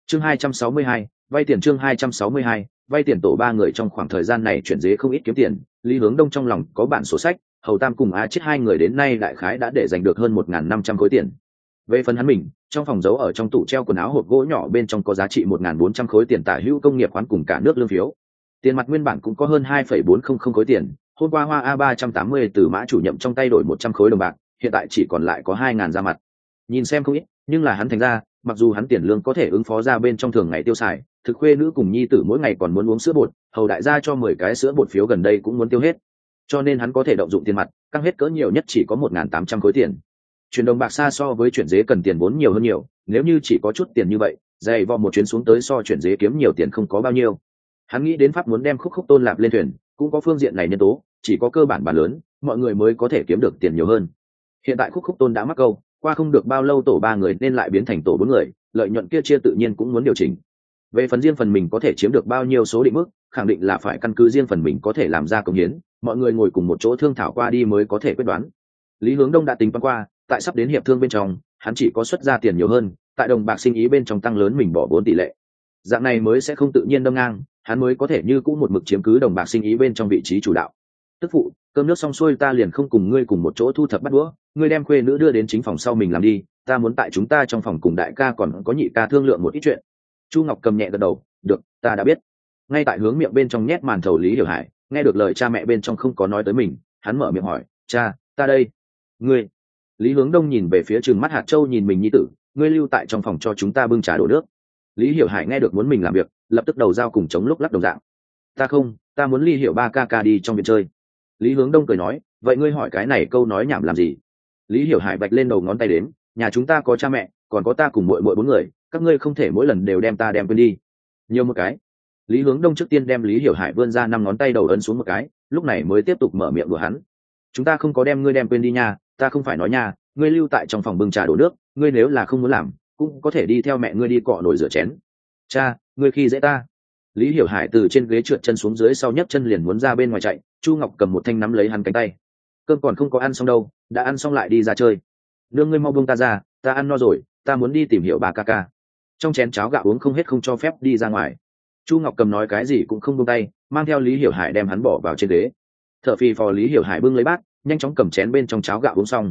Chương 262, vay tiền. Chương 262, vay tiền. Tổ ba người trong khoảng thời gian này chuyển dế không ít kiếm tiền, Lý Hướng Đông trong lòng có bản sổ sách, Hầu Tam cùng Á Chết hai người đến nay đại khái đã để dành được hơn 1.500 khối tiền. Về phần hắn mình, trong phòng giấu ở trong tủ treo quần áo hộp gỗ nhỏ bên trong có giá trị 1.400 khối tiền tả hữu công nghiệp khoán cùng cả nước lương phiếu. Tiền mặt nguyên bản cũng có hơn 2,400 khối tiền, hôm qua Hoa A380 từ Mã chủ nhậm trong tay đổi 100 khối đồng bạc, hiện tại chỉ còn lại có 2.000 ra mặt. Nhìn xem không ít, nhưng là hắn thành ra, mặc dù hắn tiền lương có thể ứng phó ra bên trong thường ngày tiêu xài, thực khuê nữ cùng nhi tử mỗi ngày còn muốn uống sữa bột, Hầu đại gia cho 10 cái sữa bột phiếu gần đây cũng muốn tiêu hết. Cho nên hắn có thể động dụng tiền mặt, căng hết cỡ nhiều nhất chỉ có 1.800 khối tiền. Chuyển đồng bạc xa so với chuyển dế cần tiền vốn nhiều hơn nhiều, nếu như chỉ có chút tiền như vậy, dày vò một chuyến xuống tới so chuyển dế kiếm nhiều tiền không có bao nhiêu. Hắn nghĩ đến pháp muốn đem Khúc Khúc Tôn Lạp lên thuyền, cũng có phương diện này nhân tố, chỉ có cơ bản lớn, mọi người mới có thể kiếm được tiền nhiều hơn. Hiện tại Khúc Khúc Tôn đã mắc câu, qua không được bao lâu tổ ba người nên lại biến thành tổ bốn người, lợi nhuận kia chia tự nhiên cũng muốn điều chỉnh. Về phần riêng phần mình có thể chiếm được bao nhiêu số định mức, khẳng định là phải căn cứ riêng phần mình có thể làm ra công hiến, mọi người ngồi cùng một chỗ thương thảo qua đi mới có thể quyết đoán. Lý Hướng Đông đã tính toán qua, tại sắp đến hiệp thương bên trong, hắn chỉ có xuất ra tiền nhiều hơn, tại đồng bạc sinh ý bên trong tăng lớn mình bỏ vốn tỷ lệ. Dạng này mới sẽ không tự nhiên đâm ngang, hắn mới có thể như cũ một mực chiếm cứ đồng bạc sinh ý bên trong vị trí chủ đạo. Tức phụ, cơm nước xong xuôi ta liền không cùng ngươi cùng một chỗ thu thập bắt đũa, ngươi đem khuê nữ đưa đến chính phòng sau mình làm đi, ta muốn tại chúng ta trong phòng cùng đại ca còn có nhị ca thương lượng một ít chuyện. Chu Ngọc Cầm nhẹ gật đầu, được, ta đã biết. Ngay tại hướng miệng bên trong nhét màn thầu Lý Hiểu Hải, nghe được lời cha mẹ bên trong không có nói tới mình, hắn mở miệng hỏi, cha, ta đây. Ngươi. Lý Hướng Đông nhìn về phía Trừng Mắt Hạt Châu nhìn mình nhi tử, ngươi lưu tại trong phòng cho chúng ta bưng trà đổ nước. Lý Hiểu Hải nghe được muốn mình làm việc, lập tức đầu dao cùng chống lúc lắc đồng dạng. Ta không, ta muốn Ly Hiểu ba ca đi trong viện chơi. Lý Hướng Đông cười nói, vậy ngươi hỏi cái này câu nói nhảm làm gì? Lý Hiểu Hải bạch lên đầu ngón tay đến, nhà chúng ta có cha mẹ, còn có ta cùng muội muội bốn người, các ngươi không thể mỗi lần đều đem ta đem quên đi. Nhiều một cái. Lý Hướng Đông trước tiên đem Lý Hiểu Hải vươn ra 5 ngón tay đầu ấn xuống một cái, lúc này mới tiếp tục mở miệng của hắn. Chúng ta không có đem ngươi đem quên đi nha, ta không phải nói nha, ngươi lưu tại trong phòng bưng trà đổ nước, ngươi nếu là không muốn làm, cũng có thể đi theo mẹ ngươi đi cọ nồi rửa chén. Cha, ngươi khi dễ ta. Lý Hiểu Hải từ trên ghế trượt chân xuống dưới sau nhấc chân liền muốn ra bên ngoài chạy, Chu Ngọc Cầm một thanh nắm lấy hắn cánh tay. Cơm còn không có ăn xong đâu, đã ăn xong lại đi ra chơi. Nương ngươi mau buông ta ra, ta ăn no rồi, ta muốn đi tìm hiểu bà ca ca. Trong chén cháo gạo uống không hết không cho phép đi ra ngoài. Chu Ngọc Cầm nói cái gì cũng không buông tay, mang theo Lý Hiểu Hải đem hắn bỏ vào trên ghế. Thở phì phò Lý Hiểu Hải bưng lấy bát, nhanh chóng cầm chén bên trong cháo gạo uống xong,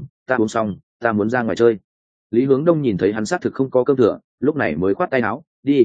ta muốn ra ngoài chơi. Lý Hướng Đông nhìn thấy hắn xác thực không có cơm thừa, lúc này mới khoát tay áo, đi.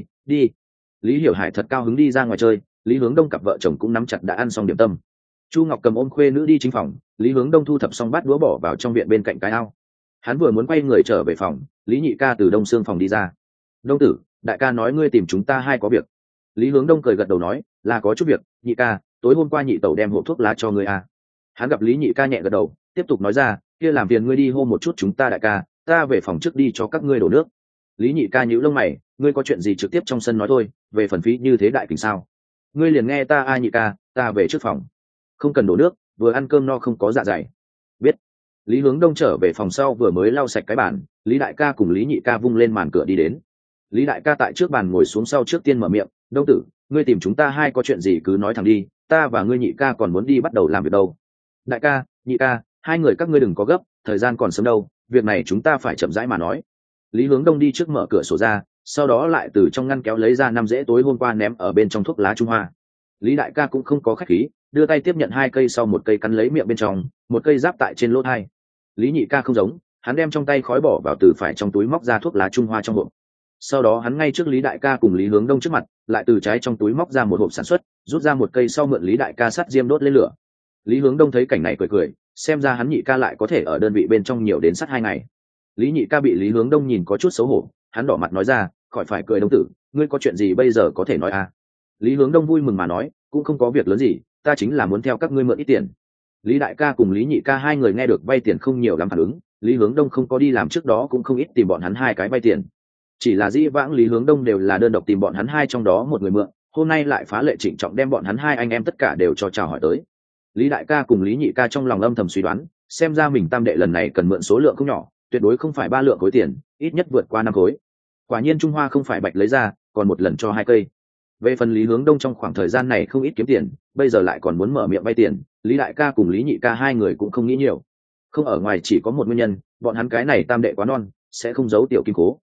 Lý Hiểu Hải thật cao hứng đi ra ngoài chơi, Lý Hướng Đông cặp vợ chồng cũng nắm chặt đã ăn xong điểm tâm. Chu Ngọc Cầm ôm khuê nữ đi chính phòng, Lý Hướng Đông thu thập xong bát đũa bỏ vào trong viện bên cạnh cái ao. Hắn vừa muốn quay người trở về phòng, Lý Nhị ca từ Đông Xương phòng đi ra. Đông tử, đại ca nói ngươi tìm chúng ta hai có việc. Lý Hướng Đông cười gật đầu nói, là có chút việc, Nhị ca, tối hôm qua nhị tẩu đem hộp thuốc lá cho ngươi à. Hắn gặp Lý Nhị ca nhẹ gật đầu, tiếp tục nói ra, kia làm phiền ngươi đi hô một chút chúng ta đại ca, ta về phòng trước đi cho các ngươi đổ nước. Lý Nhị ca nhíu lông mày, ngươi có chuyện gì trực tiếp trong sân nói thôi, về phần phí như thế đại kình sao? Ngươi liền nghe ta a Nhị ca, ta về trước phòng. Không cần đổ nước, vừa ăn cơm no không có dạ dày. Biết. Lý Hướng Đông trở về phòng sau vừa mới lau sạch cái bàn, Lý đại ca cùng Lý Nhị ca vung lên màn cửa đi đến. Lý đại ca tại trước bàn ngồi xuống sau trước tiên mở miệng, Đông tử, ngươi tìm chúng ta hai có chuyện gì cứ nói thẳng đi, ta và ngươi Nhị ca còn muốn đi bắt đầu làm việc đâu. Đại ca, Nhị ca, hai người các ngươi đừng có gấp, thời gian còn sớm đâu, việc này chúng ta phải chậm rãi mà nói. Lý Hướng Đông đi trước mở cửa sổ ra, sau đó lại từ trong ngăn kéo lấy ra 5 rễ tối hôm qua ném ở bên trong thuốc lá Trung Hoa. Lý đại ca cũng không có khách khí, đưa tay tiếp nhận 2 cây sau một cây cắn lấy miệng bên trong, một cây giáp tại trên lỗ tai. Lý Nhị ca không giống, hắn đem trong tay khói bỏ vào từ phải trong túi móc ra thuốc lá Trung Hoa trong hộp. Sau đó hắn ngay trước Lý đại ca cùng Lý Hướng Đông trước mặt, lại từ trái trong túi móc ra một hộp sản xuất, rút ra một cây sau mượn Lý đại ca sắt diêm đốt lên lửa. Lý Hướng Đông thấy cảnh này cười cười, xem ra hắn Nhị ca lại có thể ở đơn vị bên trong nhiều đến sắt 2 ngày. Lý Nhị ca bị Lý Hướng Đông nhìn có chút xấu hổ, hắn đỏ mặt nói ra, khỏi phải cười Đông tử, ngươi có chuyện gì bây giờ có thể nói à. Lý Hướng Đông vui mừng mà nói, cũng không có việc lớn gì, ta chính là muốn theo các ngươi mượn ít tiền. Lý đại ca cùng Lý Nhị ca hai người nghe được vay tiền không nhiều lắm phản ứng, Lý Hướng Đông không có đi làm trước đó cũng không ít tìm bọn hắn hai cái vay tiền. Chỉ là dĩ vãng Lý Hướng Đông đều là đơn độc tìm bọn hắn hai trong đó một người mượn, hôm nay lại phá lệ trịnh trọng đem bọn hắn hai anh em tất cả đều cho chào hỏi tới. Lý đại ca cùng Lý Nhị ca trong lòng âm thầm suy đoán, xem ra mình tam đệ lần này cần mượn số lượng không nhỏ, tuyệt đối không phải 3 lượng khối tiền, ít nhất vượt qua 5 khối. Quả nhiên Trung Hoa không phải bạch lấy ra, còn một lần cho 2 cây. Về phần Lý Hướng Đông trong khoảng thời gian này không ít kiếm tiền, bây giờ lại còn muốn mở miệng vay tiền, Lý đại ca cùng Lý Nhị ca hai người cũng không nghĩ nhiều. Không ở ngoài chỉ có một nguyên nhân, bọn hắn cái này tam đệ quá non, sẽ không giấu tiểu kim cố.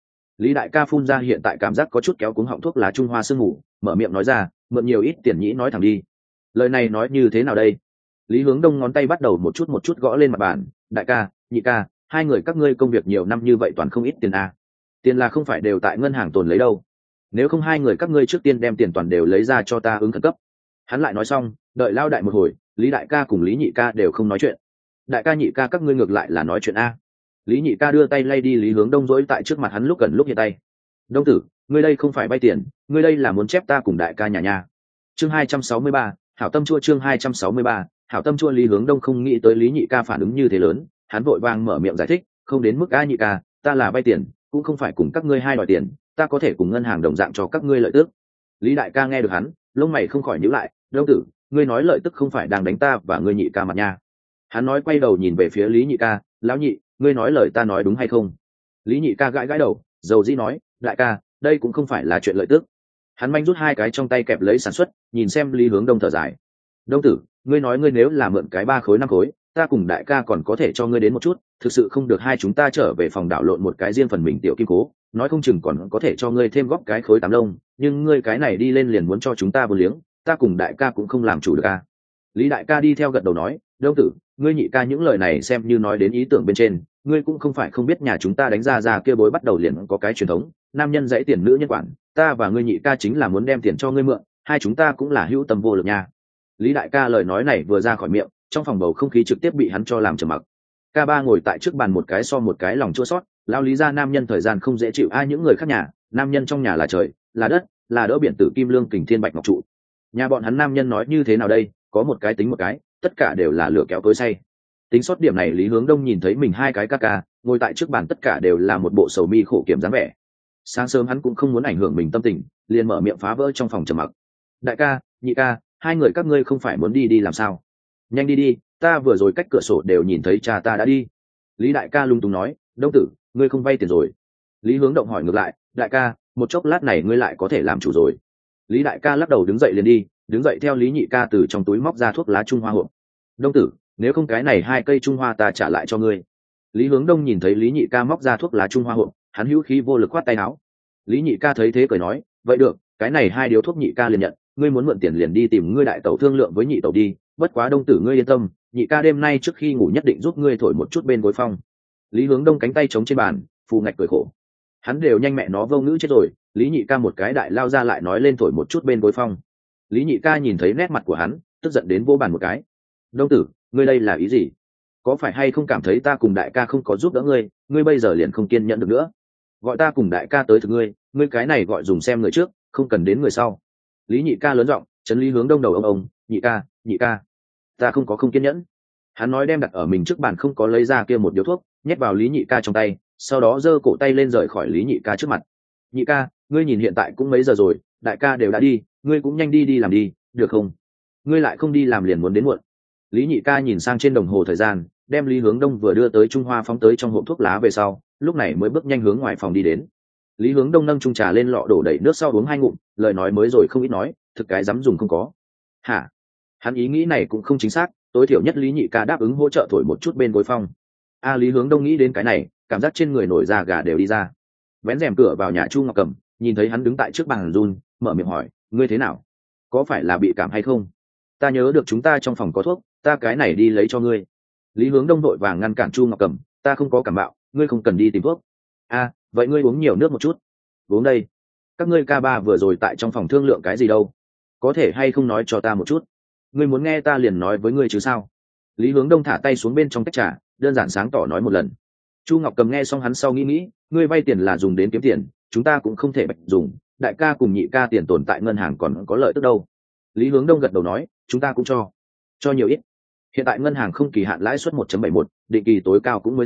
Lý đại ca phun ra hiện tại cảm giác có chút kéo cuống họng thuốc lá Trung Hoa sương ngủ, mở miệng nói ra, mượn nhiều ít tiền nhĩ nói thẳng đi. Lời này nói như thế nào đây? Lý Hướng Đông ngón tay bắt đầu một chút gõ lên mặt bàn. Đại ca, nhị ca, hai người các ngươi công việc nhiều năm như vậy toàn không ít tiền à? Tiền là không phải đều tại ngân hàng tồn lấy đâu? Nếu không hai người các ngươi trước tiên đem tiền toàn đều lấy ra cho ta ứng khẩn cấp. Hắn lại nói xong, đợi lao đại một hồi, Lý đại ca cùng Lý nhị ca đều không nói chuyện. Đại ca nhị ca các ngươi ngược lại là nói chuyện a. Lý nhị ca đưa tay lay đi Lý Hướng Đông dỗi tại trước mặt hắn lúc gần lúc hiện tay. Đông tử, ngươi đây không phải vay tiền, ngươi đây là muốn chép ta cùng đại ca nhà nhà. Chương 263, hảo tâm chua. Chương 263, hảo tâm chua. Lý Hướng Đông không nghĩ tới Lý nhị ca phản ứng như thế lớn, hắn vội vàng mở miệng giải thích, không đến mức a nhị ca, ta là vay tiền, cũng không phải cùng các ngươi hai đòi tiền, ta có thể cùng ngân hàng đồng dạng cho các ngươi lợi tức. Lý đại ca nghe được hắn, lông mày không khỏi nhíu lại, Đông tử, ngươi nói lợi tức không phải đang đánh ta và ngươi nhị ca mặt nha. Hắn nói quay đầu nhìn về phía Lý nhị ca, lão nhị, ngươi nói lời ta nói đúng hay không? Lý nhị ca gãi gãi đầu, dầu dĩ nói, đại ca, đây cũng không phải là chuyện lợi tức. Hắn manh rút hai cái trong tay kẹp lấy sản xuất, nhìn xem Lý Hướng Đông thở dài. Đông tử, ngươi nói ngươi nếu là mượn cái 3 khối 5 khối, ta cùng đại ca còn có thể cho ngươi đến một chút, thực sự không được hai chúng ta trở về phòng đảo lộn một cái riêng phần mình tiểu kim cố, nói không chừng còn có thể cho ngươi thêm góp cái khối 8 lông, nhưng ngươi cái này đi lên liền muốn cho chúng ta vô liếng, ta cùng đại ca cũng không làm chủ được a. Lý đại ca đi theo gật đầu nói, Đông tử, ngươi nhị ca những lời này xem như nói đến ý tưởng bên trên, ngươi cũng không phải không biết nhà chúng ta đánh ra kia bối bắt đầu liền có cái truyền thống, nam nhân dãy tiền nữ nhân quản, ta và ngươi nhị ca chính là muốn đem tiền cho ngươi mượn, hai chúng ta cũng là hữu tâm vô lực nha. Lý đại ca lời nói này vừa ra khỏi miệng, trong phòng bầu không khí trực tiếp bị hắn cho làm trầm mặc. Ca ba ngồi tại trước bàn một cái so một cái lòng chua xót, lao Lý ra nam nhân thời gian không dễ chịu ai những người khác nhà, nam nhân trong nhà là trời, là đất, là đỡ biển tử kim lương kình thiên bạch ngọc trụ. Nhà bọn hắn nam nhân nói như thế nào đây, có một cái tính một cái, tất cả đều là lửa kéo tối say. Tính sót điểm này Lý Hướng Đông nhìn thấy mình hai cái ca ca ngồi tại trước bàn tất cả đều là một bộ sầu mi khổ kiểm dáng vẻ. Sáng sớm hắn cũng không muốn ảnh hưởng mình tâm tình, liền mở miệng phá vỡ trong phòng trầm mặc. Đại ca, nhị ca, hai người các ngươi không phải muốn đi làm sao? Nhanh đi đi, ta vừa rồi cách cửa sổ đều nhìn thấy cha ta đã đi. Lý đại ca lung tung nói, Đông tử, ngươi không vay tiền rồi? Lý Hướng Động hỏi ngược lại, đại ca, một chốc lát này ngươi lại có thể làm chủ rồi. Lý đại ca lắc đầu đứng dậy liền đi, đứng dậy theo Lý nhị ca từ trong túi móc ra thuốc lá Trung Hoa hộp. Đông tử, nếu không cái này 2 cây Trung Hoa ta trả lại cho ngươi. Lý Hướng Đông nhìn thấy Lý nhị ca móc ra thuốc lá Trung Hoa hộp, hắn hữu khí vô lực khoát tay áo. Lý nhị ca thấy thế cười nói, vậy được, cái này 2 điếu thuốc nhị ca liền nhận, ngươi muốn mượn tiền liền đi tìm ngươi đại tẩu thương lượng với nhị tẩu đi, bất quá Đông tử ngươi yên tâm, nhị ca đêm nay trước khi ngủ nhất định giúp ngươi thổi một chút bên gối phong. Lý Hướng Đông cánh tay chống trên bàn, phù ngạch cười khổ. Hắn đều nhanh mẹ nó vô ngữ chết rồi, Lý nhị ca một cái đại lao ra lại nói lên thổi một chút bên gối phong. Lý nhị ca nhìn thấy nét mặt của hắn, tức giận đến vô bàn một cái. Đông tử, ngươi đây là ý gì? Có phải hay không cảm thấy ta cùng đại ca không có giúp đỡ ngươi, ngươi bây giờ liền không kiên nhẫn được nữa? Gọi ta cùng đại ca tới thực ngươi cái này gọi dùng xem người trước, không cần đến người sau. Lý nhị ca lớn giọng, chấn Lý Hướng Đông đầu ông, nhị ca, ta không có không kiên nhẫn. Hắn nói đem đặt ở mình trước bàn không có lấy ra kia một điếu thuốc, nhét vào Lý nhị ca trong tay, sau đó giơ cổ tay lên rời khỏi Lý nhị ca trước mặt. Nhị ca, ngươi nhìn hiện tại cũng mấy giờ rồi, đại ca đều đã đi, ngươi cũng nhanh đi làm đi, được không? Ngươi lại không đi làm liền muốn đến muộn. Lý nhị ca nhìn sang trên đồng hồ thời gian, đem Lý Hướng Đông vừa đưa tới Trung Hoa phóng tới trong hộp thuốc lá về sau, lúc này mới bước nhanh hướng ngoài phòng đi đến. Lý Hướng Đông nâng chung trà lên lọ đổ đầy nước sau uống 2 ngụm, lời nói mới rồi không ít nói, thực cái dám dùng không có. Hả? Hắn ý nghĩ này cũng không chính xác, tối thiểu nhất Lý nhị ca đáp ứng hỗ trợ thổi một chút bên gối phong. Lý Hướng Đông nghĩ đến cái này, cảm giác trên người nổi da gà đều đi ra. Vén rèm cửa vào nhà Chu Ngọc Cầm, nhìn thấy hắn đứng tại trước bàn run, mở miệng hỏi, ngươi thế nào? Có phải là bị cảm hay không? Ta nhớ được chúng ta trong phòng có thuốc, ta cái này đi lấy cho ngươi. Lý Hướng Đông vội vàng ngăn cản Chu Ngọc Cầm, ta không có cảm bạo, ngươi không cần đi tìm thuốc. Vậy ngươi uống nhiều nước một chút. Uống đây. Các ngươi ca ba vừa rồi tại trong phòng thương lượng cái gì đâu? Có thể hay không nói cho ta một chút? Ngươi muốn nghe ta liền nói với ngươi chứ sao? Lý Hướng Đông thả tay xuống bên trong tách trà, đơn giản sáng tỏ nói một lần. Chu Ngọc Cầm nghe xong hắn sau nghĩ, ngươi vay tiền là dùng đến kiếm tiền, chúng ta cũng không thể bạch dùng, đại ca cùng nhị ca tiền tồn tại ngân hàng còn có lợi tức đâu. Lý Hướng Đông gật đầu nói, chúng ta cũng cho nhiều ít. Hiện tại ngân hàng không kỳ hạn lãi suất 1.71, định kỳ tối cao cũng mới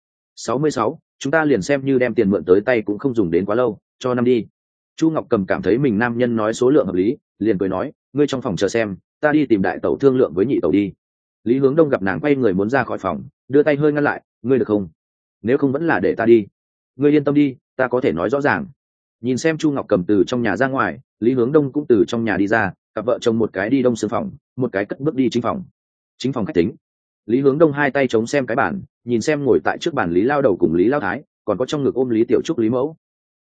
66, chúng ta liền xem như đem tiền mượn tới tay cũng không dùng đến quá lâu, cho năm đi. Chu Ngọc Cầm cảm thấy mình nam nhân nói số lượng hợp lý, liền cười nói, ngươi trong phòng chờ xem, ta đi tìm đại tẩu thương lượng với nhị tẩu đi. Lý Hướng Đông gặp nàng quay người muốn ra khỏi phòng, đưa tay hơi ngăn lại, ngươi được không? Nếu không vẫn là để ta đi. Ngươi yên tâm đi, ta có thể nói rõ ràng. Nhìn xem Chu Ngọc Cầm từ trong nhà ra ngoài, Lý Hướng Đông cũng từ trong nhà đi ra, cặp vợ chồng một cái đi đông xương phòng, một cái cất bước đi chính phòng khách tính. Lý Hướng Đông hai tay chống xem cái bản, nhìn xem ngồi tại trước bàn Lý Lao Đầu cùng Lý Lao Thái, còn có trong ngực ôm Lý Tiểu Trúc Lý Mẫu.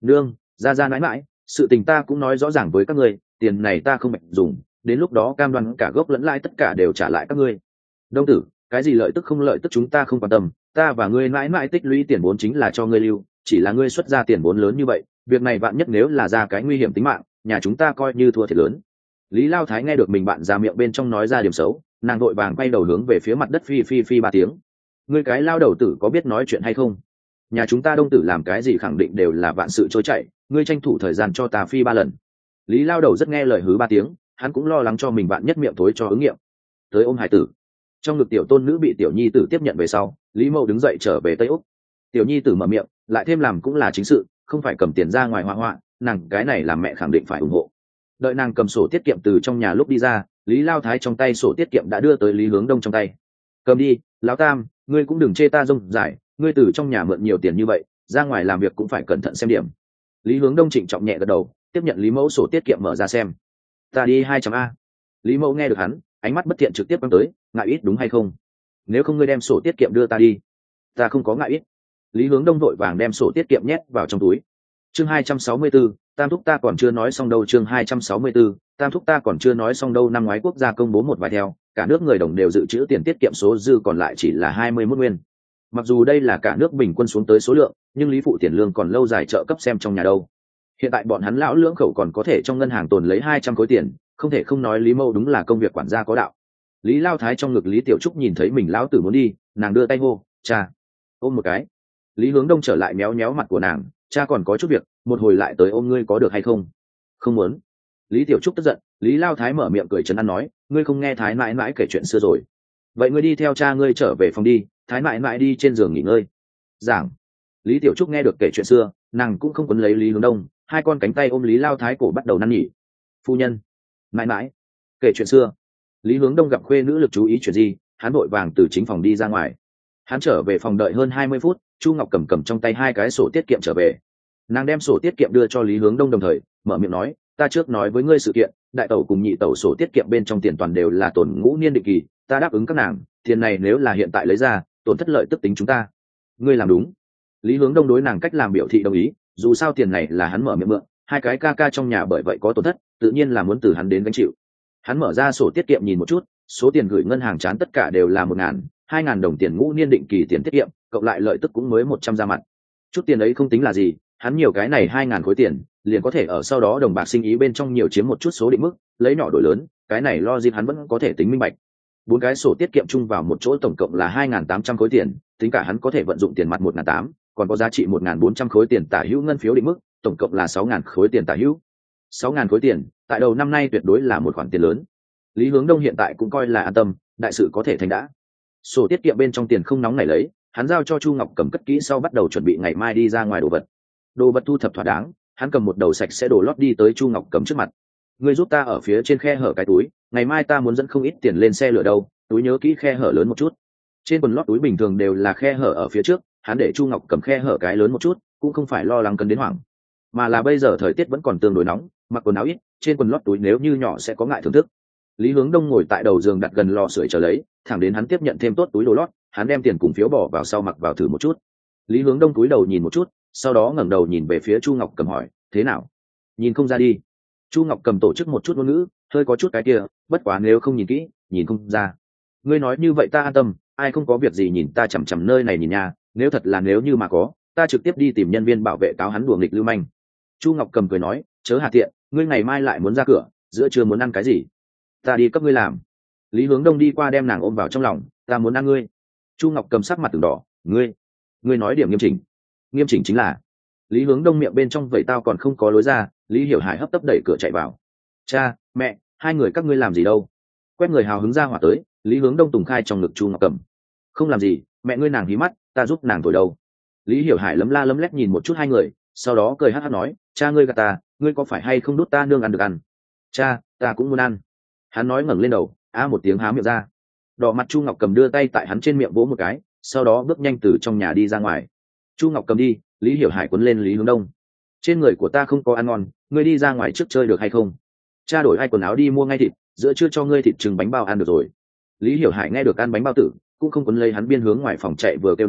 nương, ra ra mãi mãi, sự tình ta cũng nói rõ ràng với các ngươi, tiền này ta không mạnh dùng, đến lúc đó cam đoan cả gốc lẫn lãi tất cả đều trả lại các ngươi. Đông tử, cái gì lợi tức không lợi tức chúng ta không quan tâm, ta và ngươi mãi mãi tích lũy tiền vốn chính là cho ngươi lưu, chỉ là ngươi xuất ra tiền vốn lớn như vậy, việc này vạn nhất nếu là ra cái nguy hiểm tính mạng, nhà chúng ta coi như thua thiệt lớn. Lý Lao Thái nghe được mình bạn ra miệng bên trong nói ra điểm xấu, nàng vội vàng quay đầu hướng về phía mặt đất phi phi phi ba tiếng. Ngươi cái lao đầu tử có biết nói chuyện hay không? Nhà chúng ta Đông tử làm cái gì khẳng định đều là vạn sự trôi chảy, ngươi tranh thủ thời gian cho ta phi 3 lần. Lý lao đầu rất nghe lời hứ 3 tiếng, hắn cũng lo lắng cho mình bạn nhất miệng thối cho ứng nghiệm. Tới ôm hải tử. Trong ngực tiểu tôn nữ bị tiểu nhi tử tiếp nhận về sau, Lý Mậu đứng dậy trở về Tây Úc. Tiểu nhi tử mở miệng, lại thêm làm cũng là chính sự, không phải cầm tiền ra ngoài hoa hoa, nàng cái này làm mẹ khẳng định phải ủng hộ. Đợi nàng cầm sổ tiết kiệm từ trong nhà lúc đi ra, Lý Lao Thái trong tay sổ tiết kiệm đã đưa tới Lý Hướng Đông trong tay. Cầm đi, lão tam, ngươi cũng đừng chê ta rông dài, ngươi từ trong nhà mượn nhiều tiền như vậy, ra ngoài làm việc cũng phải cẩn thận xem điểm. Lý Hướng Đông trịnh trọng nhẹ gật đầu, tiếp nhận Lý Mẫu sổ tiết kiệm mở ra xem. Ta đi 200A. Lý Mẫu nghe được hắn, ánh mắt bất thiện trực tiếp quăng tới, ngại ít đúng hay không? Nếu không ngươi đem sổ tiết kiệm đưa ta đi. Ta không có ngại ít. Lý Hướng Đông vội vàng đem sổ tiết kiệm nhét vào trong túi. Chương 264, Tam thúc ta còn chưa nói xong đâu. Chương 264, Tam thúc ta còn chưa nói xong đâu. Năm ngoái quốc gia công bố một vài theo, cả nước người đồng đều dự trữ tiền tiết kiệm số dư còn lại chỉ là 21 nguyên. Mặc dù đây là cả nước bình quân xuống tới số lượng, nhưng Lý phụ tiền lương còn lâu dài trợ cấp xem trong nhà đâu. Hiện tại bọn hắn lão lưỡng khẩu còn có thể trong ngân hàng tồn lấy 200 khối tiền, không thể không nói Lý Mâu đúng là công việc quản gia có đạo. Lý Lao Thái trong ngực Lý Tiểu Trúc nhìn thấy mình lão tử muốn đi, nàng đưa tay hô, cha, ôm một cái. Lý Hướng Đông trở lại méo méo mặt của nàng, cha còn có chút việc, một hồi lại tới ôm ngươi có được hay không? Không muốn. Lý Tiểu Trúc tức giận, Lý Lao Thái mở miệng cười trấn an nói, ngươi không nghe Thái mãi mãi kể chuyện xưa rồi. Vậy ngươi đi theo cha ngươi trở về phòng đi, Thái mãi mãi đi trên giường nghỉ ngơi. Giảng. Lý Tiểu Trúc nghe được kể chuyện xưa, nàng cũng không quấn lấy Lý Hướng Đông, hai con cánh tay ôm Lý Lao Thái cổ bắt đầu năn nỉ. Phu nhân, mãi mãi, kể chuyện xưa. Lý Hướng Đông gặp khuê nữ lực chú ý chuyện gì, hắn vội vàng từ chính phòng đi ra ngoài. Hắn trở về phòng đợi hơn 20 phút, Chu Ngọc cầm cầm trong tay hai cái sổ tiết kiệm trở về. Nàng đem sổ tiết kiệm đưa cho Lý Hướng Đông đồng thời mở miệng nói, ta trước nói với ngươi sự kiện, đại tẩu cùng nhị tẩu sổ tiết kiệm bên trong tiền toàn đều là tổn ngũ niên định kỳ, ta đáp ứng các nàng, tiền này nếu là hiện tại lấy ra, tổn thất lợi tức tính chúng ta. Ngươi làm đúng. Lý Hướng Đông đối nàng cách làm biểu thị đồng ý, dù sao tiền này là hắn mở miệng mượn, hai cái ca ca trong nhà bởi vậy có tổn thất, tự nhiên là muốn từ hắn đến gánh chịu. Hắn mở ra sổ tiết kiệm nhìn một chút, số tiền gửi ngân hàng chán tất cả đều là 1.000, 2.000 đồng tiền ngũ niên định kỳ tiền tiết kiệm, cộng lại lợi tức cũng mới 100 ra mặt. Chút tiền ấy không tính là gì, hắn nhiều cái này 2.000 khối tiền, liền có thể ở sau đó đồng bạc sinh ý bên trong nhiều chiếm một chút số định mức, lấy nhỏ đổi lớn, cái này lo gì hắn vẫn có thể tính minh bạch. Bốn cái sổ tiết kiệm chung vào một chỗ tổng cộng là 2.800 khối tiền, tính cả hắn có thể vận dụng tiền mặt 1.800, còn có giá trị 1.400 khối tiền tả hữu ngân phiếu định mức, tổng cộng là 6.000 khối tiền tả hữu. 6.000 khối tiền, tại đầu năm nay tuyệt đối là một khoản tiền lớn. Lý Hướng Đông hiện tại cũng coi là an tâm, đại sự có thể thành đã. Sổ tiết kiệm bên trong tiền không nóng này lấy, hắn giao cho Chu Ngọc cầm cất kỹ sau bắt đầu chuẩn bị ngày mai đi ra ngoài đồ vật. Đồ vật thu thập thỏa đáng, hắn cầm một đầu sạch sẽ đồ lót đi tới Chu Ngọc cầm trước mặt. Ngươi giúp ta ở phía trên khe hở cái túi, ngày mai ta muốn dẫn không ít tiền lên xe lửa đâu, túi nhớ kỹ khe hở lớn một chút. Trên quần lót túi bình thường đều là khe hở ở phía trước, hắn để Chu Ngọc cầm khe hở cái lớn một chút, cũng không phải lo lắng cần đến hoảng, mà là bây giờ thời tiết vẫn còn tương đối nóng, mặc quần áo ít, trên quần lót túi nếu như nhỏ sẽ có ngại thưởng thức. Lý Hướng Đông ngồi tại đầu giường đặt gần lò sưởi chờ lấy, thẳng đến hắn tiếp nhận thêm tốt túi đồ lót, hắn đem tiền cùng phiếu bỏ vào sau mặc vào thử một chút. Lý Hướng Đông túi đầu nhìn một chút, sau đó ngẩng đầu nhìn về phía Chu Ngọc cầm hỏi, thế nào? Nhìn không ra đi. Chu Ngọc cầm tổ chức một chút ngôn ngữ, hơi có chút cái kia, bất quá nếu không nhìn kỹ, nhìn không ra. Ngươi nói như vậy ta an tâm, ai không có việc gì nhìn ta chằm chằm nơi này nhìn nha, nếu thật là nếu như mà có, ta trực tiếp đi tìm nhân viên bảo vệ cáo hắn đùa nghịch lưu manh. Chu Ngọc cầm cười nói, chớ hà tiện, ngươi ngày mai lại muốn ra cửa, giữa trưa muốn ăn cái gì? Ta đi cấp ngươi làm. Lý Hướng Đông đi qua đem nàng ôm vào trong lòng, ta muốn ăn ngươi. Chu Ngọc cầm sắc mặt từng đỏ, ngươi nói điểm nghiêm chỉnh. Nghiêm chỉnh chính là. Lý Hướng Đông miệng bên trong vậy tao còn không có lối ra, Lý Hiểu Hải hấp tấp đẩy cửa chạy vào. Cha, mẹ, hai người các ngươi làm gì đâu? Quét người hào hứng ra hỏa tới, Lý Hướng Đông tùng khai trong ngực Chu Ngọc cầm. Không làm gì, mẹ ngươi nàng hí mắt, ta giúp nàng thổi đâu. Lý Hiểu Hải lấm la lấm lét nhìn một chút hai người, sau đó cười hắt hắt nói, cha ngươi gạt ta, ngươi có phải hay không đút ta nương ăn được ăn? Cha, ta cũng muốn ăn. Hắn nói ngẩng lên đầu, một tiếng há miệng ra. Đỏ mặt Chu Ngọc cầm đưa tay tại hắn trên miệng vỗ một cái, sau đó bước nhanh từ trong nhà đi ra ngoài. Chu Ngọc cầm đi, Lý Hiểu Hải quấn lên Lý Hướng Đông. Trên người của ta không có ăn ngon, ngươi đi ra ngoài trước chơi được hay không? Cha đổi hai quần áo đi mua ngay thịt, giữa trưa cho ngươi thịt trứng bánh bao ăn được rồi. Lý Hiểu Hải nghe được ăn bánh bao tử, cũng không quấn lấy hắn biên hướng ngoài phòng chạy vừa kêu nói,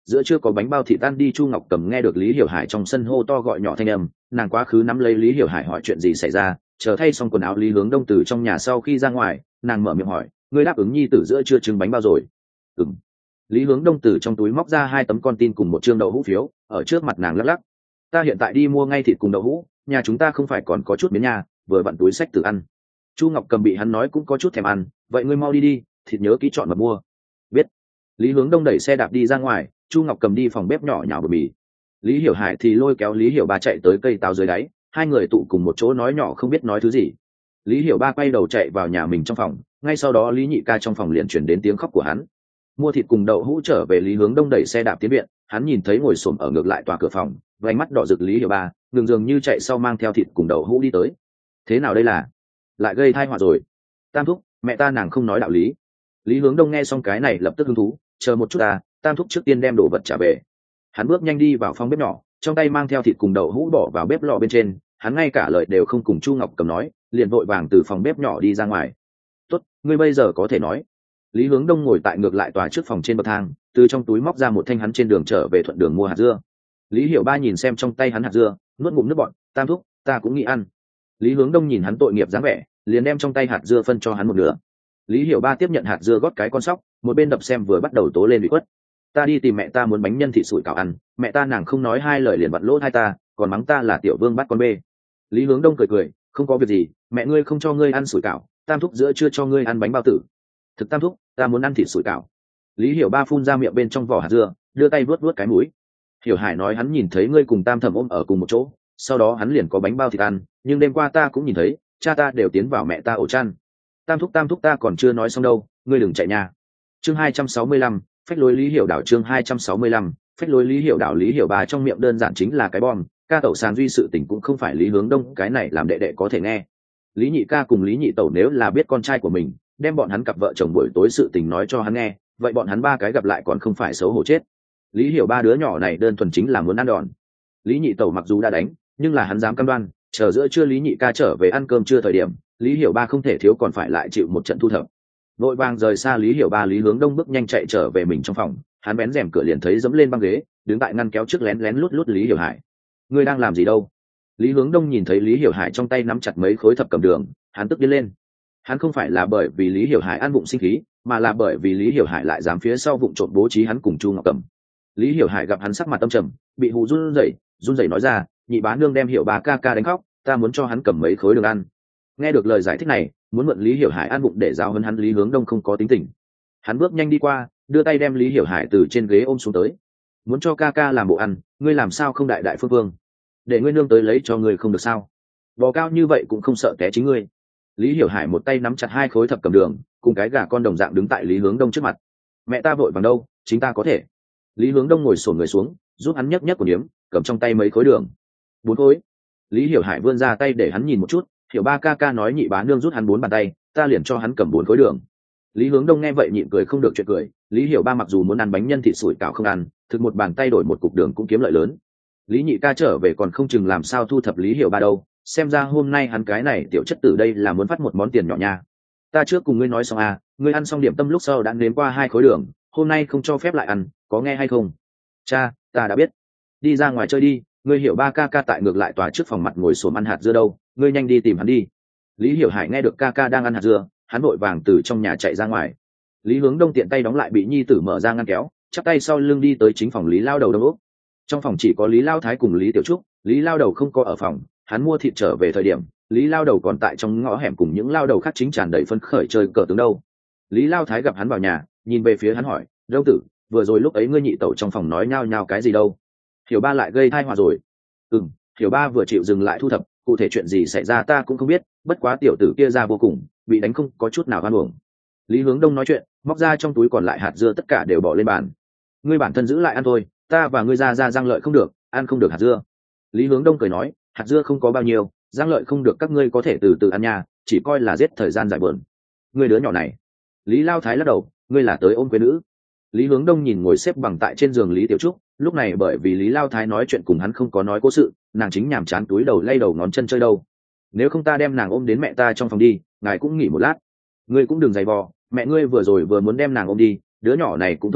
giữa chưa có bánh bao thịt tan đi. Chu Ngọc Cầm nghe được Lý Hiểu Hải trong sân hô to gọi nhỏ thanh âm, nàng quá khứ nắm lấy Lý Hiểu Hải hỏi chuyện gì xảy ra. Chờ thay xong quần áo Lý Hướng Đông từ trong nhà sau khi ra ngoài, nàng mở miệng hỏi, ngươi đáp ứng nhi tử giữa chưa trứng bánh bao rồi? Ừm. Lý Hướng Đông từ trong túi móc ra 2 tấm con tin cùng một trương đậu hũ phiếu, ở trước mặt nàng lắc lắc. Ta hiện tại đi mua ngay thịt cùng đậu hũ, nhà chúng ta không phải còn có chút miếng nhà, vừa vặn túi xách tự ăn. Chu Ngọc Cầm bị hắn nói cũng có chút thèm ăn, vậy ngươi mau đi đi, thịt nhớ kỹ chọn mà mua. Biết. Lý Hướng Đông đẩy xe đạp đi ra ngoài, Chu Ngọc Cầm đi phòng bếp nhỏ nhào bột mì. Lý Hiểu Hải thì lôi kéo Lý Hiểu Ba chạy tới cây táo dưới đáy, hai người tụ cùng một chỗ nói nhỏ không biết nói thứ gì. Lý Hiểu Ba quay đầu chạy vào nhà mình trong phòng, ngay sau đó Lý Nhị Ca trong phòng liền chuyển đến tiếng khóc của hắn. Mua thịt cùng đậu hũ trở về, Lý Hướng Đông đẩy xe đạp tiến viện, hắn nhìn thấy ngồi xổm ở ngược lại tòa cửa phòng, với ánh mắt đỏ rực Lý Hiểu Ba, đường dường như chạy sau mang theo thịt cùng đậu hũ đi tới. Thế nào đây là? Lại gây tai họa rồi. Tam thúc, mẹ ta nàng không nói đạo lý. Lý Hướng Đông nghe xong cái này lập tức hứng thú, chờ một chút ta, Tam thúc trước tiên đem đồ vật trả về. Hắn bước nhanh đi vào phòng bếp nhỏ, trong tay mang theo thịt cùng đậu hũ bỏ vào bếp lò bên trên, hắn ngay cả lời đều không cùng Chu Ngọc Cầm nói, liền vội vàng từ phòng bếp nhỏ đi ra ngoài. Tốt, ngươi bây giờ có thể nói. Lý Hướng Đông ngồi tại ngược lại tòa trước phòng trên bậc thang, từ trong túi móc ra một thanh hắn trên đường trở về thuận đường mua hạt dưa. Lý Hiểu Ba nhìn xem trong tay hắn hạt dưa, nuốt ngụm nước bọt, Tam thúc, ta cũng nghĩ ăn. Lý Hướng Đông nhìn hắn tội nghiệp dáng vẻ, liền đem trong tay hạt dưa phân cho hắn một nửa. Lý Hiểu Ba tiếp nhận hạt dưa gót cái con sóc, một bên đập xem vừa bắt đầu tố lên bị quất. Ta đi tìm mẹ ta muốn bánh nhân thịt sủi cảo ăn, mẹ ta nàng không nói hai lời liền vặn lỗ hai ta, còn mắng ta là tiểu vương bắt con bê. Lý Hướng Đông cười cười, không có việc gì, mẹ ngươi không cho ngươi ăn sủi cảo, Tam thúc giữa chưa cho ngươi ăn bánh bao tử. Thực Tam thúc, ta muốn ăn thịt sủi cảo. Lý Hiểu Ba phun ra miệng bên trong vỏ hạt dưa, đưa tay vuốt vuốt cái mũi. Hiểu Hải nói hắn nhìn thấy ngươi cùng Tam Thẩm ôm ở cùng một chỗ, sau đó hắn liền có bánh bao thịt ăn, nhưng đêm qua ta cũng nhìn thấy, cha ta đều tiến vào mẹ ta ổ chăn. Tam thúc ta còn chưa nói xong đâu, ngươi đừng chạy nha. Chương 265, phách lối Lý Hiểu Đảo. Chương 265, phách lối Lý Hiểu Đảo. Lý Hiểu Ba trong miệng đơn giản chính là cái bom, ca tẩu sàn duy sự tình cũng không phải Lý Hướng Đông cái này làm đệ đệ có thể nghe. Lý Nhị Ca cùng Lý Nhị Tẩu nếu là biết con trai của mình đem bọn hắn cặp vợ chồng buổi tối sự tình nói cho hắn nghe, vậy bọn hắn ba cái gặp lại còn không phải xấu hổ chết. Lý Hiểu Ba đứa nhỏ này đơn thuần chính là muốn ăn đòn. Lý Nhị Tẩu mặc dù đã đánh, nhưng là hắn dám cam đoan, chờ giữa trưa Lý Nhị Ca trở về ăn cơm trưa thời điểm, Lý Hiểu Ba không thể thiếu còn phải lại chịu một trận thu thập. Vội vàng rời xa Lý Hiểu Ba, Lý Hướng Đông bước nhanh chạy trở về mình trong phòng, hắn bén rèm cửa liền thấy dẫm lên băng ghế, đứng tại ngăn kéo trước lén lén lút lút Lý Hiểu Hải. Ngươi đang làm gì đâu? Lý Hướng Đông nhìn thấy Lý Hiểu Hải trong tay nắm chặt mấy khối thập cẩm đường, hắn tức điên lên. Hắn không phải là bởi vì Lý Hiểu Hải ăn vụng sinh khí, mà là bởi vì Lý Hiểu Hải lại dám phía sau vụng trộm bố trí hắn cùng Chu Ngọc Cẩm. Lý Hiểu Hải gặp hắn sắc mặt tâm trầm, bị hù run rẩy nói ra, nhị bá nương đem Hiểu Ba ca ca đánh khóc, ta muốn cho hắn cầm mấy khối đường ăn. Nghe được lời giải thích này, muốn mượn Lý Hiểu Hải ăn bụng để giáo huấn hắn, Lý Hướng Đông không có tính tình. Hắn bước nhanh đi qua, đưa tay đem Lý Hiểu Hải từ trên ghế ôm xuống tới. Muốn cho ca ca làm bộ ăn, ngươi làm sao không đại đại phương vương? Để ngươi nương tới lấy cho ngươi không được sao? Bò cao như vậy cũng không sợ té chính ngươi. Lý Hiểu Hải một tay nắm chặt 2 khối thập cẩm đường, cùng cái gà con đồng dạng đứng tại Lý Hướng Đông trước mặt. Mẹ ta vội vàng đâu, chính ta có thể. Lý Hướng Đông ngồi xổm người xuống, giúp hắn nhấc nhấc của điếm, cầm trong tay mấy khối đường. 4 khối. Lý Hiểu Hải vươn ra tay để hắn nhìn một chút, Hiểu Ba ca ca nói nhị bá nương rút hắn 4 bàn tay, ta liền cho hắn cầm 4 khối đường. Lý Hướng Đông nghe vậy nhịn cười không được chuyện cười, Lý Hiểu Ba mặc dù muốn ăn bánh nhân thịt sủi cảo không ăn, thực một bàn tay đổi một cục đường cũng kiếm lợi lớn. Lý Nhị Ca trở về còn không chừng làm sao thu thập Lý Hiểu Ba đâu, xem ra hôm nay hắn cái này tiểu chất tử đây là muốn phát một món tiền nhỏ nha. Ta trước cùng ngươi nói xong à, ngươi ăn xong điểm tâm lúc sau đã nếm qua 2 khối đường, hôm nay không cho phép lại ăn, có nghe hay không? Cha, ta đã biết. Đi ra ngoài chơi đi, ngươi Hiểu Ba ca ca tại ngược lại tòa trước phòng mặt ngồi xổm ăn hạt dưa đâu, ngươi nhanh đi tìm hắn đi. Lý Hiểu Hải nghe được ca ca đang ăn hạt dưa, hắn vội vàng từ trong nhà chạy ra ngoài. Lý Hướng Đông tiện tay đóng lại bị nhi tử mở ra ngăn kéo, chắp tay sau lưng đi tới chính phòng Lý Lao Đầu đông ốc. Trong phòng chỉ có Lý Lao Thái cùng Lý Tiểu Trúc, Lý Lao Đầu không có ở phòng, hắn mua thịt trở về thời điểm, Lý Lao Đầu còn tại trong ngõ hẻm cùng những lao đầu khác chính tràn đầy phấn khởi chơi cờ tướng đâu. Lý Lao Thái gặp hắn vào nhà, nhìn về phía hắn hỏi, Đông tử, vừa rồi lúc ấy ngươi nhị tẩu trong phòng nói nhao nhao cái gì đâu? Hiểu Ba lại gây tai họa rồi. Hiểu Ba vừa chịu dừng lại thu thập, cụ thể chuyện gì xảy ra ta cũng không biết, bất quá tiểu tử kia ra vô cùng, bị đánh không có chút nào oan uổng. Lý Hướng Đông nói chuyện, móc ra trong túi còn lại hạt dưa tất cả đều bỏ lên bàn. Ngươi bản thân giữ lại ăn thôi, ta và ngươi ra răng lợi không được, ăn không được hạt dưa. Lý Hướng Đông cười nói, hạt dưa không có bao nhiêu, răng lợi không được các ngươi có thể từ từ ăn nha, chỉ coi là giết thời gian giải buồn. Ngươi đứa nhỏ này. Lý Lao Thái lắc đầu, ngươi là tới ôm quê nữ. Lý Hướng Đông nhìn ngồi xếp bằng tại trên giường Lý Tiểu Trúc, lúc này bởi vì Lý Lao Thái nói chuyện cùng hắn không có nói cố sự, nàng chính nhàm chán túi đầu lay đầu ngón chân chơi đâu. Nếu không ta đem nàng ôm đến mẹ ta trong phòng đi, ngài cũng nghỉ một lát. Ngươi cũng đừng giày vò, mẹ ngươi vừa rồi vừa muốn đem nàng ôm đi, đứa nhỏ này cũng thông minh,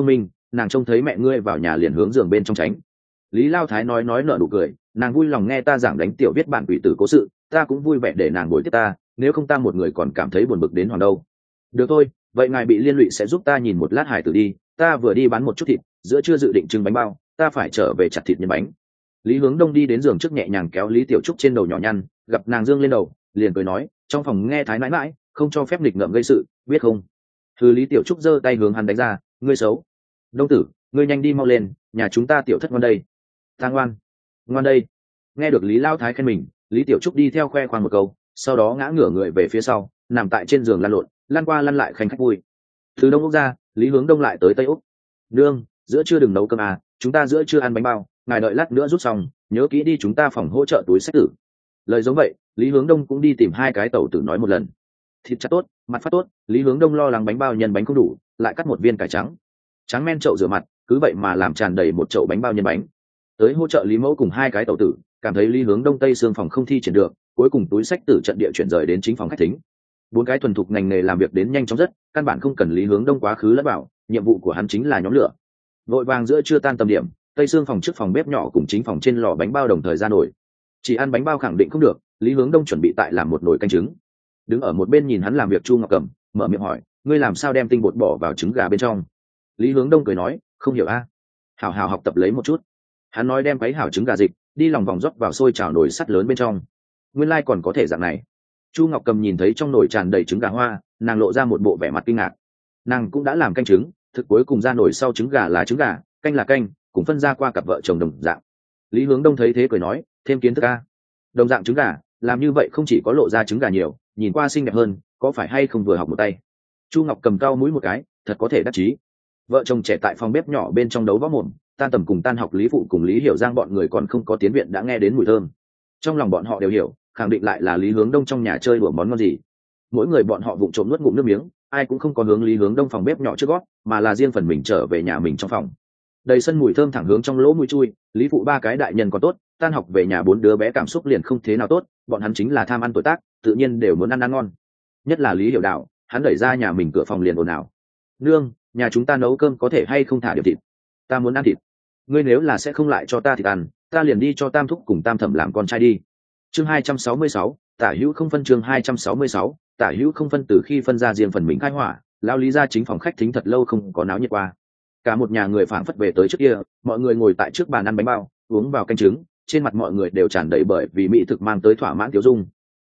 nàng trông thấy mẹ ngươi vào nhà liền hướng giường bên trong tránh. Lý Lao Thái nói nở nụ cười, nàng vui lòng nghe ta giảng đánh tiểu viết bản quỷ tử cố sự, ta cũng vui vẻ để nàng bồi tiếp ta, nếu không ta một người còn cảm thấy buồn bực đến hoàng đâu. Được thôi, vậy ngài bị liên lụy sẽ giúp ta nhìn một lát hải tử đi, ta vừa đi bán một chút thịt, giữa trưa dự định trưng bánh bao, ta phải trở về chặt thịt nhân bánh. Lý Hướng Đông đi đến giường trước nhẹ nhàng kéo Lý Tiểu Trúc trên đầu nhỏ nhăn, gặp nàng dương lên đầu, liền cười nói, trong phòng nghe thái nãi mãi, không cho phép nghịch ngợm gây sự, biết không? Thư Lý Tiểu Trúc giơ tay hướng hắn đánh ra, ngươi xấu. Đông tử, ngươi nhanh đi mau lên, nhà chúng ta tiểu thất ngoan đây. Ta ngoan, ngoan đây. Nghe được Lý Lao Thái khen mình, Lý Tiểu Trúc đi theo khoe khoang một câu, sau đó ngã ngửa người về phía sau, nằm tại trên giường lăn lộn, lăn qua lăn lại khanh khách vui. Từ Đông Úc ra, Lý Hướng Đông lại tới Tây Úc. Nương, giữa trưa đừng nấu cơm à, chúng ta giữa trưa ăn bánh bao, ngài đợi lát nữa rút xong, nhớ kỹ đi chúng ta phòng hỗ trợ túi sách tử. Lời giống vậy, Lý Hướng Đông cũng đi tìm hai cái tẩu tử nói một lần. Thịt chặt tốt, mặt phát tốt, Lý Hướng Đông lo lắng bánh bao nhân bánh không đủ, lại cắt một viên cải trắng. Trắng men chậu rửa mặt, cứ vậy mà làm tràn đầy một chậu bánh bao nhân bánh. Tới hỗ trợ Lý Mẫu cùng hai cái tẩu tử, cảm thấy Lý Hướng Đông tây xương phòng không thi triển được, cuối cùng túi sách tử trận địa chuyển rời đến chính phòng khách thính. Bốn cái thuần thục ngành nghề làm việc đến nhanh chóng rất, căn bản không cần Lý Hướng Đông quá khứ lẫn vào, nhiệm vụ của hắn chính là nhóm lửa. Vội vàng giữa trưa tan tầm điểm, tây xương phòng trước phòng bếp nhỏ cùng chính phòng trên lò bánh bao đồng thời ra nổi. Chỉ ăn bánh bao khẳng định không được, Lý Hướng Đông chuẩn bị tại làm một nồi canh trứng. Đứng ở một bên nhìn hắn làm việc Chu Ngọc Cẩm mở miệng hỏi, ngươi làm sao đem tinh bột bỏ vào trứng gà bên trong? Lý Hướng Đông cười nói, không hiểu a. Hảo hảo học tập lấy một chút. Hắn nói đem quấy hảo trứng gà dịch, đi lòng vòng rót vào sôi chảo nồi sắt lớn bên trong. Nguyên lai còn có thể dạng này. Chu Ngọc Cầm nhìn thấy trong nồi tràn đầy trứng gà hoa, nàng lộ ra một bộ vẻ mặt kinh ngạc. Nàng cũng đã làm canh trứng, thực cuối cùng ra nồi sau trứng gà là trứng gà, canh là canh, cùng phân ra qua cặp vợ chồng đồng dạng. Lý Hướng Đông thấy thế cười nói, thêm kiến thức a. Đồng dạng trứng gà, làm như vậy không chỉ có lộ ra trứng gà nhiều, nhìn qua xinh đẹp hơn, có phải hay không vừa học một tay? Chu Ngọc Cầm cau mũi một cái, thật có thể đắc chí. Vợ chồng trẻ tại phòng bếp nhỏ bên trong đấu võ mồm, tan tầm cùng tan học Lý Phụ cùng Lý Hiểu Giang bọn người còn không có tiến viện đã nghe đến mùi thơm. Trong lòng bọn họ đều hiểu, khẳng định lại là Lý Hướng Đông trong nhà chơi đùa món ngon gì. Mỗi người bọn họ vụng trộm nuốt ngụm nước miếng, ai cũng không có hướng Lý Hướng Đông phòng bếp nhỏ trước gót, mà là riêng phần mình trở về nhà mình trong phòng. Đầy sân mùi thơm thẳng hướng trong lỗ mũi chui, Lý Phụ ba cái đại nhân còn tốt, tan học về nhà bốn đứa bé cảm xúc liền không thế nào tốt, bọn hắn chính là tham ăn tuổi tác, tự nhiên đều muốn ăn ăn ngon. Nhất là Lý Hiểu Đạo, hắn đẩy ra nhà mình cửa phòng liền ồn ào. Nương, nhà chúng ta nấu cơm có thể hay không thả điểm thịt? Ta muốn ăn thịt. Ngươi nếu là sẽ không lại cho ta thịt ăn, ta liền đi cho Tam Thúc cùng Tam Thẩm làm con trai đi. Chương 266, tả hữu không phân. Chương 266, tả hữu không phân. Từ khi phân ra riêng phần mình khai hỏa, lão Lý ra chính phòng khách thính thật lâu không có náo nhiệt qua. Cả một nhà người phảng phất về tới trước kia, mọi người ngồi tại trước bàn ăn bánh bao, uống vào canh trứng, trên mặt mọi người đều tràn đầy bởi vì mỹ thực mang tới thỏa mãn tiêu dung.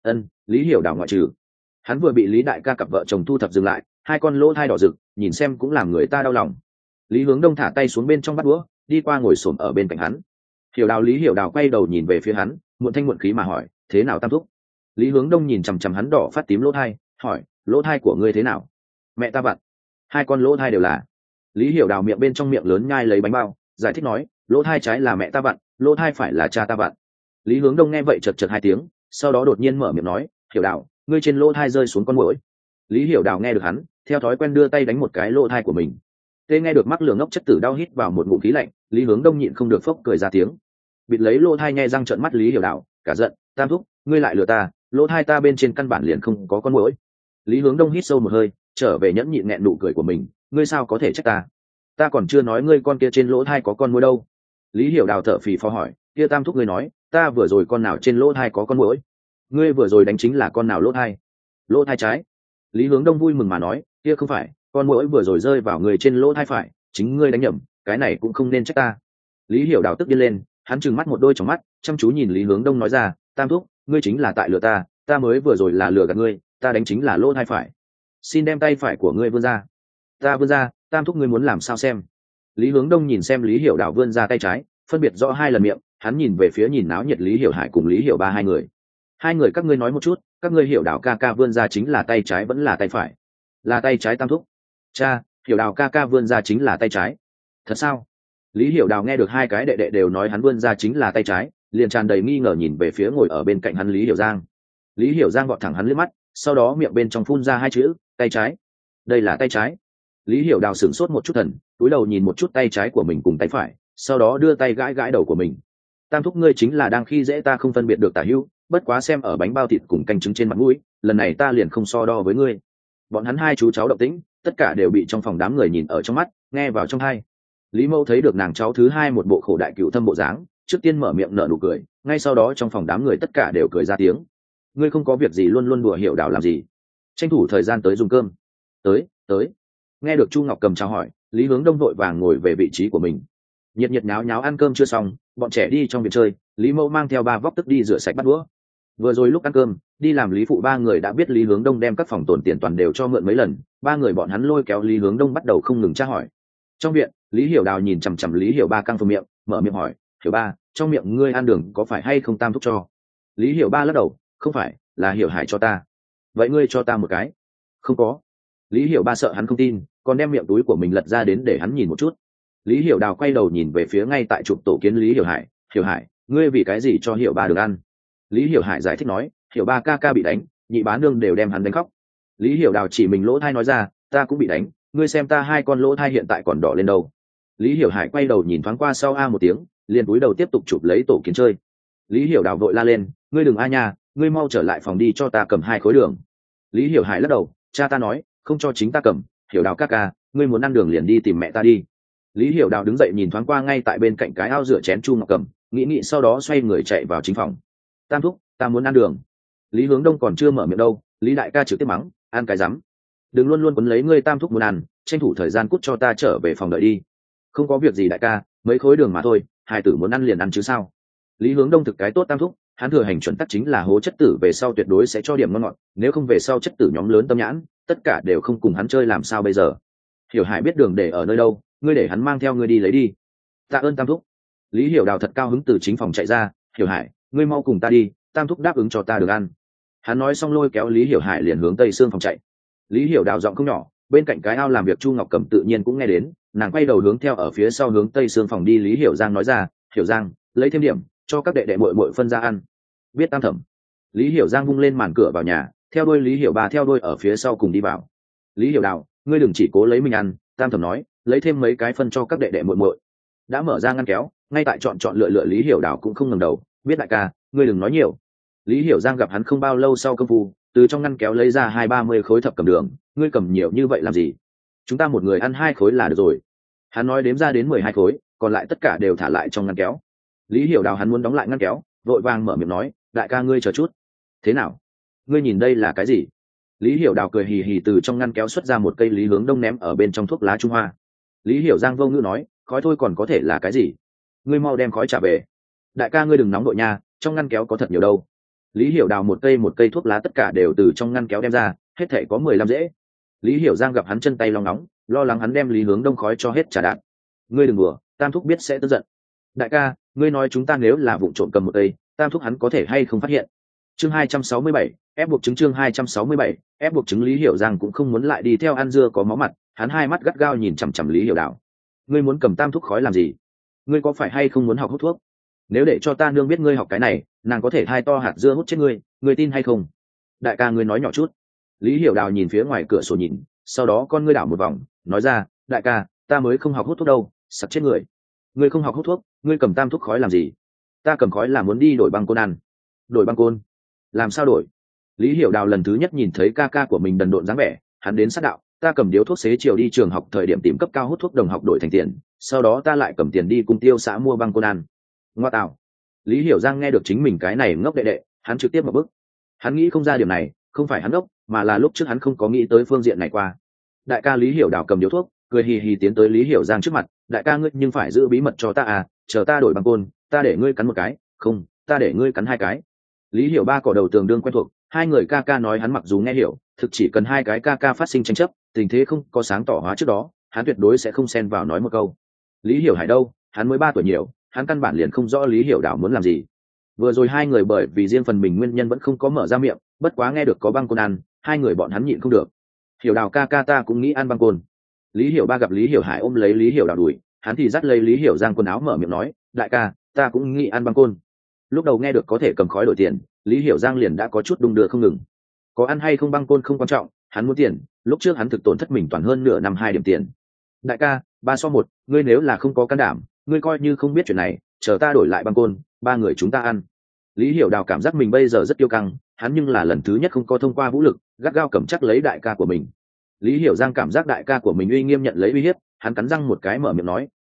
Lý Hiểu Đào ngoại trừ. Hắn vừa bị Lý Đại ca cặp vợ chồng thu thập dừng lại, hai con lỗ thai đỏ rực, nhìn xem cũng làm người ta đau lòng. Lý Hướng Đông thả tay xuống bên trong bát đũa, đi qua ngồi xổm ở bên cạnh hắn. Lý Hiểu Đào quay đầu nhìn về phía hắn, muộn thanh muộn khí mà hỏi, thế nào Tam Thúc? Lý Hướng Đông nhìn chằm chằm hắn đỏ phát tím lỗ thai, hỏi, lỗ thai của ngươi thế nào? Mẹ ta vặn. Hai con lỗ thai đều là. Lý Hiểu Đào miệng bên trong miệng lớn nhai lấy bánh bao, giải thích nói, lỗ thai trái là mẹ ta vặn, lỗ thai phải là cha ta vặn. Lý Hướng Đông nghe vậy chật chật hai tiếng, sau đó đột nhiên mở miệng nói, Hiểu Đào, ngươi trên lỗ thai rơi xuống con muỗi. Lý Hiểu Đào nghe được hắn, theo thói quen đưa tay đánh một cái lỗ thai của mình. Tê nghe được mắc lửa ngốc chất tử đau hít vào một ngụm khí lạnh, Lý Hướng Đông nhịn không được phốc cười ra tiếng. Bịt lấy lỗ thai nhe răng trợn mắt Lý Hiểu Đào, cả giận, Tam Thúc, ngươi lại lừa ta, lỗ thai ta bên trên căn bản liền không có con muỗi. Lý Hướng Đông hít sâu một hơi, trở về nhẫn nhịn nghẹn nụ cười của mình, ngươi sao có thể trách ta? Ta còn chưa nói ngươi con kia trên lỗ thai có con muỗi đâu. Lý Hiểu Đào thở phì phò hỏi, kia Tam Thúc ngươi nói, ta vừa rồi con nào trên lỗ thai có con muỗi? Ngươi vừa rồi đánh chính là con nào lỗ thai? Lỗ thai trái. Lý Hướng Đông vui mừng mà nói, kia không phải, con muỗi vừa rồi rơi vào người trên lỗ thai phải, chính ngươi đánh nhầm, cái này cũng không nên trách ta. Lý Hiểu Đào tức điên lên, hắn trừng mắt một đôi trong mắt, chăm chú nhìn Lý Hướng Đông nói ra, Tam Thúc, ngươi chính là tại lừa ta, ta mới vừa rồi là lừa gạt ngươi, ta đánh chính là lỗ thai phải. Xin đem tay phải của ngươi vươn ra. Ta vươn ra, Tam Thúc ngươi muốn làm sao xem? Lý Hướng Đông nhìn xem Lý Hiểu Đào vươn ra tay trái, phân biệt rõ hai lần miệng, hắn nhìn về phía nhìn náo nhiệt Lý Hiểu Hải cùng Lý Hiểu Ba hai người. Hai người các ngươi nói một chút, các ngươi Hiểu Đào ca ca vươn ra chính là tay trái vẫn là tay phải? Là tay trái Tam Thúc. Cha, Hiểu Đào ca ca vươn ra chính là tay trái. Thật sao? Lý Hiểu Đào nghe được hai cái đệ đệ đều nói hắn vươn ra chính là tay trái, liền tràn đầy nghi ngờ nhìn về phía ngồi ở bên cạnh hắn Lý Hiểu Giang. Lý Hiểu Giang gọt thẳng hắn liếc mắt, sau đó miệng bên trong phun ra hai chữ, tay trái. Đây là tay trái. Lý Hiểu Đào sửng sốt một chút thần, cúi đầu nhìn một chút tay trái của mình cùng tay phải, sau đó đưa tay gãi gãi đầu của mình. Tam Thúc ngươi chính là đang khi dễ ta không phân biệt được tả hữu, bất quá xem ở bánh bao thịt cùng canh trứng trên mặt mũi, lần này ta liền không so đo với ngươi. Bọn hắn hai chú cháu động tĩnh, tất cả đều bị trong phòng đám người nhìn ở trong mắt, nghe vào trong tai. Lý Mẫu thấy được nàng cháu thứ hai một bộ khổ đại cựu thâm bộ dáng, trước tiên mở miệng nở nụ cười, ngay sau đó trong phòng đám người tất cả đều cười ra tiếng. Ngươi không có việc gì luôn luôn đùa Hiểu Đào làm gì? Tranh thủ thời gian tới dùng cơm. Tới. Nghe được Chu Ngọc Cầm chào hỏi, Lý Hướng Đông vội vàng ngồi về vị trí của mình. Nhiệt nhiệt nháo nháo ăn cơm chưa xong, bọn trẻ đi trong viện chơi, Lý Mẫu mang theo ba vóc tức đi rửa sạch bát đũa. Vừa rồi lúc ăn cơm, đi làm Lý phụ ba người đã biết Lý Hướng Đông đem các phòng tồn tiền toàn đều cho mượn mấy lần, ba người bọn hắn lôi kéo Lý Hướng Đông bắt đầu không ngừng tra hỏi. Trong viện, Lý Hiểu Đào nhìn chằm chằm Lý Hiểu Ba căng phồng miệng, mở miệng hỏi, Hiểu Ba, trong miệng ngươi ăn đường có phải hay không tam thúc cho? Lý Hiểu Ba lắc đầu, không phải, là Hiểu Hải cho ta. Vậy ngươi cho ta một cái? Không có. Lý Hiểu Ba sợ hắn không tin, còn đem miệng túi của mình lật ra đến để hắn nhìn một chút. Lý Hiểu Đào quay đầu nhìn về phía ngay tại chụp tổ kiến Lý Hiểu Hải, Hiểu Hải, ngươi vì cái gì cho Hiểu Ba được ăn? Lý Hiểu Hải giải thích nói, Hiểu Ba ca ca bị đánh, nhị bá nương đều đem hắn đánh khóc. Lý Hiểu Đào chỉ mình lỗ thai nói ra, ta cũng bị đánh, ngươi xem ta hai con lỗ thai hiện tại còn đỏ lên đâu. Lý Hiểu Hải quay đầu nhìn thoáng qua sau a một tiếng, liền cúi đầu tiếp tục chụp lấy tổ kiến chơi. Lý Hiểu Đào vội la lên, ngươi đừng a nha, ngươi mau trở lại phòng đi cho ta cầm 2 khối đường. Lý Hiểu Hải lắc đầu, cha ta nói không cho chính ta cầm, Hiểu Đào ca ca, ngươi muốn ăn đường liền đi tìm mẹ ta đi. Lý Hiểu Đào đứng dậy nhìn thoáng qua ngay tại bên cạnh cái ao rửa chén Chu Ngọc Cầm, nghĩ sau đó xoay người chạy vào chính phòng. Tam thúc, ta muốn ăn đường. Lý Hướng Đông còn chưa mở miệng đâu, Lý đại ca trực tiếp mắng, ăn cái rắm, đừng luôn luôn quấn lấy ngươi tam thúc muốn ăn, tranh thủ thời gian cút cho ta trở về phòng đợi đi. Không có việc gì đại ca, mấy khối đường mà thôi, hai tử muốn ăn liền ăn chứ sao. Lý Hướng Đông thực cái tốt tam thúc, hắn thừa hành chuẩn tắc chính là hố chất tử về sau tuyệt đối sẽ cho điểm ngon ngọt, nếu không về sau chất tử nhóm lớn tâm nhãn, tất cả đều không cùng hắn chơi làm sao bây giờ. Hiểu Hải biết đường để ở nơi đâu, ngươi để hắn mang theo ngươi đi lấy đi. Tạ ơn tam thúc. Lý Hiểu Đào thật cao hứng từ chính phòng chạy ra, Hiểu Hải, ngươi mau cùng ta đi, tam thúc đáp ứng cho ta được ăn. Hắn nói xong lôi kéo Lý Hiểu Hải liền hướng tây xương phòng chạy. Lý Hiểu Đào giọng không nhỏ, bên cạnh cái ao làm việc Chu Ngọc Cầm tự nhiên cũng nghe đến, nàng quay đầu hướng theo ở phía sau hướng tây xương phòng đi. Lý Hiểu Giang nói ra, Hiểu Giang, lấy thêm điểm cho các đệ đệ muội muội phân ra ăn. Biết tam thẩm. Lý Hiểu Giang vung lên màn cửa vào nhà, theo đuôi Lý Hiểu Ba theo đuôi ở phía sau cùng đi vào. Lý Hiểu Đào, ngươi đừng chỉ cố lấy mình ăn, tam thẩm nói lấy thêm mấy cái phân cho các đệ đệ muội muội. Đã mở ra ngăn kéo, ngay tại chọn lựa Lý Hiểu Đào cũng không ngẩng đầu, biết đại ca, ngươi đừng nói nhiều. Lý Hiểu Giang gặp hắn không bao lâu sau công phu, từ trong ngăn kéo lấy ra 20-30 khối thập cẩm đường, ngươi cầm nhiều như vậy làm gì? Chúng ta một người ăn 2 khối là được rồi. Hắn nói đếm ra đến 12 khối, còn lại tất cả đều thả lại trong ngăn kéo. Lý Hiểu Đào hắn muốn đóng lại ngăn kéo, vội vàng mở miệng nói, đại ca ngươi chờ chút. Thế nào? Ngươi nhìn đây là cái gì? Lý Hiểu Đào cười hì hì từ trong ngăn kéo xuất ra một cây Lý Hướng Đông ném ở bên trong thuốc lá Trung Hoa. Lý Hiểu Giang vô ngữ nói, khói thôi còn có thể là cái gì? Ngươi mau đem khói trả về. Đại ca ngươi đừng nóng đội nha, trong ngăn kéo có thật nhiều đâu. Lý Hiểu Đào một cây thuốc lá tất cả đều từ trong ngăn kéo đem ra, hết thảy có 15 rễ. Lý Hiểu Giang gặp hắn chân tay long nóng, lo lắng hắn đem Lý Hướng Đông khói cho hết trả đạn. Ngươi đừng đùa, tam thúc biết sẽ tức giận. Đại ca, ngươi nói chúng ta nếu là vụng trộm cầm một cây, tam thúc hắn có thể hay không phát hiện. Chương 267, ép buộc chứng. Chương 267, ép buộc chứng. Lý Hiểu Giang cũng không muốn lại đi theo ăn dưa có máu mặt, hắn hai mắt gắt gao nhìn chằm chằm Lý Hiểu Đào. Ngươi muốn cầm tam thúc khói làm gì? Ngươi có phải hay không muốn học hút thuốc? Nếu để cho ta nương biết ngươi học cái này, nàng có thể thai to hạt dưa hút chết ngươi, ngươi tin hay không? Đại ca ngươi nói nhỏ chút. Lý Hiểu Đào nhìn phía ngoài cửa sổ nhìn, sau đó con ngươi đảo một vòng, nói ra, đại ca, ta mới không học hút thuốc đâu, sặc chết người. Ngươi không học hút thuốc, ngươi cầm tam thuốc khói làm gì? Ta cầm khói là muốn đi đổi băng côn ăn. Đổi băng côn? Làm sao đổi? Lý Hiểu Đào lần thứ nhất nhìn thấy ca ca của mình đần độn dáng vẻ, hắn đến sát đạo, ta cầm điếu thuốc xế chiều đi trường học thời điểm tìm cấp cao hút thuốc đồng học đổi thành tiền, sau đó ta lại cầm tiền đi cùng tiêu xã mua băng côn ăn. Ngoa tạo. Lý Hiểu Giang nghe được chính mình cái này ngốc đệ đệ, hắn trực tiếp một bước. Hắn nghĩ không ra điểm này, không phải hắn ngốc, mà là lúc trước hắn không có nghĩ tới phương diện này qua. Đại ca Lý Hiểu Đào cầm điếu thuốc, cười hì hì tiến tới Lý Hiểu Giang trước mặt, đại ca ngươi nhưng phải giữ bí mật cho ta à, chờ ta đổi băng côn, ta để ngươi cắn một cái, không, ta để ngươi cắn 2 cái. Lý Hiểu Ba cỏ đầu tường đương quen thuộc, hai người ca ca nói hắn mặc dù nghe hiểu, thực chỉ cần 2 cái ca ca phát sinh tranh chấp, tình thế không có sáng tỏ hóa trước đó, hắn tuyệt đối sẽ không xen vào nói một câu. Lý Hiểu Hải đâu, hắn mới 3 tuổi nhiều, hắn căn bản liền không rõ Lý Hiểu Đào muốn làm gì. Vừa rồi hai người bởi vì riêng phần mình nguyên nhân vẫn không có mở ra miệng, bất quá nghe được có băng côn ăn, hai người bọn hắn nhịn không được. Hiểu Đào ca ca ta cũng nghĩ ăn băng côn. Lý Hiểu Ba gặp Lý Hiểu Hải ôm lấy Lý Hiểu Đào đùi, hắn thì dắt lấy Lý Hiểu Giang quần áo mở miệng nói, đại ca, ta cũng nghĩ ăn băng côn. Lúc đầu nghe được có thể cầm khói đổi tiền, Lý Hiểu Giang liền đã có chút đung đưa không ngừng. Có ăn hay không băng côn không quan trọng, hắn muốn tiền, lúc trước hắn thực tổn thất mình toàn hơn nửa năm 2 điểm tiền. Đại ca, 3-1, ngươi nếu là không có can đảm, ngươi coi như không biết chuyện này, chờ ta đổi lại băng côn, 3 người chúng ta ăn. Lý Hiểu Đào cảm giác mình bây giờ rất kiêu căng, hắn nhưng là lần thứ nhất không có thông qua vũ lực, gắt gao cầm chắc lấy đại ca của mình. Lý Hiểu Giang cảm giác đại ca của mình uy nghiêm nhận lấy uy hiếp, hắn cắn răng một cái mở miệng nói,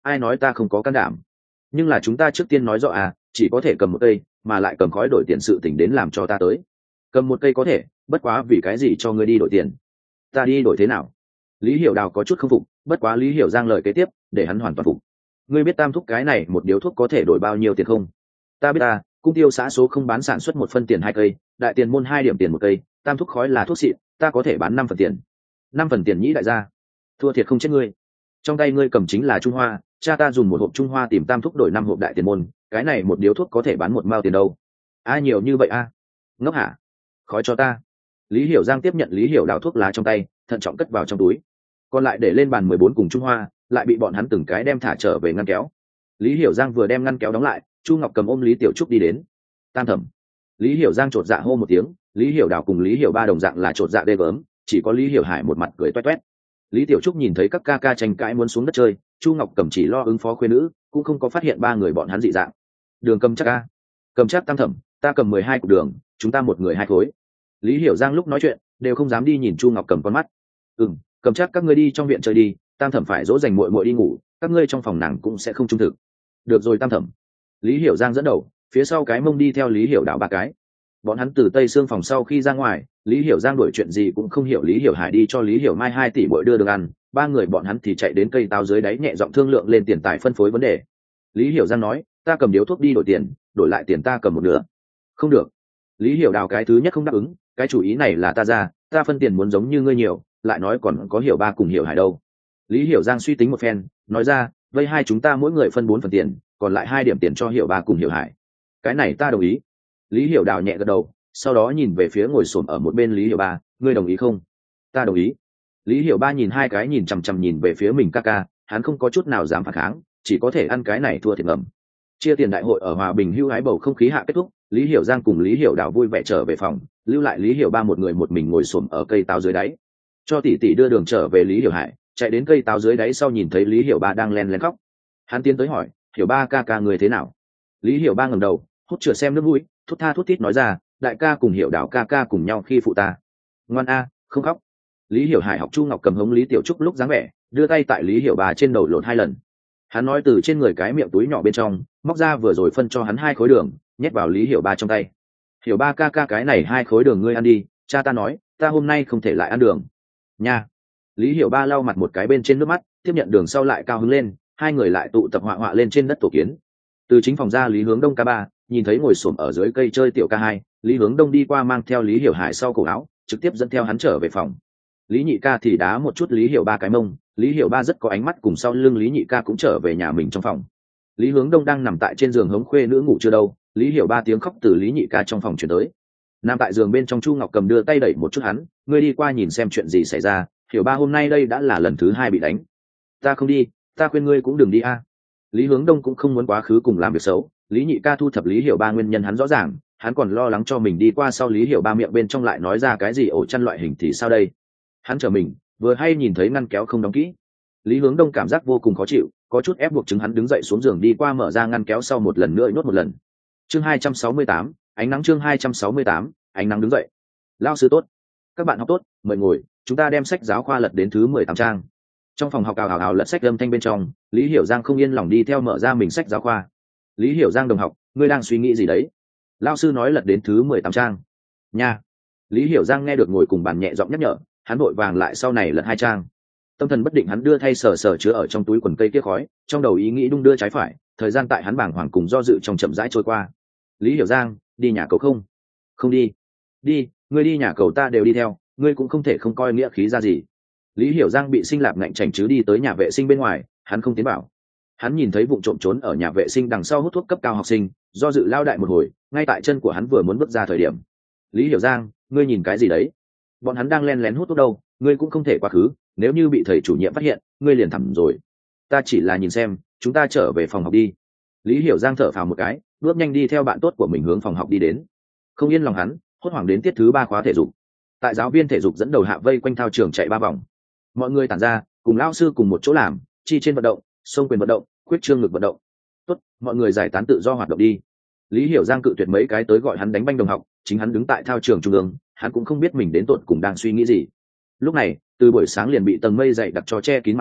ai nói ta không có can đảm? Nhưng là chúng ta trước tiên nói rõ à, chỉ có thể cầm một cây, mà lại cầm khói đổi tiền sự tình đến làm cho ta tới. Cầm một cây có thể, bất quá vì cái gì cho ngươi đi đổi tiền? Ta đi đổi thế nào? Lý Hiểu Đào có chút không phục, bất quá Lý Hiểu Giang lời kế tiếp để hắn hoàn toàn phục. Ngươi biết tam thúc cái này một điếu thuốc có thể đổi bao nhiêu tiền không? Ta biết ta, cung tiêu xã số không bán sản xuất 1 phân tiền 2 cây, đại tiền môn 2 điểm tiền 1 cây, tam thúc khói là thuốc xịn, ta có thể bán 5 phần tiền. 5 phần tiền nhĩ đại gia. Thua thiệt không chết ngươi. Trong tay ngươi cầm chính là Trung Hoa, cha ta dùng 1 hộp Trung Hoa tìm tam thúc đổi 5 hộp đại tiền môn, cái này một điếu thuốc có thể bán 1 mao tiền đâu. Ai nhiều như vậy a? Ngốc hả? Khói cho ta. Lý Hiểu Giang tiếp nhận Lý Hiểu Đào thuốc lá trong tay, thận trọng cất vào trong túi. Còn lại để lên bàn 14 cùng Trung Hoa, lại bị bọn hắn từng cái đem thả trở về ngăn kéo. Lý Hiểu Giang vừa đem ngăn kéo đóng lại, Chu Ngọc Cầm ôm Lý Tiểu Trúc đi đến. Tam thẩm. Lý Hiểu Giang chột dạ hô một tiếng, Lý Hiểu Đào cùng Lý Hiểu Ba đồng dạng là chột dạ ghê gớm, chỉ có Lý Hiểu Hải một mặt cười toét toét. Lý Tiểu Trúc nhìn thấy các ca ca tranh cãi muốn xuống đất chơi, Chu Ngọc Cầm chỉ lo ứng phó khuê nữ, cũng không có phát hiện ba người bọn hắn dị dạng. Đường Cầm chắc a, Cầm chắc tam thẩm, ta cầm 12 cục đường, chúng ta một người 2 khối. Lý Hiểu Giang lúc nói chuyện đều không dám đi nhìn Chu Ngọc Cầm con mắt. Cầm chắc các ngươi đi trong viện chơi đi, tam thẩm phải dỗ dành muội muội đi ngủ, các ngươi trong phòng nàng cũng sẽ không trung thực. Được rồi tam thẩm. Lý Hiểu Giang dẫn đầu, phía sau cái mông đi theo Lý Hiểu Đào 3 cái. Bọn hắn từ tây xương phòng sau khi ra ngoài, Lý Hiểu Giang đuổi chuyện gì cũng không hiểu, Lý Hiểu Hải đi cho Lý Hiểu Mai 2 tỷ muội đưa đường ăn, 3 người bọn hắn thì chạy đến cây táo dưới đáy nhẹ giọng thương lượng lên tiền tài phân phối vấn đề. Lý Hiểu Giang nói, ta cầm điếu thuốc đi đổi tiền, đổi lại tiền ta cầm một nửa. Không được. Lý Hiểu Đào cái thứ nhất không đáp ứng, cái chủ ý này là ta ra, ta phân tiền muốn giống như ngươi nhiều, lại nói còn có Hiểu Ba cùng Hiểu Hải đâu. Lý Hiểu Giang suy tính một phen, nói ra, vây hai chúng ta mỗi người phân 4 phần tiền, còn lại 2 điểm tiền cho Hiểu Ba cùng Hiểu Hải. Cái này ta đồng ý. Lý Hiểu Đào nhẹ gật đầu, sau đó nhìn về phía ngồi xổm ở một bên Lý Hiểu Ba, ngươi đồng ý không? Ta đồng ý. Lý Hiểu Ba nhìn hai cái nhìn chằm chằm nhìn về phía mình ca ca, hắn không có chút nào dám phản kháng, chỉ có thể ăn cái này thua thiệt ngầm. Chia tiền đại hội ở hòa bình hưu hái bầu không khí hạ kết thúc, Lý Hiểu Giang cùng Lý Hiểu Đào vui vẻ trở về phòng, lưu lại Lý Hiểu Ba một người một mình ngồi xổm ở cây táo dưới đáy. Cho tỷ tỷ đưa đường trở về Lý Hiểu Hải, chạy đến cây táo dưới đáy sau nhìn thấy Lý Hiểu Ba đang len lén khóc. Hắn tiến tới hỏi, Hiểu Ba ca ca người thế nào? Lý Hiểu Ba ngẩng đầu, hút chửa xem nước mũi, thút tha thút thít nói ra, đại ca cùng Hiểu Đào ca ca cùng nhau khi phụ ta. Ngoan a, không khóc. Lý Hiểu Hải học Chu Ngọc Cầm hống Lý Tiểu Trúc lúc dáng vẻ, đưa tay tại Lý Hiểu Ba trên đầu lột 2 lần. Hắn nói từ trên người cái miệng túi nhỏ bên trong móc ra vừa rồi phân cho hắn 2 khối đường, nhét vào Lý Hiểu Ba trong tay. Hiểu Ba ca ca cái này 2 khối đường ngươi ăn đi, cha ta nói ta hôm nay không thể lại ăn đường nha. Lý Hiểu Ba lau mặt một cái bên trên nước mắt, tiếp nhận đường sau lại cao hứng lên, hai người lại tụ tập họa lên trên đất tổ kiến. Từ chính phòng ra Lý Hướng Đông ca ba nhìn thấy ngồi xổm ở dưới cây chơi tiểu ca hai, Lý Hướng Đông đi qua mang theo Lý Hiểu Hải sau cổ áo, trực tiếp dẫn theo hắn trở về phòng. Lý Nhị ca thì đá một chút Lý Hiểu Ba cái mông, Lý Hiểu Ba rất có ánh mắt cùng sau lưng Lý Nhị ca cũng trở về nhà mình trong phòng. Lý Hướng Đông đang nằm tại trên giường hống khuê nữ ngủ chưa đâu, Lý Hiểu Ba tiếng khóc từ Lý Nhị ca trong phòng truyền tới. Nằm tại giường bên trong Chu Ngọc Cầm đưa tay đẩy một chút hắn, ngươi đi qua nhìn xem chuyện gì xảy ra, Hiểu Ba hôm nay đây đã là lần thứ 2 bị đánh. Ta không đi, ta khuyên ngươi cũng đừng đi a. Lý Hướng Đông cũng không muốn quá khứ cùng làm việc xấu, Lý Nhị ca thu thập Lý Hiểu Ba nguyên nhân hắn rõ ràng, hắn còn lo lắng cho mình đi qua sau Lý Hiểu Ba miệng bên trong lại nói ra cái gì ổ chăn loại hình thì sao đây. Hắn chờ mình vừa hay nhìn thấy ngăn kéo không đóng kỹ, Lý Hướng Đông cảm giác vô cùng khó chịu, có chút ép buộc chứng hắn đứng dậy xuống giường đi qua mở ra ngăn kéo sau một lần nữa nhốt một lần. Chương 268, ánh nắng. Chương 268, ánh nắng đứng dậy. Lao sư tốt, các bạn học tốt, mời ngồi, chúng ta đem sách giáo khoa lật đến thứ 18 trang. Trong phòng học ào lật sách âm thanh bên trong, Lý Hiểu Giang không yên lòng đi theo mở ra mình sách giáo khoa. Lý Hiểu Giang đồng học, ngươi đang suy nghĩ gì đấy? Lao sư nói lật đến thứ 18 trang. Nha. Lý Hiểu Giang nghe được ngồi cùng bàn nhẹ giọng nhắc nhở, hắn vội vàng lại sau này lật 2 trang. Tâm thần bất định hắn đưa thay sờ chứa ở trong túi quần cây kia khói, trong đầu ý nghĩ đung đưa trái phải, thời gian tại hắn bàng hoàng cùng do dự trong chậm rãi trôi qua. Lý Hiểu Giang, đi nhà cầu không? Không đi. Đi, ngươi đi nhà cầu ta đều đi theo, ngươi cũng không thể không coi nghĩa khí ra gì. Lý Hiểu Giang bị sinh lạp ngạnh chảnh chứ đi tới nhà vệ sinh bên ngoài, hắn không tiến vào. Hắn nhìn thấy vụng trộm trốn ở nhà vệ sinh đằng sau hút thuốc cấp cao học sinh, do dự lao đại một hồi, ngay tại chân của hắn vừa muốn bước ra thời điểm. Lý Hiểu Giang, ngươi nhìn cái gì đấy? Bọn hắn đang len lén hút thuốc đâu, ngươi cũng không thể quá khứ, nếu như bị thầy chủ nhiệm phát hiện, ngươi liền thẳm rồi. Ta chỉ là nhìn xem, chúng ta trở về phòng học đi. Lý Hiểu Giang thở phào một cái, bước nhanh đi theo bạn tốt của mình hướng phòng học đi đến. Không yên lòng hắn, hốt hoảng đến tiết thứ 3 khóa thể dục. Tại giáo viên thể dục dẫn đầu hạ vây quanh thao trường chạy 3 vòng. Mọi người tản ra, cùng lao sư cùng một chỗ làm, chi trên vận động, xông quyền vận động, quyết trương ngực vận động. Tốt, mọi người giải tán tự do hoạt động đi. Lý Hiểu Giang cự tuyệt mấy cái tới gọi hắn đánh banh đồng học, chính hắn đứng tại thao trường trung ương, hắn cũng không biết mình đến tột cùng đang suy nghĩ gì. Lúc này, từ buổi sáng liền bị tầng mây dày đặc cho che kín mặt trời,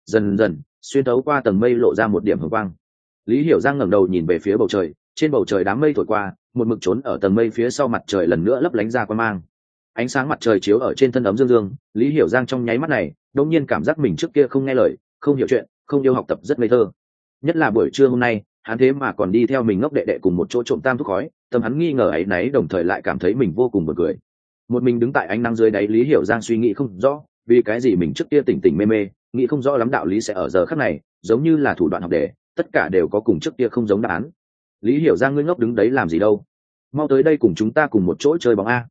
dần dần xuyên thấu qua tầng mây lộ ra một điểm hồng quang. Lý Hiểu Giang ngẩng đầu nhìn về phía bầu trời, trên bầu trời đám mây thổi qua, một mực trốn ở tầng mây phía sau mặt trời lần nữa lấp lánh ra quang mang. Ánh sáng mặt trời chiếu ở trên thân ấm dương dương, Lý Hiểu Giang trong nháy mắt này đột nhiên cảm giác mình trước kia không nghe lời, không hiểu chuyện, không yêu học tập rất ngây thơ. Nhất là buổi trưa hôm nay, hắn thế mà còn đi theo mình ngốc đệ đệ cùng một chỗ trộm tam thuốc khói, tâm hắn nghi ngờ ấy nấy, đồng thời lại cảm thấy mình vô cùng buồn cười. Một mình đứng tại ánh nắng dưới đáy, Lý Hiểu Giang suy nghĩ không rõ vì cái gì mình trước kia tỉnh tỉnh mê mê, nghĩ không rõ lắm đạo lý sẽ ở giờ khắc này giống như là thủ đoạn học đề, tất cả đều có cùng trước kia không giống đáp án. Lý Hiểu Giang ngươi ngốc đứng đấy làm gì đâu, mau tới đây cùng chúng ta cùng một chỗ chơi bóng a.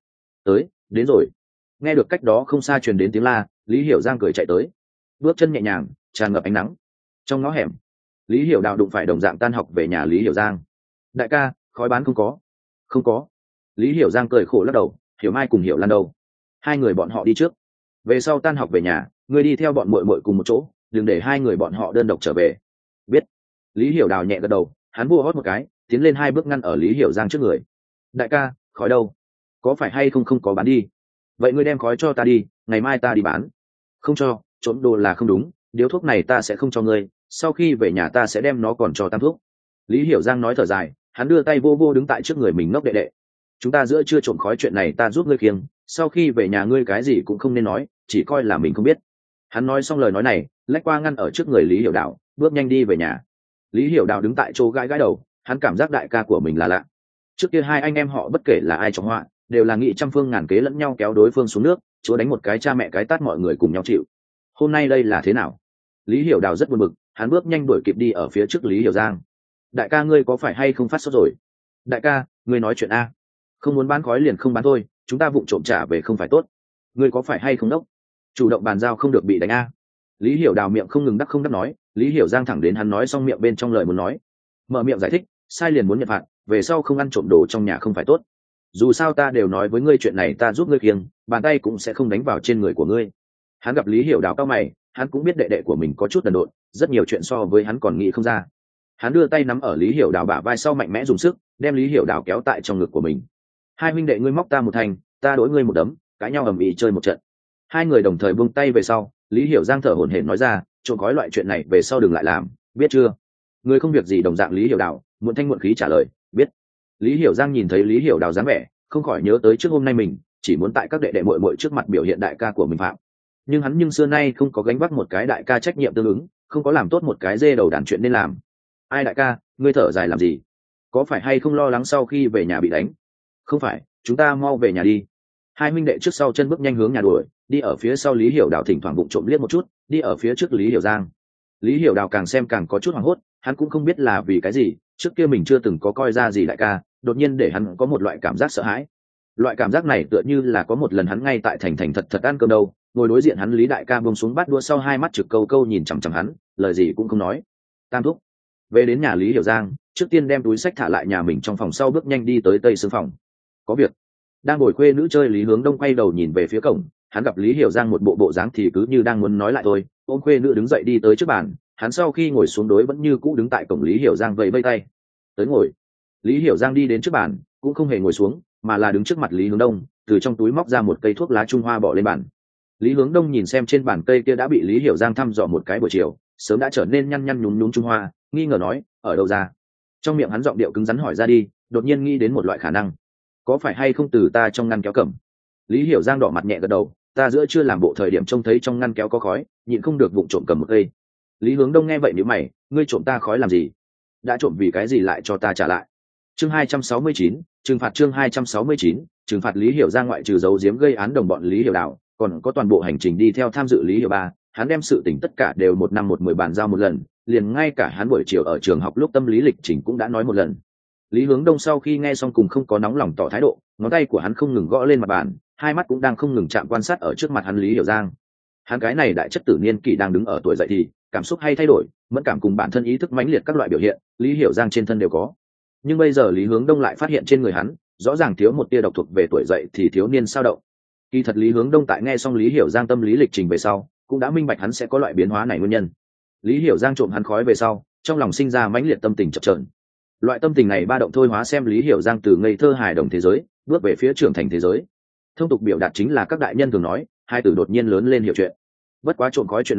Đến rồi. Nghe được cách đó không xa truyền đến tiếng la, Lý Hiểu Giang cười chạy tới, bước chân nhẹ nhàng tràn ngập ánh nắng. Trong ngõ hẻm, Lý Hiểu Đào đụng phải đồng dạng tan học về nhà Lý Hiểu Giang. Đại ca, khói bán không có. Lý Hiểu Giang cười khổ lắc đầu, Hiểu Mai cùng Hiểu Lan đâu? Hai người bọn họ đi trước, về sau tan học về nhà ngươi đi theo bọn muội muội cùng một chỗ, đừng để hai người bọn họ đơn độc trở về. Biết. Lý Hiểu Đào nhẹ gật đầu, hắn vua hót một cái tiến lên 2 bước ngăn ở Lý Hiểu Giang trước người. Đại ca, khói đâu? Có phải hay không có bán đi? Vậy ngươi đem khói cho ta đi, ngày mai ta đi bán. Không cho, trộm đồ là không đúng, điếu thuốc này ta sẽ không cho ngươi, sau khi về nhà ta sẽ đem nó còn cho tam thuốc. Lý Hiểu Giang nói thở dài, hắn đưa tay vô vô đứng tại trước người mình ngốc đệ đệ. Chúng ta giữa chưa trộm khói chuyện này ta giúp ngươi khiêng, sau khi về nhà ngươi cái gì cũng không nên nói, chỉ coi là mình không biết. Hắn nói xong lời nói này, lách qua ngăn ở trước người Lý Hiểu Đạo, bước nhanh đi về nhà. Lý Hiểu Đạo đứng tại chỗ gãi gãi đầu, hắn cảm giác đại ca của mình là lạ. Trước kia hai anh em họ bất kể là ai trong họa, đều là nghị trăm phương ngàn kế lẫn nhau kéo đối phương xuống nước, chúa đánh một cái cha mẹ cái tát mọi người cùng nhau chịu. Hôm nay đây là thế nào? Lý Hiểu Đào rất buồn bực, hắn bước nhanh đuổi kịp đi ở phía trước Lý Hiểu Giang. Đại ca ngươi có phải hay không phát sốt rồi? Đại ca, ngươi nói chuyện a? Không muốn bán khói liền không bán thôi, chúng ta vụng trộm trả về không phải tốt. Ngươi có phải hay không đốc? Chủ động bàn giao không được bị đánh a. Lý Hiểu Đào miệng không ngừng đắc không đắc nói, Lý Hiểu Giang thẳng đến hắn nói xong miệng bên trong lời muốn nói, mở miệng giải thích, sai liền muốn nhận phạt, về sau không ăn trộm đồ trong nhà không phải tốt. Dù sao ta đều nói với ngươi chuyện này ta giúp ngươi kiêng, bàn tay cũng sẽ không đánh vào trên người của ngươi. Hắn gặp Lý Hiểu Đào cao mày, hắn cũng biết đệ đệ của mình có chút đần độn, rất nhiều chuyện so với hắn còn nghĩ không ra. Hắn đưa tay nắm ở Lý Hiểu Đào bả vai sau mạnh mẽ dùng sức, đem Lý Hiểu Đào kéo tại trong ngực của mình. Hai huynh đệ ngươi móc ta một thành, ta đối ngươi một đấm, cãi nhau ầm ĩ chơi một trận. Hai người đồng thời buông tay về sau, Lý Hiểu Giang thở hổn hển nói ra, trộm gói loại chuyện này về sau đừng lại làm, biết chưa? Ngươi không việc gì đồng dạng Lý Hiểu Đào, muộn thanh muộn khí trả lời, biết. Lý Hiểu Giang nhìn thấy Lý Hiểu Đào dáng vẻ, không khỏi nhớ tới trước hôm nay mình chỉ muốn tại các đệ đệ muội muội trước mặt biểu hiện đại ca của mình phạm, nhưng hắn xưa nay không có gánh vác một cái đại ca trách nhiệm tương ứng, không có làm tốt một cái dê đầu đàn chuyện nên làm. Ai đại ca, ngươi thở dài làm gì? Có phải hay không lo lắng sau khi về nhà bị đánh? Không phải, chúng ta mau về nhà đi. Hai huynh đệ trước sau chân bước nhanh hướng nhà đuổi, đi ở phía sau Lý Hiểu Đào thỉnh thoảng bụng trộm liếc một chút, đi ở phía trước Lý Hiểu Giang. Lý Hiểu Đào càng xem càng có chút hoảng hốt, hắn cũng không biết là vì cái gì, trước kia mình chưa từng có coi ra gì đại ca, đột nhiên để hắn có một loại cảm giác sợ hãi. Loại cảm giác này tựa như là có một lần hắn ngay tại thành thật thật ăn cơm đâu, ngồi đối diện hắn Lý đại ca buông xuống bát đũa sau hai mắt trực câu câu nhìn chằm chằm hắn, lời gì cũng không nói. Tam thúc. Về đến nhà Lý Hiểu Giang, trước tiên đem túi sách thả lại nhà mình trong phòng, sau bước nhanh đi tới tây xương phòng. Có việc. Đang ngồi khuê nữ chơi Lý Hướng Đông quay đầu nhìn về phía cổng, hắn gặp Lý Hiểu Giang một bộ dáng thì cứ như đang muốn nói lại thôi, ôm khuê nữ đứng dậy đi tới trước bàn, hắn sau khi ngồi xuống đối vẫn như cũ đứng tại cổng Lý Hiểu Giang vẫy vẫy tay. Tới ngồi. Lý Hiểu Giang đi đến trước bàn, cũng không hề ngồi xuống, mà là đứng trước mặt Lý Hướng Đông, từ trong túi móc ra một cây thuốc lá Trung Hoa bỏ lên bàn. Lý Hướng Đông nhìn xem trên bàn cây kia đã bị Lý Hiểu Giang thăm dò một cái buổi chiều, sớm đã trở nên nhăn nhăn nhúm nhúm Trung Hoa, nghi ngờ nói, ở đâu ra? Trong miệng hắn giọng điệu cứng rắn hỏi ra đi, đột nhiên nghĩ đến một loại khả năng, có phải hay không từ ta trong ngăn kéo cầm? Lý Hiểu Giang đỏ mặt nhẹ gật đầu, ta giữa chưa làm bộ thời điểm trông thấy trong ngăn kéo có khói, nhịn không được vụng trộm cầm một cây. Lý Hướng Đông nghe vậy nhíu mày, ngươi trộm ta khói làm gì? Đã trộm vì cái gì lại cho ta trả lại? Chương 269, trừng phạt chương 269, trừng phạt Lý Hiểu Giang ngoại trừ giấu giếm gây án đồng bọn Lý Hiểu Đào, còn có toàn bộ hành trình đi theo tham dự Lý Hiểu Ba, hắn đem sự tình tất cả đều 1 năm 10 bàn giao một lần, liền ngay cả hắn buổi chiều ở trường học lúc tâm lý lịch trình cũng đã nói một lần. Lý Hướng Đông sau khi nghe xong cùng không có nóng lòng tỏ thái độ, ngón tay của hắn không ngừng gõ lên mặt bàn, hai mắt cũng đang không ngừng chạm quan sát ở trước mặt hắn Lý Hiểu Giang. Hắn cái này đại chất tử niên kỷ đang đứng ở tuổi dậy thì cảm xúc hay thay đổi, mẫn cảm cùng bản thân ý thức mãnh liệt các loại biểu hiện, Lý Hiểu Giang trên thân đều có. Nhưng bây giờ Lý Hướng Đông lại phát hiện trên người hắn rõ ràng thiếu một tia độc thuộc về tuổi dậy thì thiếu niên sao động. Kỳ thật Lý Hướng Đông tại nghe xong Lý Hiểu Giang tâm lý lịch trình về sau, cũng đã minh bạch hắn sẽ có loại biến hóa này nguyên nhân. Lý Hiểu Giang trộm hắn khói về sau, trong lòng sinh ra mãnh liệt tâm tình chập chờn. Loại tâm tình này ba động thôi hóa xem Lý Hiểu Giang từ ngây thơ hài đồng thế giới bước về phía trưởng thành thế giới. Thông tục biểu đạt chính là các đại nhân thường nói, hai tử đột nhiên lớn lên hiểu chuyện. Bất quá trộm khói chuyện này,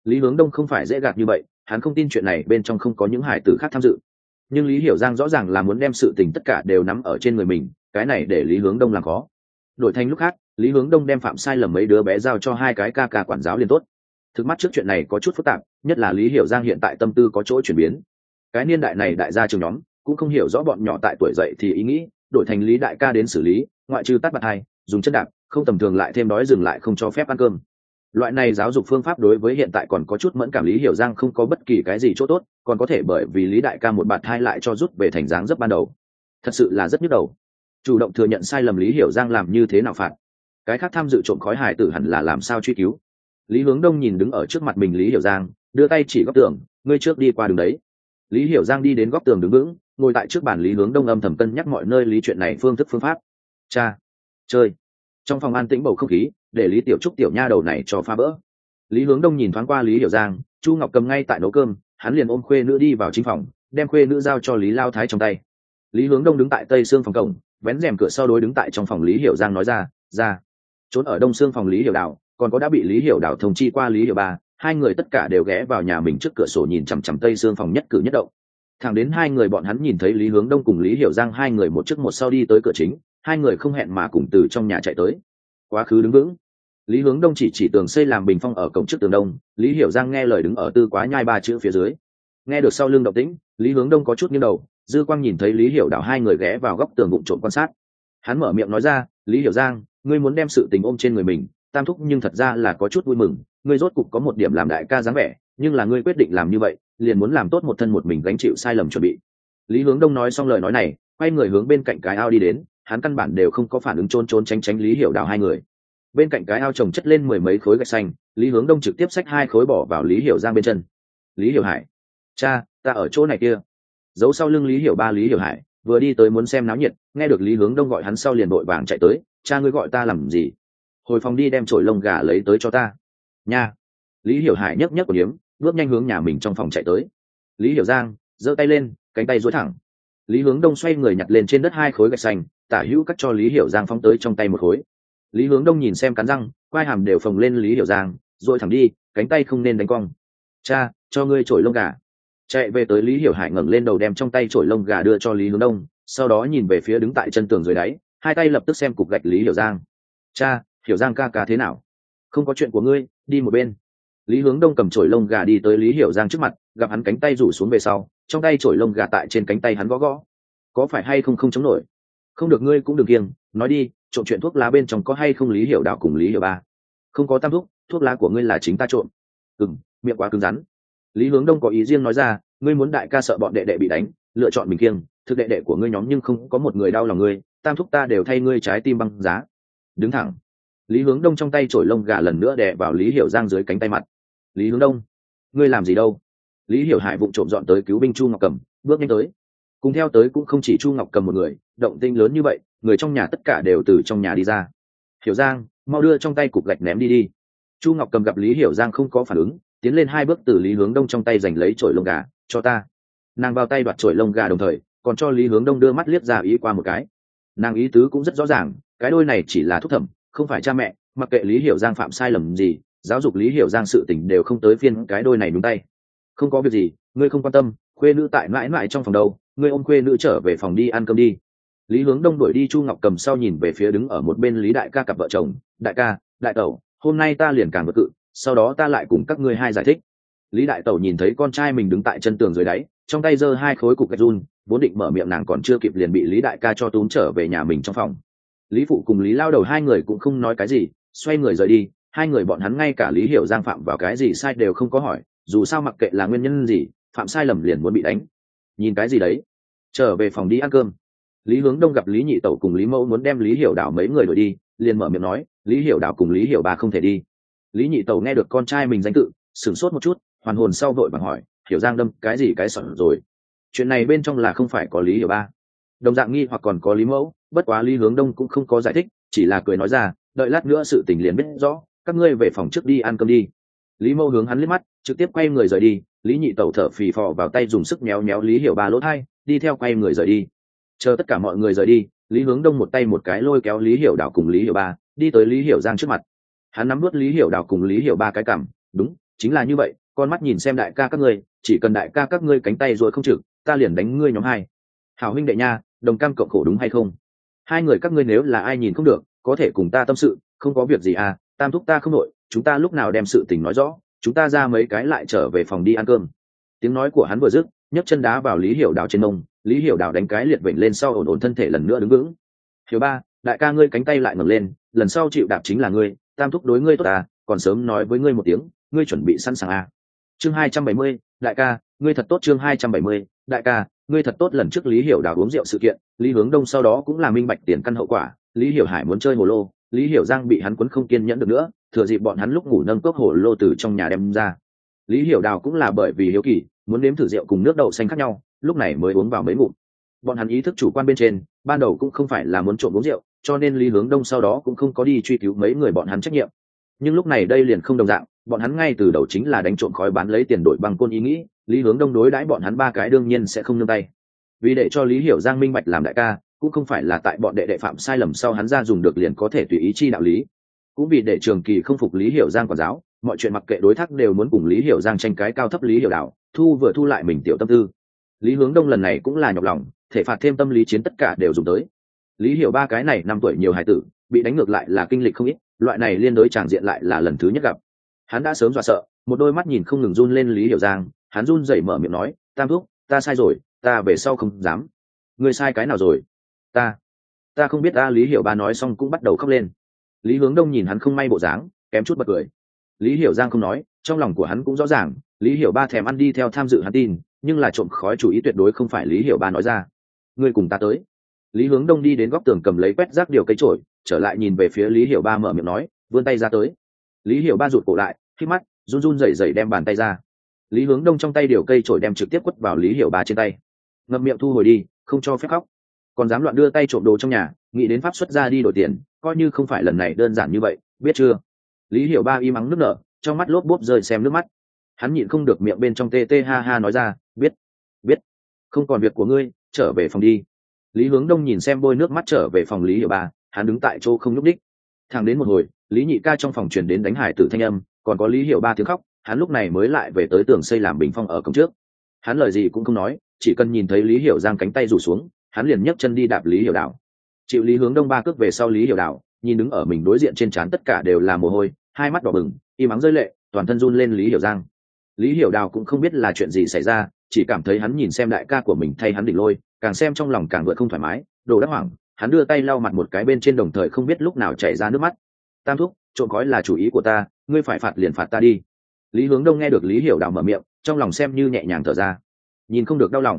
Lý Hướng Đông không phải dễ gạt như vậy, hắn không tin chuyện này bên trong không có những hải tử khác tham dự. Nhưng Lý Hiểu Giang rõ ràng là muốn đem sự tình tất cả đều nắm ở trên người mình, cái này để Lý Hướng Đông làm khó. Đổi thành lúc khác, Lý Hướng Đông đem phạm sai lầm mấy đứa bé giao cho hai cái ca ca quản giáo liền tốt. Thực mắt trước chuyện này có chút phức tạp, nhất là Lý Hiểu Giang hiện tại tâm tư có chỗ chuyển biến. Cái niên đại này đại gia trường nhóm cũng không hiểu rõ bọn nhỏ tại tuổi dậy thì ý nghĩ, đổi thành Lý đại ca đến xử lý, ngoại trừ tát bạt hai, dùng chân đạp, không tầm thường lại thêm đói dừng lại không cho phép ăn cơm. Loại này giáo dục phương pháp đối với hiện tại còn có chút mẫn cảm Lý Hiểu Giang không có bất kỳ cái gì chỗ tốt, còn có thể bởi vì Lý đại ca một bạt hai lại cho rút về thành dáng dấp ban đầu. Thật sự là rất nhức đầu. Chủ động thừa nhận sai lầm Lý Hiểu Giang làm như thế nào phạt? Cái khác tham dự trộm khói hải tử hẳn là làm sao truy cứu? Lý Hướng Đông nhìn đứng ở trước mặt mình Lý Hiểu Giang, đưa tay chỉ góc tường, ngươi trước đi qua đường đấy. Lý Hiểu Giang đi đến góc tường đứng vững, ngồi tại trước bàn Lý Hướng Đông âm thầm cân nhắc mọi nơi lý chuyện này phương thức phương pháp. Cha, chơi. Trong phòng an tĩnh bầu không khí, để Lý Tiểu Trúc tiểu nha đầu này cho phá vỡ. Lý Hướng Đông nhìn thoáng qua Lý Hiểu Giang, Chu Ngọc Cầm ngay tại nấu cơm, hắn liền ôm khuê nữ đi vào chính phòng, đem khuê nữ giao cho Lý Lao Thái trong tay. Lý Hướng Đông đứng tại tây xương phòng cổng, vén rèm cửa sau đối đứng tại trong phòng Lý Hiểu Giang nói ra. Trốn ở đông xương phòng Lý Hiểu Đào, còn có đã bị Lý Hiểu Đào thông chi qua Lý Hiểu Ba, hai người tất cả đều ghé vào nhà mình trước cửa sổ nhìn chằm chằm tây xương phòng nhất cử nhất động. Thẳng đến hai người bọn hắn nhìn thấy Lý Hướng Đông cùng Lý Hiểu Giang hai người một trước một sau đi tới cửa chính, hai người không hẹn mà cùng từ trong nhà chạy tới. Quá khứ đứng vững. Lý Hướng Đông chỉ tường xây làm bình phong ở cổng trước tường đông, Lý Hiểu Giang nghe lời đứng ở tư quá nhai ba chữ phía dưới. Nghe được sau lưng động tĩnh, Lý Hướng Đông có chút nghiêng đầu, dư quang nhìn thấy Lý Hiểu Đào hai người ghé vào góc tường vụng trộm quan sát. Hắn mở miệng nói ra, Lý Hiểu Giang, ngươi muốn đem sự tình ôm trên người mình, tam thúc nhưng thật ra là có chút vui mừng, ngươi rốt cục có một điểm làm đại ca dáng vẻ, nhưng là ngươi quyết định làm như vậy, liền muốn làm tốt một thân một mình gánh chịu sai lầm chuẩn bị. Lý Hướng Đông nói xong lời nói này, quay người hướng bên cạnh cái ao đi đến, hắn căn bản đều không có phản ứng trốn tránh Lý Hiểu Đào hai người. Bên cạnh cái ao trồng chất lên mười mấy khối gạch xanh, Lý Hướng Đông trực tiếp xách hai khối bỏ vào Lý Hiểu Giang bên chân. Lý Hiểu Hải, cha, ta ở chỗ này kia. Giấu sau lưng Lý Hiểu Ba Lý Hiểu Hải vừa đi tới muốn xem náo nhiệt, nghe được Lý Hướng Đông gọi hắn sau liền vội vàng chạy tới, cha ngươi gọi ta làm gì? Hồi phòng đi đem chổi lông gà lấy tới cho ta. Nha. Lý Hiểu Hải nhấc của điếm, bước nhanh hướng nhà mình trong phòng chạy tới. Lý Hiểu Giang giơ tay lên, cánh tay duỗi thẳng. Lý Hướng Đông xoay người nhặt lên trên đất hai khối gạch xanh, tả hữu cắt cho Lý Hiểu Giang phóng tới trong tay một khối. Lý Hướng Đông nhìn xem cắn răng, quai hàm đều phồng lên Lý Hiểu Giang, duỗi thẳng đi, cánh tay không nên đánh cong. Cha, cho ngươi chổi lông gà. Chạy về tới Lý Hiểu Hải ngẩng lên đầu đem trong tay chổi lông gà đưa cho Lý Hướng Đông, sau đó nhìn về phía đứng tại chân tường dưới đáy, hai tay lập tức xem cục gạch Lý Hiểu Giang. Cha, Hiểu Giang ca thế nào? Không có chuyện của ngươi, đi một bên. Lý Hướng Đông cầm chổi lông gà đi tới Lý Hiểu Giang trước mặt, gặp hắn cánh tay rủ xuống về sau, trong tay chổi lông gà tại trên cánh tay hắn gõ. Có phải hay không chống nổi? Không được, ngươi cũng đừng kiêng, nói đi, trộm chuyện thuốc lá bên trong có hay không? Lý Hiểu Đào cùng Lý Hiểu Ba. Không có tam thúc, thuốc lá của ngươi là chính ta trộm. Miệng quá cứng rắn. Lý Hướng Đông có ý riêng nói ra, ngươi muốn đại ca sợ bọn đệ đệ bị đánh, lựa chọn mình kiêng, thực đệ đệ của ngươi nhóm nhưng không có một người đau lòng ngươi, tam thúc ta đều thay ngươi trái tim băng giá. Đứng thẳng. Lý Hướng Đông trong tay chổi lông gà lần nữa đè vào Lý Hiểu Giang dưới cánh tay mặt. Lý Hướng Đông, ngươi làm gì đâu? Lý Hiểu Hải vụng trộm dọn tới cứu binh Chu Ngọc Cầm, bước nhanh tới. Cùng theo tới cũng không chỉ Chu Ngọc Cầm một người, động tĩnh lớn như vậy, người trong nhà tất cả đều từ trong nhà đi ra. Hiểu Giang, mau đưa trong tay cục gạch ném đi. Chu Ngọc Cầm gặp Lý Hiểu Giang không có phản ứng, tiến lên hai bước từ Lý Hướng Đông trong tay giành lấy chổi lông gà, cho ta. Nàng vào tay đoạt chổi lông gà đồng thời còn cho Lý Hướng Đông đưa mắt liếc ra ý qua một cái. Nàng ý tứ cũng rất rõ ràng, cái đôi này chỉ là thúc thẩm, không phải cha mẹ, mặc kệ Lý Hiểu Giang phạm sai lầm gì, giáo dục Lý Hiểu Giang sự tình đều không tới phiên cái đôi này đúng tay. Không có việc gì, ngươi không quan tâm, khuê nữ tại mãi mãi trong phòng đâu, ngươi ôm khuê nữ trở về phòng đi ăn cơm đi. Lý Hướng Đông đuổi đi Chu Ngọc Cầm sau nhìn về phía đứng ở một bên Lý đại ca cặp vợ chồng, đại ca, đại tẩu, hôm nay ta liền càng vượt cự, sau đó ta lại cùng các ngươi hai giải thích. Lý đại tẩu nhìn thấy con trai mình đứng tại chân tường dưới đáy, trong tay giơ hai khối cục gạch run, vốn định mở miệng nàng còn chưa kịp liền bị Lý đại ca cho túm trở về nhà mình trong phòng. Lý phụ cùng Lý lao đầu hai người cũng không nói cái gì, xoay người rời đi. Hai người bọn hắn ngay cả Lý Hiểu Giang phạm vào cái gì sai đều không có hỏi, dù sao mặc kệ là nguyên nhân gì, phạm sai lầm liền muốn bị đánh. Nhìn cái gì đấy? Trở về phòng đi ăn cơm. Lý Hướng Đông gặp Lý nhị tẩu cùng Lý mẫu muốn đem Lý Hiểu Đào mấy người đuổi đi, liền mở miệng nói, Lý Hiểu Đào cùng Lý Hiểu Ba không thể đi. Lý nhị tẩu nghe được con trai mình danh tự, sửng sốt một chút, hoàn hồn sau vội vàng hỏi, Hiểu Giang đâm cái gì cái sọn rồi? Chuyện này bên trong là không phải có Lý Hiểu Ba? Đồng dạng nghi hoặc còn có Lý mẫu, bất quá Lý Hướng Đông cũng không có giải thích, chỉ là cười nói ra, đợi lát nữa sự tình liền biết rõ, các ngươi về phòng trước đi ăn cơm đi. Lý mẫu hướng hắn liếc mắt, trực tiếp quay người rời đi. Lý nhị tẩu thở phì phò vào tay dùng sức méo méo Lý Hiểu Ba lỗ thai, đi theo quay người rời đi. Chờ tất cả mọi người rời đi, Lý Hướng Đông một tay một cái lôi kéo Lý Hiểu Đào cùng Lý Hiểu Ba đi tới Lý Hiểu Giang trước mặt. Hắn nắm nuốt Lý Hiểu Đào cùng Lý Hiểu Ba cái cằm, đúng, chính là như vậy, con mắt nhìn xem đại ca các ngươi, chỉ cần đại ca các ngươi cánh tay rồi không trực, ta liền đánh ngươi nhóm hai. Hảo huynh đệ nha, đồng cam cộng khổ đúng hay không? Hai người các ngươi nếu là ai nhìn không được, có thể cùng ta tâm sự, không có việc gì à, Tam thúc ta không nội, chúng ta lúc nào đem sự tình nói rõ, chúng ta ra mấy cái lại trở về phòng đi ăn cơm. Tiếng nói của hắn vừa dứt, nhấc chân đá vào Lý Hiểu Đào trên mông, Lý Hiểu Đào đánh cái liệt vểnh lên sau ổn ổn thân thể lần nữa đứng vững. Hiểu ba, đại ca ngươi cánh tay lại ngẩng lên, lần sau chịu đạp chính là ngươi, Tam thúc đối ngươi tốt à, còn sớm nói với ngươi một tiếng, ngươi chuẩn bị sẵn sàng à. Chương 270, đại ca, ngươi thật tốt. Chương 270, đại ca, ngươi thật tốt. Lần trước Lý Hiểu Đào uống rượu sự kiện, Lý Hướng Đông sau đó cũng là minh bạch tiền căn hậu quả, Lý Hiểu Hải muốn chơi hồ lô, Lý Hiểu Giang bị hắn quấn không kiên nhẫn được nữa, thừa dịp bọn hắn lúc ngủ nâng cốc hồ lô từ trong nhà đem ra. Lý Hiểu Đào cũng là bởi vì hiếu kỳ, muốn nếm thử rượu cùng nước đậu xanh khác nhau, lúc này mới uống vào mấy ngụm. Bọn hắn ý thức chủ quan bên trên, ban đầu cũng không phải là muốn trộm uống rượu, cho nên Lý Hướng Đông sau đó cũng không có đi truy cứu mấy người bọn hắn trách nhiệm. Nhưng lúc này đây liền không đồng dạng, bọn hắn ngay từ đầu chính là đánh trộm khói bán lấy tiền đổi bằng côn ý nghĩ, Lý Hướng Đông đối đãi bọn hắn ba cái đương nhiên sẽ không nương tay. Vì để cho Lý Hiểu Giang minh bạch làm đại ca, cũng không phải là tại bọn đệ đệ phạm sai lầm sau hắn ra dùng được liền có thể tùy ý chi đạo lý. Cũng vì để Trường Kỳ không phục Lý Hiểu Giang quản giáo, mọi chuyện mặc kệ đối thác đều muốn cùng Lý Hiểu Giang tranh cái cao thấp. Lý Hiểu Đạo thu vừa thu lại mình tiểu tâm tư. Lý Hướng Đông lần này cũng là nhọc lòng, thể phạt thêm tâm lý chiến tất cả đều dùng tới. Lý Hiểu ba cái này 5 tuổi nhiều hài tử, bị đánh ngược lại là kinh lịch không ít, loại này liên đối tràng diện lại là lần thứ nhất gặp. Hắn đã sớm dọa sợ, một đôi mắt nhìn không ngừng run lên Lý Hiểu Giang, hắn run rẩy mở miệng nói, Tam thúc, ta sai rồi, ta về sau không dám. Ngươi sai cái nào rồi? Ta không biết. Ta Lý Hiểu ba nói xong cũng bắt đầu khóc lên. Lý Hướng Đông nhìn hắn không may bộ dáng, kém chút bật cười. Lý Hiểu Giang không nói, trong lòng của hắn cũng rõ ràng, Lý Hiểu ba thèm ăn đi theo tham dự hắn tin, nhưng là trộm khói chủ ý tuyệt đối không phải Lý Hiểu ba nói ra. Ngươi cùng ta tới. Lý Hướng Đông đi đến góc tường cầm lấy quét rác điều cây chổi, trở lại nhìn về phía Lý Hiểu ba mở miệng nói, vươn tay ra tới. Lý Hiểu ba rụt cổ lại, khép mắt, run run rẩy rẩy đem bàn tay ra. Lý Hướng Đông trong tay điều cây chổi đem trực tiếp quất vào Lý Hiểu ba trên tay. Ngậm miệng thu hồi đi, không cho phép khóc. Còn dám loạn đưa tay trộm đồ trong nhà, nghĩ đến pháp xuất ra đi đổi tiền, coi như không phải lần này đơn giản như vậy, biết chưa? Lý Hiểu ba im mắng nước nở, trong mắt lốp bốp rơi xem nước mắt. Hắn nhịn không được miệng bên trong tê tê ha ha nói ra, biết, không còn việc của ngươi, trở về phòng đi. Lý Hướng Đông nhìn xem bôi nước mắt trở về phòng Lý Hiểu ba, hắn đứng tại chỗ không nhúc đích. Thẳng đến một hồi, Lý Nhị ca trong phòng truyền đến đánh hải tử thanh âm, còn có Lý Hiểu ba tiếng khóc, hắn lúc này mới lại về tới tường xây làm bình phong ở cổng trước. Hắn lời gì cũng không nói, chỉ cần nhìn thấy Lý Hiểu Giang cánh tay rủ xuống, hắn liền nhấc chân đi đạp Lý Hiểu Đào. Chịu Lý Hướng Đông ba cước về sau Lý Hiểu Đào, nhìn đứng ở mình đối diện trên trán tất cả đều là mồ hôi, hai mắt đỏ bừng, im ắng rơi lệ, toàn thân run lên. Lý Hiểu Giang, Lý Hiểu Đào cũng không biết là chuyện gì xảy ra, chỉ cảm thấy hắn nhìn xem đại ca của mình thay hắn đỉnh lôi, càng xem trong lòng càng vượt không thoải mái, đồ đắc hoảng, hắn đưa tay lau mặt một cái bên trên đồng thời không biết lúc nào chảy ra nước mắt. Tam thúc, trộm khói là chủ ý của ta, ngươi phải phạt liền phạt ta đi. Lý Hướng Đông nghe được Lý Hiểu Đào mở miệng, trong lòng xem như nhẹ nhàng thở ra, nhìn không được đau lòng.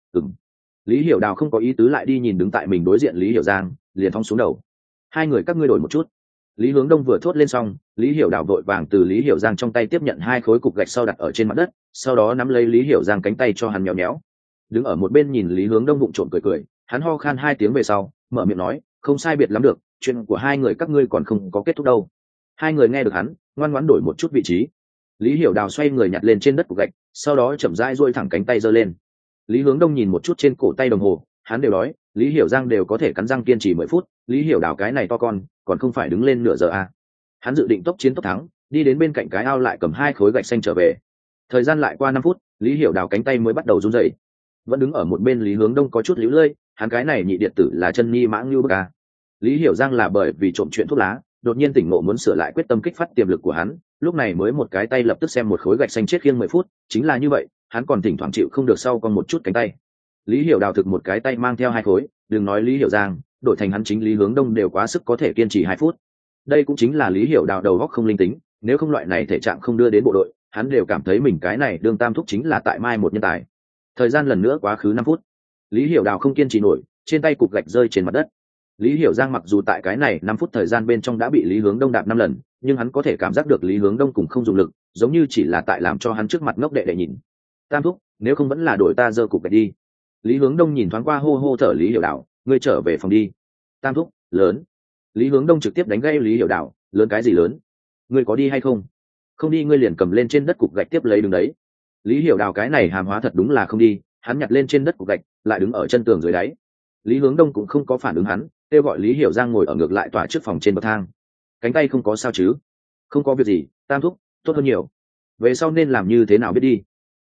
Lý Hiểu Đào không có ý tứ lại đi nhìn đứng tại mình đối diện Lý Hiểu Giang, liền phóng xuống đầu. Hai người các ngươi đổi một chút. Lý Hướng Đông vừa thốt lên xong, Lý Hiểu Đào vội vàng từ Lý Hiểu Giang trong tay tiếp nhận 2 khối cục gạch sau đặt ở trên mặt đất, sau đó nắm lấy Lý Hiểu Giang cánh tay cho hắn nhéo nhéo. Đứng ở một bên nhìn Lý Hướng Đông vụng trộm cười cười, hắn ho khan 2 tiếng về sau, mở miệng nói, không sai biệt lắm được, chuyện của hai người các ngươi còn không có kết thúc đâu. Hai người nghe được hắn, ngoan ngoãn đổi một chút vị trí. Lý Hiểu Đào xoay người nhặt lên trên đất cục gạch, sau đó chậm rãi duỗi thẳng cánh tay giơ lên. Lý Hướng Đông nhìn một chút trên cổ tay đồng hồ, hắn đều đói, Lý Hiểu Giang đều có thể cắn răng kiên trì 10 phút, Lý Hiểu Đào cái này to con, còn không phải đứng lên nửa giờ à. Hắn dự định tốc chiến tốc thắng, đi đến bên cạnh cái ao lại cầm 2 khối gạch xanh trở về. Thời gian lại qua 5 phút, Lý Hiểu Đào cánh tay mới bắt đầu run rẩy. Vẫn đứng ở một bên Lý Hướng Đông có chút líu lơi, hắn cái này nhị điện tử là chân nhi mãng như bức à. Lý Hiểu Giang là bởi vì trộm chuyện thuốc lá, đột nhiên tỉnh ngộ muốn sửa lại quyết tâm kích phát tiềm lực của hắn, lúc này mới một cái tay lập tức xem một khối gạch xanh chết khiêng 10 phút, chính là như vậy, hắn còn thỉnh thoảng chịu không được sau còn một chút cánh tay. Lý Hiểu Đào thực một cái tay mang theo 2 khối, đừng nói Lý Hiểu Giang, đổi thành hắn chính Lý Hướng Đông đều quá sức có thể kiên trì 2 phút. Đây cũng chính là Lý Hiểu Đào đầu óc không linh tính, nếu không loại này thể trạng không đưa đến bộ đội, hắn đều cảm thấy mình cái này đương tam thúc chính là tại mai một nhân tài. Thời gian lần nữa quá khứ 5 phút. Lý Hiểu Đào không kiên trì nổi, trên tay cục gạch rơi trên mặt đất. Lý Hiểu Giang mặc dù tại cái này 5 phút thời gian bên trong đã bị Lý Hướng Đông đạp 5 lần, nhưng hắn có thể cảm giác được Lý Hướng Đông cùng không dùng lực, giống như chỉ là tại làm cho hắn trước mặt ngốc đệ đệ nhìn. Tam thúc, nếu không vẫn là đổi ta giơ cục gạch đi. Lý Hướng Đông nhìn thoáng qua hô hô thở Lý Hiểu Đào, ngươi trở về phòng đi. Tam thúc, lớn. Lý Hướng Đông trực tiếp đánh gây Lý Hiểu Đào, lớn cái gì lớn? Ngươi có đi hay không? Không đi ngươi liền cầm lên trên đất cục gạch tiếp lấy đứng đấy. Lý Hiểu Đào cái này hàm hóa thật đúng là không đi, hắn nhặt lên trên đất cục gạch, lại đứng ở chân tường dưới đáy. Lý Hướng Đông cũng không có phản ứng hắn, kêu gọi Lý Hiểu Giang ngồi ở ngược lại tòa trước phòng trên bậc thang. Cánh tay không có sao chứ? Không có việc gì, tam thúc, tốt hơn nhiều. về sau nên làm như thế nào biết đi.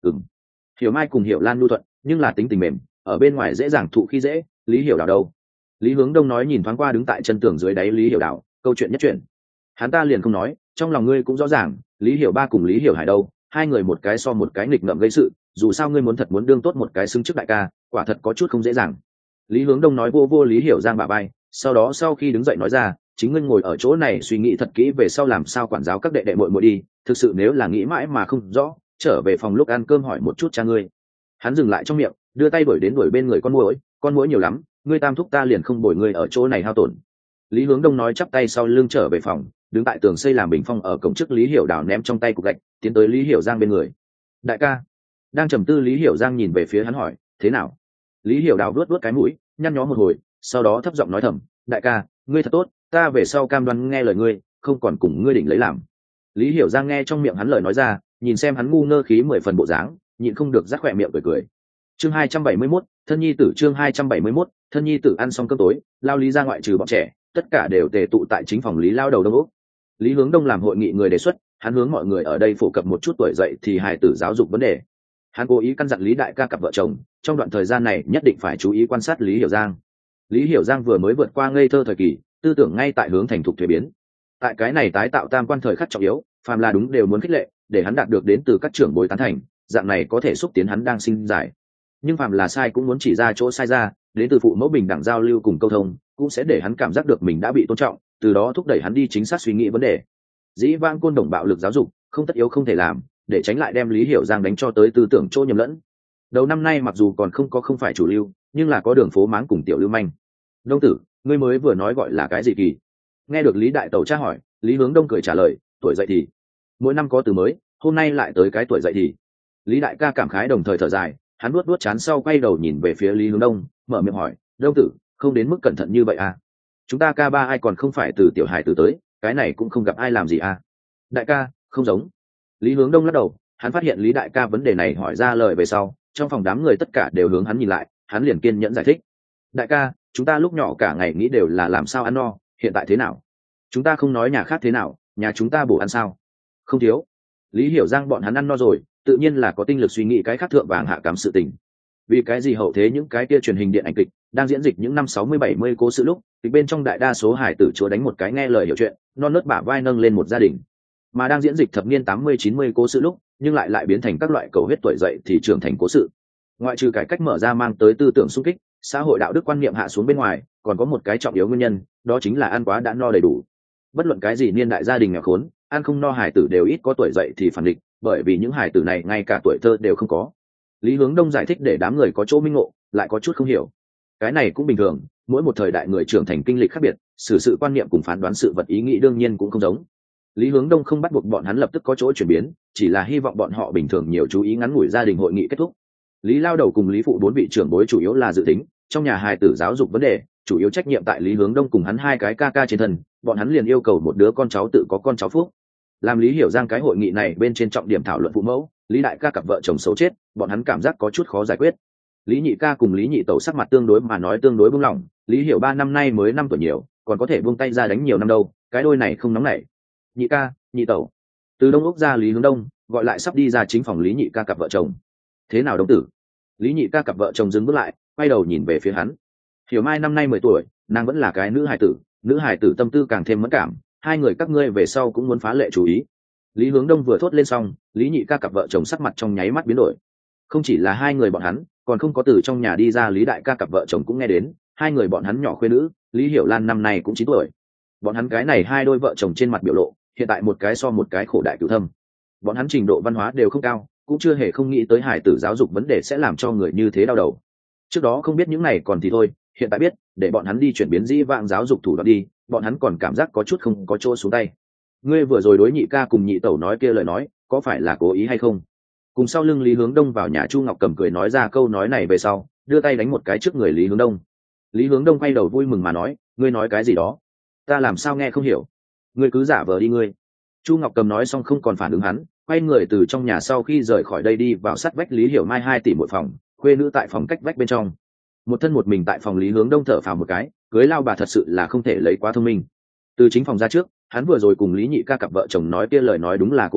Hiểu Mai cùng Hiểu Lan nhu thuận nhưng là tính tình mềm, ở bên ngoài dễ dàng thụ khi dễ. Lý Hiểu Đào đâu? Lý Hướng Đông nói, nhìn thoáng qua đứng tại chân tường dưới đáy Lý Hiểu Đào, câu chuyện nhất chuyện hắn ta liền không nói, trong lòng ngươi cũng rõ ràng, Lý Hiểu Ba cùng Lý Hiểu Hải đâu, hai người một cái so một cái nghịch ngợm gây sự, dù sao ngươi muốn thật muốn đương tốt một cái xứng trước đại ca, quả thật có chút không dễ dàng. Lý Hướng Đông nói vô vô Lý Hiểu Giang bả vai, sau đó sau khi đứng dậy nói ra, chính ngươi ngồi ở chỗ này suy nghĩ thật kỹ về sau làm sao quản giáo các đệ đệ muội muội đi, thực sự nếu là nghĩ mãi mà không rõ, trở về phòng lúc ăn cơm hỏi một chút cha ngươi. Hắn dừng lại trong miệng, đưa tay đuổi bên người con muỗi nhiều lắm, ngươi tam thúc ta liền không bồi ngươi ở chỗ này hao tổn. Lý Hướng Đông nói chắp tay sau lưng trở về phòng, đứng tại tường xây làm bình phong ở cổng trước Lý Hiểu Đào ném trong tay cục gạch, tiến tới Lý Hiểu Giang bên người. Đại ca. Đang trầm tư Lý Hiểu Giang nhìn về phía hắn hỏi, thế nào? Lý Hiểu Đào vuốt cái mũi, nhăn nhó một hồi, sau đó thấp giọng nói thầm, đại ca, ngươi thật tốt, ta về sau cam đoan nghe lời ngươi, không còn cùng ngươi định lấy làm. Lý Hiểu Giang nghe trong miệng hắn lời nói ra, nhìn xem hắn ngu ngơ khí 10 phần bộ dáng, nhịn không được rắc khỏe miệng cười. Chương 271, thân nhi tử. Chương 271, thân nhi tử. Ăn xong cơm tối, lao Lý ra ngoại trừ bọn trẻ, tất cả đều tề tụ tại chính phòng Lý lao đầu đông ốc. Lý Hướng Đông làm hội nghị người đề xuất, hắn hướng mọi người ở đây phổ cập một chút tuổi dậy thì hài tử giáo dục vấn đề. Hắn cố ý căn dặn Lý đại ca cặp vợ chồng, trong đoạn thời gian này nhất định phải chú ý quan sát Lý Hiểu Giang. Lý Hiểu Giang vừa mới vượt qua ngây thơ thời kỳ, tư tưởng ngay tại hướng thành thục thuế biến. Tại cái này tái tạo tam quan thời khắc trọng yếu, phàm là đúng đều muốn khích lệ, để hắn đạt được đến từ các trưởng bối tán thành, dạng này có thể xúc tiến hắn đang sinh giải. Nhưng phàm là sai cũng muốn chỉ ra chỗ sai ra, đến từ phụ mẫu bình đẳng giao lưu cùng câu thông, cũng sẽ để hắn cảm giác được mình đã bị tôn trọng, từ đó thúc đẩy hắn đi chính xác suy nghĩ vấn đề. Dĩ vãng côn đồng bạo lực giáo dục, không tất yếu không thể làm, để tránh lại đem Lý Hiểu Giang đánh cho tới tư tưởng chỗ nhầm lẫn. Đầu năm nay mặc dù còn không phải chủ lưu, nhưng là có đường phố máng cùng tiểu lưu manh. Đông tử, ngươi mới vừa nói gọi là cái gì kỳ? Nghe được Lý đại tẩu tra hỏi, Lý Hướng Đông cười trả lời, tuổi dậy thì. Mỗi năm có từ mới, hôm nay lại tới cái tuổi dậy thì. Lý đại ca cảm khái đồng thời thở dài, hắn nuốt chán sau quay đầu nhìn về phía Lý Hướng Đông, mở miệng hỏi, Đông tử, không đến mức cẩn thận như vậy à? Chúng ta ca ba ai còn không phải từ tiểu hài từ tới, cái này cũng không gặp ai làm gì à? Đại ca, không giống. Lý Hướng Đông lắc đầu, hắn phát hiện Lý đại ca vấn đề này hỏi ra lời về sau, trong phòng đám người tất cả đều hướng hắn nhìn lại, hắn liền kiên nhẫn giải thích. Đại ca, chúng ta lúc nhỏ cả ngày nghĩ đều là làm sao ăn no, hiện tại thế nào? Chúng ta không nói nhà khác thế nào, nhà chúng ta bổ ăn sao? Không thiếu. Lý Hiểu Giang bọn hắn ăn no rồi, tự nhiên là có tinh lực suy nghĩ cái khác thượng vàng hạ cám sự tình. Vì cái gì hậu thế những cái kia truyền hình điện ảnh kịch đang diễn dịch những năm 60-70 cố sự lúc, thì bên trong đại đa số hải tử chúa đánh một cái nghe lời hiểu chuyện, non nớt bả vai nâng lên một gia đình. Mà đang diễn dịch thập niên 80-90 cố sự lúc, nhưng lại biến thành các loại cầu huyết tuổi dậy thì trưởng thành cố sự. Ngoại trừ cải cách mở ra mang tới tư tưởng xung kích, xã hội đạo đức quan niệm hạ xuống bên ngoài, còn có một cái trọng yếu nguyên nhân, đó chính là ăn quá đã no đầy đủ. Bất luận cái gì niên đại gia đình nghèo khốn, ăn không no hải tử đều ít có tuổi dậy thì phản địch, bởi vì những hải tử này ngay cả tuổi thơ đều không có. Lý Hướng Đông giải thích để đám người có chỗ minh ngộ, lại có chút không hiểu. Cái này cũng bình thường, mỗi một thời đại người trưởng thành kinh lịch khác biệt, xử sự quan niệm cùng phán đoán sự vật ý nghĩ đương nhiên cũng không giống. Lý Hướng Đông không bắt buộc bọn hắn lập tức có chỗ chuyển biến, chỉ là hy vọng bọn họ bình thường nhiều chú ý ngắn ngủi gia đình hội nghị kết thúc. Lý lao đầu cùng Lý phụ 4 vị trưởng bối chủ yếu là dự tính, trong nhà hài tử giáo dục vấn đề, chủ yếu trách nhiệm tại Lý Hướng Đông cùng hắn hai cái ca ca trên thân, bọn hắn liền yêu cầu một đứa con cháu tự có con cháu phúc. Làm Lý Hiểu Giang cái hội nghị này bên trên trọng điểm thảo luận phụ mẫu, Lý đại ca cặp vợ chồng xấu chết, bọn hắn cảm giác có chút khó giải quyết. Lý nhị ca cùng Lý nhị tẩu sắc mặt tương đối mà nói tương đối buông lỏng, Lý Hiểu 3 năm nay mới 5 tuổi nhiều, còn có thể buông tay ra đánh nhiều năm đâu, cái đôi này không nóng nảy. Nhị ca, nhị tẩu. Từ Đông Úc ra Lý Hướng Đông, gọi lại sắp đi ra chính phòng Lý nhị ca cặp vợ chồng. Thế nào Đông tử? Lý nhị ca cặp vợ chồng dừng bước lại, quay đầu nhìn về phía hắn. Hiểu Mai năm nay 10 tuổi, nàng vẫn là cái nữ hài tử tâm tư càng thêm mẫn cảm, hai người các ngươi về sau cũng muốn phá lệ chú ý. Lý Hướng Đông vừa thốt lên xong, Lý nhị ca cặp vợ chồng sắc mặt trong nháy mắt biến đổi. Không chỉ là hai người bọn hắn, còn không có từ trong nhà đi ra Lý đại ca cặp vợ chồng cũng nghe đến, hai người bọn hắn nhỏ khuê nữ, Lý Hiểu Lan năm nay cũng 9 tuổi. Bọn hắn cái này hai đôi vợ chồng trên mặt biểu lộ, hiện tại một cái so một cái khổ đại cửu thâm. Bọn hắn trình độ văn hóa đều không cao, cũng chưa hề không nghĩ tới hài tử giáo dục vấn đề sẽ làm cho người như thế đau đầu. Trước đó không biết những này còn thì thôi, hiện tại biết, để bọn hắn đi chuyển biến dĩ vãng giáo dục thủ đoạn đi, bọn hắn còn cảm giác có chút không có chỗ xuống tay. Ngươi vừa rồi đối nhị ca cùng nhị tẩu nói kia lời nói, có phải là cố ý hay không? Cùng sau lưng Lý Hướng Đông vào nhà Chu Ngọc Cầm cười nói ra câu nói này về sau, đưa tay đánh một cái trước người Lý Hướng Đông. Lý Hướng Đông quay đầu vui mừng mà nói, ngươi nói cái gì đó? Ta làm sao nghe không hiểu? Ngươi cứ giả vờ đi ngươi. Chu Ngọc Cầm nói xong không còn phản ứng hắn, quay người từ trong nhà sau khi rời khỏi đây đi vào sát vách Lý Hiểu Mai 2 tỷ mỗi phòng, khuê nữ tại phòng cách vách bên trong. Một thân một mình tại phòng Lý Hướng Đông thở phào một cái, cưới lao bà thật sự là không thể lấy quá thông minh. Từ chính phòng ra trước, hắn vừa rồi cùng Lý nhị ca cặp vợ chồng nói kia lời nói đúng là cố ý,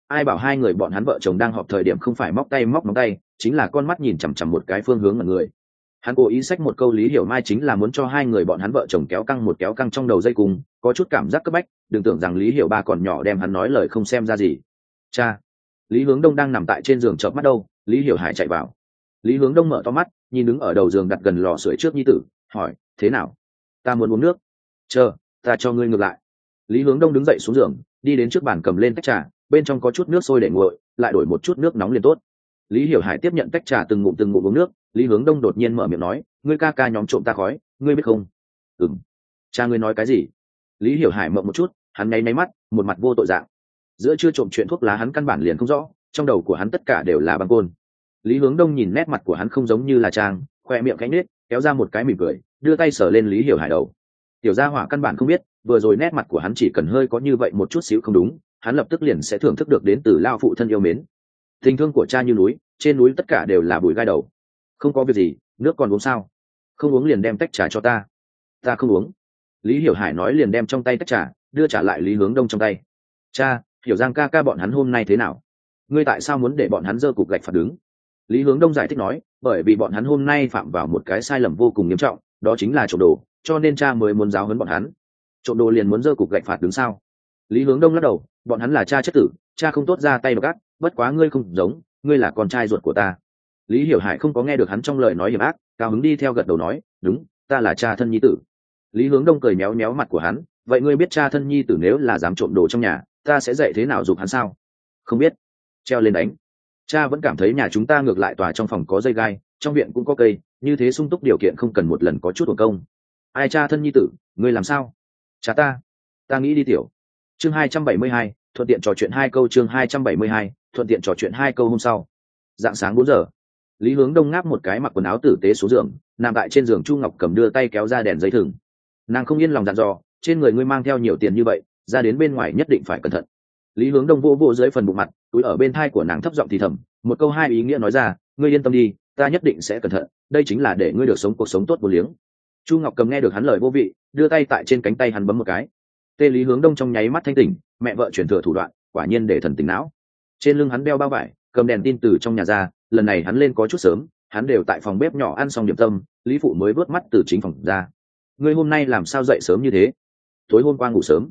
ai bảo hai người bọn hắn vợ chồng đang họp thời điểm không phải móc tay móc móng tay, chính là con mắt nhìn chằm chằm một cái phương hướng mọi người. Hắn cố ý xách một câu Lý Hiểu Mai chính là muốn cho hai người bọn hắn vợ chồng kéo căng trong đầu dây cùng, có chút cảm giác cấp bách, đừng tưởng rằng Lý Hiểu Ba còn nhỏ đem hắn nói lời không xem ra gì. Cha. Lý Hướng Đông đang nằm tại trên giường chợp mắt đâu, Lý Hiểu Hải chạy vào. Lý Hướng Đông mở to mắt, nhìn đứng ở đầu giường đặt gần lò sưởi trước nhi tử, hỏi, thế nào? Ta muốn uống nước. Chờ, ta cho ngươi ngược lại. Lý Hướng Đông đứng dậy xuống giường, đi đến trước bàn cầm lên tách trà, bên trong có chút nước sôi để nguội, lại đổi một chút nước nóng liền tốt. Lý Hiểu Hải tiếp nhận tách trà từng ngụm uống nước. Lý Hướng Đông đột nhiên mở miệng nói, ngươi ca ca nhóm trộm ta khói, ngươi biết không? Ừm. Cha ngươi nói cái gì? Lý Hiểu Hải mộng một chút, hắn nháy mắt, một mặt vô tội dạng. Giữa chưa trộm chuyện thuốc lá hắn căn bản liền không rõ, trong đầu của hắn tất cả đều là băng côn. Lý Hướng Đông nhìn nét mặt của hắn không giống như là trang, khoe miệng cánh nết, kéo ra một cái mỉm cười, đưa tay sờ lên Lý Hiểu Hải đầu. Tiểu gia hỏa căn bản không biết, vừa rồi nét mặt của hắn chỉ cần hơi có như vậy một chút xíu không đúng, hắn lập tức liền sẽ thưởng thức được đến từ lao phụ thân yêu mến. Tình thương của cha như núi, trên núi tất cả đều là bụi gai đầu. Không có việc gì, nước còn uống sao? Không uống liền đem tách trà cho ta. Ta không uống. Lý Hiểu Hải nói liền đem trong tay tách trà đưa trả lại Lý Hướng Đông trong tay. Cha, Hiểu Giang ca ca bọn hắn hôm nay thế nào? Ngươi tại sao muốn để bọn hắn dơ cục gạch phạt đứng? Lý Hướng Đông giải thích nói, bởi vì bọn hắn hôm nay phạm vào một cái sai lầm vô cùng nghiêm trọng, đó chính là trộm đồ, cho nên cha mới muốn giáo huấn bọn hắn. Trộm đồ liền muốn dơ cục gạch phạt đứng sao? Lý Hướng Đông lắc đầu, bọn hắn là cha chất tử, cha không tốt ra tay độc ác, bất quá ngươi không giống, ngươi là con trai ruột của ta. Lý Hiểu Hải không có nghe được hắn trong lời nói hiểm ác, cao hứng đi theo gật đầu nói, đúng, ta là cha thân nhi tử. Lý Hướng Đông cười méo méo mặt của hắn, vậy ngươi biết cha thân nhi tử nếu là dám trộm đồ trong nhà, ta sẽ dạy thế nào giục hắn sao? Không biết. Treo lên đánh. Cha vẫn cảm thấy nhà chúng ta ngược lại tòa trong phòng có dây gai, trong viện cũng có cây, như thế sung túc điều kiện không cần một lần có chút hồn công. Ai cha thân nhi tử, ngươi làm sao? Cha ta nghĩ đi tiểu. Chương 272, thuận tiện trò chuyện hai câu. Chương 272, thuận tiện trò chuyện hai câu. Hôm sau, dạng sáng 4 giờ, Lý Hướng Đông ngáp một cái mặc quần áo tử tế xuống giường, nằm tại trên giường. Chu Ngọc Cầm đưa tay kéo ra đèn dây thừng. Nàng không yên lòng dặn dò, trên người ngươi mang theo nhiều tiền như vậy, ra đến bên ngoài nhất định phải cẩn thận. Lý Hướng Đông vô dưới phần bụng mặt, túi ở bên thai của nàng thấp giọng thì thầm, một câu hai ý nghĩa nói ra, ngươi yên tâm đi, ta nhất định sẽ cẩn thận, đây chính là để ngươi được sống cuộc sống tốt vô liếng. Chu Ngọc Cầm nghe được hắn lời vô vị, đưa tay tại trên cánh tay hắn bấm một cái. Tê Lý Hướng Đông trong nháy mắt thanh tỉnh, mẹ vợ chuyển thừa thủ đoạn, quả nhiên để thần tỉnh não. Trên lưng hắn đeo bao vải, cầm đèn tin từ trong nhà ra, lần này hắn lên có chút sớm, hắn đều tại phòng bếp nhỏ ăn xong điểm tâm, Lý phụ mới vớt mắt từ chính phòng ra. Ngươi hôm nay làm sao dậy sớm như thế? Tối hôm qua ngủ sớm.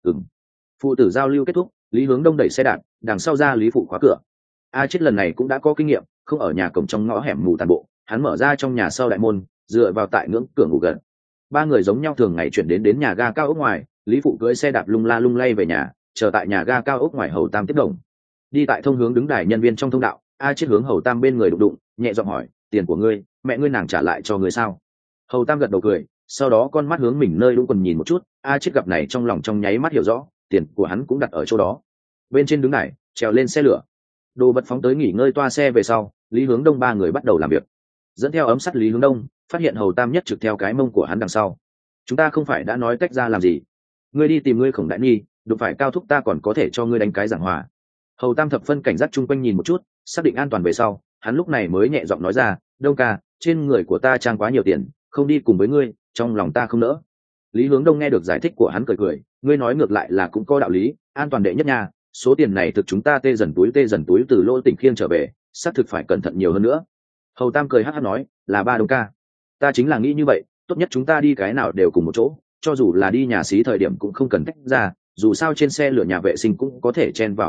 Phụ tử giao lưu kết thúc, Lý Hướng Đông đẩy xe đạp, đằng sau ra Lý phụ khóa cửa. Chết lần này cũng đã có kinh nghiệm, không ở nhà cổng trong ngõ hẻm ngủ tàn bộ, hắn mở ra trong nhà sau đại môn, dựa vào tại ngưỡng cửa ngủ gần. Ba người giống nhau thường ngày chuyển đến nhà ga cao ốc ngoài, Lý phụ cưỡi xe đạp lung la lung lay về nhà, chờ tại nhà ga cao ốc ngoài Hầu Tam tiếp đồng. Đi tại thông hướng đứng đài nhân viên trong thông đạo, Chết hướng Hầu Tam bên người đụng, nhẹ giọng hỏi, tiền của ngươi, mẹ ngươi nàng trả lại cho ngươi sao? Hầu Tam gật đầu cười, sau đó con mắt hướng mình nơi đúng quần nhìn một chút, Chết gặp này trong lòng trong nháy mắt hiểu rõ, tiền của hắn cũng đặt ở chỗ đó. Bên trên đứng đài, trèo lên xe lửa, đồ vật phóng tới nghỉ ngơi toa xe về sau, Lý Hướng Đông ba người bắt đầu làm việc. Dẫn theo ấm sắt Lý Hướng Đông phát hiện Hầu Tam nhất trực theo cái mông của hắn đằng sau. Chúng ta không phải đã nói tách ra làm gì? Ngươi đi tìm ngươi Khổng Đại Nhi, đụng phải Cao Thúc ta còn có thể cho ngươi đánh cái giảng hòa. Hầu Tam thập phân cảnh giác chung quanh nhìn một chút, xác định an toàn về sau, hắn lúc này mới nhẹ giọng nói ra, Đông ca, trên người của ta trang quá nhiều tiền, không đi cùng với ngươi, trong lòng ta không nỡ. Lý Hướng Đông nghe được giải thích của hắn cười, ngươi nói ngược lại là cũng có đạo lý, an toàn đệ nhất nha, số tiền này thực chúng ta tê dần túi từ Lô Tỉnh Khiêng trở về, xác thực phải cẩn thận nhiều hơn nữa. Hầu Tam cười hắc hắc nói, là ba Đông ca, ta chính là nghĩ như vậy, tốt nhất chúng ta đi cái nào đều cùng một chỗ, cho dù là đi nhà xí thời điểm cũng không cần tách ra, dù sao trên xe lửa nhà vệ sinh cũng có thể chen vào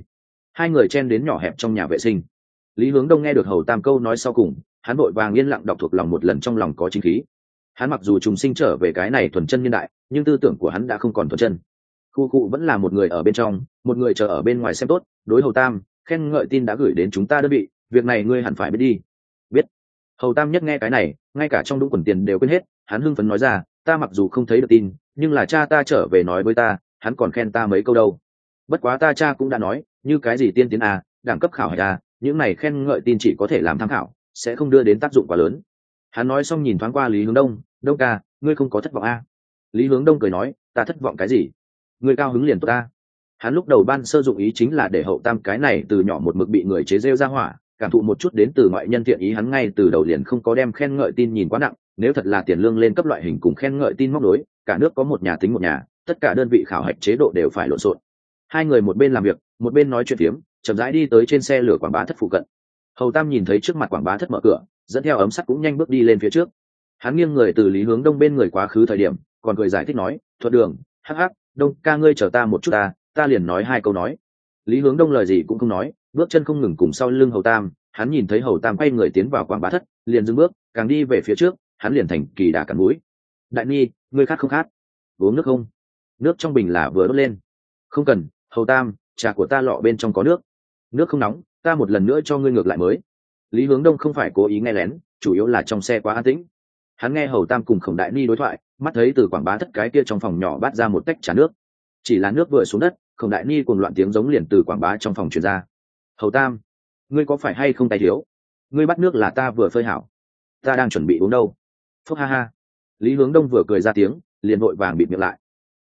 hai người chen đến nhỏ hẹp trong nhà vệ sinh. Lý Hướng Đông nghe được Hầu Tam câu nói sau cùng, hắn vội vàng yên lặng đọc thuộc lòng một lần, trong lòng có chính khí. Hắn mặc dù trùng sinh trở về cái này thuần chân niên đại, nhưng tư tưởng của hắn đã không còn thuần chân. Khu cụ vẫn là một người ở bên trong, một người chờ ở bên ngoài xem tốt. Đối Hầu Tam, khen ngợi tin đã gửi đến chúng ta đơn vị, việc này ngươi hẳn phải biết đi. Biết. Hầu Tam nhất nghe cái này, ngay cả trong đũng quần tiền đều quên hết, hắn hưng phấn nói ra, ta mặc dù không thấy được tin, nhưng là cha ta trở về nói với ta, hắn còn khen ta mấy câu đâu. Bất quá ta cha cũng đã nói, như cái gì tiên tiến đẳng cấp khảo hạch những này khen ngợi tin chỉ có thể làm tham khảo, sẽ không đưa đến tác dụng quá lớn. Hắn nói xong nhìn thoáng qua Lý Hướng Đông, Đông ca, ngươi không có thất vọng Lý Hướng Đông cười nói, ta thất vọng cái gì? Ngươi cao hứng liền tốt ta. Hắn lúc đầu ban sơ dụng ý chính là để Hậu Tam cái này từ nhỏ một mực bị người chế rêu ra hỏa, cảm thụ một chút đến từ ngoại nhân thiện ý, hắn ngay từ đầu liền không có đem khen ngợi tin nhìn quá nặng, nếu thật là tiền lương lên cấp loại hình cùng khen ngợi tin móc đối, cả nước có một nhà tính một nhà, tất cả đơn vị khảo hạch chế độ đều phải lộn xộn. Hai người một bên làm việc, một bên nói chuyện phiếm chậm rãi đi tới trên xe lửa quảng bá thất phụ cận. Hầu Tam nhìn thấy trước mặt quảng bá thất mở cửa, dẫn theo ấm sắt cũng nhanh bước đi lên phía trước. Hắn nghiêng người từ Lý Hướng Đông bên người quá khứ thời điểm, còn cười giải thích nói, "Thuật đường, hắc hắc, Đông ca ngươi chờ ta một chút ta liền nói hai câu nói." Lý Hướng Đông lời gì cũng không nói, bước chân không ngừng cùng sau lưng Hầu Tam. Hắn nhìn thấy Hầu Tam quay người tiến vào quảng bá thất, liền dừng bước, càng đi về phía trước, hắn liền thành kỳ đà cắn mũi. "Đại Ni, ngươi khát không khát? Uống nước không? Nước trong bình là vừa đốt lên." "Không cần, Hầu Tam, trà của ta lọ bên trong có nước." "Nước không nóng, ta một lần nữa cho ngươi ngược lại mới." Lý Hướng Đông không phải cố ý nghe lén, chủ yếu là trong xe quá an tĩnh. Hắn nghe Hầu Tam cùng Khổng Đại Ni đối thoại, mắt thấy từ quảng bá thất cái kia trong phòng nhỏ bát ra một tách trà nước. Chỉ là nước vừa xuống đất, Khổng Đại Ni cuồng loạn tiếng giống liền từ quảng bá trong phòng truyền ra. "Hầu Tam, ngươi có phải hay không tay thiếu? Ngươi bắt nước là ta vừa phơi hảo, ta đang chuẩn bị uống đâu." Phúc ha ha. Lý Hướng Đông vừa cười ra tiếng, liền vội vàng bịt miệng lại.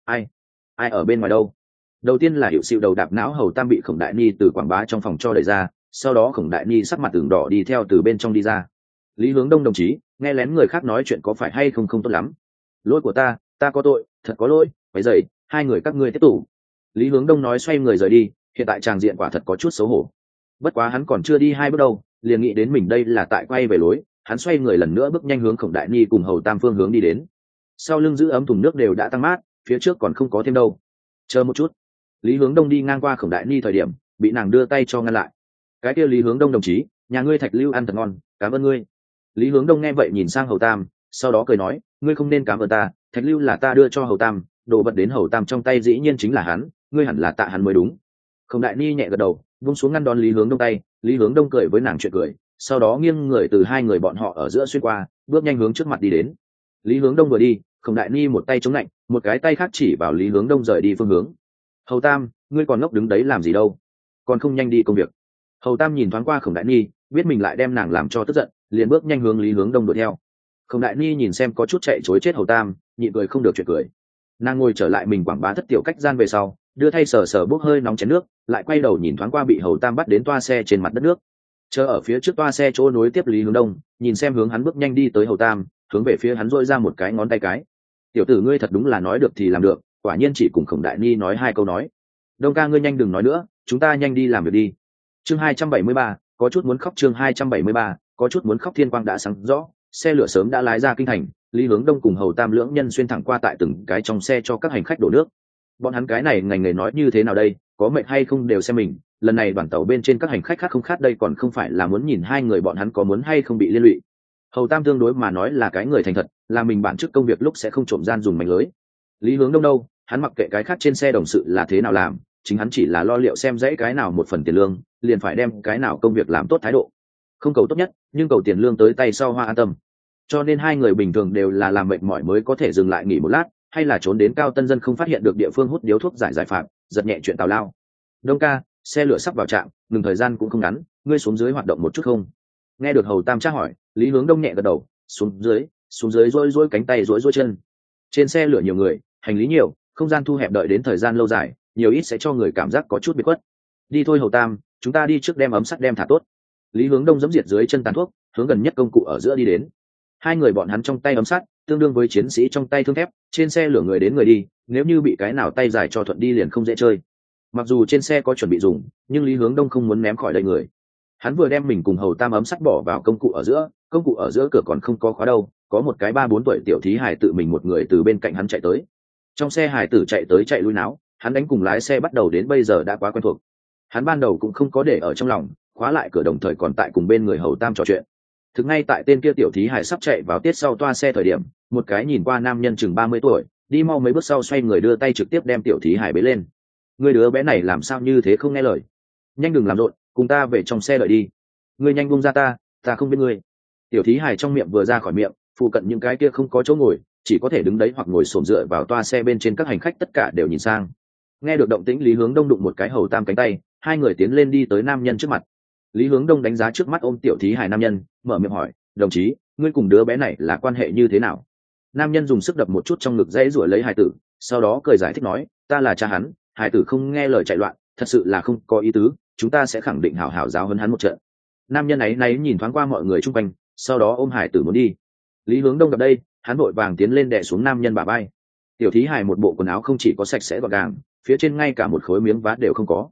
Ai ở bên ngoài đâu?" Đầu tiên là hiệu xịu đầu đạp não Hầu Tam bị Khổng Đại Ni từ quảng bá trong phòng cho đẩy ra, sau đó Khổng Đại Ni sắc mặt tưởng đỏ đi theo từ bên trong đi ra. "Lý Hướng Đông đồng chí, nghe lén người khác nói chuyện có phải hay không không tốt lắm. Lỗi của ta có tội, thật có lỗi, phải dậy, hai người các ngươi tiếp tục." Lý Hướng Đông nói xoay người rời đi, hiện tại tràng diện quả thật có chút xấu hổ. Bất quá hắn còn chưa đi hai bước đâu, liền nghĩ đến mình đây là tại quay về lối, hắn xoay người lần nữa bước nhanh hướng Khổng Đại Ni cùng Hầu Tam phương hướng đi đến. Sau lưng giữ ấm thùng nước đều đã tăng mát, phía trước còn không có thêm đâu. "Chờ một chút." Lý Hướng Đông đi ngang qua Khổng Đại Ni thời điểm, bị nàng đưa tay cho ngăn lại. "Cái kia Lý Hướng Đông đồng chí, nhà ngươi thạch lưu ăn thật ngon, cảm ơn ngươi." Lý Hướng Đông nghe vậy nhìn sang Hầu Tam, sau đó cười nói, "Ngươi không nên cảm ơn ta, thạch lưu là ta đưa cho Hầu Tam, đồ vật đến Hầu Tam trong tay dĩ nhiên chính là hắn, ngươi hẳn là tạ hắn mới đúng." Khổng Đại Ni nhẹ gật đầu, buông xuống ngăn đón Lý Hướng Đông tay. Lý Hướng Đông cười với nàng chuyện cười, sau đó nghiêng người từ hai người bọn họ ở giữa xuyên qua, bước nhanh hướng trước mặt đi đến. Lý Hướng Đông vừa đi, Khổng Đại Ni một tay chống lạnh, một cái tay khác chỉ vào Lý Hướng Đông rời đi phương hướng. "Hầu Tam, ngươi còn ngốc đứng đấy làm gì đâu? Còn không nhanh đi công việc." Hầu Tam nhìn thoáng qua Khổng Đại Ni, biết mình lại đem nàng làm cho tức giận, liền bước nhanh hướng Lý Hướng Đông đuổi theo. Khổng Đại Ni nhìn xem có chút chạy chối chết Hầu Tam, nhịn cười không được chuyện cười. Nàng ngồi trở lại mình quảng bá thất tiểu cách gian về sau, đưa thay sờ sờ bốc hơi nóng chén nước, lại quay đầu nhìn thoáng qua bị Hầu Tam bắt đến toa xe trên mặt đất nước. Chờ ở phía trước toa xe chỗ nối tiếp Lý Hướng Đông, nhìn xem hướng hắn bước nhanh đi tới Hầu Tam, hướng về phía hắn dỗi ra một cái ngón tay cái. "Tiểu tử ngươi thật đúng là nói được thì làm được, quả nhiên chỉ cùng Khổng Đại Ni nói hai câu nói. Đông ca ngươi nhanh đừng nói nữa, chúng ta nhanh đi làm việc đi." Chương 273, có chút muốn khóc. Chương 273, có chút muốn khóc. Thiên quang đã sáng rõ, xe lửa sớm đã lái ra kinh thành. Lý Hướng Đông cùng Hầu Tam lưỡng nhân xuyên thẳng qua tại từng cái trong xe cho các hành khách đổ nước. Bọn hắn cái này ngành nghề nói như thế nào đây, có mệt hay không đều xem mình. Lần này đoàn tàu bên trên các hành khách khác không khát đây còn không phải là muốn nhìn hai người bọn hắn có muốn hay không bị liên lụy. Hầu Tam tương đối mà nói là cái người thành thật, là mình bản chức công việc lúc sẽ không trộm gian dùng mánh lưới. Lý Hướng Đông đâu, hắn mặc kệ cái khác trên xe đồng sự là thế nào làm, chính hắn chỉ là lo liệu xem dãy cái nào một phần tiền lương, liền phải đem cái nào công việc làm tốt thái độ. Không cầu tốt nhất, nhưng cầu tiền lương tới tay sau hoa an tâm. Cho nên hai người bình thường đều là làm mệt mỏi mới có thể dừng lại nghỉ một lát, hay là trốn đến cao tân dân không phát hiện được địa phương hút điếu thuốc giải phạm, giật nhẹ chuyện tào lao. "Đông ca, xe lửa sắp vào trạm, ngừng thời gian cũng không ngắn, ngươi xuống dưới hoạt động một chút không?" Nghe được Hầu Tam tra hỏi, Lý Hướng Đông nhẹ gật đầu, xuống dưới rỗi cánh tay rỗi chân. Trên xe lửa nhiều người, hành lý nhiều, không gian thu hẹp, đợi đến thời gian lâu dài, nhiều ít sẽ cho người cảm giác có chút biệt khuất. "Đi thôi Hầu Tam, chúng ta đi trước đem ấm sắt đem thả tốt." Lý Hướng Đông giẫm diệt dưới chân tàn thuốc, hướng gần nhất công cụ ở giữa đi đến. Hai người bọn hắn trong tay ấm sắt, tương đương với chiến sĩ trong tay thương thép, trên xe lửa người đến người đi, nếu như bị cái nào tay dài cho thuận đi liền không dễ chơi. Mặc dù trên xe có chuẩn bị dùng, nhưng Lý Hướng Đông không muốn ném khỏi đây người. Hắn vừa đem mình cùng Hầu Tam ấm sắt bỏ vào công cụ ở giữa cửa còn không có khóa đâu, có một cái 3-4 tuổi tiểu thí hài tự mình một người từ bên cạnh hắn chạy tới. Trong xe hài tử chạy tới chạy lui náo, hắn đánh cùng lái xe bắt đầu đến bây giờ đã quá quen thuộc. Hắn ban đầu cũng không có để ở trong lòng, khóa lại cửa đồng thời còn tại cùng bên người Hầu Tam trò chuyện. Thực ngay tại tên kia tiểu thí hài sắp chạy vào tiết sau toa xe thời điểm, một cái nhìn qua nam nhân chừng 30 tuổi, đi mau mấy bước sau xoay người đưa tay trực tiếp đem tiểu thí hài bế lên. "Ngươi đứa bé này làm sao như thế không nghe lời? Nhanh đừng làm rộn, cùng ta về trong xe đợi đi. Ngươi nhanh buông ra ta không biết ngươi." Tiểu thí hài trong miệng vừa ra khỏi miệng, phụ cận những cái kia không có chỗ ngồi, chỉ có thể đứng đấy hoặc ngồi xổm dựa vào toa xe bên trên, các hành khách tất cả đều nhìn sang. Nghe được động tĩnh, Lý Hướng Đông đụng một cái Hầu Tam cánh tay, hai người tiến lên đi tới nam nhân trước mặt. Lý Hướng Đông đánh giá trước mắt ôm tiểu thí hài nam nhân, mở miệng hỏi, "Đồng chí, ngươi cùng đứa bé này là quan hệ như thế nào?" Nam nhân dùng sức đập một chút trong ngực dãy ruổi lấy hài tử, sau đó cười giải thích nói, "Ta là cha hắn, hài tử không nghe lời chạy loạn, thật sự là không có ý tứ, chúng ta sẽ khẳng định hảo hảo giáo huấn hắn một trận." Nam nhân ấy nhìn thoáng qua mọi người chung quanh, sau đó ôm hài tử muốn đi. Lý Hướng Đông gặp đây, hắn vội vàng tiến lên đè xuống nam nhân bả vai. Tiểu thí hài một bộ quần áo không chỉ có sạch sẽ gọn gàng, phía trên ngay cả một khối miếng vá đều không có.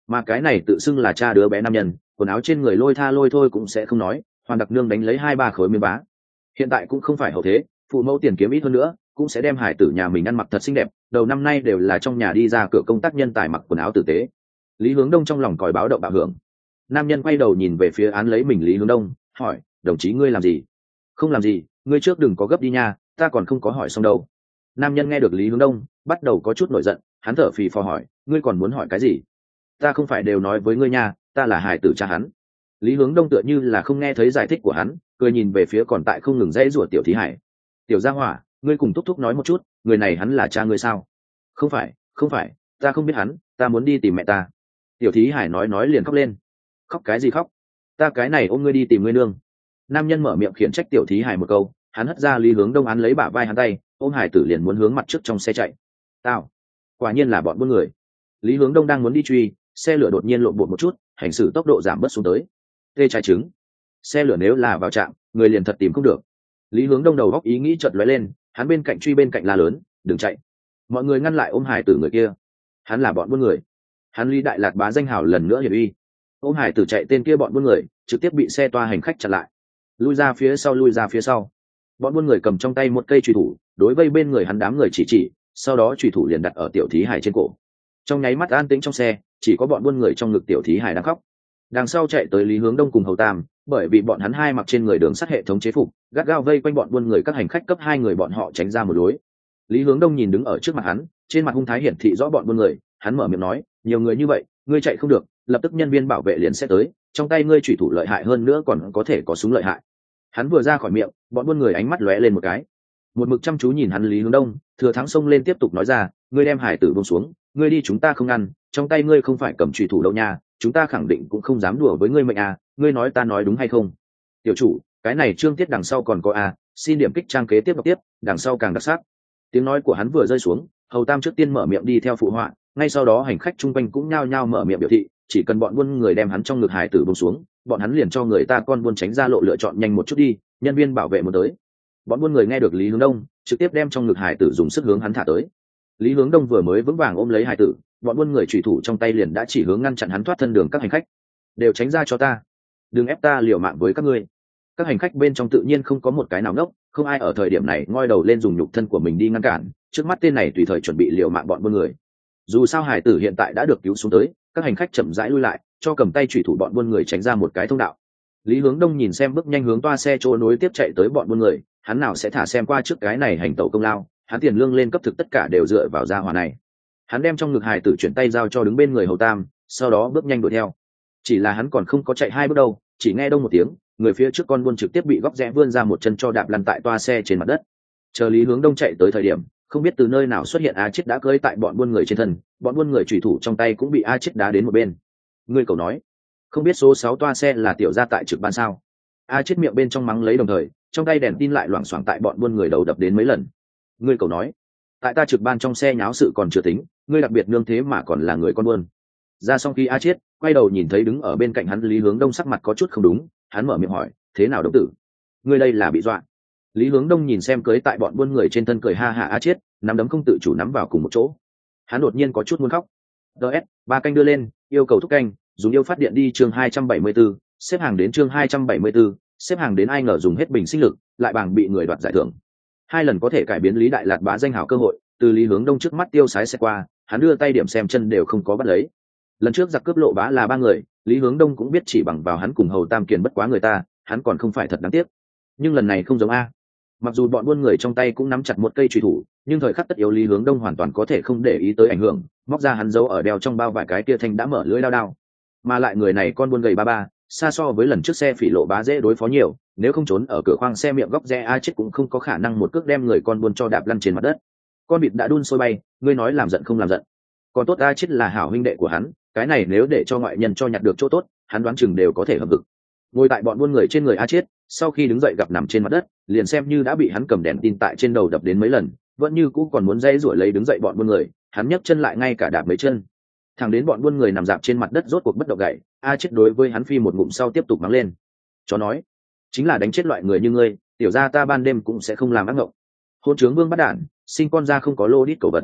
Mà cái này tự xưng là cha đứa bé nam nhân, quần áo trên người lôi tha lôi thôi cũng sẽ không nói, hoàn đặc nương đánh lấy 2-3 khối miếng vá. Hiện tại cũng không phải hậu thế, phụ mẫu tiền kiếm ít hơn nữa cũng sẽ đem hải tử nhà mình ăn mặc thật xinh đẹp, đầu năm nay đều là trong nhà đi ra cửa công tác nhân tài mặc quần áo tử tế. Lý Hướng Đông trong lòng còi báo động bạo hưởng. Nam nhân quay đầu nhìn về phía án lấy mình Lý Hướng Đông, hỏi: đồng chí ngươi làm gì? Không làm gì, ngươi trước đừng có gấp đi nha, ta còn không có hỏi xong đâu. Nam nhân nghe được Lý Hướng Đông bắt đầu có chút nổi giận, hắn thở phì phò hỏi: ngươi còn muốn hỏi cái gì? Ta không phải đều nói với ngươi nha, ta là hải tử cha hắn. Lý Hướng Đông tựa như là không nghe thấy giải thích của hắn, cười nhìn về phía còn tại không ngừng dãy rủa Tiểu Thí Hải. Tiểu Gia Hỏa, ngươi cùng thúc thúc nói một chút, người này hắn là cha ngươi sao? Không phải, không phải, ta không biết hắn, ta muốn đi tìm mẹ ta. Tiểu Thí Hải nói liền khóc lên. Khóc cái gì khóc? Ta cái này ôm ngươi đi tìm ngươi nương. Nam nhân mở miệng khiển trách Tiểu Thí Hải một câu, hắn hất ra Lý Hướng Đông án lấy bả vai hắn tay, ôm Hải tử liền muốn hướng mặt trước trong xe chạy. Tao, quả nhiên là bọn buôn người. Lý Hướng Đông đang muốn đi truy, xe lửa đột nhiên lộn bột một chút, hành xử tốc độ giảm bớt xuống tới. Tê trái trứng, xe lửa nếu là vào trạm, người liền thật tìm không được. Lý Hướng Đông đầu góc ý nghĩ chợt lóe lên, hắn bên cạnh truy bên cạnh la lớn: đừng chạy! Mọi người ngăn lại ôm Hải tử người kia. Hắn là bọn buôn người. Hắn Lý Đại Lạt bá danh hào lần nữa hiển uy. Ôm Hải tử chạy tên kia bọn buôn người trực tiếp bị xe toa hành khách chặn lại. Lui ra phía sau, lui ra phía sau. Bọn buôn người cầm trong tay một cây chùy thủ, đối vây bên người hắn đám người chỉ, sau đó chùy thủ liền đặt ở Tiểu Thí Hải trên cổ. Trong nháy mắt an tĩnh trong xe, chỉ có bọn buôn người trong ngực Tiểu Thí Hải đang khóc. Đằng sau chạy tới Lý Hướng Đông cùng Hầu Tam, bởi vì bọn hắn hai mặc trên người đường sắt hệ thống chế phục, gắt gao vây quanh bọn buôn người, các hành khách cấp 2 người bọn họ tránh ra một lối. Lý Hướng Đông nhìn đứng ở trước mặt hắn, trên mặt hung thái hiển thị rõ bọn buôn người, hắn mở miệng nói: nhiều người như vậy, ngươi chạy không được, lập tức nhân viên bảo vệ liền sẽ tới, trong tay ngươi chủy thủ lợi hại hơn nữa còn có thể có súng lợi hại. Hắn vừa ra khỏi miệng, bọn buôn người ánh mắt lóe lên một cái, một mực chăm chú nhìn hắn. Lý Hướng Đông thừa thắng xông lên tiếp tục nói ra: ngươi đem Hải tử buông xuống, ngươi đi, chúng ta không ngăn, trong tay ngươi không phải cầm chủy thủ đâu nha, chúng ta khẳng định cũng không dám đùa với ngươi mệnh à, ngươi nói ta nói đúng hay không? Tiểu chủ, cái này chương tiết đằng sau còn có à, xin điểm kích trang kế tiếp đọc tiếp, đằng sau càng đặc sắc. Tiếng nói của hắn vừa rơi xuống, Hầu Tam trước tiên mở miệng đi theo phụ họa, ngay sau đó hành khách chung quanh cũng nhao nhao mở miệng biểu thị, chỉ cần bọn buôn người đem hắn trong ngực Hải tử buông xuống, bọn hắn liền cho người ta con buôn tránh ra lộ, lựa chọn nhanh một chút đi, nhân viên bảo vệ muốn tới. Bọn buôn người nghe được Lý Hướng Đông trực tiếp đem trong ngực Hải tử dùng sức hướng hắn thả tới. Lý Hướng Đông vừa mới vững vàng ôm lấy Hải tử, bọn buôn người chủy thủ trong tay liền đã chỉ hướng ngăn chặn hắn thoát thân đường. Các hành khách đều tránh ra cho ta, đừng ép ta liều mạng với các ngươi. Các hành khách bên trong tự nhiên không có một cái nào ngốc, không ai ở thời điểm này ngoi đầu lên dùng nhục thân của mình đi ngăn cản trước mắt tên này tùy thời chuẩn bị liều mạng bọn buôn người. Dù sao Hải tử hiện tại đã được cứu xuống tới, các hành khách chậm rãi lui lại, cho cầm tay chủy thủ bọn buôn người tránh ra một cái thông đạo. Lý Hướng Đông nhìn xem bước nhanh hướng toa xe chỗ nối tiếp chạy tới bọn buôn người, hắn nào sẽ thả xem qua trước cái này hành tẩu công lao, hắn tiền lương lên cấp thực tất cả đều dựa vào gia hỏa này. Hắn đem trong ngực Hải tử chuyển tay giao cho đứng bên người Hầu Tam, sau đó bước nhanh đuổi theo. Chỉ là hắn còn không có chạy 2 bước đâu, chỉ nghe đông một tiếng, người phía trước con buôn trực tiếp bị góc rẽ vươn ra một chân cho đạp lăn tại toa xe trên mặt đất. Chờ Lý Hướng Đông chạy tới thời điểm, không biết từ nơi nào xuất hiện A Chết đã cưỡi tại bọn buôn người trên thân, bọn buôn người chủy thủ trong tay cũng bị A Chết đá đến một bên. Ngươi cậu nói, không biết số 6 toa xe là tiểu gia tại trực ban sao? A Chết miệng bên trong mắng lấy, đồng thời trong tay đèn tin lại loảng xoảng tại bọn buôn người đầu đập đến mấy lần. Ngươi cậu nói, tại ta trực ban trong xe nháo sự còn chưa tính, ngươi đặc biệt nương thế mà còn là người con buôn. Ra xong khi A Chết quay đầu nhìn thấy đứng ở bên cạnh hắn Lý Hướng Đông sắc mặt có chút không đúng, hắn mở miệng hỏi: thế nào đốc tử, ngươi đây là bị dọa? Lý Hướng Đông nhìn xem cưới tại bọn buôn người trên thân cười ha hạ A Chết, nắm đấm không tự chủ nắm vào cùng một chỗ. Hắn đột nhiên có chút muốn khóc. DS 3 canh đưa lên, yêu cầu thúc canh, dùng yêu phát điện đi chương 274, xếp hàng đến chương 274, xếp hàng đến. Ai ngờ dùng hết bình sinh lực, lại bảng bị người đoạt giải thưởng. 2 lần có thể cải biến Lý Đại Lạt bá danh hào cơ hội, từ Lý Hướng Đông trước mắt tiêu sái xe qua, hắn đưa tay điểm xem chân đều không có bắt lấy. Lần trước giặc cướp lộ bá là 3 người, Lý Hướng Đông cũng biết chỉ bằng vào hắn cùng Hầu Tam Kiền bất quá người ta, hắn còn không phải thật đáng tiếc. Nhưng lần này không giống a. Mặc dù bọn buôn người trong tay cũng nắm chặt một cây chùy thủ, nhưng thời khắc tất yếu Lý Hướng Đông hoàn toàn có thể không để ý tới ảnh hưởng, móc ra hắn giấu ở đeo trong bao vải cái kia thanh đã mở lưỡi đao đao. Mà lại người này con buôn gầy ba, xa so với lần trước xe phỉ lộ bá dễ đối phó nhiều, nếu không trốn ở cửa khoang xe miệng góc rẽ A Chết cũng không có khả năng một cước đem người con buôn cho đạp lăn trên mặt đất. Con vịt đã đun sôi bay, ngươi nói làm giận không làm giận. Còn tốt A Chết là hảo huynh đệ của hắn, cái này nếu để cho ngoại nhân cho nhặt được chỗ tốt, hắn đoán chừng đều có thể hợp vực. Ngồi tại bọn buôn người trên người A Chết, sau khi đứng dậy gặp nằm trên mặt đất, liền xem như đã bị hắn cầm đèn tin tại trên đầu đập đến mấy lần, vẫn như cũ còn muốn dây rủi lấy đứng dậy bọn buôn người, hắn nhấc chân lại ngay cả đạp mấy chân. Thẳng đến bọn buôn người nằm dạp trên mặt đất rốt cuộc bất động gậy, A Chết đối với hắn phi một ngụm sau tiếp tục mắng lên. Chó nói, chính là đánh chết loại người như ngươi, tiểu gia ta ban đêm cũng sẽ không làm ác ngộng. Hôn trướng vương bắt đản, sinh con ra không có lô đít cầu vật.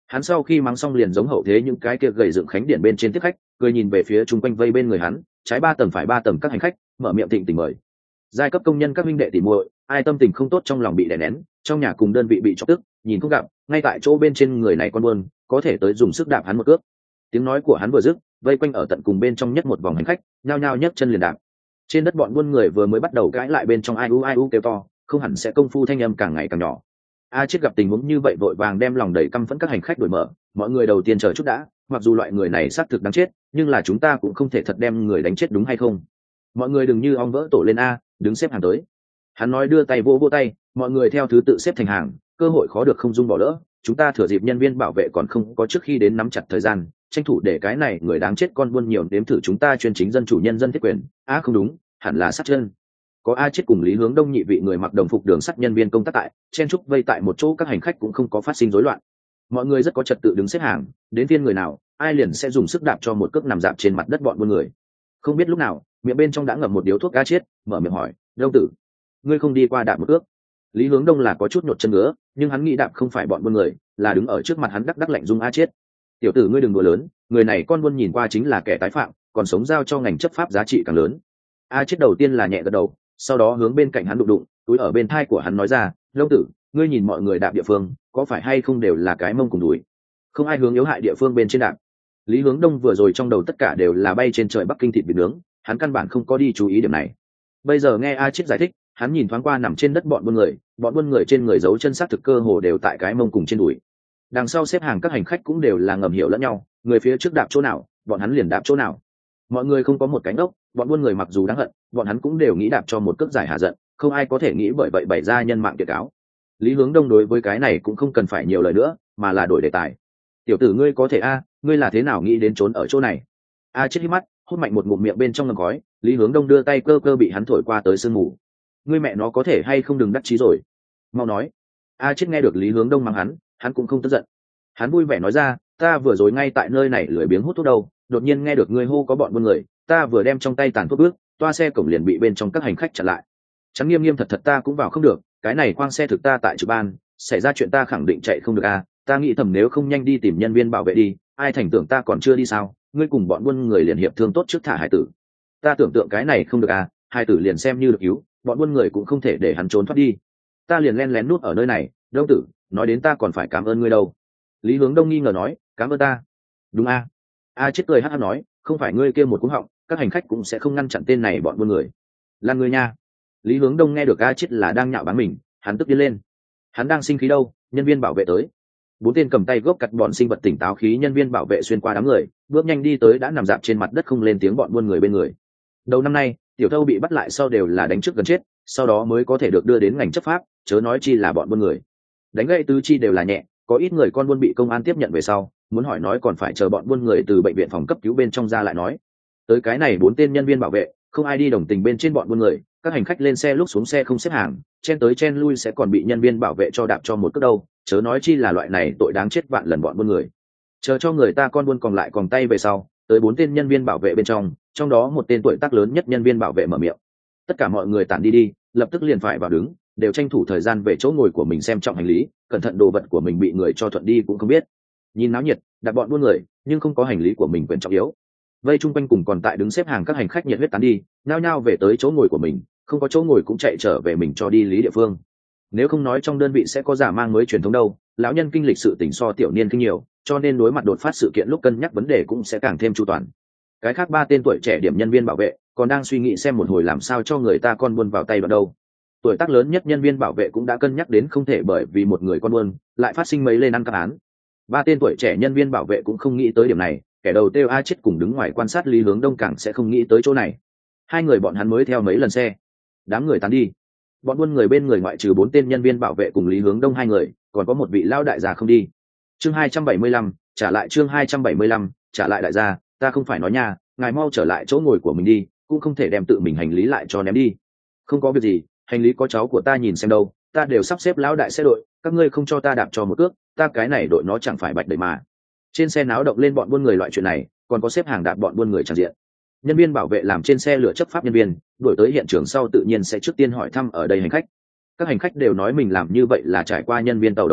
Hắn sau khi mắng xong liền giống hậu thế những cái kia gầy dựng khánh điện bên trên tiếp khách, cười nhìn về phía chung quanh vây bên người hắn, trái 3 tầng phải 3 tầng các hành khách, mở miệng thịnh tình mời. Giai cấp công nhân các huynh đệ tỉ muội, ai tâm tình không tốt trong lòng bị đè nén, trong nhà cùng đơn vị bị chọc tức, nhìn không gặp, ngay tại chỗ bên trên người này con buôn, có thể tới dùng sức đạp hắn một cước. Tiếng nói của hắn vừa dứt, vây quanh ở tận cùng bên trong nhất một vòng hành khách, nhao nhao nhấc chân liền đạp. Trên đất bọn buôn người vừa mới bắt đầu cãi lại bên trong ai u kêu to, không hẳn sẽ công phu thanh âm càng ngày càng nhỏ. A Chiết gặp tình huống như vậy vội vàng đem lòng đầy căm phẫn các hành khách đổi mở, mọi người đầu tiên chờ chút đã, mặc dù loại người này xác thực đáng chết, nhưng là chúng ta cũng không thể thật đem người đánh chết đúng hay không? Mọi người đừng như ong vỡ tổ lên a, đứng xếp hàng tới. Hắn nói đưa tay vỗ tay, mọi người theo thứ tự xếp thành hàng, cơ hội khó được không dung bỏ lỡ, chúng ta thừa dịp nhân viên bảo vệ còn không có trước khi đến nắm chặt thời gian, tranh thủ để cái này người đáng chết con buôn nhiều đếm thử chúng ta chuyên chính dân chủ nhân dân thiết quyền. Không đúng, hẳn là sát chân. Có A Chiết cùng Lý Hướng Đông nhị vị người mặc đồng phục đường sắt nhân viên công tác tại, chen trúc vây tại một chỗ, các hành khách cũng không có phát sinh rối loạn. Mọi người rất có trật tự đứng xếp hàng, đến phiên người nào, ai liền sẽ dùng sức đạp cho một cước nằm dạp trên mặt đất bọn buôn người. Không biết lúc nào, miệng bên trong đã ngậm một điếu thuốc A Chiết, mở miệng hỏi, "Đông tử, ngươi không đi qua đạp một cước?" Lý Hướng Đông là có chút nhột chân ngứa, nhưng hắn nghĩ đạp không phải bọn buôn người, là đứng ở trước mặt hắn đắc lạnh dung A Chiết. "Tiểu tử ngươi đừng đùa lớn, người này con buôn nhìn qua chính là kẻ tái phạm, còn sống giao cho ngành chấp pháp giá trị càng lớn." A Chiết đầu tiên là nhẹ gật đầu, sau đó hướng bên cạnh hắn đụng đụng, túi ở bên thai của hắn nói ra, "Đông tử, ngươi nhìn mọi người đạp địa phương, có phải hay không đều là cái mông cùng đùi, không ai hướng yếu hại địa phương bên trên đạp." Lý Hướng Đông vừa rồi trong đầu tất cả đều là bay trên trời Bắc Kinh thịt vịt nướng, hắn căn bản không có đi chú ý điểm này. Bây giờ nghe A Chiết giải thích, hắn nhìn thoáng qua nằm trên đất bọn buôn người trên người giấu chân sát thực cơ hồ đều tại cái mông cùng trên đùi. Đằng sau xếp hàng các hành khách cũng đều là ngầm hiểu lẫn nhau, người phía trước đạp chỗ nào, bọn hắn liền đạp chỗ nào. Mọi người không có một cánh ốc, bọn buôn người mặc dù đáng hận, bọn hắn cũng đều nghĩ đạp cho một cước giải hạ giận, không ai có thể nghĩ bởi vậy bày ra nhân mạng tuyệt cáo. Lý Hướng Đông đối với cái này cũng không cần phải nhiều lời nữa, mà là đổi đề tài. "Tiểu tử ngươi có thể ngươi là thế nào nghĩ đến trốn ở chỗ này?" A Chiết hít mắt, hút mạnh một ngụm miệng bên trong ngầm khói. Lý Hướng Đông đưa tay cơ cơ bị hắn thổi qua tới sương mù. "Ngươi mẹ nó có thể hay không đừng đắc chí rồi, mau nói." A Chiết nghe được Lý Hướng Đông mắng hắn cũng không tức giận. Hắn vui vẻ nói ra, "Ta vừa rồi ngay tại nơi này lười biếng hút thuốc đâu, đột nhiên nghe được ngươi hô có bọn buôn người, ta vừa đem trong tay tàn thuốc bước, toa xe cổng liền bị bên trong các hành khách chặn lại. Chắn nghiêm nghiêm thật thật ta cũng vào không được, cái này khoang xe thực ta tại trực ban, xảy ra chuyện ta khẳng định chạy không được ta nghĩ thầm nếu không nhanh đi tìm nhân viên bảo vệ đi, ai thành tưởng ta còn chưa đi sao, ngươi cùng bọn buôn người liền hiệp thương tốt trước thả hải tử. Ta tưởng tượng cái này không được hải tử liền xem như được cứu, bọn buôn người cũng không thể để hắn trốn thoát đi. Ta liền len lén nút ở nơi này, Đông tử, nói đến ta còn phải cảm ơn ngươi đâu." Lý Hướng Đông nghi ngờ nói, "Cảm ơn ta?" "Đúng A Chiết cười hắt nói, "Không phải ngươi kia một cú họng, các hành khách cũng sẽ không ngăn chặn tên này bọn buôn người. Là ngươi nha." Lý Hướng Đông nghe được A Chiết là đang nhạo báng mình, hắn tức điên lên. Hắn đang sinh khí đâu, nhân viên bảo vệ tới. 4 tên cầm tay gốc cặt bọn sinh vật tỉnh táo khí nhân viên bảo vệ xuyên qua đám người, bước nhanh đi tới đã nằm dạp trên mặt đất không lên tiếng bọn buôn người bên người. Đầu năm nay, tiểu thâu bị bắt lại sau đều là đánh trước gần chết, sau đó mới có thể được đưa đến ngành chấp pháp, chớ nói chi là bọn buôn người. Đánh gãy tứ chi đều là nhẹ, có ít người con buôn bị công an tiếp nhận về sau, muốn hỏi nói còn phải chờ bọn buôn người từ bệnh viện phòng cấp cứu bên trong ra lại nói. Tới cái này 4 tên nhân viên bảo vệ, không ai đi đồng tình bên trên bọn buôn người, các hành khách lên xe lúc xuống xe không xếp hàng, chen tới chen lui sẽ còn bị nhân viên bảo vệ cho đạp cho một cước đâu, chớ nói chi là loại này tội đáng chết vạn lần bọn buôn người. Chờ cho người ta con buôn còn lại còn tay về sau, tới 4 tên nhân viên bảo vệ bên trong đó một tên tuổi tác lớn nhất nhân viên bảo vệ mở miệng. Tất cả mọi người tản đi, lập tức liền phải vào đứng, đều tranh thủ thời gian về chỗ ngồi của mình xem trọng hành lý, cẩn thận đồ vật của mình bị người cho thuận đi cũng không biết. Nhìn náo nhiệt, đặt bọn buôn người, nhưng không có hành lý của mình quyền trọng yếu. Vây chung quanh cùng còn tại đứng xếp hàng các hành khách nhiệt huyết tán đi, nhao nhao về tới chỗ ngồi của mình, không có chỗ ngồi cũng chạy trở về mình cho đi lý địa phương. Nếu không nói trong đơn vị sẽ có giả mang mới truyền thống đâu, lão nhân kinh lịch sự tỉnh so tiểu niên kinh nhiều, cho nên đối mặt đột phát sự kiện lúc cân nhắc vấn đề cũng sẽ càng thêm chu toàn. Cái khác 3 tên tuổi trẻ điểm nhân viên bảo vệ còn đang suy nghĩ xem một hồi làm sao cho người ta con buôn vào tay vào đâu. Tuổi tác lớn nhất nhân viên bảo vệ cũng đã cân nhắc đến không thể bởi vì một người con buôn lại phát sinh mấy lên ăn cắp án. 3 tên tuổi trẻ nhân viên bảo vệ cũng không nghĩ tới điểm này, kẻ đầu tiêu A Chiết cùng đứng ngoài quan sát Lý Hướng Đông càng sẽ không nghĩ tới chỗ này. Hai người bọn hắn mới theo mấy lần xe, đám người tán đi. Bọn buôn người bên người ngoại trừ 4 tên nhân viên bảo vệ cùng Lý Hướng Đông 2 người, còn có một vị lao đại gia không đi. Chương 275, trả lại chương 275, trả lại đại gia, ta không phải nói nha, ngài mau trở lại chỗ ngồi của mình đi, cũng không thể đem tự mình hành lý lại cho ném đi. Không có việc gì, hành lý có cháu của ta nhìn xem đâu, ta đều sắp xếp lão đại xe đội, các ngươi không cho ta đạp cho một cước, ta cái này đội nó chẳng phải bạch đầy mà. Trên xe náo động lên bọn buôn người loại chuyện này, còn có xếp hàng đạp bọn buôn người tràn diện. Nhân viên bảo vệ làm trên xe lửa chấp pháp nhân viên, đuổi tới hiện trường sau tự nhiên sẽ trước tiên hỏi thăm ở đây hành khách. Các hành khách đều nói mình làm như vậy là trải qua nhân viên tàu đồng ý,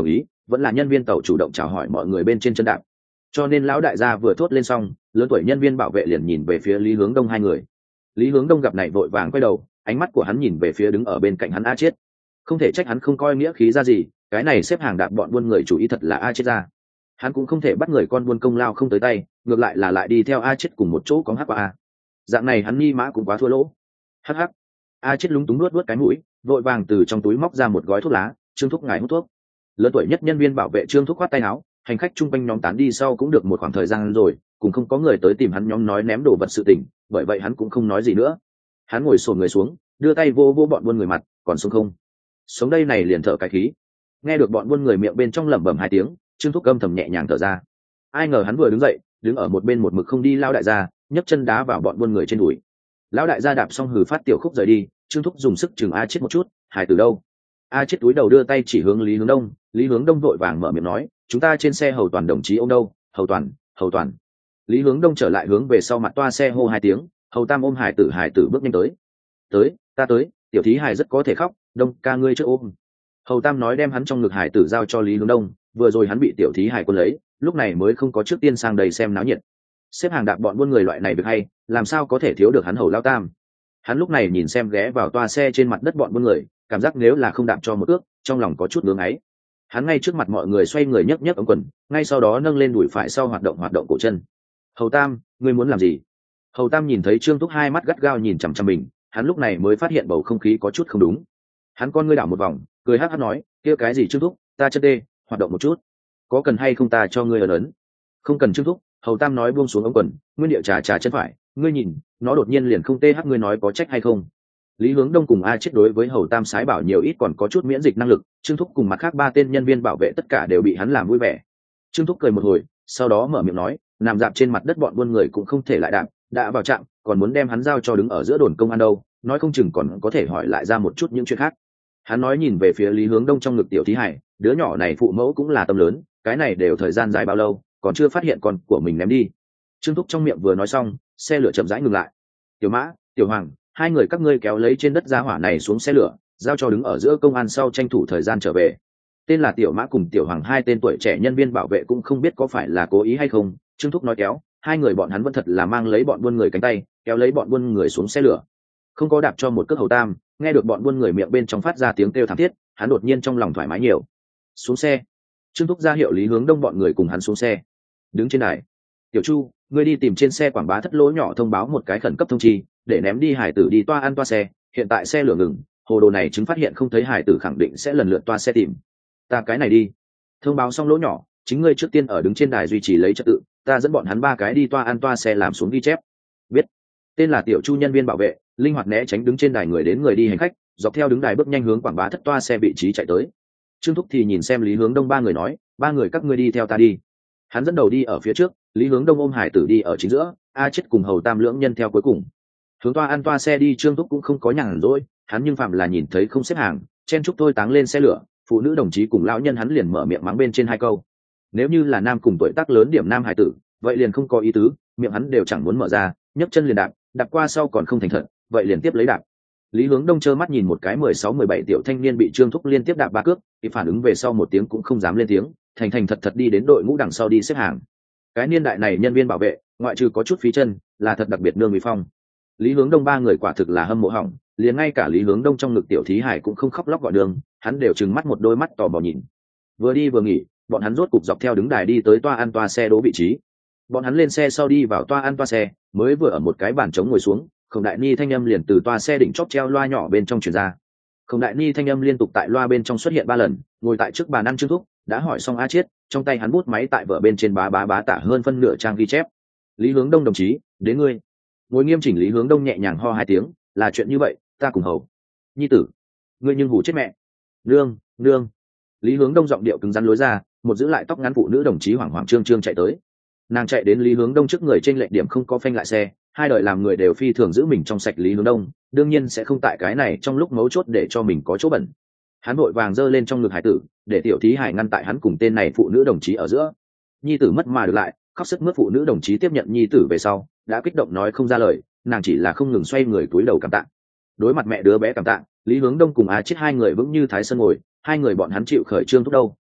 vẫn là nhân viên tàu chủ động chào hỏi mọi người bên trên chân đạp. Cho nên lão đại gia vừa thốt lên xong, lớn tuổi nhân viên bảo vệ liền nhìn về phía Lý Hướng Đông hai người. Lý Hướng Đông gặp này vội vàng quay đầu, ánh mắt của hắn nhìn về phía đứng ở bên cạnh hắn A Chiết. Không thể trách hắn không coi nghĩa khí ra gì, cái này xếp hàng đạp bọn buôn người chủ ý thật là A Chiết ra. Hắn cũng không thể bắt người con buôn công lao không tới tay, ngược lại là lại đi theo A Chiết cùng một chỗ có hắc qua A. Dạng này hắn ni mã cũng quá thua lỗ. Hắc hắc. A Chiết lúng túng nuốt cái mũi, vội vàng từ trong túi móc ra một gói thuốc lá, Trương Thúc ngài hút thuốc. Lớn tuổi nhất nhân viên bảo vệ Trương Thúc khoát tay áo, hành khách chung quanh nhóm tán đi sau cũng được một khoảng thời gian rồi, cũng không có người tới tìm hắn nhóm nói ném đồ vật sự tình, bởi vậy hắn cũng không nói gì nữa. Hắn ngồi xổm người xuống, đưa tay vô vô bọn buôn người mặt, còn sống không? Sống đây này liền thở cái khí. Nghe được bọn buôn người miệng bên trong lẩm bẩm hai tiếng, Trương Thúc âm thầm nhẹ nhàng thở ra. Ai ngờ hắn vừa đứng dậy, đứng ở một bên một mực không đi lao đại gia, nhấc chân đá vào bọn buôn người trên đùi. Lão đại gia đạp xong hừ phát tiểu khúc rời đi, Trương Thúc dùng sức chừng A Chiết một chút, hải từ đâu? A Chiết túi đầu đưa tay chỉ hướng Lý Hướng Đông, Lý Hướng Đông vội vàng mở miệng nói, chúng ta trên xe hầu toàn đồng chí ông đâu? Hầu toàn. Lý Hướng Đông trở lại hướng về sau mặt toa xe hô hai tiếng, hầu tam ôm hải tử bước nhanh tới, ta tới, tiểu thí hải rất có thể khóc, đông ca ngươi trước ôm. Hầu tam nói đem hắn trong ngực hải tử giao cho Lý Hướng Đông, vừa rồi hắn bị tiểu thí hải quân lấy, lúc này mới không có trước tiên sang đầy xem náo nhiệt. Xếp hàng đạp bọn buôn người loại này việc hay, làm sao có thể thiếu được hắn hầu lao tam. Hắn lúc này nhìn xem ghé vào toa xe trên mặt đất bọn buôn người, cảm giác nếu là không đạp cho một ước, trong lòng có chút ngưỡng ấy. Hắn ngay trước mặt mọi người xoay người nhấc ống quần, ngay sau đó nâng lên đùi phải sau hoạt động cổ chân. Hầu tam, ngươi muốn làm gì? Hầu tam nhìn thấy Trương Thúc hai mắt gắt gao nhìn chằm chằm mình, hắn lúc này mới phát hiện bầu không khí có chút không đúng. Hắn con ngươi đảo một vòng, cười hắc hắc nói, kia cái gì Trương Thúc, ta chân tê, hoạt động một chút, có cần hay không ta cho ngươi ấn? Không cần Trương Thúc. Hầu tam nói buông xuống ống quần, nguyên địa trà chân phải, ngươi nhìn, nó đột nhiên liền không tê hắc, ngươi nói có trách hay không? Lý Hướng Đông cùng A Chiết đối với hầu tam sái bảo nhiều ít còn có chút miễn dịch năng lực, Trương Thúc cùng mặt khác ba tên nhân viên bảo vệ tất cả đều bị hắn làm vui vẻ. Trương Thúc cười một hồi, sau đó mở miệng nói, nằm dạp trên mặt đất bọn buôn người cũng không thể lại đạp, đã vào trạm, còn muốn đem hắn giao cho đứng ở giữa đồn công an đâu, nói không chừng còn có thể hỏi lại ra một chút những chuyện khác. Hắn nói nhìn về phía Lý Hướng Đông trong ngực tiểu thí hải, đứa nhỏ này phụ mẫu cũng là tâm lớn, cái này đều thời gian dài bao lâu, còn chưa phát hiện con của mình ném đi. Trương Thúc trong miệng vừa nói xong, xe lửa chậm rãi ngừng lại. Tiểu Mã, Tiểu Hoàng, hai người các ngươi kéo lấy trên đất gia hỏa này xuống xe lửa, giao cho đứng ở giữa công an sau tranh thủ thời gian trở về. Tên là Tiểu Mã cùng Tiểu Hoàng hai tên tuổi trẻ nhân viên bảo vệ cũng không biết có phải là cố ý hay không, Trương Thúc nói kéo, hai người bọn hắn vẫn thật là mang lấy bọn buôn người cánh tay, kéo lấy bọn buôn người xuống xe lửa. Không có đạp cho một cước hầu tam, nghe được bọn buôn người miệng bên trong phát ra tiếng kêu thảm thiết, hắn đột nhiên trong lòng thoải mái nhiều. Xuống xe. Trương Thúc ra hiệu Lý Hướng Đông bọn người cùng hắn xuống xe. Đứng trên đài. Tiểu Chu, ngươi đi tìm trên xe quảng bá thất lỗ nhỏ thông báo một cái khẩn cấp thông chi, để ném đi hải tử đi toa ăn toa xe, hiện tại xe lửa ngừng, hồ đồ này chứng phát hiện không thấy hải tử khẳng định sẽ lần lượt toa xe tìm. Ta cái này đi. Thông báo xong lỗ nhỏ, chính ngươi trước tiên ở đứng trên đài duy trì lấy trật tự, ta dẫn bọn hắn ba cái đi toa ăn toa xe làm xuống ghi chép. Biết. Tên là Tiểu Chu nhân viên bảo vệ, linh hoạt né tránh đứng trên đài người đến người đi hành khách, dọc theo đứng đài bước nhanh hướng quảng bá thất toa xe vị trí chạy tới. Trương Thúc thì nhìn xem Lý Hướng Đông ba người nói, ba người các ngươi đi theo ta đi. Hắn dẫn đầu đi ở phía trước, Lý Hướng Đông ôm hải tử đi ở chính giữa, A Chiết cùng hầu tam lưỡng nhân theo cuối cùng. Hướng toa ăn toa xe đi, Trương Thúc cũng không có nhàn rỗi, hắn nhưng phạm là nhìn thấy không xếp hàng, chen chúc thôi táng lên xe lửa, phụ nữ đồng chí cùng lão nhân hắn liền mở miệng mắng bên trên hai câu. Nếu như là nam cùng tuổi tác lớn điểm nam hải tử, vậy liền không có ý tứ, miệng hắn đều chẳng muốn mở ra, nhấc chân liền đạp qua sau còn không thành thật, vậy liền tiếp lấy đạp. Lý Hướng Đông trơ mắt nhìn một cái 16-17 tiểu thanh niên bị Trương Thúc liên tiếp đạp ba cước, thì phản ứng về sau một tiếng cũng không dám lên tiếng, thành thật đi đến đội ngũ đằng sau đi xếp hàng. Cái niên đại này nhân viên bảo vệ, ngoại trừ có chút phí chân, là thật đặc biệt nương uy phong. Lý Hướng Đông ba người quả thực là hâm mộ hỏng, liền ngay cả Lý Hướng Đông trong ngực tiểu thí hải cũng không khóc lóc gọi đường, hắn đều trừng mắt một đôi mắt tò mò nhìn. Vừa đi vừa nghỉ, bọn hắn rốt cục dọc theo đứng đài đi tới toa ăn toa xe đỗ vị trí. Bọn hắn lên xe sau đi vào toa ăn toa xe, mới vừa ở một cái bàn trống ngồi xuống, Khổng Đại Ni thanh âm liền từ toa xe đỉnh chóp treo loa nhỏ bên trong truyền ra. Khổng Đại Ni thanh âm liên tục tại loa bên trong xuất hiện 3 lần, ngồi tại trước bàn ăn Trương Thúc đã hỏi xong A Chiết, trong tay hắn bút máy tại vở bên trên bá tả hơn phân nửa trang ghi chép. Lý Hướng Đông đồng chí, đến ngươi. Ngồi nghiêm chỉnh Lý Hướng Đông nhẹ nhàng ho 2 tiếng, là chuyện như vậy, ta cùng hầu. Nhi tử, ngươi nhưng hù chết mẹ. Nương. Lý Hướng Đông giọng điệu cứng rắn lối ra, một giữ lại tóc ngắn phụ nữ đồng chí hoảng hoảng trương chạy tới. Nàng chạy đến Lý Hướng Đông trước người, trên lệch điểm không có phanh lại xe, hai đời làm người đều phi thường giữ mình trong sạch. Lý Hướng Đông đương nhiên sẽ không tại cái này trong lúc mấu chốt để cho mình có chỗ bẩn. Hắn vội vàng giơ lên trong ngực hải tử, để tiểu thí hải ngăn tại hắn cùng tên này phụ nữ đồng chí ở giữa. Nhi tử mất mà được lại, khóc sức mướt phụ nữ đồng chí tiếp nhận nhi tử về sau, đã kích động nói không ra lời, nàng chỉ là không ngừng xoay người cúi đầu cảm tạ. Đối mặt mẹ đứa bé cảm tạ, Lý Hướng Đông cùng A Chiết hai người vững như Thái Sơn ngồi, hai người bọn hắn chịu khởi Trương Thúc đâu,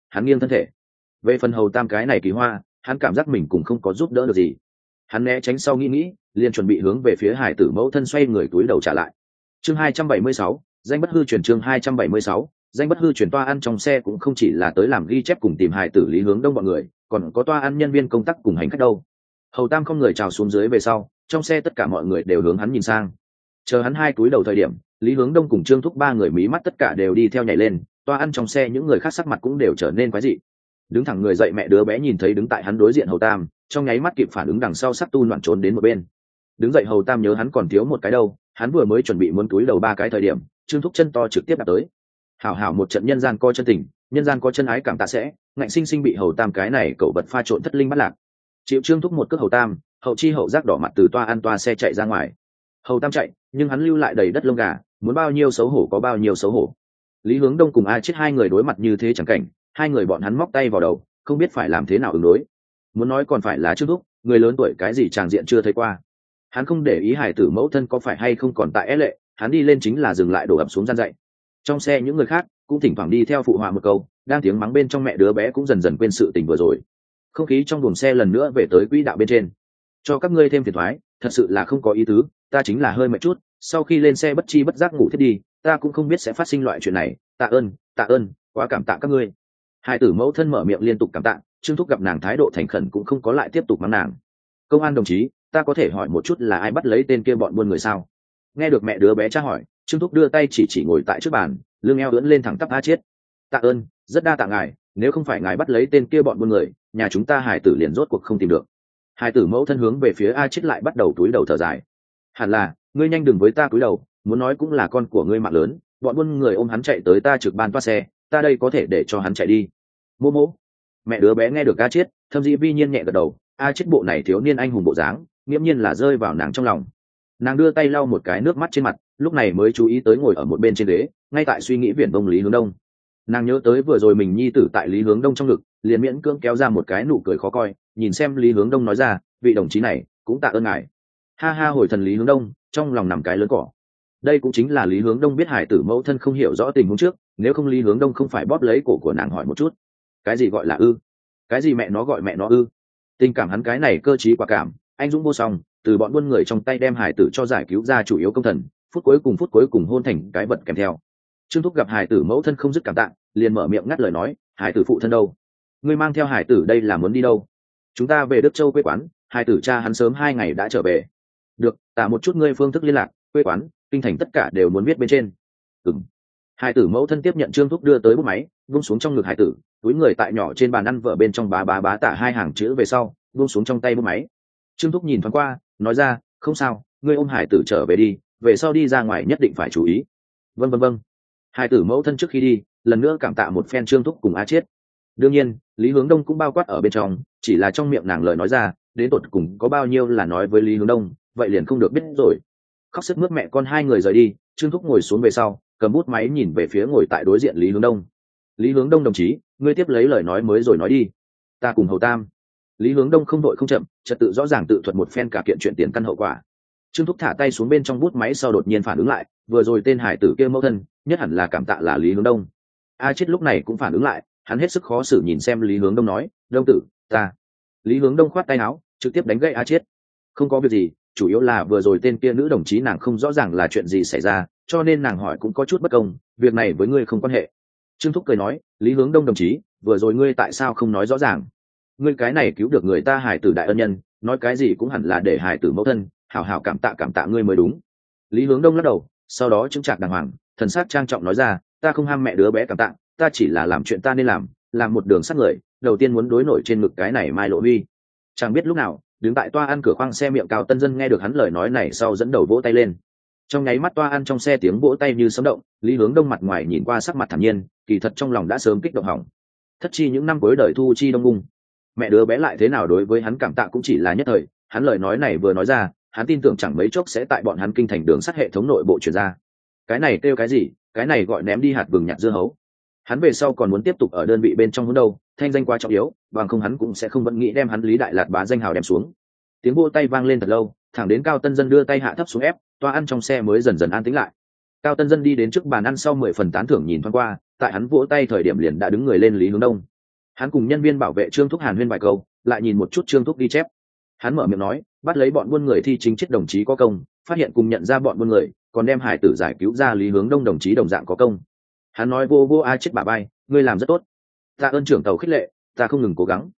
hắn nghiêng thân thể. Về phần hầu tam cái này kỳ hoa, hắn cảm giác mình cũng không có giúp đỡ được gì. Hắn né tránh sau nghĩ liền chuẩn bị hướng về phía hải tử mẫu thân xoay người túi đầu trả lại. Chương 276, danh bất hư truyền. Chương 276, danh bất hư truyền. Toa ăn trong xe cũng không chỉ là tới làm ghi chép cùng tìm hải tử Lý Hướng Đông bọn người, còn có toa ăn nhân viên công tác cùng hành khách đâu. Hầu tam không người chào xuống dưới về sau, trong xe tất cả mọi người đều hướng hắn nhìn sang. Chờ hắn hai túi đầu thời điểm, Lý Hướng Đông cùng Trương Thúc ba người mí mắt tất cả đều đi theo nhảy lên, toa ăn trong xe những người khác sắc mặt cũng đều trở nên quái dị. Đứng thẳng người dậy mẹ đứa bé nhìn thấy đứng tại hắn đối diện hầu tam, trong nháy mắt kịp phản ứng đằng sau sắc tu loạn trốn đến một bên. Đứng dậy hầu tam nhớ hắn còn thiếu một cái đâu, hắn vừa mới chuẩn bị muốn túi đầu ba cái thời điểm, Trương Thúc chân to trực tiếp đạp tới. Hảo hảo một trận nhân gian coi chân tình, nhân gian có chân ái cảm tạ sẽ, ngạnh sinh sinh bị hầu tam cái này cậu bật pha trộn thất linh bắt lạc. Chịu Trương Thúc một cước hầu tam, hậu chi hậu giác đỏ mặt từ toa ăn toa xe chạy ra ngoài. Hầu tam chạy, nhưng hắn lưu lại đầy đất lông gà, muốn bao nhiêu xấu hổ có bao nhiêu xấu hổ. Lý Hướng Đông cùng A Chết hai người đối mặt như thế chẳng cảnh, hai người bọn hắn móc tay vào đầu, không biết phải làm thế nào ứng đối. Muốn nói còn phải là Trương Thúc, người lớn tuổi cái gì tràng diện chưa thấy qua. Hắn không để ý hải tử mẫu thân có phải hay không còn tại lệ, hắn đi lên chính là dừng lại đổ ập xuống gian dậy. Trong xe những người khác cũng thỉnh thoảng đi theo phụ họa một câu, đang tiếng mắng bên trong mẹ đứa bé cũng dần dần quên sự tình vừa rồi. Không khí trong buồng xe lần nữa về tới quỹ đạo bên trên. Cho các ngươi thêm phiền toái, thật sự là không có ý tứ, ta chính là hơi mệt chút, sau khi lên xe bất chi bất giác ngủ thiết đi, ta cũng không biết sẽ phát sinh loại chuyện này, tạ ơn, quá cảm tạ các ngươi. Hai tử mẫu thân mở miệng liên tục cảm tạ, Trương Thúc gặp nàng thái độ thành khẩn cũng không có lại tiếp tục mắng nàng. Công an đồng chí, ta có thể hỏi một chút là ai bắt lấy tên kia bọn buôn người sao? Nghe được mẹ đứa bé tra hỏi, Trương Thúc đưa tay chỉ ngồi tại trước bàn, lưng eo ưỡn lên thẳng tắp A Chiết. Tạ ơn, rất đa tạ ngài, nếu không phải ngài bắt lấy tên kia bọn buôn người, nhà chúng ta hải tử liền rốt cuộc không tìm được. Hải tử mẫu thân hướng về phía A Chiết lại bắt đầu túi đầu thở dài. Hẳn là, ngươi nhanh đừng với ta cúi đầu, muốn nói cũng là con của ngươi mạng lớn, bọn buôn người ôm hắn chạy tới ta trực ban toa xe, ta đây có thể để cho hắn chạy đi. Mô mô. Mẹ đứa bé nghe được A Chiết, thâm dĩ vi nhiên nhẹ gật đầu, A Chiết bộ này thiếu niên anh hùng bộ dáng, nghiễm nhiên là rơi vào nàng trong lòng. Nàng đưa tay lau một cái nước mắt trên mặt, lúc này mới chú ý tới ngồi ở một bên trên ghế, ngay tại suy nghĩ viển vông Lý Hướng Đông. Nàng nhớ tới vừa rồi mình nhi tử tại Lý Hướng Đông trong ngực, liền miễn cưỡng kéo ra một cái nụ cười khó coi, nhìn xem Lý Hướng Đông nói ra, vị đồng chí này cũng tạ ơn ngài. Ha ha, hồi thần Lý Hướng Đông trong lòng nằm cái lớn cỏ. Đây cũng chính là Lý Hướng Đông biết hải tử mẫu thân không hiểu rõ tình huống trước, nếu không Lý Hướng Đông không phải bóp lấy cổ của nàng hỏi một chút, cái gì gọi là ư? Cái gì mẹ nó gọi mẹ nó ư? Tình cảm hắn cái này cơ trí quả cảm, anh dũng vô song, từ bọn buôn người trong tay đem hải tử cho giải cứu ra chủ yếu công thần, phút cuối cùng hôn thành cái vật kèm theo. Trương Thúc gặp hải tử mẫu thân không dứt cảm tạ, liền mở miệng ngắt lời nói, hải tử phụ thân đâu? Ngươi mang theo hải tử đây là muốn đi đâu? Chúng ta về Đức Châu quê quán, hải tử cha hắn sớm 2 ngày đã trở về. Được, tả một chút ngươi phương thức liên lạc, quê quán, kinh thành tất cả đều muốn viết bên trên. Ừm. Hải tử mẫu thân tiếp nhận Trương Thúc đưa tới bút máy, buông xuống trong ngực hải tử, túi người tại nhỏ trên bàn ăn vợ bên trong bá tả 2 hàng chữ về sau, buông xuống trong tay bút máy. Trương Thúc nhìn thoáng qua, nói ra, không sao, ngươi ôm hải tử trở về đi, về sau đi ra ngoài nhất định phải chú ý. Vâng. Hải tử mẫu thân trước khi đi, lần nữa cảm tạ một phen Trương Thúc cùng A Chiết. Đương nhiên, Lý Hướng Đông cũng bao quát ở bên trong, chỉ là trong miệng nàng lời nói ra, đến tột cùng có bao nhiêu là nói với Lý Hướng Đông, vậy liền không được biết rồi. Khóc sức mướt mẹ con hai người rời đi, Trương Thúc ngồi xuống về sau, cầm bút máy nhìn về phía ngồi tại đối diện Lý Hướng Đông. Lý Hướng Đông đồng chí, ngươi tiếp lấy lời nói mới rồi nói đi. Ta cùng hầu tam. Lý Hướng Đông không đội không chậm, trật tự rõ ràng tự thuật một phen cả kiện chuyện tiền căn hậu quả. Trương Thúc thả tay xuống bên trong bút máy sau đột nhiên phản ứng lại, vừa rồi tên hải tử kia mẫu thân, nhất hẳn là cảm tạ là Lý Hướng Đông. A Chiết lúc này cũng phản ứng lại, hắn hết sức khó xử nhìn xem Lý Hướng Đông nói, Đông tử, ta. Lý Hướng Đông khoát tay áo, trực tiếp đánh gậy A Chiết. Không có việc gì, chủ yếu là vừa rồi tên kia nữ đồng chí nàng không rõ ràng là chuyện gì xảy ra, cho nên nàng hỏi cũng có chút bất công, việc này với ngươi không quan hệ. Trương Thúc cười nói, Lý Hướng Đông đồng chí, vừa rồi ngươi tại sao không nói rõ ràng? Ngươi cái này cứu được người ta hải tử đại ân nhân, nói cái gì cũng hẳn là để hải tử mẫu thân hảo hảo cảm tạ ngươi mới đúng. Lý Hướng Đông lắc đầu, sau đó chứng trạc đàng hoàng, thần sắc trang trọng nói ra, ta không ham mẹ đứa bé cảm tạ, ta chỉ là làm chuyện ta nên làm một đường sát người, đầu tiên muốn đối nổi trên ngực cái này Mai Lộ Huy. Chẳng biết lúc nào, đứng tại toa ăn cửa khoang xe miệng Cao Tân Dân nghe được hắn lời nói này sau dẫn đầu vỗ tay lên. Trong nháy mắt toa ăn trong xe tiếng vỗ tay như sấm động, Lý Hướng Đông mặt ngoài nhìn qua sắc mặt thản nhiên, kỳ thật trong lòng đã sớm kích động hỏng. Thất chi những năm cuối đời thu chi đông cung, mẹ đứa bé lại thế nào đối với hắn cảm tạ cũng chỉ là nhất thời, hắn lời nói này vừa nói ra, hắn tin tưởng chẳng mấy chốc sẽ tại bọn hắn kinh thành đường sắt hệ thống nội bộ truyền ra. Cái này kêu cái gì? Cái này gọi ném đi hạt vừng nhặt dưa hấu. Hắn về sau còn muốn tiếp tục ở đơn vị bên trong muốn đâu, thanh danh quá trọng yếu, bằng không hắn cũng sẽ không vẫn nghĩ đem hắn Lý Đại Lạt bá danh hào đem xuống. Tiếng vỗ tay vang lên thật lâu, thẳng đến Cao Tân Dân đưa tay hạ thấp xuống ép, toa ăn trong xe mới dần dần an tĩnh lại. Cao Tân Dân đi đến trước bàn ăn sau 10 phần tán thưởng nhìn thoáng qua, tại hắn vỗ tay thời điểm liền đã đứng người lên Lý Hướng Đông. Hắn cùng nhân viên bảo vệ Trương Thúc hàn huyên vài câu, lại nhìn một chút Trương Thúc ghi chép. Hắn mở miệng nói, bắt lấy bọn buôn người thi chính chết đồng chí có công, phát hiện cùng nhận ra bọn buôn người, còn đem hải tử giải cứu ra Lý Hướng Đông đồng chí đồng dạng có công. Hắn nói vô vô A Chết bả bay, ngươi làm rất tốt. Tạ ơn trưởng tàu khích lệ, ta không ngừng cố gắng.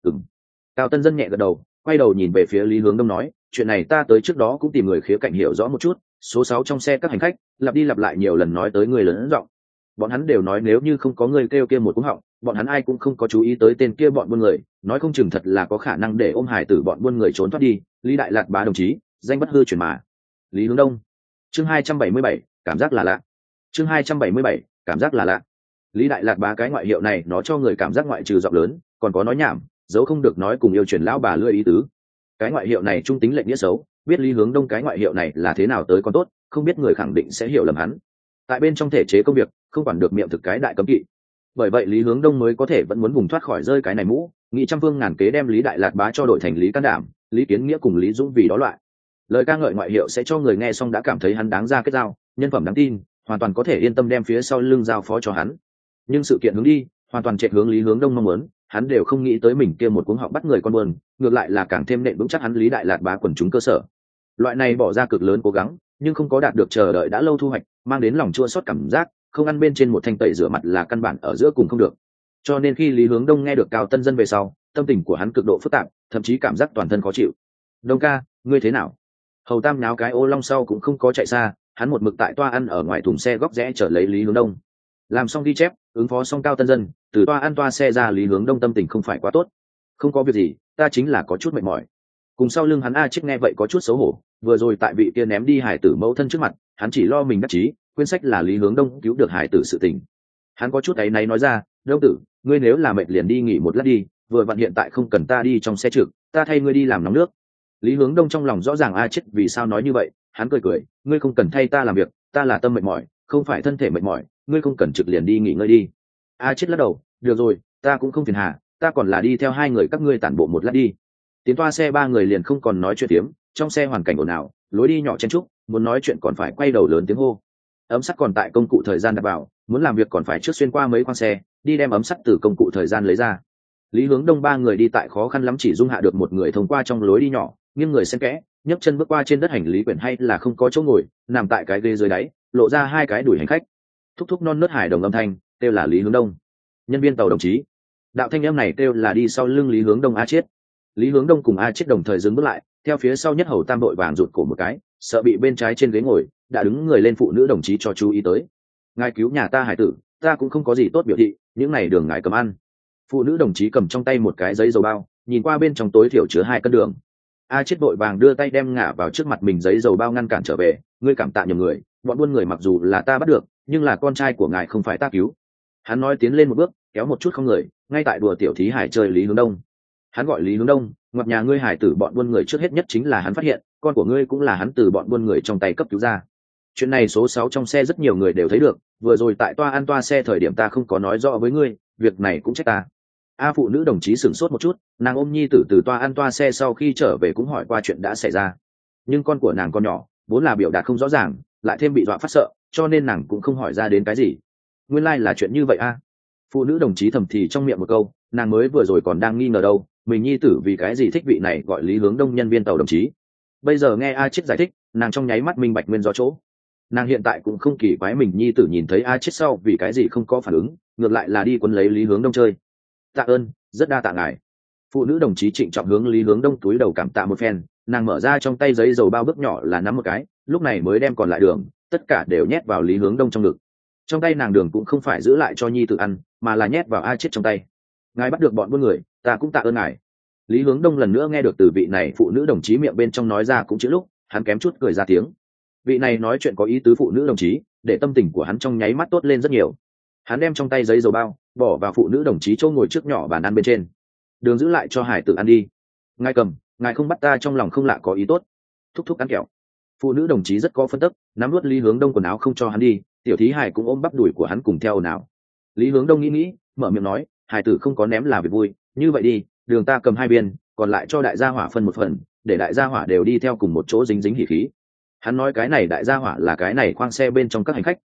Cao Tân Dân nhẹ gật đầu, quay đầu nhìn về phía Lý Hướng Đông nói, chuyện này ta tới trước đó cũng tìm người khía cạnh hiểu rõ một chút, số 6 trong xe các hành khách lặp đi lặp lại nhiều lần nói tới người lớn giọng. Bọn hắn đều nói nếu như không có người kêu kia một cú họng, bọn hắn ai cũng không có chú ý tới tên kia bọn buôn người, nói không chừng thật là có khả năng để ôm hải tử bọn buôn người trốn thoát đi. Lý Đại Lạt bá đồng chí, danh bất hư truyền mà. Lý Hướng Đông. Chương 277, cảm giác là lạ. Chương 277, cảm giác là lạ. Lý Đại Lạt bá cái ngoại hiệu này nó cho người cảm giác ngoại trừ giọng lớn, còn có nói nhảm, dấu không được nói cùng yêu truyền lão bà lươi ý tứ. Cái ngoại hiệu này trung tính lệnh nghĩa xấu, biết Lý Hướng Đông cái ngoại hiệu này là thế nào tới còn tốt, không biết người khẳng định sẽ hiểu lầm hắn. Tại bên trong thể chế công việc, không quản được miệng thực cái đại cấm kỵ. Bởi vậy Lý Hướng Đông mới có thể vẫn muốn vùng thoát khỏi rơi cái này mũ, nghĩ trăm phương ngàn kế đem Lý Đại Lạt bá cho đổi thành Lý Can Đảm, Lý Kiến Nghĩa cùng Lý Dũng vì đó loại. Lời ca ngợi ngoại hiệu sẽ cho người nghe xong đã cảm thấy hắn đáng ra kết giao, nhân phẩm đáng tin, hoàn toàn có thể yên tâm đem phía sau lưng giao phó cho hắn. Nhưng sự kiện hướng đi, hoàn toàn chạy hướng Lý Hướng Đông mong muốn, hắn đều không nghĩ tới mình kia một cuống họng bắt người con buồn, ngược lại là càng thêm nện vững chắc hắn Lý Đại Lạt bá quần chúng cơ sở. Loại này bỏ ra cực lớn cố gắng, nhưng không có đạt được chờ đợi đã lâu thu hoạch, mang đến lòng chua xót cảm giác, không ăn bên trên một thanh tẩy rửa mặt là căn bản ở giữa cùng không được. Cho nên khi Lý Hướng Đông nghe được Cao Tân Dân về sau, tâm tình của hắn cực độ phức tạp, thậm chí cảm giác toàn thân khó chịu. Đông ca, ngươi thế nào? Hầu Tam nháo cái ô long sau cũng không có chạy xa, hắn một mực tại toa ăn ở ngoài thùng xe góc rẽ chờ lấy Lý Hướng Đông. Làm xong ghi chép, ứng phó xong Cao Tân Dân, từ toa ăn toa xe ra Lý Hướng Đông tâm tình không phải quá tốt. Không có việc gì, ta chính là có chút mệt mỏi. Cùng sau lưng hắn A Chết nghe vậy có chút xấu hổ, vừa rồi tại vị kia ném đi hải tử mẫu thân trước mặt, hắn chỉ lo mình đắc chí, quên sách là Lý Hướng Đông cứu được hải tử sự tình. Hắn có chút áy náy nói ra, Đông tử, ngươi nếu là mệt liền đi nghỉ một lát đi, vừa vặn hiện tại không cần ta đi trong xe trực, ta thay ngươi đi làm nóng nước. Lý Hướng Đông trong lòng rõ ràng A Chết vì sao nói như vậy, hắn cười cười, ngươi không cần thay ta làm việc, ta là tâm mệt mỏi, không phải thân thể mệt mỏi, ngươi không cần trực liền đi nghỉ ngơi đi. A Chết lắc đầu, được rồi, ta cũng không phiền hà, ta còn là đi theo hai người các ngươi tản bộ một lát đi. Tiến toa xe ba người liền không còn nói chuyện tiếm, trong xe hoàn cảnh ồn ào, lối đi nhỏ chen trúc, muốn nói chuyện còn phải quay đầu lớn tiếng hô. Ấm sắt còn tại công cụ thời gian đặt vào, muốn làm việc còn phải trước xuyên qua mấy khoang xe, đi đem ấm sắt từ công cụ thời gian lấy ra. Lý Hướng Đông ba người đi tại khó khăn lắm chỉ dung hạ được một người thông qua trong lối đi nhỏ, nghiêng người xen kẽ, nhấc chân bước qua trên đất hành lý quyển hay là không có chỗ ngồi, nằm tại cái ghế dưới đáy, lộ ra hai cái đùi hành khách. Thúc thúc non nớt hài đồng âm thanh, kêu là Lý Hướng Đông. Nhân viên tàu đồng chí. Đạo thanh âm này kêu là đi sau lưng Lý Hướng Đông A Chết. Lý Hướng Đông cùng A Chết đồng thời dừng bước lại, theo phía sau nhất Hầu Tam đội vàng rụt cổ một cái, sợ bị bên trái trên ghế ngồi đã đứng người lên phụ nữ đồng chí cho chú ý tới. Ngài cứu nhà ta hải tử, ta cũng không có gì tốt biểu thị, những này đường ngài cầm ăn. Phụ nữ đồng chí cầm trong tay một cái giấy dầu bao, nhìn qua bên trong tối thiểu chứa 2 cân đường. A Chết đội vàng đưa tay đem ngả vào trước mặt mình giấy dầu bao ngăn cản trở về, ngươi cảm tạ nhầm người, bọn buôn người mặc dù là ta bắt được, nhưng là con trai của ngài không phải ta cứu. Hắn nói tiến lên một bước, kéo một chút không người, ngay tại đùa tiểu thí hải chơi Lý Hướng Đông. Hắn gọi Lý Hướng Đông, ngoặt nhà ngươi hải tử bọn buôn người trước hết nhất chính là hắn phát hiện, con của ngươi cũng là hắn từ bọn buôn người trong tay cấp cứu ra. Chuyện này số 6 trong xe rất nhiều người đều thấy được, vừa rồi tại toa ăn toa xe thời điểm ta không có nói rõ với ngươi, việc này cũng trách ta. A phụ nữ đồng chí sửng sốt một chút, nàng ôm nhi tử từ toa ăn toa xe sau khi trở về cũng hỏi qua chuyện đã xảy ra. Nhưng con của nàng còn nhỏ, vốn là biểu đạt không rõ ràng, lại thêm bị dọa phát sợ, cho nên nàng cũng không hỏi ra đến cái gì. Nguyên lai là chuyện như vậy a. Phụ nữ đồng chí thầm thì trong miệng một câu, nàng mới vừa rồi còn đang nghi ngờ đâu, mình nhi tử vì cái gì thích vị này gọi Lý Hướng Đông nhân viên tàu đồng chí. Bây giờ nghe A Chết giải thích, nàng trong nháy mắt minh bạch nguyên do chỗ. Nàng hiện tại cũng không kỳ quái mình nhi tử nhìn thấy A Chết sau vì cái gì không có phản ứng, ngược lại là đi quấn lấy Lý Hướng Đông chơi. Tạ ơn, rất đa tạ ngài. Phụ nữ đồng chí trịnh trọng hướng Lý Hướng Đông túi đầu cảm tạ một phen, nàng mở ra trong tay giấy dầu bao bước nhỏ là nắm một cái, lúc này mới đem còn lại đường tất cả đều nhét vào Lý Hướng Đông trong ngực. Trong tay nàng đường cũng không phải giữ lại cho nhi tự ăn, mà là nhét vào A Chết trong tay. Ngài bắt được bọn buôn người, ta cũng tạ ơn ngài. Lý Hướng Đông lần nữa nghe được từ vị này phụ nữ đồng chí miệng bên trong nói ra cũng chữ lúc, hắn kém chút cười ra tiếng. Vị này nói chuyện có ý tứ phụ nữ đồng chí, để tâm tình của hắn trong nháy mắt tốt lên rất nhiều. Hắn đem trong tay giấy dầu bao bỏ vào phụ nữ đồng chí chỗ ngồi trước nhỏ bàn ăn bên trên. Đường giữ lại cho hải tử ăn đi. Ngài cầm, ngài không bắt ta trong lòng không lạ có ý tốt. Thúc thúc ăn kẹo. Phụ nữ đồng chí rất có phân tức, nắm nuốt Lý Hướng Đông quần áo không cho hắn đi, tiểu thí hải cũng ôm bắp đùi của hắn cùng theo ồn ào. Lý Hướng Đông nghĩ, mở miệng nói, hải tử không có ném là việc vui, như vậy đi, đường ta cầm 2 viên, còn lại cho đại gia hỏa phân một phần, để đại gia hỏa đều đi theo cùng một chỗ dính dính hỉ khí. Hắn nói cái này đại gia hỏa là cái này khoang xe bên trong các hành khách,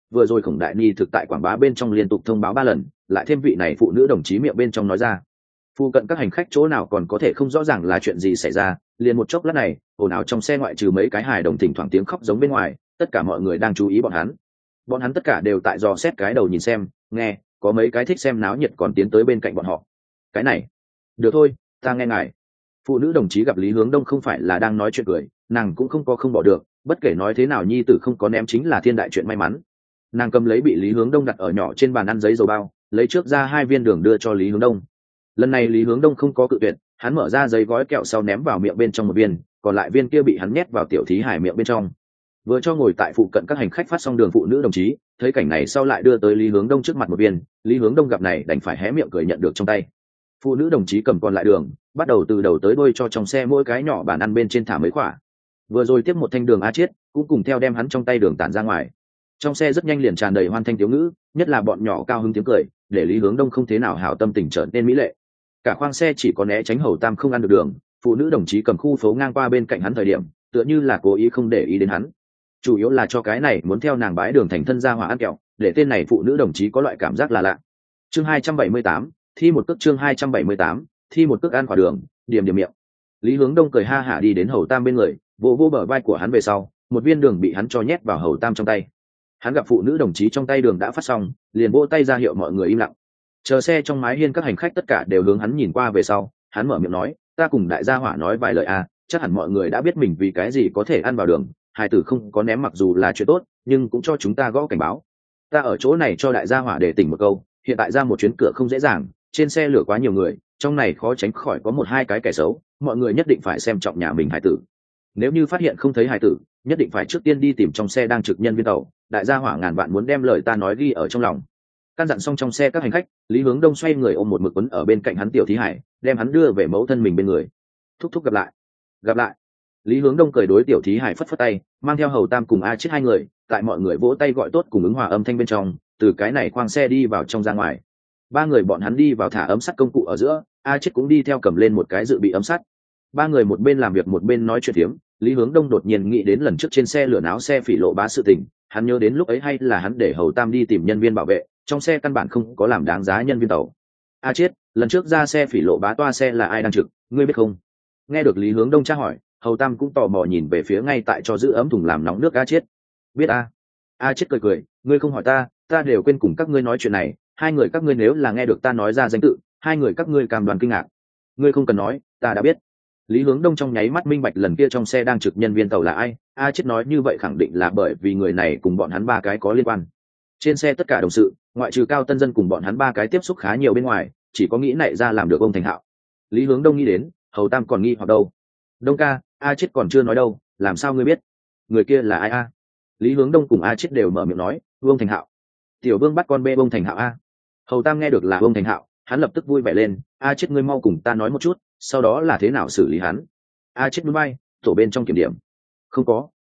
vừa rồi Khổng Đại Ni thực tại quảng bá bên trong liên tục thông báo 3 lần, lại thêm vị này phụ nữ đồng chí miệng bên trong nói ra. Phụ cận các hành khách chỗ nào còn có thể không rõ ràng là chuyện gì xảy ra, liền một chốc lát này, ồn ào trong xe ngoại trừ mấy cái hài đồng thỉnh thoảng tiếng khóc giống bên ngoài, tất cả mọi người đang chú ý bọn hắn. Bọn hắn tất cả đều tại dò xét cái đầu nhìn xem, nghe, có mấy cái thích xem náo nhiệt còn tiến tới bên cạnh bọn họ. Cái này, được thôi, ta nghe ngài. Phụ nữ đồng chí gặp Lý Hướng Đông không phải là đang nói chuyện cười, nàng cũng không có không bỏ được, bất kể nói thế nào nhi tử không có ném chính là thiên đại chuyện may mắn. Nàng cầm lấy bị Lý Hướng Đông đặt ở nhỏ trên bàn ăn giấy dầu bao, lấy trước ra 2 viên đường đưa cho Lý Hướng Đông. Lần này Lý Hướng Đông không có cự tuyệt, hắn mở ra giấy gói kẹo sau ném vào miệng bên trong 1 viên, còn lại viên kia bị hắn nhét vào tiểu thí hải miệng bên trong. Vừa cho ngồi tại phụ cận các hành khách phát xong đường phụ nữ đồng chí, thấy cảnh này sau lại đưa tới Lý Hướng Đông trước mặt 1 viên, Lý Hướng Đông gặp này đành phải hé miệng cười nhận được trong tay. Phụ nữ đồng chí cầm còn lại đường, bắt đầu từ đầu tới đuôi cho trong xe mỗi cái nhỏ bàn ăn bên trên thả mấy quả. Vừa rồi tiếp một thanh đường a chiết, cũng cùng theo đem hắn trong tay đường tản ra ngoài. Trong xe rất nhanh liền tràn đầy hoan thanh thiếu ngữ, nhất là bọn nhỏ cao hứng tiếng cười, để Lý Hướng Đông không thế nào hảo tâm tình trở nên mỹ lệ. Cả khoang xe chỉ có né tránh Hầu Tam không ăn được đường, phụ nữ đồng chí cầm khu phố ngang qua bên cạnh hắn thời điểm, tựa như là cố ý không để ý đến hắn. Chủ yếu là cho cái này muốn theo nàng bái đường thành thân ra hỏa ăn kẹo, để tên này phụ nữ đồng chí có loại cảm giác là lạ. Chương 278, thi một cước. Chương 278, thi một cước ăn quả đường, điểm miệng. Lý Hướng Đông cười ha hả đi đến Hầu Tam bên người, vô bờ vai của hắn về sau, 1 viên đường bị hắn cho nhét vào Hầu Tam trong tay. Hắn gặp phụ nữ đồng chí trong tay đường đã phát xong, liền vỗ tay ra hiệu mọi người im lặng. Chờ xe trong mái hiên các hành khách tất cả đều hướng hắn nhìn qua về sau, hắn mở miệng nói, ta cùng đại gia hỏa nói vài lời à, chắc hẳn mọi người đã biết mình vì cái gì có thể ăn vào đường, hài tử không có ném mặc dù là chuyện tốt, nhưng cũng cho chúng ta gõ cảnh báo. Ta ở chỗ này cho đại gia hỏa để tỉnh một câu, hiện tại ra một chuyến cửa không dễ dàng, trên xe lửa quá nhiều người, trong này khó tránh khỏi có 1-2 cái kẻ xấu, mọi người nhất định phải xem trọng nhà mình hài tử. Nếu như phát hiện không thấy hài tử, nhất định phải trước tiên đi tìm trong xe đang trực nhân viên tàu, đại gia hỏa ngàn vạn muốn đem lời ta nói ghi ở trong lòng. Căn dặn xong trong xe các hành khách, Lý Hướng Đông xoay người ôm một mực quấn ở bên cạnh hắn tiểu thí hải, đem hắn đưa về mẫu thân mình bên người. Thúc gặp lại. Lý Hướng Đông cười đối tiểu thí hải phất phất tay, mang theo Hầu Tam cùng a chiết 2 người, tại mọi người vỗ tay gọi tốt cùng ứng hòa âm thanh bên trong, từ cái này khoang xe đi vào trong ra ngoài. 3 người bọn hắn đi vào thả ấm sắt công cụ ở giữa, a chiết cũng đi theo cầm lên một cái dự bị ấm sắt. 3 người một bên làm việc một bên nói chuyện thiếm. Lý Hướng Đông đột nhiên nghĩ đến lần trước trên xe lửa náo xe phỉ lộ bá sự tình, hắn nhớ đến lúc ấy hay là hắn để Hầu Tam đi tìm nhân viên bảo vệ, trong xe căn bản không có làm đáng giá nhân viên tàu. A chiết, lần trước ra xe phỉ lộ bá toa xe là ai đang trực, ngươi biết không? Nghe được Lý Hướng Đông tra hỏi, Hầu Tam cũng tò mò nhìn về phía ngay tại cho giữ ấm thùng làm nóng nước A chiết. Biết a. A chiết cười, ngươi không hỏi ta đều quên cùng các ngươi nói chuyện này, 2 người các ngươi nếu là nghe được ta nói ra danh tự, 2 người các ngươi cam đoan kinh ngạc. Ngươi không cần nói, ta đã biết. Lý Hướng Đông trong nháy mắt minh bạch lần kia trong xe đang trực nhân viên tàu là ai, a chiết nói như vậy khẳng định là bởi vì người này cùng bọn hắn 3 cái có liên quan. Trên xe tất cả đồng sự, ngoại trừ Cao Tân Dân cùng bọn hắn 3 cái tiếp xúc khá nhiều bên ngoài, chỉ có nghĩ nảy ra làm được ông Thành Hạo. Lý Hướng Đông nghĩ đến, Hầu Tam còn nghi hoặc đâu. Đông ca, a chiết còn chưa nói đâu, làm sao ngươi biết? Người kia là ai a? Lý Hướng Đông cùng a chiết đều mở miệng nói, Vương Thành Hạo. Tiểu Vương bắt con bê Vương Thành Hạo a. Hầu Tam nghe được là Vương Thành Hạo, hắn lập tức vui vẻ lên, a chiết ngươi mau cùng ta nói một chút, sau đó là thế nào xử lý hắn? A chiết núi bay, tổ bên trong kiểm điểm. Không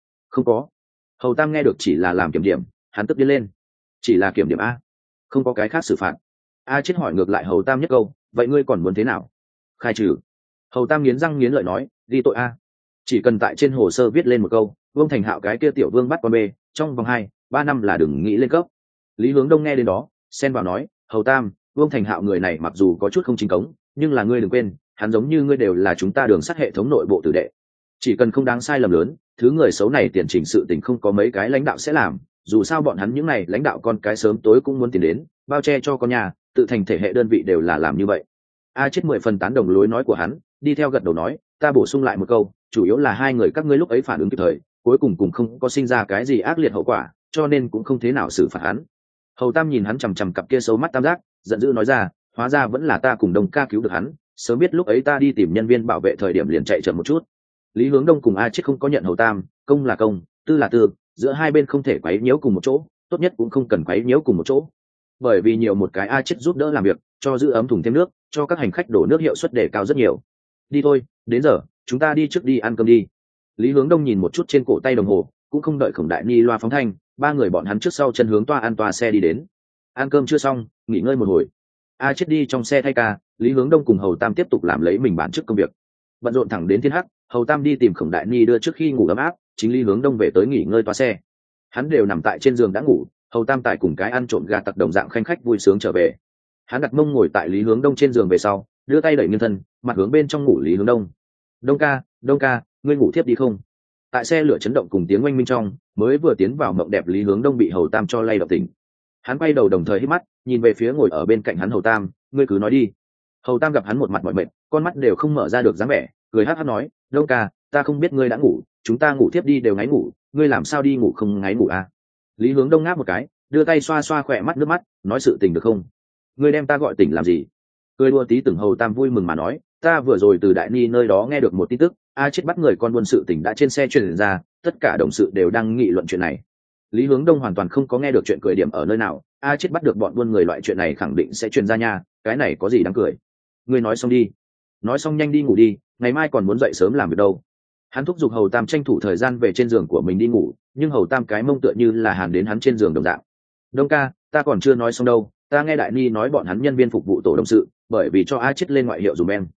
có. Hầu Tam nghe được chỉ là làm kiểm điểm, hắn tức điên lên. Chỉ là kiểm điểm a, không có cái khác xử phạt. A chiết hỏi ngược lại Hầu Tam nhất câu, vậy ngươi còn muốn thế nào? Khai trừ. Hầu Tam nghiến răng nghiến lợi nói, ghi tội a. Chỉ cần tại trên hồ sơ viết lên một câu, Vương Thành Hạo cái kia tiểu vương bắt con bê, trong vòng 2-3 năm là đừng nghĩ lên cấp. Lý Hướng Đông nghe đến đó, xen vào nói, Hầu Tam, Vương Thành Hạo người này mặc dù có chút không chính cống, nhưng là ngươi đừng quên, hắn giống như ngươi đều là chúng ta đường sắt hệ thống nội bộ tử đệ. Chỉ cần không đáng sai lầm lớn, thứ người xấu này tiền chỉnh sự tình không có mấy cái lãnh đạo sẽ làm, dù sao bọn hắn những này lãnh đạo con cái sớm tối cũng muốn tiền đến, bao che cho con nhà, tự thành thể hệ đơn vị đều là làm như vậy. A chiết 10 phần tán đồng lối nói của hắn, đi theo gật đầu nói, ta bổ sung lại một câu, chủ yếu là 2 người các ngươi lúc ấy phản ứng kịp thời, cuối cùng không có sinh ra cái gì ác liệt hậu quả, cho nên cũng không thế nào xử phạt hắn. Hầu Tam nhìn hắn chằm chằm cặp kia xấu mắt tam giác, giận dữ nói ra, hóa ra vẫn là ta cùng Đông ca cứu được hắn, sớm biết lúc ấy ta đi tìm nhân viên bảo vệ thời điểm liền chạy chậm một chút. Lý Hướng Đông cùng A chiết không có nhận Hầu Tam, công là công, tư là tư, giữa 2 bên không thể quấy nhiễu cùng một chỗ, tốt nhất cũng không cần quấy nhiễu cùng một chỗ. Bởi vì nhiều một cái A chiết giúp đỡ làm việc, cho giữ ấm thùng thêm nước, cho các hành khách đổ nước hiệu suất đề cao rất nhiều. Đi thôi, đến giờ, chúng ta đi trước đi ăn cơm đi. Lý Hướng Đông nhìn một chút trên cổ tay đồng hồ, cũng không đợi Khổng Đại Ni loa phóng thanh, 3 người bọn hắn trước sau chân hướng toa ăn toa xe đi đến. Ăn cơm chưa xong, nghỉ ngơi một hồi. A chiết đi trong xe thay ca, Lý Hướng Đông cùng Hầu Tam tiếp tục làm lấy mình bản chức công việc. Bận rộn thẳng đến thiên hắc, Hầu Tam đi tìm Khổng Đại Ni đưa trước khi ngủ ấm áp, chính Lý Hướng Đông về tới nghỉ ngơi toa xe. Hắn đều nằm tại trên giường đã ngủ, Hầu Tam Tài cùng cái ăn trộm gà tặc đồng dạng khanh khách vui sướng trở về. Hắn đặt mông ngồi tại Lý Hướng Đông trên giường về sau, đưa tay đẩy nghiêng thân, mặt hướng bên trong ngủ Lý Hướng Đông. Đông ca, ngươi ngủ thiếp đi không? Tại xe lửa chấn động cùng tiếng oanh minh trong, mới vừa tiến vào mộng đẹp Lý Hướng Đông bị Hầu Tam cho lay động tỉnh. Hắn quay đầu đồng thời hít mắt, nhìn về phía ngồi ở bên cạnh hắn Hầu Tam, ngươi cứ nói đi. Hầu Tam gặp hắn một mặt mỏi mệt, con mắt đều không mở ra được dáng vẻ, cười hắt hắt nói, Đông ca, ta không biết ngươi đã ngủ, chúng ta ngủ thiếp đi đều ngáy ngủ, ngươi làm sao đi ngủ không ngáy ngủ à? Lý Hướng Đông ngáp một cái, đưa tay xoa xoa khỏe mắt nước mắt, nói sự tình được không? Ngươi đem ta gọi tỉnh làm gì? Cười đùa tí từng Hầu Tam vui mừng mà nói, ta vừa rồi từ Đại Ni nơi đó nghe được một tin tức, a chết bắt người con buôn sự tình đã trên xe truyền ra, tất cả đồng sự đều đang nghị luận chuyện này. Lý Hướng Đông hoàn toàn không có nghe được chuyện cười điểm ở nơi nào, a chết bắt được bọn buôn người loại chuyện này khẳng định sẽ truyền ra nha, cái này có gì đáng cười? Ngươi nói xong đi, nói xong nhanh đi ngủ đi, ngày mai còn muốn dậy sớm làm việc đâu. Hắn thúc giục Hầu Tam tranh thủ thời gian về trên giường của mình đi ngủ, nhưng Hầu Tam cái mông tựa như là hàn đến hắn trên giường đồng dạng. Đông ca, ta còn chưa nói xong đâu, ta nghe Đại Ni nói bọn hắn nhân viên phục vụ tổ đồng sự, bởi vì cho a chết lên ngoại hiệu dùm em.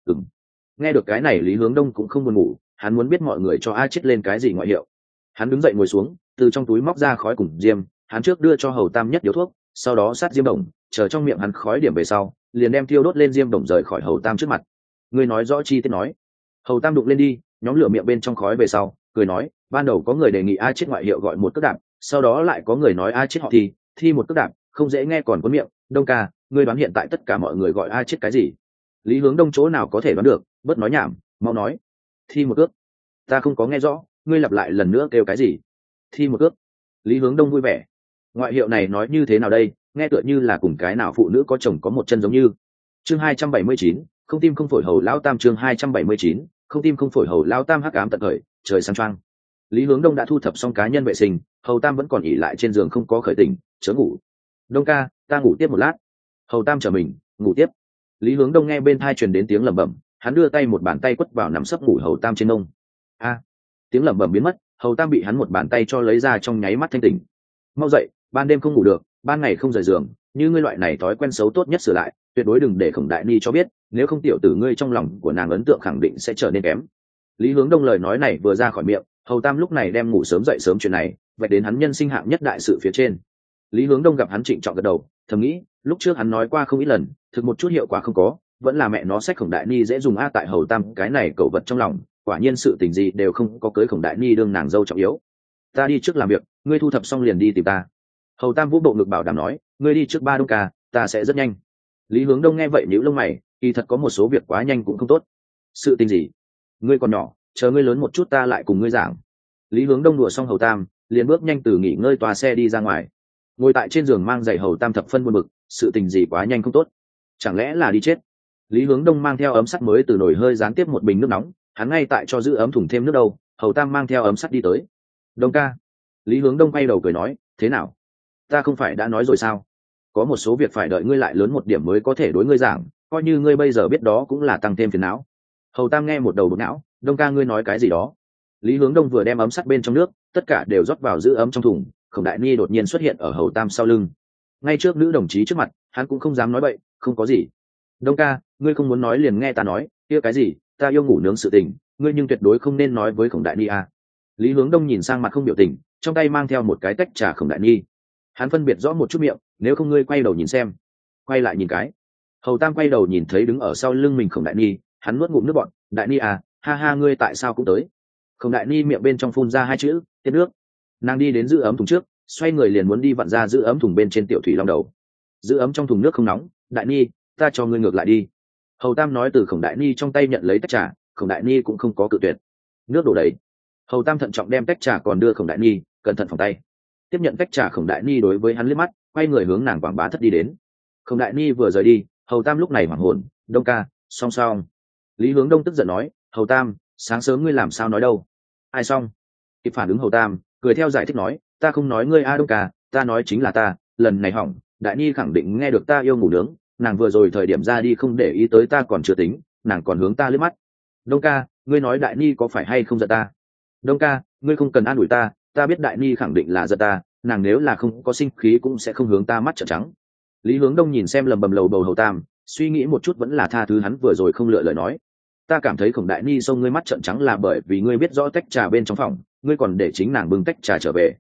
Nghe được cái này Lý Hướng Đông cũng không buồn ngủ, hắn muốn biết mọi người cho a chết lên cái gì ngoại hiệu. Hắn đứng dậy ngồi xuống, từ trong túi móc ra khói cùng diêm, hắn trước đưa cho Hầu Tam nhất điếu thuốc, sau đó sát diêm đồng, chờ trong miệng hắn khói điểm về sau, liền đem thiêu đốt lên diêm đồng rời khỏi Hầu Tam trước mặt. Ngươi nói rõ chi tiết nói. Hầu Tam đụng lên đi, nhóm lửa miệng bên trong khói về sau, cười nói, ban đầu có người đề nghị a chết ngoại hiệu gọi một cước đạp, sau đó lại có người nói a chết họ thi một cước đạp, không dễ nghe còn cuốn miệng. Đông ca, ngươi đoán hiện tại tất cả mọi người gọi a chết cái gì? Lý Hướng Đông chỗ nào có thể đoán được, bớt nói nhảm, mau nói. Thi một cước. Ta không có nghe rõ, ngươi lặp lại lần nữa kêu cái gì? Thi một cước. Lý Hướng Đông vui vẻ. Ngoại hiệu này nói như thế nào đây, nghe tựa như là cùng cái nào phụ nữ có chồng có một chân giống như. Chương 279, không tim không phổi Hầu lão Tam. Chương 279, không tim không phổi Hầu lão Tam. Hắc ám tận khởi, trời sáng choang. Lý Hướng Đông đã thu thập xong cá nhân vệ sinh, Hầu Tam vẫn còn ỉ lại trên giường không có khởi tỉnh, chớ ngủ. Đông ca, ta ngủ tiếp một lát. Hầu Tam trở mình, ngủ tiếp. Lý Hướng Đông nghe bên tai truyền đến tiếng lẩm bẩm, hắn đưa tay một bàn tay quất vào nằm sấp ngủ Hầu Tam trên mông. A, tiếng lẩm bẩm biến mất, Hầu Tam bị hắn một bàn tay cho lấy ra trong nháy mắt thanh tỉnh. Mau dậy, ban đêm không ngủ được, ban ngày không rời giường, như ngươi loại này thói quen xấu tốt nhất sửa lại, tuyệt đối đừng để Khổng Đại Ni cho biết, nếu không tiểu tử ngươi trong lòng của nàng ấn tượng khẳng định sẽ trở nên kém. Lý Hướng Đông lời nói này vừa ra khỏi miệng, Hầu Tam lúc này đem ngủ sớm dậy sớm chuyện này vạch đến hắn nhân sinh hạng nhất đại sự phía trên. Lý Hướng Đông gặp hắn trịnh trọng gật đầu, thầm nghĩ, lúc trước hắn nói qua không ít lần, thực một chút hiệu quả không có, vẫn là mẹ nó sách Khổng Đại Ni dễ dùng a. Tại Hầu Tam cái này cẩu vật trong lòng, quả nhiên sự tình gì đều không có, cưới Khổng Đại Ni đương nàng dâu trọng yếu. Ta đi trước làm việc, ngươi thu thập xong liền đi tìm ta. Hầu Tam vũ bộ ngực bảo đảm nói, ngươi đi trước ba Đông ca, ta sẽ rất nhanh. Lý Hướng Đông nghe vậy nhíu lông mày, kỳ thật có một số việc quá nhanh cũng không tốt. Sự tình gì? Ngươi còn nhỏ, chờ ngươi lớn một chút ta lại cùng ngươi giảng. Lý Hướng Đông đùa xong Hầu Tam, liền bước nhanh từ nghỉ ngơi tòa xe đi ra ngoài. Ngồi tại trên giường mang giày Hầu Tam thập phân buồn bực, sự tình gì quá nhanh không tốt, chẳng lẽ là đi chết? Lý Hướng Đông mang theo ấm sắt mới từ nồi hơi gián tiếp một bình nước nóng, hắn ngay tại cho giữ ấm thùng thêm nước đâu. Hầu Tam mang theo ấm sắt đi tới. Đông ca. Lý Hướng Đông quay đầu cười nói, thế nào? Ta không phải đã nói rồi sao? Có một số việc phải đợi ngươi lại lớn một điểm mới có thể đối ngươi giảng, coi như ngươi bây giờ biết đó cũng là tăng thêm phiền não. Hầu Tam nghe một đầu bực não, Đông ca ngươi nói cái gì đó? Lý Hướng Đông vừa đem ấm sắt bên trong nước, tất cả đều rót vào giữ ấm trong thùng. Khổng Đại Ni đột nhiên xuất hiện ở Hầu Tam sau lưng, ngay trước nữ đồng chí trước mặt, hắn cũng không dám nói bậy, không có gì. Đông ca, ngươi không muốn nói liền nghe ta nói, kia cái gì, ta yêu ngủ nướng sự tình, ngươi nhưng tuyệt đối không nên nói với Khổng Đại Ni a. Lý Hướng Đông nhìn sang mặt không biểu tình, trong tay mang theo một cái tách trà Khổng Đại Ni. Hắn phân biệt rõ một chút miệng, nếu không ngươi quay đầu nhìn xem. Quay lại nhìn cái. Hầu Tam quay đầu nhìn thấy đứng ở sau lưng mình Khổng Đại Ni, hắn nuốt ngụm nước bọt, Đại Ni à, ha ha ngươi tại sao cũng tới? Khổng Đại Ni miệng bên trong phun ra hai chữ, tiếp nước. Nàng đi đến giữ ấm thùng trước, xoay người liền muốn đi vặn ra giữ ấm thùng bên trên tiểu thủy long đầu. Giữ ấm trong thùng nước không nóng, Đại Ni, ta cho ngươi ngược lại đi. Hầu Tam nói từ Khổng Đại Ni trong tay nhận lấy tách trà, Khổng Đại Ni cũng không có cự tuyệt. Nước đổ đầy. Hầu Tam thận trọng đem tách trà còn đưa Khổng Đại Ni, cẩn thận phòng tay. Tiếp nhận tách trà Khổng Đại Ni đối với hắn liếc mắt, quay người hướng nàng quảng bá thất đi đến. Khổng Đại Ni vừa rời đi, Hầu Tam lúc này hoảng hồn, Đông ca, song song. Lý Hướng Đông tức giận nói, Hầu Tam, sáng sớm ngươi làm sao nói đâu? Ai xong? Kịp phản ứng Hầu Tam, cười theo giải thích nói, ta không nói ngươi a Đông ca, ta nói chính là ta, lần này hỏng, Đại Ni khẳng định nghe được ta yêu ngủ nướng, nàng vừa rồi thời điểm ra đi không để ý tới ta còn chưa tính, nàng còn hướng ta liếc mắt. Đông ca, ngươi nói Đại Ni có phải hay không giận ta? Đông ca, ngươi không cần an ủi ta, ta biết Đại Ni khẳng định là giận ta, nàng nếu là không có sinh khí cũng sẽ không hướng ta mắt trợn trắng. Lý Hướng Đông nhìn xem lầm bầm lầu bầu Hầu Tam, suy nghĩ một chút vẫn là tha thứ hắn vừa rồi không lựa lời nói. Ta cảm thấy Khổng Đại Ni xông ngươi mắt trợn trắng là bởi vì ngươi biết rõ tách trà bên trong phòng, ngươi còn để chính nàng bưng tách trà trở về.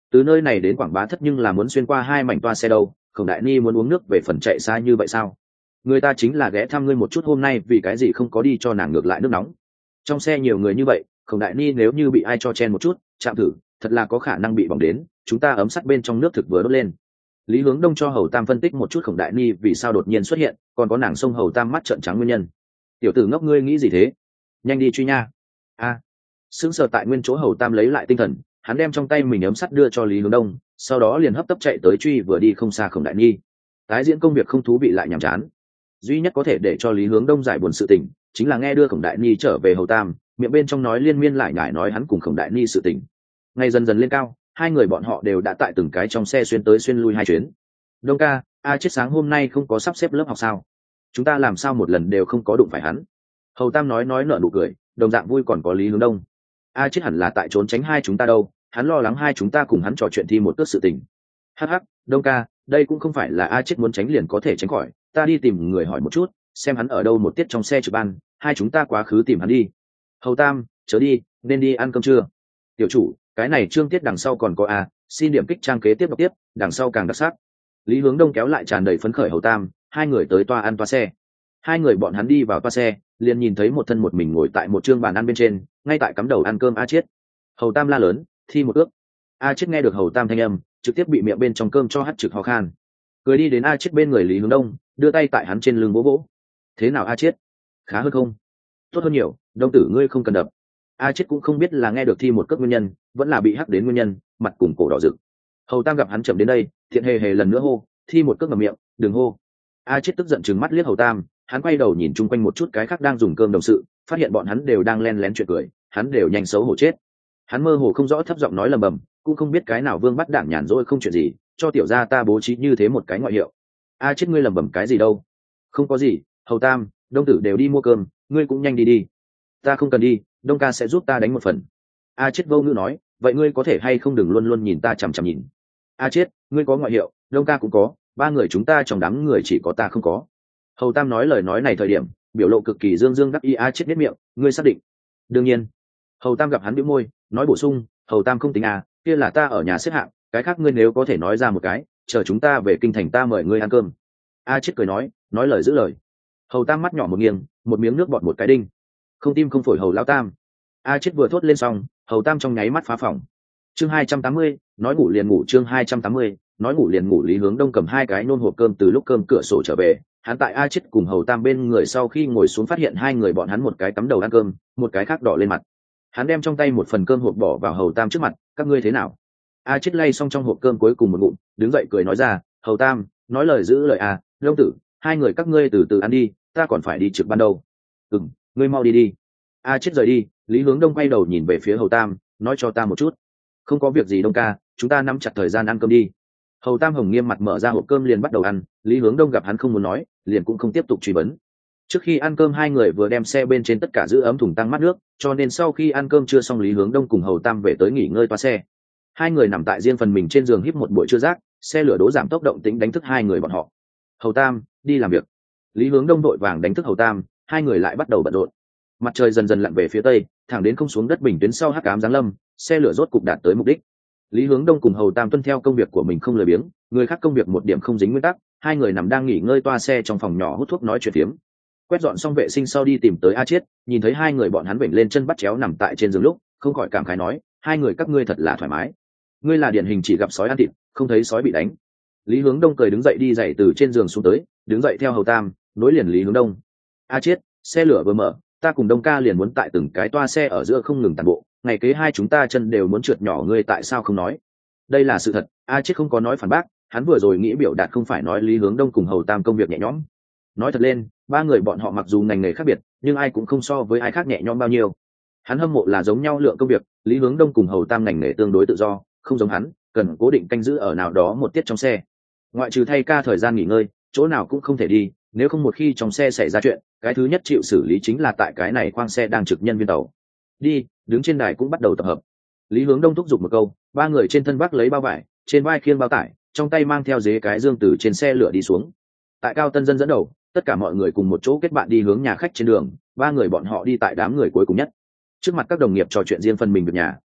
Từ nơi này đến Quảng Bá Thất nhưng là muốn xuyên qua 2 mảnh toa xe đâu, Khổng Đại Ni muốn uống nước về phần chạy xa như vậy sao? Người ta chính là ghé thăm ngươi một chút hôm nay vì cái gì không có đi cho nàng ngược lại nước nóng. Trong xe nhiều người như vậy, Khổng Đại Ni nếu như bị ai cho chen một chút, chạm thử, thật là có khả năng bị bỏng đến, chúng ta ấm sắt bên trong nước thực vừa đốt lên. Lý Hướng Đông cho Hầu Tam phân tích một chút Khổng Đại Ni vì sao đột nhiên xuất hiện, còn có nàng xông Hầu Tam mắt trợn trắng nguyên nhân. Tiểu tử ngốc ngươi nghĩ gì thế? Nhanh đi truy nha. Sững sờ tại nguyên chỗ Hầu Tam lấy lại tinh thần, hắn đem trong tay mình ấm sắt đưa cho Lý Hướng Đông, sau đó liền hấp tấp chạy tới truy vừa đi không xa Khổng Đại Ni. Tái diễn công việc không thú vị lại nhàm chán. Duy nhất có thể để cho Lý Hướng Đông giải buồn sự tình, chính là nghe đưa Khổng Đại Ni trở về Hầu Tam, miệng bên trong nói liên miên lại nhải nói hắn cùng Khổng Đại Ni sự tình. Ngày dần dần lên cao, hai người bọn họ đều đã tại từng cái trong xe xuyên tới xuyên lui 2 chuyến. Đông ca, chết sáng hôm nay không có sắp xếp lớp học sao? Chúng ta làm sao một lần đều không có đụng phải hắn? Hầu Tam nói nở nụ cười, đồng dạng vui còn có Lý Hướng Đông. Chết hẳn là tại trốn tránh hai chúng ta đâu, hắn lo lắng hai chúng ta cùng hắn trò chuyện thi một cước sự tình. Hắc, Đông ca, đây cũng không phải là chết muốn tránh liền có thể tránh khỏi, ta đi tìm người hỏi một chút, xem hắn ở đâu một tiết trong xe trực ban, hai chúng ta quá khứ tìm hắn đi. Hầu Tam, chớ đi, nên đi ăn cơm trưa. Tiểu chủ, cái này chương tiết đằng sau còn có xin điểm kích trang kế tiếp đọc tiếp, đằng sau càng đặc sắc. Lý Hướng Đông kéo lại tràn đầy phấn khởi Hầu Tam, hai người tới toa ăn toa xe. Hai người bọn hắn đi vào toa xe, liền nhìn thấy một thân một mình ngồi tại một chương bàn ăn bên trên, ngay tại cắm đầu ăn cơm Chiết. Hầu Tam la lớn, thi một ước. Chiết nghe được Hầu Tam thanh âm, trực tiếp bị miệng bên trong cơm cho hắt trực ho khan. Cười đi đến Chiết bên người Lý Hướng Đông, đưa tay tại hắn trên lưng vỗ vỗ. Thế nào Chiết? Khá hơn không? Tốt hơn nhiều, Đông tử ngươi không cần đập. Chiết cũng không biết là nghe được thi một cước nguyên nhân, vẫn là bị hắc đến nguyên nhân, mặt cùng cổ đỏ rực. Hầu Tam gặp hắn chậm đến đây, thiện hề hề lần nữa hô, thi một cước ngậm miệng, đừng hô. Chiết tức giận trừng mắt liếc Hầu Tam, hắn quay đầu nhìn chung quanh một chút cái khác đang dùng cơm đồng sự, phát hiện bọn hắn đều đang len lén chuyện cười, hắn đều nhanh xấu hổ chết. Hắn mơ hồ không rõ thấp giọng nói lầm bầm, cũng không biết cái nào vương bắt đảng nhàn rỗi không chuyện gì, cho tiểu gia ta bố trí như thế một cái ngoại hiệu. Chết ngươi lầm bầm cái gì đâu? Không có gì, Hầu Tam, Đông tử đều đi mua cơm, ngươi cũng nhanh đi đi. Ta không cần đi, Đông ca sẽ giúp ta đánh một phần. Chết vô ngữ nói, vậy ngươi có thể hay không đừng luôn luôn nhìn ta chằm chằm nhìn. Chết, ngươi có ngoại hiệu, Đông ca cũng có, 3 người chúng ta trong đám người chỉ có ta không có. Hầu Tam nói lời nói này thời điểm, biểu lộ cực kỳ dương dương đắc ý. Chết biết miệng, ngươi xác định? Đương nhiên. Hầu Tam gặp hắn bĩu môi, nói bổ sung, Hầu Tam không tính kia là ta ở nhà xếp hạng, cái khác ngươi nếu có thể nói ra một cái, chờ chúng ta về kinh thành ta mời ngươi ăn cơm. Chết cười nói lời giữ lời. Hầu Tam mắt nhỏ một nghiêng, một miếng nước bọt một cái đinh. Không tim không phổi Hầu lão Tam. Chết vừa thốt lên xong, Hầu Tam trong nháy mắt phá phòng. Chương 280, nói ngủ liền ngủ. Chương 280, nói ngủ liền ngủ. Lý Hướng Đông cầm 2 cái nôn hộp cơm từ lúc cơm cửa sổ trở về, hắn tại Chết cùng Hầu Tam bên người sau khi ngồi xuống phát hiện 2 người bọn hắn một cái cắm đầu ăn cơm, một cái khác đỏ lên mặt. Hắn đem trong tay một phần cơm hộp bỏ vào Hầu Tam trước mặt, các ngươi thế nào? Chết lay xong trong hộp cơm cuối cùng một ngụm, đứng dậy cười nói ra, Hầu Tam, nói lời giữ lời Đông tử, 2 người các ngươi từ từ ăn đi, ta còn phải đi trực ban đâu. Ngươi mau đi đi. Chết rời đi, Lý Hướng Đông quay đầu nhìn về phía Hầu Tam, nói cho ta một chút. Không có việc gì Đông ca, chúng ta nắm chặt thời gian ăn cơm đi. Hầu Tam hồng nghiêm mặt mở ra hộp cơm liền bắt đầu ăn, Lý Hướng Đông gặp hắn không muốn nói, liền cũng không tiếp tục truy vấn. Trước khi ăn cơm 2 người vừa đem xe bên trên tất cả giữ ấm thùng tăng mát nước, cho nên sau khi ăn cơm trưa xong Lý Hướng Đông cùng Hầu Tam về tới nghỉ ngơi toa xe. 2 người nằm tại riêng phần mình trên giường híp một buổi trưa rác, xe lửa đố giảm tốc động tính đánh thức 2 người bọn họ. Hầu Tam, đi làm việc. Lý Hướng Đông đội vàng đánh thức Hầu Tam, 2 người lại bắt đầu bận rộn. Mặt trời dần dần lặn về phía tây, thẳng đến không xuống đất bình tuyến sau hắc ám giáng lâm, xe lửa rốt cục đạt tới mục đích. Lý Hướng Đông cùng Hầu Tam tuân theo công việc của mình không lười biếng, người khác công việc một điểm không dính nguyên tắc, 2 người nằm đang nghỉ ngơi toa xe trong phòng nhỏ hút thuốc nói chuyện phiếm. Quét dọn xong vệ sinh sau đi tìm tới Chiết, nhìn thấy 2 người bọn hắn vểnh lên chân bắt chéo nằm tại trên giường lúc, không khỏi cảm khái nói, 2 người các ngươi thật là thoải mái. Ngươi là điển hình chỉ gặp sói ăn thịt, không thấy sói bị đánh. Lý Hướng Đông cười đứng dậy đi dậy từ trên giường xuống tới, đứng dậy theo Hầu Tam, nối liền Lý Hướng Đông. Chiết, xe lửa vừa mở, ta cùng Đông ca liền muốn tại từng cái toa xe ở giữa không ngừng tàn bộ, ngày kế 2 chúng ta chân đều muốn trượt nhỏ, ngươi tại sao không nói? Đây là sự thật, Chiết không có nói phản bác, hắn vừa rồi nghĩ biểu đạt không phải nói Lý Hướng Đông cùng Hầu Tam công việc nhẹ nhõm. Nói thật lên, 3 người bọn họ mặc dù ngành nghề khác biệt, nhưng ai cũng không so với ai khác nhẹ nhõm bao nhiêu. Hắn hâm mộ là giống nhau lượng công việc, Lý Hướng Đông cùng Hầu Tam ngành nghề tương đối tự do, không giống hắn, cần cố định canh giữ ở nào đó một tiết trong xe. Ngoại trừ thay ca thời gian nghỉ ngơi, chỗ nào cũng không thể đi, nếu không một khi trong xe xảy ra chuyện, cái thứ nhất chịu xử lý chính là tại cái này khoang xe đang trực nhân viên tàu. Đi, đứng trên đài cũng bắt đầu tập hợp. Lý Hướng Đông thúc giục một câu, 3 người trên thân vác lấy bao vải, trên vai khiêng bao tải, trong tay mang theo dế cái dương từ trên xe lửa đi xuống. Tại Cao Tân Dân dẫn đầu, tất cả mọi người cùng một chỗ kết bạn đi hướng nhà khách trên đường, 3 người bọn họ đi tại đám người cuối cùng nhất. Trước mặt các đồng nghiệp trò chuyện riêng phần mình việc nhà,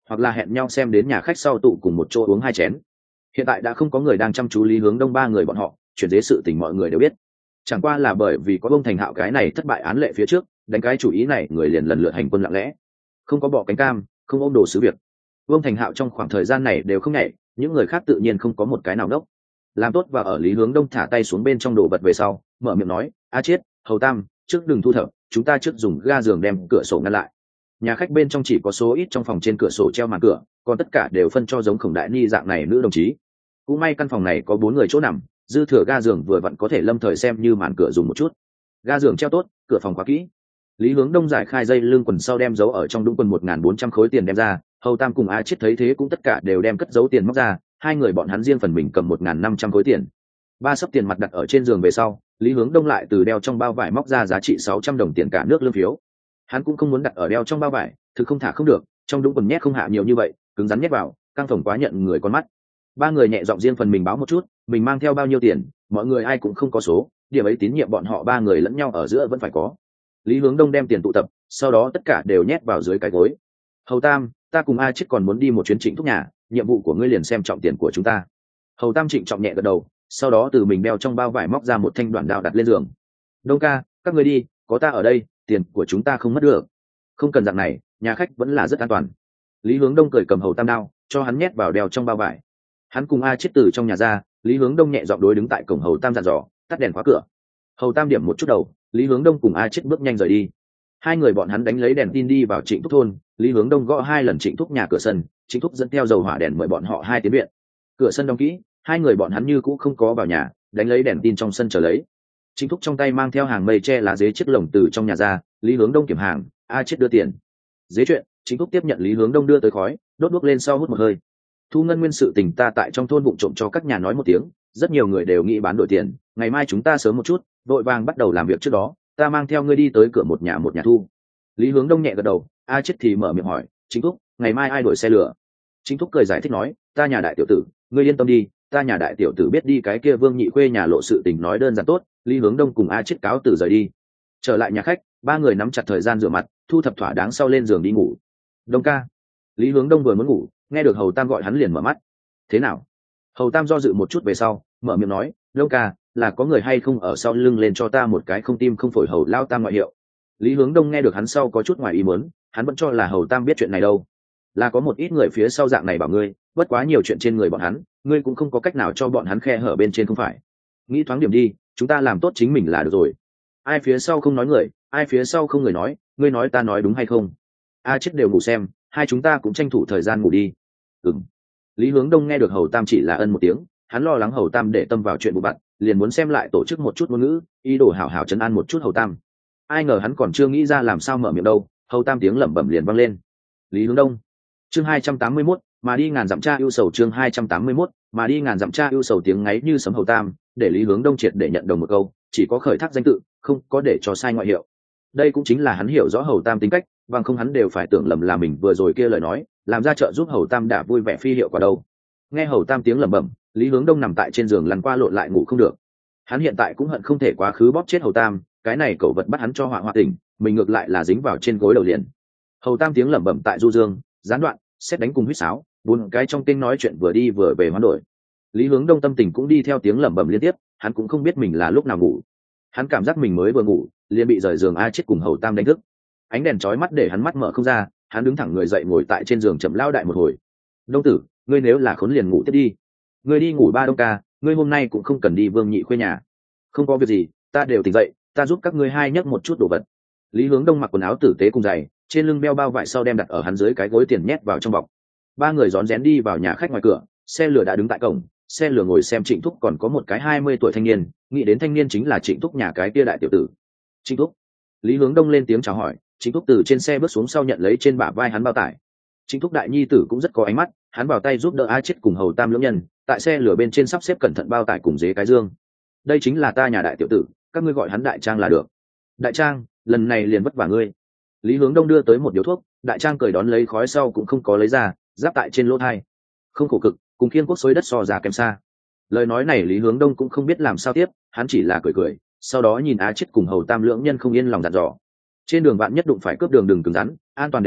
hoặc là hẹn nhau xem đến nhà khách sau tụ cùng một chỗ uống 2 chén. Hiện tại đã không có người đang chăm chú Lý Hướng Đông ba người bọn họ, chuyển dế sự tình mọi người đều biết. Chẳng qua là bởi vì có Vương Thành Hạo cái này thất bại án lệ phía trước, đánh cái chủ ý này người liền lần lượt hành quân lặng lẽ, không có bỏ cánh cam, không ôm đồ sứ việc. Vương Thành Hạo trong khoảng thời gian này đều không nhảy, những người khác tự nhiên không có một cái nào đốc. Làm tốt và ở Lý Hướng Đông thả tay xuống bên trong đồ vật về sau, mở miệng nói, "A Chiết, Hầu Tam, trước đừng thu thập, chúng ta trước dùng ga giường đem cửa sổ ngăn lại." Nhà khách bên trong chỉ có số ít trong phòng trên cửa sổ treo màn cửa, còn tất cả đều phân cho giống Khổng Đại Ni dạng này nữ đồng chí. Cũng may căn phòng này có 4 người chỗ nằm, dư thừa ga giường vừa vặn có thể lâm thời xem như màn cửa dùng một chút. Ga giường treo tốt, cửa phòng khóa kỹ. Lý Hướng Đông giải khai dây lưng quần sau đem giấu ở trong đũng quần 1.400 khối tiền đem ra, Hầu Tam cùng A Chiết thấy thế cũng tất cả đều đem cất giấu tiền móc ra, hai người bọn hắn riêng phần mình cầm 1.500 khối tiền. 3 xấp tiền mặt đặt ở trên giường về sau, Lý Hướng Đông lại từ đeo trong bao vải móc ra giá trị 600 đồng tiền cả nước lương phiếu. Hắn cũng không muốn đặt ở đeo trong bao vải, thực không thả không được, trong đũng quần nhét không hạ nhiều như vậy, cứng rắn nhét vào, căng phồng quá nhận người con mắt. Ba người nhẹ giọng riêng phần mình báo một chút, mình mang theo bao nhiêu tiền, mọi người ai cũng không có số, điểm ấy tín nhiệm bọn họ ba người lẫn nhau ở giữa vẫn phải có. Lý Hướng Đông đem tiền tụ tập, sau đó tất cả đều nhét vào dưới cái gối. "Hầu Tam, ta cùng A Chiết còn muốn đi một chuyến Trịnh thúc nhà, nhiệm vụ của ngươi liền xem trọng tiền của chúng ta." Hầu Tam trịnh trọng nhẹ gật đầu, sau đó từ mình đeo trong bao vải móc ra một thanh đoạn đao đặt lên giường. "Đông ca, các ngươi đi, có ta ở đây, tiền của chúng ta không mất được." "Không cần dạng này, nhà khách vẫn là rất an toàn." Lý Hướng Đông cười cầm Hầu Tam đao, cho hắn nhét vào đeo trong bao vải. Hắn cùng A Chiết từ trong nhà ra, Lý Hướng Đông nhẹ giọng đối đứng tại cổng Hầu Tam dặn dò, "Tắt đèn khóa cửa." Hầu Tam điểm một chút đầu, Lý Hướng Đông cùng A Chiết bước nhanh rời đi. Hai người bọn hắn đánh lấy đèn tin đi vào Trịnh thúc thôn, Lý Hướng Đông gõ 2 lần Trịnh thúc nhà cửa sân, Trịnh thúc dẫn theo dầu hỏa đèn mời bọn họ 2 tiến viện. Cửa sân đóng kỹ, hai người bọn hắn như cũ không có vào nhà, đánh lấy đèn tin trong sân chờ lấy. Trịnh thúc trong tay mang theo hàng mây che lá dế chiếc lồng từ trong nhà ra, Lý Hướng Đông kiểm hàng, A Chiết đưa tiền. Dế chuyện, Trịnh thúc tiếp nhận Lý Hướng Đông đưa tới khói, đốt đuốc lên sau hút một hơi. "Thu ngân nguyên sự tình ta tại trong thôn vụng trộm cho các nhà nói một tiếng, rất nhiều người đều nghĩ bán đổi tiền, ngày mai chúng ta sớm một chút, vội vàng bắt đầu làm việc trước đó, ta mang theo ngươi đi tới cửa một nhà thu." Lý Hướng Đông nhẹ gật đầu, A Chiết thì mở miệng hỏi, "Chính thúc, ngày mai ai đổi xe lửa?" Chính thúc cười giải thích nói, "Ta nhà đại tiểu tử, ngươi yên tâm đi, ta nhà đại tiểu tử biết đi cái kia Vương Nhị Khuê nhà lộ sự tình nói đơn giản tốt." Lý Hướng Đông cùng A Chiết cáo từ rời đi. Trở lại nhà khách, ba người nắm chặt thời gian rửa mặt, thu thập thỏa đáng sau lên giường đi ngủ. "Đông ca." Lý Hướng Đông vừa muốn ngủ, nghe được Hầu Tam gọi hắn liền mở mắt. "Thế nào?" Hầu Tam do dự một chút về sau, mở miệng nói, "Đông ca, là có người hay không ở sau lưng lên cho ta một cái không tim không phổi Hầu lao tam ngoại hiệu." Lý Hướng Đông nghe được hắn sau có chút ngoài ý muốn, hắn vẫn cho là Hầu Tam biết chuyện này đâu. "Là có một ít người phía sau dạng này bảo ngươi, bất quá nhiều chuyện trên người bọn hắn, ngươi cũng không có cách nào cho bọn hắn khe hở bên trên không phải. Nghĩ thoáng điểm đi, chúng ta làm tốt chính mình là được rồi. Ai phía sau không nói người, ai phía sau không người nói, ngươi nói ta nói đúng hay không?" A Chiết đều ngủ xem, hai chúng ta cũng tranh thủ thời gian ngủ đi. "Ừm." Lý Hướng Đông nghe được Hầu Tam chỉ là ân một tiếng, hắn lo lắng Hầu Tam để tâm vào chuyện bụi bặm, liền muốn xem lại tổ chức một chút ngôn ngữ, ý đồ hảo hảo trấn an một chút Hầu Tam. Ai ngờ hắn còn chưa nghĩ ra làm sao mở miệng đâu, Hầu Tam tiếng lẩm bẩm liền vang lên. Lý Hướng Đông. Chương 281, mà đi ngàn dặm cha ưu sầu. Chương 281, mà đi ngàn dặm cha ưu sầu. Tiếng ngáy như sấm Hầu Tam, để Lý Hướng Đông triệt để nhận đồng một câu, chỉ có khởi thác danh tự, không có để cho sai ngoại hiệu. Đây cũng chính là hắn hiểu rõ Hầu Tam tính cách, bằng không hắn đều phải tưởng lầm là mình vừa rồi kia lời nói, làm ra trợ giúp Hầu Tam đã vui vẻ phi hiệu quả đâu. Nghe Hầu Tam tiếng lẩm bẩm, Lý Hướng Đông nằm tại trên giường lăn qua lộn lại ngủ không được. Hắn hiện tại cũng hận không thể quá khứ bóp chết Hầu Tam, cái này cẩu vật bắt hắn cho họa tỉnh, mình ngược lại là dính vào trên gối đầu liền. Hầu Tam tiếng lẩm bẩm tại du dương, gián đoạn, xét đánh cùng huýt sáo, bốn cái trong tiếng nói chuyện vừa đi vừa về hoán đổi. Lý Hướng Đông tâm tình cũng đi theo tiếng lẩm bẩm liên tiếp, hắn cũng không biết mình là lúc nào ngủ. Hắn cảm giác mình mới vừa ngủ, liền bị rời giường A Chiết cùng Hầu Tam đánh thức. Ánh đèn chói mắt để hắn mắt mở không ra, hắn đứng thẳng người dậy ngồi tại trên giường chậm lao đại một hồi. "Đông tử, ngươi nếu là khốn liền ngủ tiếp đi. Ngươi đi ngủ ba Đông ca, ngươi hôm nay cũng không cần đi Vương Nhị Khuê nhà." "Không có việc gì, ta đều tỉnh dậy, ta giúp các ngươi hai nhấc một chút đồ vật." Lý Hướng Đông mặc quần áo tử tế cùng giày, trên lưng đeo bao vải sau đem đặt ở hắn dưới cái gối tiền nhét vào trong bọc. Ba người rón rén đi vào nhà khách ngoài cửa, xe lửa đã đứng tại cổng, xe lửa ngồi xem Trịnh thúc còn có một cái 20 tuổi thanh niên, nghĩ đến thanh niên chính là Trịnh thúc nhà cái kia đại tiểu tử. "Trịnh thúc." Lý Hướng Đông lên tiếng chào hỏi, Trịnh thúc từ trên xe bước xuống sau nhận lấy trên bả vai hắn bao tải. Trịnh thúc đại nhi tử cũng rất có ánh mắt, hắn vào tay giúp đỡ A Chiết cùng Hầu Tam lưỡng nhân, tại xe lửa bên trên sắp xếp cẩn thận bao tải cùng dế cái dương. "Đây chính là ta nhà đại tiểu tử, các ngươi gọi hắn Đại Trang là được." "Đại Trang, lần này liền vất vả ngươi." Lý Hướng Đông đưa tới một điếu thuốc, Đại Trang cười đón lấy khói sau cũng không có lấy ra, giáp tại trên lỗ tai. "Không khổ cực, cùng Khiên Quốc xối đất so ra kém xa." Lời nói này Lý Hướng Đông cũng không biết làm sao tiếp, hắn chỉ là cười cười, sau đó nhìn A Chiết cùng Hầu Tam lưỡng nhân không yên lòng dặn dò. "Trên đường bạn nhất đụng phải cướp đường đừng cứng rắn, an toàn đệ nhất,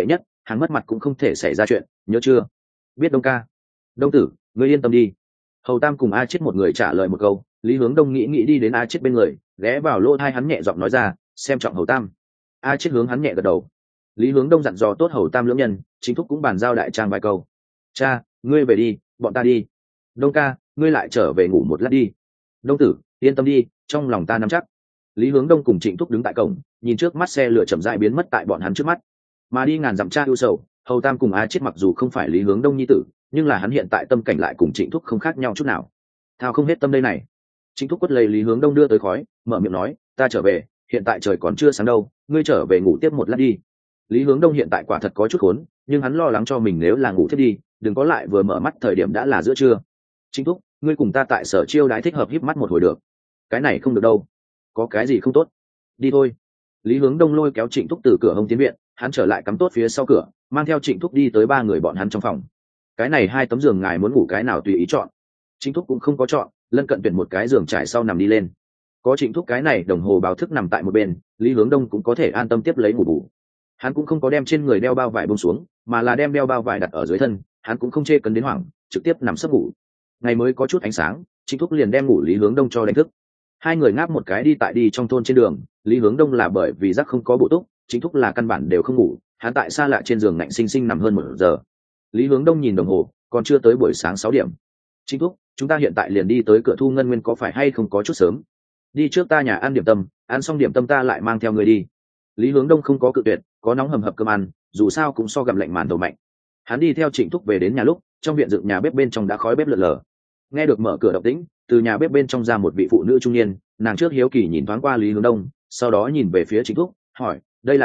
hắn mất mặt cũng không thể xảy ra chuyện, nhớ chưa? Biết Đông ca. Đông tử, ngươi yên tâm đi. Hầu Tam cùng A Chiết một người trả lời một câu, Lý Hướng Đông nghĩ đi đến A Chiết bên người, ghé vào lỗ tai hắn nhẹ giọng nói ra, xem trọng Hầu Tam. A Chiết hướng hắn nhẹ gật đầu. Lý Hướng Đông dặn dò tốt Hầu Tam lưỡng nhân, Trịnh Thúc cũng bàn giao đại trang vài câu. Cha, ngươi về đi, bọn ta đi. Đông ca, ngươi lại trở về ngủ một lát đi. Đông tử, yên tâm đi, trong lòng ta nắm chắc. Lý Hướng Đông cùng Trịnh Thúc đứng tại cổng, nhìn trước mắt xe lửa chậm rãi biến mất tại bọn hắn trước mắt. Mà đi ngàn dặm cha ưu sầu, Hầu Tam cùng A Chiết mặc dù không phải Lý Hướng Đông nhi tử, nhưng là hắn hiện tại tâm cảnh lại cùng Trịnh Thúc không khác nhau chút nào. Thao không hết tâm đây này. Trịnh Thúc quất lấy Lý Hướng Đông đưa tới khói, mở miệng nói, ta trở về, hiện tại trời còn chưa sáng đâu, ngươi trở về ngủ tiếp một lát đi. Lý Hướng Đông hiện tại quả thật có chút khốn, nhưng hắn lo lắng cho mình nếu là ngủ thiết đi, đừng có lại vừa mở mắt thời điểm đã là giữa trưa. Trịnh Thúc, ngươi cùng ta tại Sở Chiêu đái thích hợp híp mắt một hồi được. Cái này không được đâu. Có cái gì không tốt? Đi thôi. Lý Hướng Đông lôi kéo Trịnh Thúc từ cửa hông tiến viện, hắn trở lại cắm tốt phía sau cửa, mang theo Trịnh Thúc đi tới ba người bọn hắn trong phòng. Cái này hai tấm giường ngài muốn ngủ cái nào tùy ý chọn. Trịnh Thúc cũng không có chọn, lân cận tuyển một cái giường trải sau nằm đi lên. Có Trịnh Thúc cái này đồng hồ báo thức nằm tại một bên, Lý Hướng Đông cũng có thể an tâm tiếp lấy ngủ bù. Hắn cũng không có đem trên người đeo bao vải buông xuống, mà là đem đeo bao vải đặt ở dưới thân, hắn cũng không chê cấn đến hoảng, trực tiếp nằm sấp ngủ. Ngày mới có chút ánh sáng, Trịnh Thúc liền đem ngủ Lý Hướng Đông cho đánh thức. Hai người ngáp một cái đi trong thôn trên đường, Lý Hướng Đông là bởi vì giấc không có bộ túc, Trịnh Thúc là căn bản đều không ngủ, hắn tại xa lạ trên giường ngạnh sinh sinh nằm hơn 1 giờ. Lý Hướng Đông nhìn đồng hồ, còn chưa tới buổi sáng 6 điểm. Trịnh Thúc, chúng ta hiện tại liền đi tới cửa thu ngân nguyên có phải hay không có chút sớm? Đi trước ta nhà ăn điểm tâm, ăn xong điểm tâm ta lại mang theo người đi. Lý Hướng Đông không có cự tuyệt, có nóng hầm hập cơm ăn, dù sao cũng so gặm lạnh màn đầu mạnh. Hắn đi theo Trịnh Thúc về đến nhà lúc, trong viện dựng nhà bếp bên trong đã khói bếp lượn lờ. Nghe được mở cửa động tĩnh, từ nhà bếp bên trong ra một vị phụ nữ trung niên, nàng trước hiếu kỳ nhìn thoáng qua Lý Hướng Đông, sau đó nhìn về phía Trịnh Thúc, hỏi,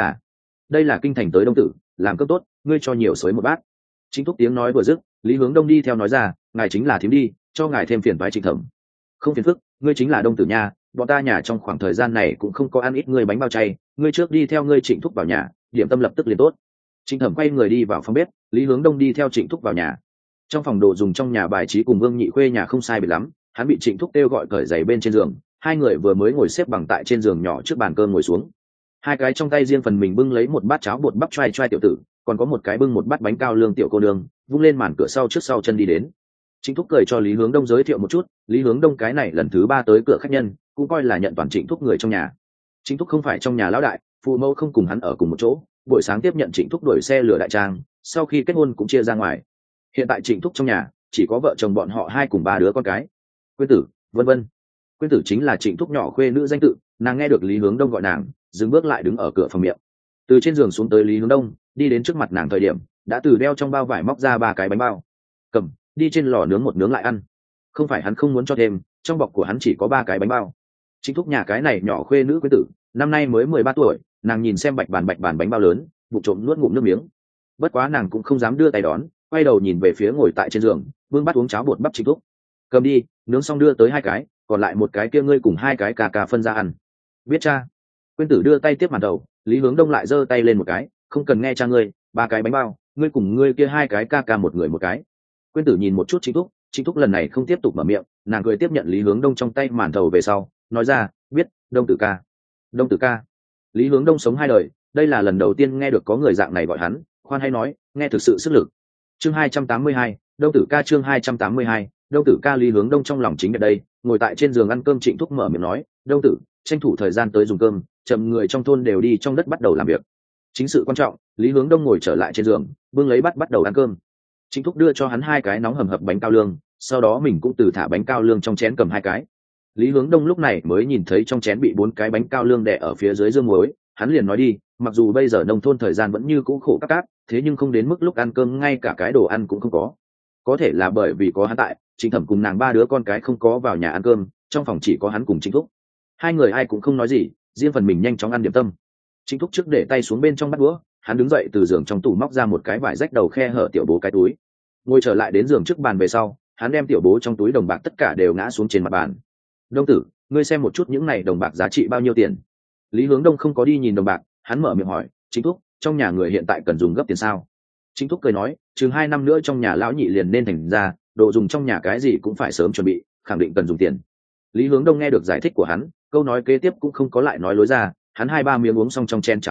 đây là kinh thành tới Đông tử, làm cơm tốt, ngươi cho nhiều xới một bát. Trịnh Thúc tiếng nói vừa dứt, Lý Hướng Đông đi theo nói ra, ngài chính là thím đi, cho ngài thêm phiền toái Trịnh thẩm. Không phiền phức, ngươi chính là Đông tử nha, bọn ta nhà trong khoảng thời gian này cũng không có ăn ít ngươi bánh bao chay, ngươi trước đi theo ngươi Trịnh Thúc vào nhà, điểm tâm lập tức liền tốt. Trịnh thẩm quay người đi vào phòng bếp, Lý Hướng Đông đi theo Trịnh Thúc vào nhà. Trong phòng đồ dùng trong nhà bài trí cùng Vương Nhị Khuê nhà không sai biệt lắm, hắn bị Trịnh Thúc kêu gọi cởi giày bên trên giường, hai người vừa mới ngồi xếp bằng tại trên giường nhỏ trước bàn cơm ngồi xuống. Hai cái trong tay riêng phần mình bưng lấy một bát cháo bột bắp choai choai tiểu tử, còn có một cái bưng một bát bánh cao lương tiểu cô nương, vung lên màn cửa sau trước sau chân đi đến. Trịnh Thúc cười cho Lý Hướng Đông giới thiệu một chút, Lý Hướng Đông cái này lần thứ 3 tới cửa khách nhân, cũng coi là nhận toàn Trịnh Thúc người trong nhà. Trịnh Thúc không phải trong nhà lão đại, phụ mẫu không cùng hắn ở cùng một chỗ, buổi sáng tiếp nhận Trịnh Thúc đuổi xe lửa đại trang, sau khi kết hôn cũng chia ra ngoài. Hiện tại Trịnh Thúc trong nhà chỉ có vợ chồng bọn họ 2 cùng 3 đứa con cái. Quyên tử, vân vân. Quyên tử chính là Trịnh Thúc nhỏ khuê nữ danh tự, nàng nghe được Lý Hướng Đông gọi nàng, dừng bước lại đứng ở cửa phòng miệng. Từ trên giường xuống tới Lý Hướng Đông, đi đến trước mặt nàng thời điểm, đã từ đeo trong bao vải móc ra 3 cái bánh bao. Cầm, đi trên lò nướng một nướng lại ăn. Không phải hắn không muốn cho thêm, trong bọc của hắn chỉ có 3 cái bánh bao. Trịnh Thúc nhà cái này nhỏ khuê nữ Quyên tử, năm nay mới 13 tuổi, nàng nhìn xem bạch bàn bánh bao lớn, bụng trộm nuốt ngụm nước miếng. Bất quá nàng cũng không dám đưa tay đón, quay đầu nhìn về phía ngồi tại trên giường vương bắt uống cháo bột bắp Trịnh Thúc. Cầm đi, nướng xong đưa tới 2 cái, còn lại một cái kia ngươi cùng 2 cái cà phân ra ăn. Biết cha. Quyên tử đưa tay tiếp màn đầu, Lý Hướng Đông lại giơ tay lên một cái, không cần nghe cha ngươi, 3 cái bánh bao, ngươi cùng ngươi kia 2 cái cà một người một cái. Quyên tử nhìn một chút Trịnh Thúc lần này không tiếp tục mở miệng, nàng cười tiếp nhận Lý Hướng Đông trong tay màn đầu về sau, nói ra, biết, Đông tử ca. Đông tử ca. Lý Hướng Đông sống 2 đời, đây là lần đầu tiên nghe được có người dạng này gọi hắn, khoan hay nói, nghe thực sự sức lực. Chương 282, Đông tử ca. Chương 282, Đông tử ca. Lý Hướng Đông trong lòng chính ở đây, ngồi tại trên giường ăn cơm. Trịnh Thúc mở miệng nói, Đông tử, tranh thủ thời gian tới dùng cơm, chậm người trong thôn đều đi trong đất bắt đầu làm việc. Chính sự quan trọng, Lý Hướng Đông ngồi trở lại trên giường, bưng lấy bắt đầu ăn cơm. Trịnh Thúc đưa cho hắn 2 cái nóng hầm hập bánh cao lương, sau đó mình cũng từ thả bánh cao lương trong chén cầm 2 cái. Lý Hướng Đông lúc này mới nhìn thấy trong chén bị 4 cái bánh cao lương đè ở phía dưới dương muối, hắn liền nói đi, mặc dù bây giờ nông thôn thời gian vẫn như cũ khổ các cáp, thế nhưng không đến mức lúc ăn cơm ngay cả cái đồ ăn cũng không có. Có thể là bởi vì có hắn tại, Trịnh Thẩm cùng nàng 3 đứa con cái không có vào nhà ăn cơm, trong phòng chỉ có hắn cùng Trịnh Thúc. 2 người ai cũng không nói gì, riêng phần mình nhanh chóng ăn điểm tâm. Trịnh Thúc trước để tay xuống bên trong bát đũa, hắn đứng dậy từ giường trong tủ móc ra một cái vải rách đầu khe hở tiểu bố cái túi. Ngồi trở lại đến giường trước bàn về sau, hắn đem tiểu bố trong túi đồng bạc tất cả đều ngã xuống trên mặt bàn. Đông tử, ngươi xem một chút những này đồng bạc giá trị bao nhiêu tiền? Lý Hướng Đông không có đi nhìn đồng bạc, hắn mở miệng hỏi, Trịnh Thúc, trong nhà người hiện tại cần dùng gấp tiền sao? Trịnh Thúc cười nói, chừng 2 năm nữa trong nhà lão nhị liền nên thành ra, đồ dùng trong nhà cái gì cũng phải sớm chuẩn bị, khẳng định cần dùng tiền. Lý Hướng Đông nghe được giải thích của hắn, câu nói kế tiếp cũng không có lại nói lối ra, hắn 2-3 miếng uống xong trong chén cháo bột bắp,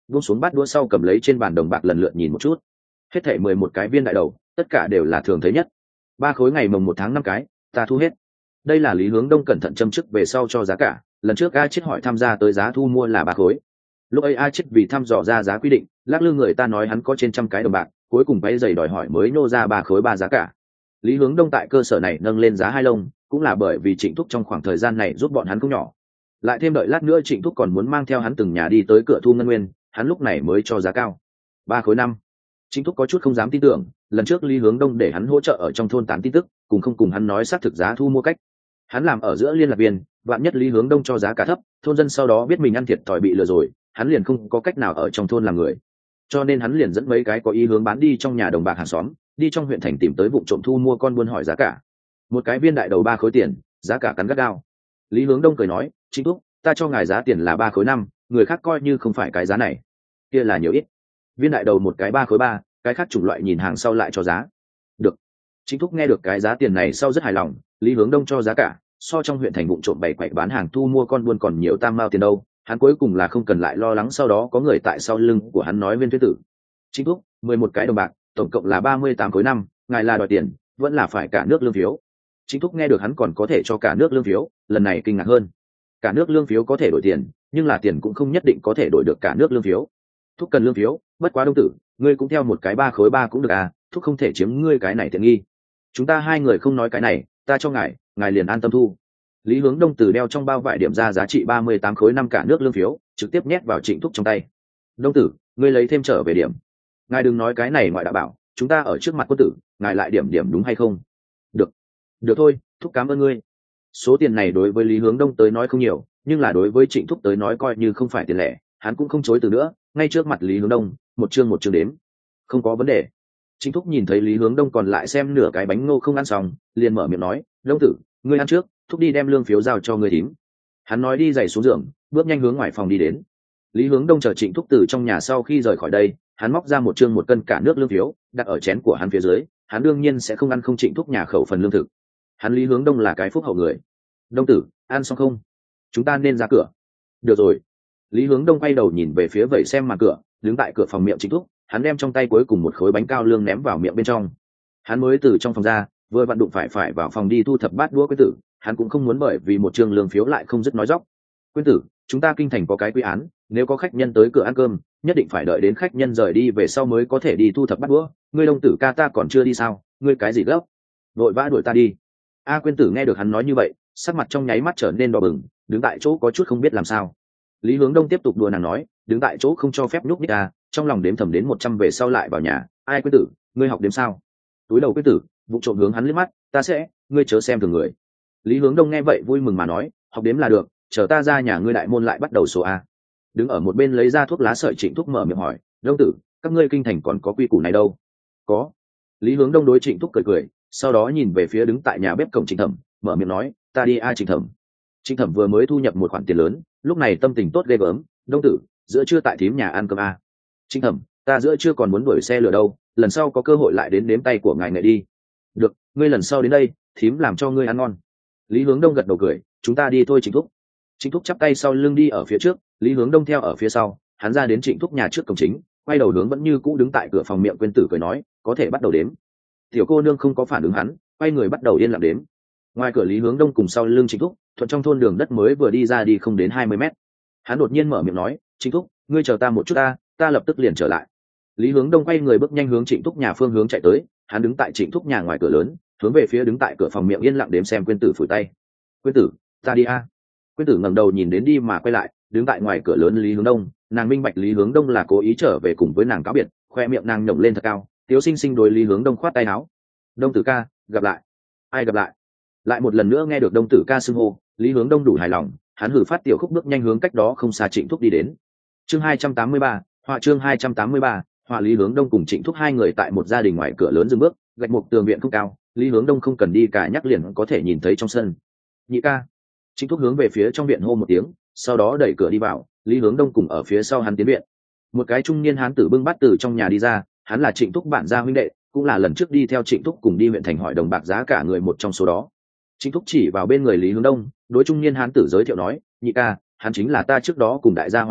buông xuống bát đũa sau cầm lấy trên bàn đồng bạc lần lượt nhìn một chút. Hết thảy 11 cái viên đại đầu, tất cả đều là thường thấy nhất. 3 khối ngày mồng 1 tháng 5 cái, ta thu hết. Đây là Lý Hướng Đông cẩn thận châm chức về sau cho giá cả, lần trước A Chiết hỏi tham gia tới giá thu mua là 3 khối. Lúc ấy A Chiết vì thăm dò ra giá quy định, lắc lư người ta nói hắn có trên trăm cái đồng bạc, cuối cùng váy giày đòi hỏi mới nô ra 3 khối 3 giá cả. Lý Hướng Đông tại cơ sở này nâng lên giá 2 lông, cũng là bởi vì Trịnh Thúc trong khoảng thời gian này giúp bọn hắn không nhỏ. Lại thêm đợi lát nữa Trịnh Thúc còn muốn mang theo hắn từng nhà đi tới cửa thu ngân nguyên, hắn lúc này mới cho giá cao. 3 khối 5. Trịnh Thúc có chút không dám tin tưởng, lần trước Lý Hướng Đông để hắn hỗ trợ ở trong thôn tán tin tức, cùng không cùng hắn nói xác thực giá thu mua cách. Hắn làm ở giữa liên lạc viên, vạn nhất Lý Hướng Đông cho giá cả thấp, thôn dân sau đó biết mình ăn thiệt thòi bị lừa rồi, hắn liền không có cách nào ở trong thôn làm người. Cho nên hắn liền dẫn mấy cái có ý hướng bán đi trong nhà đồng bạc hàng xóm, đi trong huyện thành tìm tới vụ trộm thu mua con buôn hỏi giá cả. Một cái viên đại đầu 3 khối tiền, giá cả cắn gắt gao. Lý Hướng Đông cười nói, Trịnh Thúc, ta cho ngài giá tiền là 3 khối 5, người khác coi như không phải cái giá này. Kia là nhiều ít. Viên đại đầu một cái 3 khối 3, cái khác chủng loại nhìn hàng sau lại cho giá. Được. Trịnh Thúc nghe được cái giá tiền này sau rất hài lòng, Lý Hướng Đông cho giá cả, so trong huyện thành vụ trộm bày quậy bán hàng thu mua con buôn còn nhiều tam mao tiền đâu, hắn cuối cùng là không cần lại lo lắng sau đó có người tại sau lưng của hắn nói viên thuyết tử. Trịnh Thúc, 11 cái đồng bạc, tổng cộng là 38 khối 5, ngài là đòi tiền, vẫn là phải cả nước lương phiếu. Trịnh Thúc nghe được hắn còn có thể cho cả nước lương phiếu, lần này kinh ngạc hơn. Cả nước lương phiếu có thể đổi tiền, nhưng là tiền cũng không nhất định có thể đổi được cả nước lương phiếu. Thúc cần lương phiếu, bất quá Đông tử, ngươi cũng theo một cái 3 khối 3 cũng được à, Thúc không thể chiếm ngươi cái này tiện nghi. Chúng ta hai người không nói cái này, ta cho ngài, ngài liền an tâm thu. Lý Hướng Đông từ đeo trong bao vải điểm ra giá trị 38 khối 5 cả nước lương phiếu, trực tiếp nhét vào Trịnh Thúc trong tay. Đông tử, ngươi lấy thêm trở về điểm. Ngài đừng nói cái này ngoại đã bảo, chúng ta ở trước mặt quân tử, ngài lại điểm điểm đúng hay không? Được, được thôi, Thúc cảm ơn ngươi. Số tiền này đối với Lý Hướng Đông tới nói không nhiều, nhưng là đối với Trịnh Thúc tới nói coi như không phải tiền lẻ, hắn cũng không chối từ nữa, ngay trước mặt Lý Hướng Đông, một chương đếm. Không có vấn đề. Trịnh Thúc nhìn thấy Lý Hướng Đông còn lại xem nửa cái bánh ngô không ăn xong, liền mở miệng nói, Đông tử, ngươi ăn trước, Thúc đi đem lương phiếu giao cho ngươi thím. Hắn nói đi giày xuống giường, bước nhanh hướng ngoài phòng đi đến. Lý Hướng Đông chờ Trịnh Thúc từ trong nhà sau khi rời khỏi đây, hắn móc ra một chương 1 cân cả nước lương phiếu, đặt ở chén của hắn phía dưới, hắn đương nhiên sẽ không ăn không Trịnh Thúc nhà khẩu phần lương thực. Hắn Lý Hướng Đông là cái phúc hậu người. Đông tử, ăn xong không? Chúng ta nên ra cửa. Được rồi. Lý Hướng Đông quay đầu nhìn về phía vẩy xem màn cửa, đứng tại cửa phòng miệng Trịnh Thúc, hắn đem trong tay cuối cùng một khối bánh cao lương ném vào miệng bên trong. Hắn mới từ trong phòng ra, vừa vặn đụng phải vào phòng đi thu thập bát đũa Quyên tử, hắn cũng không muốn bởi vì một chương lương phiếu lại không dứt nói dóc. Quyên tử, chúng ta kinh thành có cái quy án, nếu có khách nhân tới cửa ăn cơm, nhất định phải đợi đến khách nhân rời đi về sau mới có thể đi thu thập bát đũa. Ngươi Đông tử ca ta còn chưa đi sao? Ngươi cái gì gấp? Vội vã đuổi ta đi. Quyên tử nghe được hắn nói như vậy, sắc mặt trong nháy mắt trở nên đỏ bừng, đứng tại chỗ có chút không biết làm sao. Lý Hướng Đông tiếp tục đùa nàng nói, đứng tại chỗ không cho phép nhúc nhích trong lòng đếm thầm đến 100 về sau lại vào nhà. Ai Quyên tử, ngươi học đếm sao? Túi đầu Quyên tử, vụ trộm hướng hắn liếc mắt, ta sẽ, ngươi chớ xem thường người. Lý Hướng Đông nghe vậy vui mừng mà nói, học đếm là được, chờ ta ra nhà ngươi đại môn lại bắt đầu số a. Đứng ở một bên lấy ra thuốc lá sợi Trịnh Thúc mở miệng hỏi, Đông tử, các ngươi kinh thành còn có quy củ này đâu? Có. Lý Hướng Đông đối Trịnh Thúc cười, sau đó nhìn về phía đứng tại nhà bếp cổng Trịnh Thẩm, mở miệng nói, ta đi Trịnh Thẩm. Trịnh Thẩm vừa mới thu nhập một khoản tiền lớn, lúc này tâm tình tốt ghê gớm, Đông tử, giữa trưa tại thím nhà ăn cơm a. Trịnh Thẩm, ta giữa trưa còn muốn đuổi xe lửa đâu, lần sau có cơ hội lại đến đếm tay của ngài nghệ đi. Được, ngươi lần sau đến đây, thím làm cho ngươi ăn ngon. Lý Hướng Đông gật đầu cười, chúng ta đi thôi Trịnh Thúc. Trịnh Thúc chắp tay sau lưng đi ở phía trước, Lý Hướng Đông theo ở phía sau, hắn ra đến Trịnh Thúc nhà trước cổng chính, quay đầu hướng vẫn như cũ đứng tại cửa phòng miệng Quyên tử cười nói, có thể bắt đầu đếm. Tiểu cô nương không có phản ứng hắn, quay người bắt đầu yên lặng đếm. Ngoài cửa Lý Hướng Đông cùng sau lưng Trịnh Thúc, thuận trong thôn đường đất mới vừa đi ra đi không đến 20 mét. Hắn đột nhiên mở miệng nói, Trịnh Thúc, ngươi chờ ta một chút ta lập tức liền trở lại. Lý Hướng Đông quay người bước nhanh hướng Trịnh Thúc nhà phương hướng chạy tới, hắn đứng tại Trịnh Thúc nhà ngoài cửa lớn, hướng về phía đứng tại cửa phòng miệng yên lặng đếm xem Quyên tử phủi tay. Quyên tử, ta đi Quyên tử ngẩng đầu nhìn đến đi mà quay lại, đứng tại ngoài cửa lớn Lý Hướng Đông, nàng minh bạch Lý Hướng Đông là cố ý trở về cùng với nàng cáo biệt, khoe miệng nàng nhổng lên thật cao, tiếu xinh xinh đối Lý Hướng Đông khoát tay áo. Đông tử ca, gặp lại. Ai gặp lại? Lại một lần nữa nghe được Đông tử ca xưng hô, Lý Hướng Đông đủ hài lòng, hắn hử phát tiểu khúc bước nhanh hướng cách đó không xa Trịnh Thúc đi đến. Chương 283, chương 283, họa Lý Hướng Đông cùng Trịnh Thúc hai người tại một gia đình ngoài cửa lớn dừng bước, gạch một tường viện không cao, Lý Hướng Đông không cần đi cả nhắc liền có thể nhìn thấy trong sân. Nhị ca. Trịnh Thúc hướng về phía trong viện hô một tiếng, sau đó đẩy cửa đi vào, Lý Hướng Đông cùng ở phía sau hắn tiến viện. Một cái trung niên hán tử bưng bát từ trong nhà đi ra, hắn là Trịnh Thúc bạn gia huynh đệ, cũng là lần trước đi theo Trịnh Thúc cùng đi huyện thành hỏi đồng bạc giá cả người một trong số đó. Trịnh Thúc chỉ vào bên người Lý Hướng Đông, đối trung niên hán tử giới thiệu nói, nhị ca, hắn chính là ta trước đó cùng đại gia hỏa nói,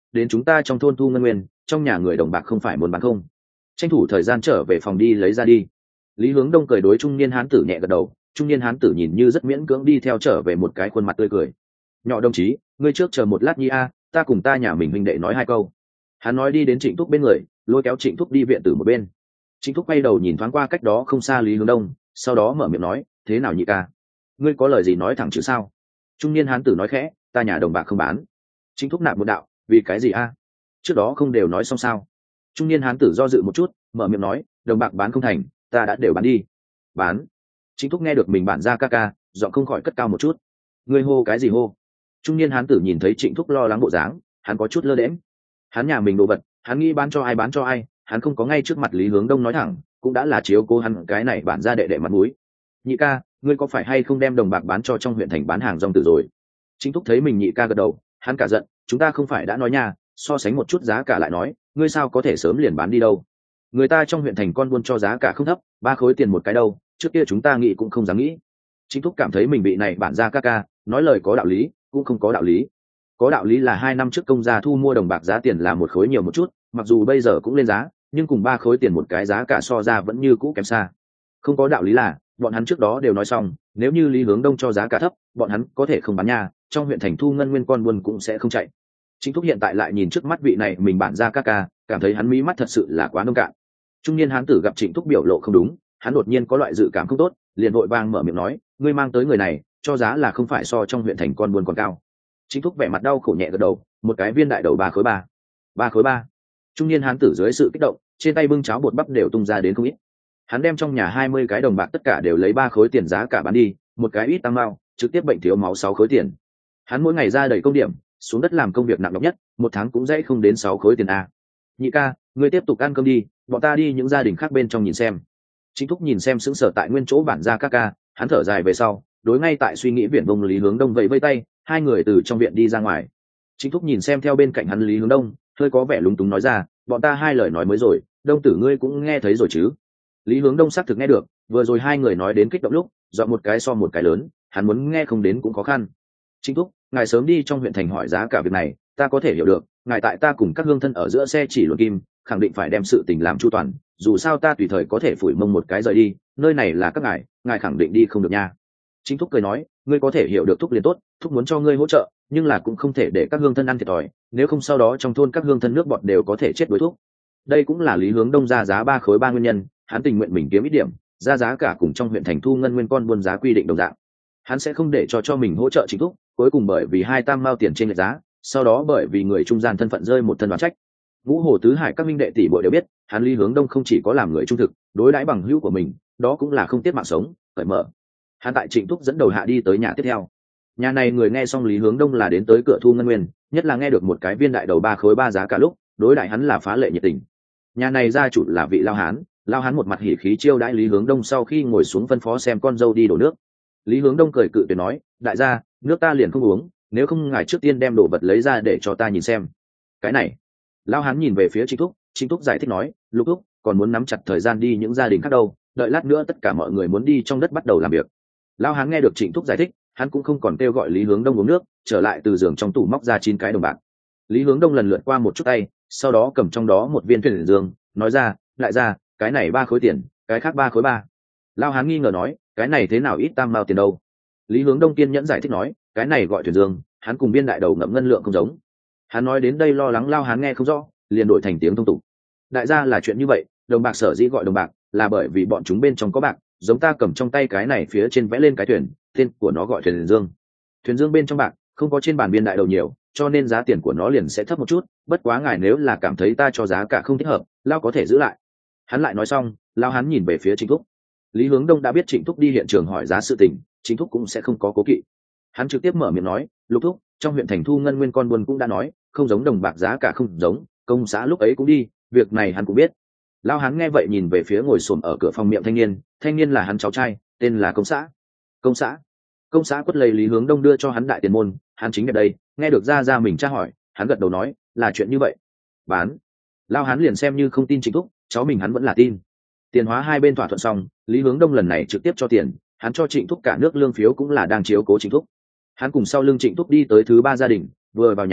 đến chúng ta trong thôn thu ngân nguyên, trong nhà người đồng bạc không phải muốn bán không? Tranh thủ thời gian trở về phòng đi lấy ra đi. Lý Hướng Đông cười đối trung niên hán tử nhẹ gật đầu. Trung niên hán tử nhìn như rất miễn cưỡng đi theo trở về một cái khuôn mặt tươi cười. Nhỏ đồng chí, ngươi trước chờ một lát nhi a, ta cùng ta nhà mình huynh đệ nói hai câu. Hắn nói đi đến Trịnh Thúc bên người, lôi kéo Trịnh Thúc đi viện tử một bên. Trịnh Thúc quay đầu nhìn thoáng qua cách đó không xa Lý Hướng Đông, sau đó mở miệng nói, thế nào nhị ca, ngươi có lời gì nói thẳng chứ sao? Trung niên hán tử nói khẽ, ta nhà đồng bạc không bán. Trịnh Thúc nạp một đạo, vì cái gì a? Trước đó không đều nói xong sao? Trung niên hán tử do dự một chút, mở miệng nói, đồng bạc bán không thành, ta đã đều bán đi. Bán? Trịnh Thúc nghe được mình bản ra ca ca, giọng không khỏi cất cao một chút. Ngươi hô cái gì hô? Trung niên hán tử nhìn thấy Trịnh Thúc lo lắng bộ dáng, hắn có chút lơ đễm. Hắn nhà mình đồ vật, hắn nghĩ bán cho ai, hắn không có ngay trước mặt Lý Hướng Đông nói thẳng, cũng đã là chiếu cố hắn cái này bản ra đệ đệ mặt mũi. Nhị ca, ngươi có phải hay không đem đồng bạc bán cho trong huyện thành bán hàng rong tử rồi? Trịnh Thúc thấy mình nhị ca gật đầu, hắn cả giận, chúng ta không phải đã nói nha, so sánh một chút giá cả lại nói, ngươi sao có thể sớm liền bán đi đâu? Người ta trong huyện thành con buôn cho giá cả không thấp, 3 khối tiền một cái đâu, trước kia chúng ta nghĩ cũng không dám nghĩ. Trịnh Thúc cảm thấy mình bị này bản ra ca ca nói lời có đạo lý, cũng không có đạo lý. Có đạo lý là 2 năm trước công gia thu mua đồng bạc giá tiền là 1 khối nhiều một chút, mặc dù bây giờ cũng lên giá, nhưng cùng 3 khối tiền một cái giá cả so ra vẫn như cũ kém xa. Không có đạo lý là bọn hắn trước đó đều nói xong, nếu như Lý Hướng Đông cho giá cả thấp, bọn hắn có thể không bán nha, trong huyện thành thu ngân nguyên con buôn cũng sẽ không chạy. Trịnh Thúc hiện tại lại nhìn trước mắt vị này mình bản ra ca ca, cảm thấy hắn mí mắt thật sự là quá nông cạn. Trung niên hán tử gặp Trịnh Thúc biểu lộ không đúng, hắn đột nhiên có loại dự cảm không tốt, liền vội vàng mở miệng nói, ngươi mang tới người này, cho giá là không phải so trong huyện thành con buôn còn cao. Trịnh Thúc vẻ mặt đau khổ nhẹ gật đầu, một cái viên đại đầu 3 khối 3. 3 khối 3. Trung niên hán tử dưới sự kích động, trên tay bưng cháo bột bắp đều tung ra đến không ít. Hắn đem trong nhà 20 cái đồng bạc tất cả đều lấy 3 khối tiền giá cả bán đi, một cái ít tăng mao, trực tiếp bệnh thiếu máu 6 khối tiền. Hắn mỗi ngày ra đầy công điểm, xuống đất làm công việc nặng nhọc nhất, một tháng cũng dễ không đến 6 khối tiền a. Nhị ca, ngươi tiếp tục ăn cơm đi, bọn ta đi những gia đình khác bên trong nhìn xem. Trịnh Thúc nhìn xem sững sờ tại nguyên chỗ bản ra ca ca, hắn thở dài về sau, đối ngay tại suy nghĩ viển vông Lý Hướng Đông vẫy vây tay, hai người từ trong viện đi ra ngoài. Trịnh Thúc nhìn xem theo bên cạnh hắn Lý Hướng Đông, hơi có vẻ lúng túng nói ra, bọn ta hai lời nói mới rồi, Đông tử ngươi cũng nghe thấy rồi chứ? Lý Hướng Đông xác thực nghe được, vừa rồi hai người nói đến kích động lúc, dọn một cái so một cái lớn, hắn muốn nghe không đến cũng khó khăn. Trịnh Thúc, ngài sớm đi trong huyện thành hỏi giá cả việc này, ta có thể hiểu được, ngài tại ta cùng các hương thân ở giữa xe chỉ luận kim, khẳng định phải đem sự tình làm chu toàn, dù sao ta tùy thời có thể phủi mông một cái rời đi, nơi này là các ngài khẳng định đi không được nha. Trịnh Thúc cười nói, ngươi có thể hiểu được Thúc liền tốt, Thúc muốn cho ngươi hỗ trợ, nhưng là cũng không thể để các hương thân ăn thiệt thòi, nếu không sau đó trong thôn các hương thân nước bọt đều có thể chết đuối Thúc. Đây cũng là Lý Hướng Đông ra giá 3 khối 3 nguyên nhân, hắn tình nguyện mình kiếm ít điểm, ra giá cả cùng trong huyện thành thu ngân nguyên con buôn giá quy định đồng dạng. Hắn sẽ không để cho mình hỗ trợ Trịnh Thúc, cuối cùng bởi vì 2 tam mao tiền trên lệch giá, sau đó bởi vì người trung gian thân phận rơi một thân đoán trách. Ngũ Hồ tứ hải các minh đệ tỷ muội đều biết, hắn Lý Hướng Đông không chỉ có làm người trung thực, đối đãi bằng hữu của mình, đó cũng là không tiếc mạng sống, cởi mở. Hắn tại Trịnh Thúc dẫn đầu hạ đi tới nhà tiếp theo. Nhà này người nghe xong Lý Hướng Đông là đến tới cửa thu ngân nguyên, nhất là nghe được một cái viên đại đầu 3 khối 3 giá cả lúc, đối đãi hắn là phá lệ nhiệt tình. Nhà này gia chủ là vị lao hán một mặt hỉ khí chiêu đãi Lý Hướng Đông sau khi ngồi xuống phân phó xem con dâu đi đổ nước. Lý Hướng Đông cười cự tuyệt nói, đại gia, nước ta liền không uống, nếu không ngài trước tiên đem đồ vật lấy ra để cho ta nhìn xem. Cái này, lao hán nhìn về phía Trịnh Thúc giải thích nói, Lục Thúc còn muốn nắm chặt thời gian đi những gia đình khác đâu, đợi lát nữa tất cả mọi người muốn đi trong đất bắt đầu làm việc. Lao hán nghe được Trịnh Thúc giải thích, hắn cũng không còn kêu gọi Lý Hướng Đông uống nước, trở lại từ giường trong tủ móc ra 9 cái đồng bạc. Lý Hướng Đông lần lượt qua một chút tay, sau đó cầm trong đó một viên thuyền dương, nói ra, lại ra, cái này 3 khối tiền, cái khác 3 khối 3. Lao hán nghi ngờ nói, cái này thế nào ít tam mao tiền đâu? Lý Hướng Đông kiên nhẫn giải thích nói, cái này gọi thuyền dương, hắn cùng biên đại đầu ngậm ngân lượng không giống. Hắn nói đến đây lo lắng Lao hán nghe không rõ, liền đổi thành tiếng thông tục. Đại gia là chuyện như vậy, đồng bạc sở dĩ gọi đồng bạc, là bởi vì bọn chúng bên trong có bạc, giống ta cầm trong tay cái này phía trên vẽ lên cái thuyền, tên của nó gọi thuyền dương. Thuyền dương bên trong bạc, không có trên bàn biên đại đầu nhiều, cho nên giá tiền của nó liền sẽ thấp một chút, bất quá ngài nếu là cảm thấy ta cho giá cả không thích hợp, Lao có thể giữ lại. Hắn lại nói xong, Lao hắn nhìn về phía Trịnh Thúc. Lý Hướng Đông đã biết Trịnh Thúc đi hiện trường hỏi giá sự tình, Trịnh Thúc cũng sẽ không có cố kỵ. Hắn trực tiếp mở miệng nói, Lục Thúc, trong huyện thành thu ngân nguyên con buôn cũng đã nói, không giống đồng bạc giá cả không giống, công xã lúc ấy cũng đi, việc này hắn cũng biết. Lao hắn nghe vậy nhìn về phía ngồi xổm ở cửa phòng miệng thanh niên là hắn cháu trai, tên là công xã quất lấy Lý Hướng Đông đưa cho hắn đại tiền môn, hắn chính ở đây, nghe được ra mình tra hỏi, hắn gật đầu nói, là chuyện như vậy. Bán. Lao hắn liền xem như không tin Trịnh Thúc, cháu mình hắn vẫn là tin. Tiền hóa hai bên thỏa thuận xong, Lý Hướng Đông lần này trực tiếp cho tiền, hắn cho Trịnh Thúc cả nước lương phiếu cũng là đang chiếu cố Trịnh Thúc. Hắn cùng sau lưng Trịnh Thúc đi tới thứ 3 gia đình, vừa vào nhà,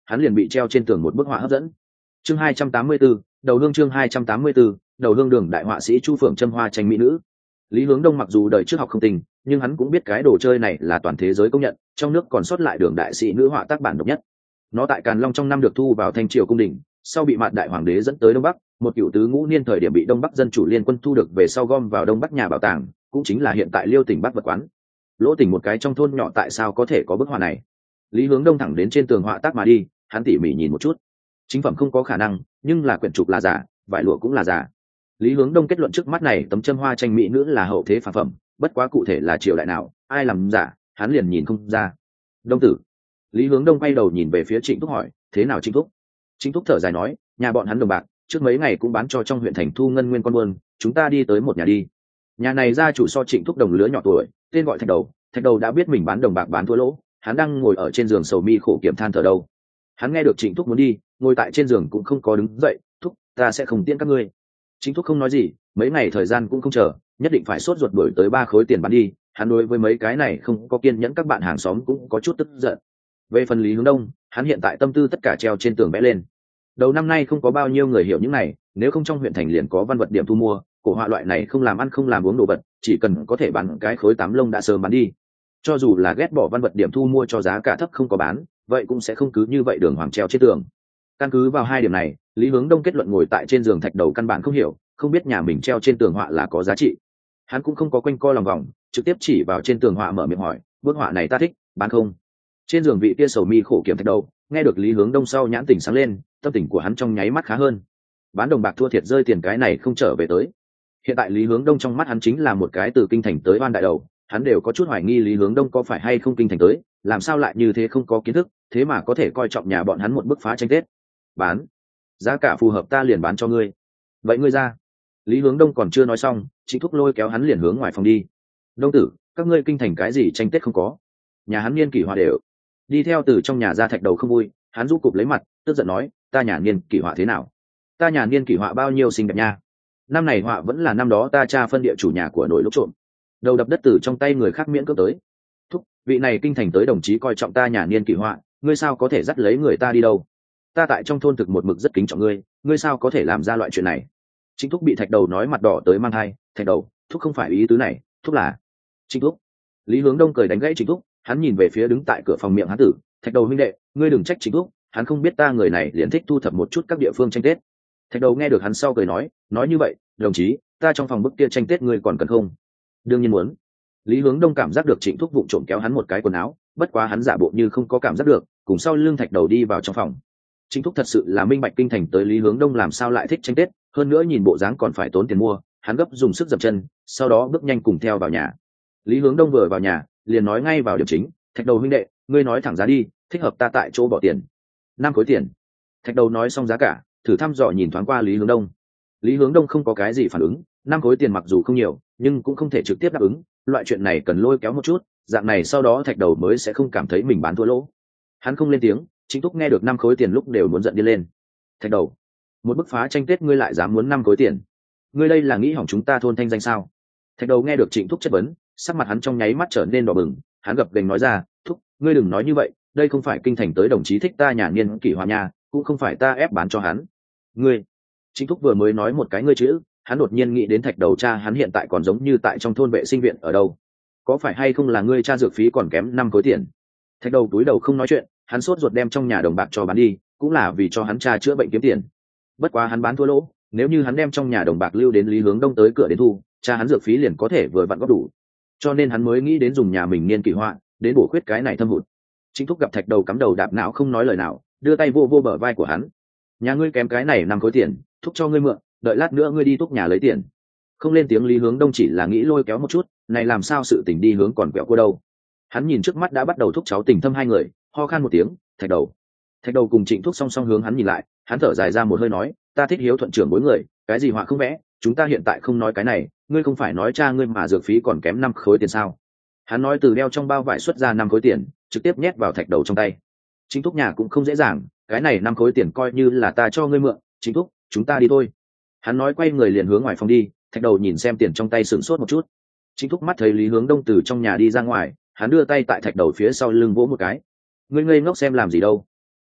hắn liền bị treo trên tường một bức họa hấp dẫn. Chương 284, đầu hương. Chương 284, đầu hương. Đường đại họa sĩ Chu Phượng châm hoa tranh mỹ nữ. Lý Hướng Đông mặc dù đời trước học không tình, nhưng hắn cũng biết cái đồ chơi này là toàn thế giới công nhận, trong nước còn sót lại đường đại sĩ nữ họa tác bản độc nhất. Nó tại Càn Long trong năm được thu vào Thanh Triều cung đình, sau bị Mạn Đại Hoàng đế dẫn tới Đông Bắc, một cựu tứ ngũ niên thời điểm bị Đông Bắc dân chủ liên quân thu được về sau gom vào Đông Bắc nhà bảo tàng, cũng chính là hiện tại Liêu tỉnh Bắc vật quán. Lỗ tỉnh một cái trong thôn nhỏ tại sao có thể có bức họa này? Lý Hướng Đông thẳng đến trên tường họa tác mà đi, hắn tỉ mỉ nhìn một chút. Chính phẩm không có khả năng, nhưng là quyển trục là giả, vải lụa cũng là giả. Lý Hướng Đông kết luận trước mắt này tấm châm hoa tranh mỹ nữ là hậu thế phản phẩm, bất quá cụ thể là triều đại nào, ai làm giả, hắn liền nhìn không ra. Đông tử. Lý Hướng Đông quay đầu nhìn về phía Trịnh Thúc hỏi, thế nào Trịnh Thúc? Trịnh Thúc thở dài nói, nhà bọn hắn đồng bạc, trước mấy ngày cũng bán cho trong huyện thành thu ngân nguyên con buôn, chúng ta đi tới một nhà đi. Nhà này gia chủ so Trịnh Thúc đồng lứa nhỏ tuổi, tên gọi Thạch Đầu. Thạch Đầu đã biết mình bán đồng bạc bán thua lỗ, hắn đang ngồi ở trên giường sầu mi khổ kiểm than thở đâu. Hắn nghe được Trịnh Thúc muốn đi, ngồi tại trên giường cũng không có đứng dậy, "Thúc, ta sẽ không tiễn các ngươi." Trịnh Thúc không nói gì, mấy ngày thời gian cũng không chờ, nhất định phải sốt ruột đuổi tới 3 khối tiền bán đi. Hắn đối với mấy cái này không có kiên nhẫn các bạn hàng xóm cũng có chút tức giận. Về phần Lý Hướng Đông, hắn hiện tại tâm tư tất cả treo trên tường vẽ lên. Đầu năm nay không có bao nhiêu người hiểu những này, nếu không trong huyện thành liền có văn vật điểm thu mua, cổ họa loại này không làm ăn không làm uống đồ vật, chỉ cần có thể bán cái khối 8 lông đã sớm bán đi. Cho dù là ghét bỏ văn vật điểm thu mua cho giá cả thấp không có bán, vậy cũng sẽ không cứ như vậy đường hoàng treo trên tường. Căn cứ vào 2 điểm này, Lý Hướng Đông kết luận ngồi tại trên giường Thạch Đầu căn bản không hiểu, không biết nhà mình treo trên tường họa là có giá trị. Hắn cũng không có quanh co lòng vòng, trực tiếp chỉ vào trên tường họa mở miệng hỏi, bức họa này ta thích, bán không? Trên giường vị kia sầu mi khổ kiểm Thạch Đầu, nghe được Lý Hướng Đông sau nhãn tỉnh sáng lên, tâm tình của hắn trong nháy mắt khá hơn. Bán đồng bạc thua thiệt rơi tiền cái này không trở về tới. Hiện tại Lý Hướng Đông trong mắt hắn chính là một cái từ kinh thành tới oan đại đầu, hắn đều có chút hoài nghi Lý Hướng Đông có phải hay không kinh thành tới, làm sao lại như thế không có kiến thức, thế mà có thể coi trọng nhà bọn hắn một bức phá tranh Tết. Bán, giá cả phù hợp ta liền bán cho ngươi. Vậy ngươi ra. Lý Hướng Đông còn chưa nói xong, Trịnh Thúc lôi kéo hắn liền hướng ngoài phòng đi. Đông tử, các ngươi kinh thành cái gì tranh Tết không có? Nhà hắn niên kỷ họa đều. Đi theo từ trong nhà ra Thạch Đầu không vui, hắn rũ cụp lấy mặt, tức giận nói, ta nhà niên kỷ họa thế nào? Ta nhà niên kỷ họa bao nhiêu xinh đẹp nha. Năm này họa vẫn là năm đó ta cha phân địa chủ nhà của nội lúc trộm. Đầu đập đất từ trong tay người khác miễn cướp tới. Thúc, vị này kinh thành tới đồng chí coi trọng ta nhà niên kỷ họa, ngươi sao có thể dắt lấy người ta đi đâu? Ta tại trong thôn thực một mực rất kính trọng ngươi, ngươi sao có thể làm ra loại chuyện này? Trịnh Thúc bị Thạch Đầu nói mặt đỏ tới mang hai, Thạch Đầu, Thúc không phải ý tứ này, Thúc là. Trịnh Thúc. Lý Hướng Đông cười đánh gãy Trịnh Thúc, hắn nhìn về phía đứng tại cửa phòng miệng hán tử, Thạch Đầu huynh đệ, ngươi đừng trách Trịnh Thúc, hắn không biết ta người này liền thích thu thập một chút các địa phương tranh Tết. Thạch Đầu nghe được hắn sau cười nói như vậy, đồng chí, ta trong phòng bức kia tranh Tết ngươi còn cần không? Đương nhiên muốn. Lý Hướng Đông cảm giác được Trịnh Thúc vụng trộm kéo hắn một cái quần áo, bất quá hắn giả bộ như không có cảm giác được, cùng sau lưng Thạch Đầu đi vào trong phòng. Trịnh Thúc thật sự là minh bạch kinh thành tới Lý Hướng Đông làm sao lại thích tranh Tết, hơn nữa nhìn bộ dáng còn phải tốn tiền mua, hắn gấp dùng sức dậm chân, sau đó bước nhanh cùng theo vào nhà. Lý Hướng Đông vừa vào nhà, liền nói ngay vào điểm chính, Thạch Đầu huynh đệ, ngươi nói thẳng giá đi, thích hợp ta tại chỗ bỏ tiền. 5 khối tiền. Thạch Đầu nói xong giá cả, thử thăm dò nhìn thoáng qua Lý Hướng Đông. Lý Hướng Đông không có cái gì phản ứng, 5 khối tiền mặc dù không nhiều, nhưng cũng không thể trực tiếp đáp ứng, loại chuyện này cần lôi kéo một chút, dạng này sau đó Thạch Đầu mới sẽ không cảm thấy mình bán thua lỗ. Hắn không lên tiếng, Trịnh Thúc nghe được 5 khối tiền lúc đều muốn giận đi lên. Thạch Đầu, một bức phá tranh Tết ngươi lại dám muốn 5 khối tiền, ngươi đây là nghĩ hỏng chúng ta thôn thanh danh sao? Thạch Đầu nghe được Trịnh Thúc chất vấn, sắc mặt hắn trong nháy mắt trở nên đỏ bừng, hắn gập ghềnh nói ra, Thúc, ngươi đừng nói như vậy, đây không phải kinh thành tới đồng chí thích ta nhà niên kỷ họa nhà, cũng không phải ta ép bán cho hắn. Ngươi. Trịnh Thúc vừa mới nói một cái ngươi chữ, hắn đột nhiên nghĩ đến Thạch Đầu cha hắn hiện tại còn giống như tại trong thôn vệ sinh viện ở đâu, có phải hay không là ngươi cha dược phí còn kém 5 khối tiền? Thạch Đầu túi đầu không nói chuyện, hắn sốt ruột đem trong nhà đồng bạc cho bán đi, cũng là vì cho hắn cha chữa bệnh kiếm tiền. Bất quá hắn bán thua lỗ, nếu như hắn đem trong nhà đồng bạc lưu đến Lý Hướng Đông tới cửa đến thu, cha hắn dược phí liền có thể vừa vặn góp đủ, cho nên hắn mới nghĩ đến dùng nhà mình niên kỷ họa đến bổ khuyết cái này thâm hụt. Trịnh Thúc gặp Thạch Đầu cắm đầu đạp não không nói lời nào, đưa tay vô vô bờ vai của hắn, nhà ngươi kém cái này 5 khối tiền, Thúc cho ngươi mượn, đợi lát nữa ngươi đi Thúc nhà lấy tiền. Không lên tiếng Lý Hướng Đông chỉ là nghĩ lôi kéo một chút, này làm sao sự tình đi hướng còn quẹo cua đâu. Hắn nhìn trước mắt đã bắt đầu thúc cháu tình thâm hai người, ho khan một tiếng, Thạch Đầu. Thạch Đầu cùng Trịnh Thúc song song hướng hắn nhìn lại, hắn thở dài ra một hơi nói, ta thích hiếu thuận trưởng bối người, cái gì họa không vẽ, chúng ta hiện tại không nói cái này, ngươi không phải nói cha ngươi mà dược phí còn kém 5 khối tiền sao? Hắn nói từ đeo trong bao vải xuất ra 5 khối tiền, trực tiếp nhét vào Thạch Đầu trong tay. Trịnh Thúc nhà cũng không dễ dàng, cái này 5 khối tiền coi như là ta cho ngươi mượn, Trịnh Thúc, chúng ta đi thôi. Hắn nói quay người liền hướng ngoài phòng đi, Thạch Đầu nhìn xem tiền trong tay sửng sốt một chút. Trịnh Thúc mắt thấy Lý Hướng Đông từ trong nhà đi ra ngoài, hắn đưa tay tại Thạch Đầu phía sau lưng vỗ một cái. Ngươi ngây ngốc xem làm gì đâu?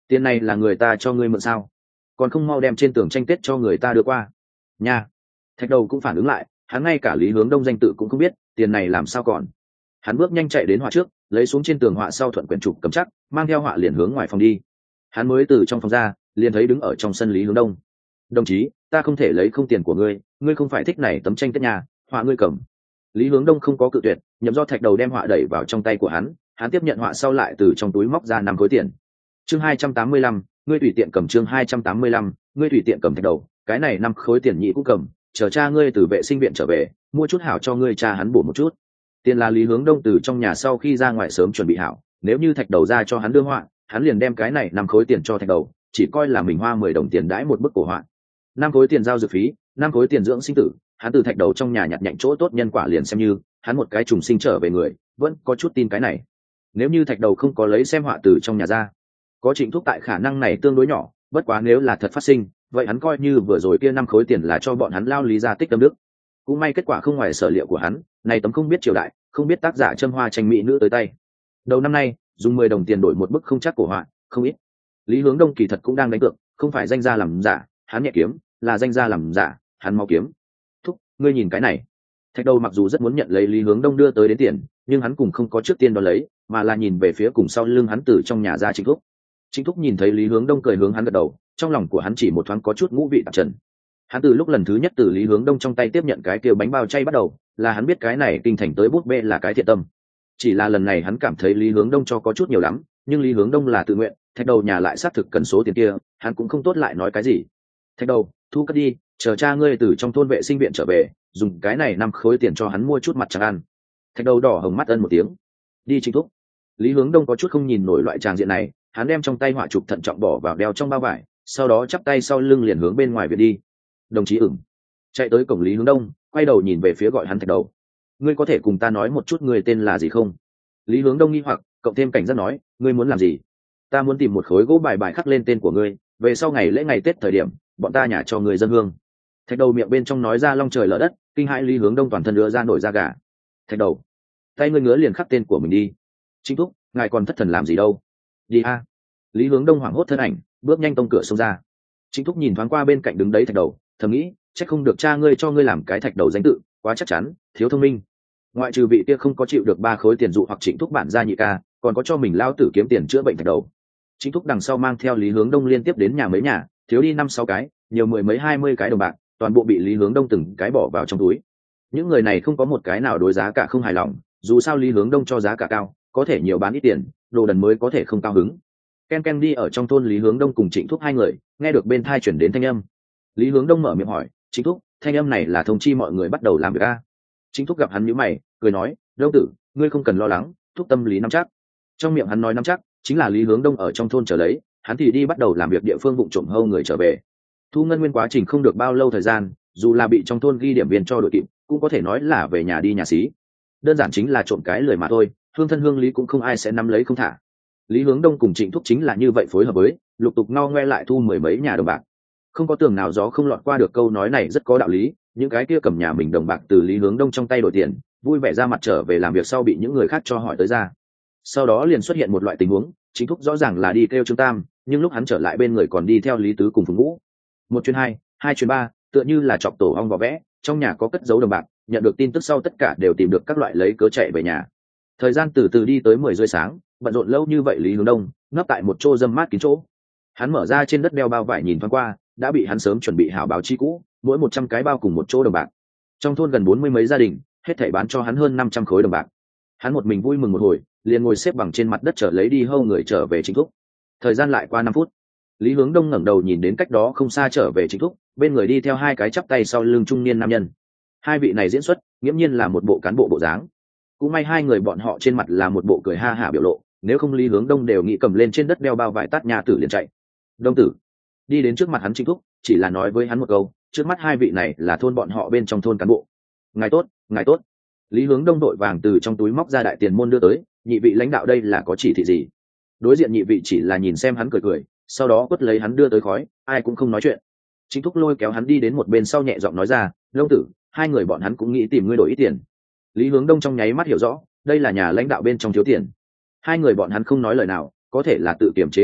Tiền này là người ta cho ngươi mượn sao? Còn không mau đem trên tường tranh tết cho người ta đưa qua nha. Thạch đầu cũng phản ứng lại, hắn ngay cả Lý Hướng Đông danh tự cũng không biết, tiền này làm sao còn. Hắn bước nhanh chạy đến họa trước, lấy xuống trên tường họa sau thuận quyển trục cầm chắc, mang theo họa liền hướng ngoài phòng đi. Hắn mới từ trong phòng ra, liền thấy đứng ở trong sân Lý Hướng Đông. Đồng chí, ta không thể lấy không tiền của ngươi, ngươi không phải thích này tấm tranh tết nhà, họa ngươi cầm. Lý Hướng Đông không có cự tuyệt, nhậm do Thạch đầu đem họa đẩy vào trong tay của hắn tiếp nhận họa sau lại từ trong túi móc ra 5 khối tiền. Chương 285, ngươi tùy tiện cầm. Chương 285, ngươi tùy tiện cầm. Thạch đầu, cái này 5 khối tiền nhị cũng cầm, chờ cha ngươi từ vệ sinh viện trở về, mua chút hảo cho ngươi cha hắn bổ một chút. Tiền là Lý Hướng Đông từ trong nhà sau khi ra ngoài sớm chuẩn bị hảo, nếu như Thạch đầu ra cho hắn đưa họa, hắn liền đem cái này 5 khối tiền cho Thạch đầu, chỉ coi là mình hoa 10 đồng tiền đãi một bức cổ họa. 5 khối tiền giao dược phí, 5 khối tiền dưỡng sinh tử, hắn từ Thạch đầu trong nhà nhặt nhạnh chỗ tốt nhân quả liền xem như hắn một cái trùng sinh trở về người, vẫn có chút tin cái này. Nếu như Thạch đầu không có lấy xem họa từ trong nhà ra, có Trịnh Thúc tại khả năng này tương đối nhỏ, bất quá nếu là thật phát sinh, vậy hắn coi như vừa rồi kia 5 khối tiền là cho bọn hắn lao Lý gia tích tâm đức. Cũng may kết quả không ngoài sở liệu của hắn, này tấm không biết triều đại, không biết tác giả châm hoa tranh mỹ nữ tới tay. Đầu năm nay, dùng 10 đồng tiền đổi một bức không chắc cổ họa, không ít. Lý Hướng Đông kỳ thật cũng đang đánh cược, không phải danh gia làm giả, hắn nhẹ kiếm, là danh gia làm giả, hắn mau kiếm. Thúc, ngươi nhìn cái này. Thạch đầu mặc dù rất muốn nhận lấy Lý Hướng Đông đưa tới đến tiền, nhưng hắn cùng không có trước tiên đó lấy, mà là nhìn về phía cùng sau lưng hắn từ trong nhà ra Trịnh Thúc. Trịnh Thúc nhìn thấy Lý Hướng Đông cười hướng hắn gật đầu, trong lòng của hắn chỉ một thoáng có chút ngũ vị tạp trần. Hắn từ lúc lần thứ nhất từ Lý Hướng Đông trong tay tiếp nhận cái kia bánh bao chay bắt đầu, là hắn biết cái này kinh thành tới bút bê là cái thiện tâm. Chỉ là lần này hắn cảm thấy Lý Hướng Đông cho có chút nhiều lắm, nhưng Lý Hướng Đông là tự nguyện, Thạch đầu nhà lại xác thực cần số tiền kia, hắn cũng không tốt lại nói cái gì. Thạch đầu, thu cất đi, chờ cha ngươi từ trong thôn vệ sinh viện trở về, dùng cái này 5 khối tiền cho hắn mua chút mặt trắng ăn. Thạch đầu đỏ hồng mắt ân một tiếng. Đi Trịnh Thúc. Lý Hướng Đông có chút không nhìn nổi loại tràng diện này, hắn đem trong tay họa chụp thận trọng bỏ vào đeo trong bao vải, sau đó chắp tay sau lưng liền hướng bên ngoài viện đi. Đồng chí ửng. Chạy tới cổng Lý Hướng Đông, quay đầu nhìn về phía gọi hắn Thạch đầu. Ngươi có thể cùng ta nói một chút ngươi tên là gì không? Lý Hướng Đông nghi hoặc, cộng thêm cảnh giác nói, ngươi muốn làm gì? Ta muốn tìm một khối gỗ bài bài khắc lên tên của ngươi, về sau ngày lễ ngày Tết thời điểm, bọn ta nhả cho người dân hương. Thạch đầu miệng bên trong nói ra long trời lở đất, kinh hãi Lý Hướng Đông toàn thân đưa ra nổi da gà. Thạch đầu, tay ngươi ngứa liền khắc tên của mình đi. Trịnh Thúc, ngài còn thất thần làm gì đâu? Đi a. Lý Hướng Đông hoảng hốt thân ảnh, bước nhanh tông cửa xông ra. Trịnh Thúc nhìn thoáng qua bên cạnh đứng đấy Thạch đầu, thầm nghĩ, chắc không được cha ngươi cho ngươi làm cái Thạch đầu danh tự, quá chắc chắn, thiếu thông minh. Ngoại trừ vị kia không có chịu được 3 khối tiền dụ hoặc Trịnh Thúc bản gia nhị ca, còn có cho mình lao tử kiếm tiền chữa bệnh Thạch đầu. Trịnh Thúc đằng sau mang theo Lý Hướng Đông liên tiếp đến nhà mấy nhà, thiếu đi 5-6 cái, nhiều 10 mấy 20 cái đồng bạc, toàn bộ bị Lý Hướng Đông từng cái bỏ vào trong túi. Những người này không có một cái nào đối giá cả không hài lòng, dù sao Lý Hướng Đông cho giá cả cao, có thể nhiều bán ít tiền, đồ đần mới có thể không cao hứng. Ken Ken đi ở trong thôn Lý Hướng Đông cùng Trịnh Thúc hai người, nghe được bên tai chuyển đến thanh âm. Lý Hướng Đông mở miệng hỏi, Trịnh Thúc, thanh âm này là thông chi mọi người bắt đầu làm việc a? Trịnh Thúc gặp hắn nhíu mày, cười nói, Đông tử, ngươi không cần lo lắng, Thúc tâm lý nắm chắc. Trong miệng hắn nói nắm chắc, chính là Lý Hướng Đông ở trong thôn trở lấy, hắn thì đi bắt đầu làm việc địa phương vụng trộm hâu người trở về. Thu ngân nguyên quá trình không được bao lâu thời gian, dù là bị trong thôn ghi điểm viên cho đội kịp, cũng có thể nói là về nhà đi nhà xí. Đơn giản chính là trộm cái lời mà thôi, hương thân hương lý cũng không ai sẽ nắm lấy không thả. Lý Hướng Đông cùng Trịnh Thúc chính là như vậy phối hợp với, lục tục ngao ngoe lại thu 10 mấy nhà đồng bạc. Không có tường nào gió không lọt qua được câu nói này rất có đạo lý, những cái kia cầm nhà mình đồng bạc từ Lý Hướng Đông trong tay đổi tiền, vui vẻ ra mặt trở về làm việc sau bị những người khác cho hỏi tới ra. Sau đó liền xuất hiện một loại tình huống, Trịnh Thúc rõ ràng là đi kêu Trương Tam, nhưng lúc hắn trở lại bên người còn đi theo Lý Tứ cùng Phùng Ngũ. 1 chuyến 2, 2 chuyến 3, tựa như là chọc tổ ong vỏ vẽ, trong nhà có cất giấu đồng bạc, nhận được tin tức sau tất cả đều tìm được các loại lấy cớ chạy về nhà. Thời gian từ từ đi tới 10 rưỡi sáng, bận rộn lâu như vậy Lý Hướng Đông ngấp tại một chỗ râm mát kín chỗ. Hắn mở ra trên đất đeo bao vải nhìn thoáng qua, đã bị hắn sớm chuẩn bị hảo báo chi cũ, mỗi 100 cái bao cùng một chỗ đồng bạc. Trong thôn gần 40 mấy gia đình, hết thảy bán cho hắn hơn 500 khối đồng bạc. Hắn một mình vui mừng một hồi, liền ngồi xếp bằng trên mặt đất trở lấy đi hâu người trở về Trịnh Thúc. Thời gian lại qua 5 phút. Lý Hướng Đông ngẩng đầu nhìn đến cách đó không xa trở về Trịnh Thúc, bên người đi theo 2 cái chắp tay sau lưng trung niên nam nhân. 2 vị này diễn xuất, nghiễm nhiên là một bộ cán bộ bộ dáng. Cũng may 2 người bọn họ trên mặt là một bộ cười ha hả biểu lộ, nếu không Lý Hướng Đông đều nghĩ cầm lên trên đất đeo bao vải tát nhà tử liền chạy. Đông tử đi đến trước mặt hắn Trịnh Thúc, chỉ là nói với hắn một câu, trước mắt 2 vị này là thôn bọn họ bên trong thôn cán bộ. Ngài tốt, ngài tốt. Lý Hướng Đông đội vàng từ trong túi móc ra đại tiền môn đưa tới, nhị vị lãnh đạo đây là có chỉ thị gì? Đối diện nhị vị chỉ là nhìn xem hắn cười cười, sau đó quất lấy hắn đưa tới khói, ai cũng không nói chuyện. Trịnh Thúc lôi kéo hắn đi đến một bên sau nhẹ giọng nói ra, Đông tử, 2 người bọn hắn cũng nghĩ tìm ngươi đổi ít tiền. Lý Hướng Đông trong nháy mắt hiểu rõ, đây là nhà lãnh đạo bên trong thiếu tiền. 2 người bọn hắn không nói lời nào, có thể là tự kiềm chế thân phận,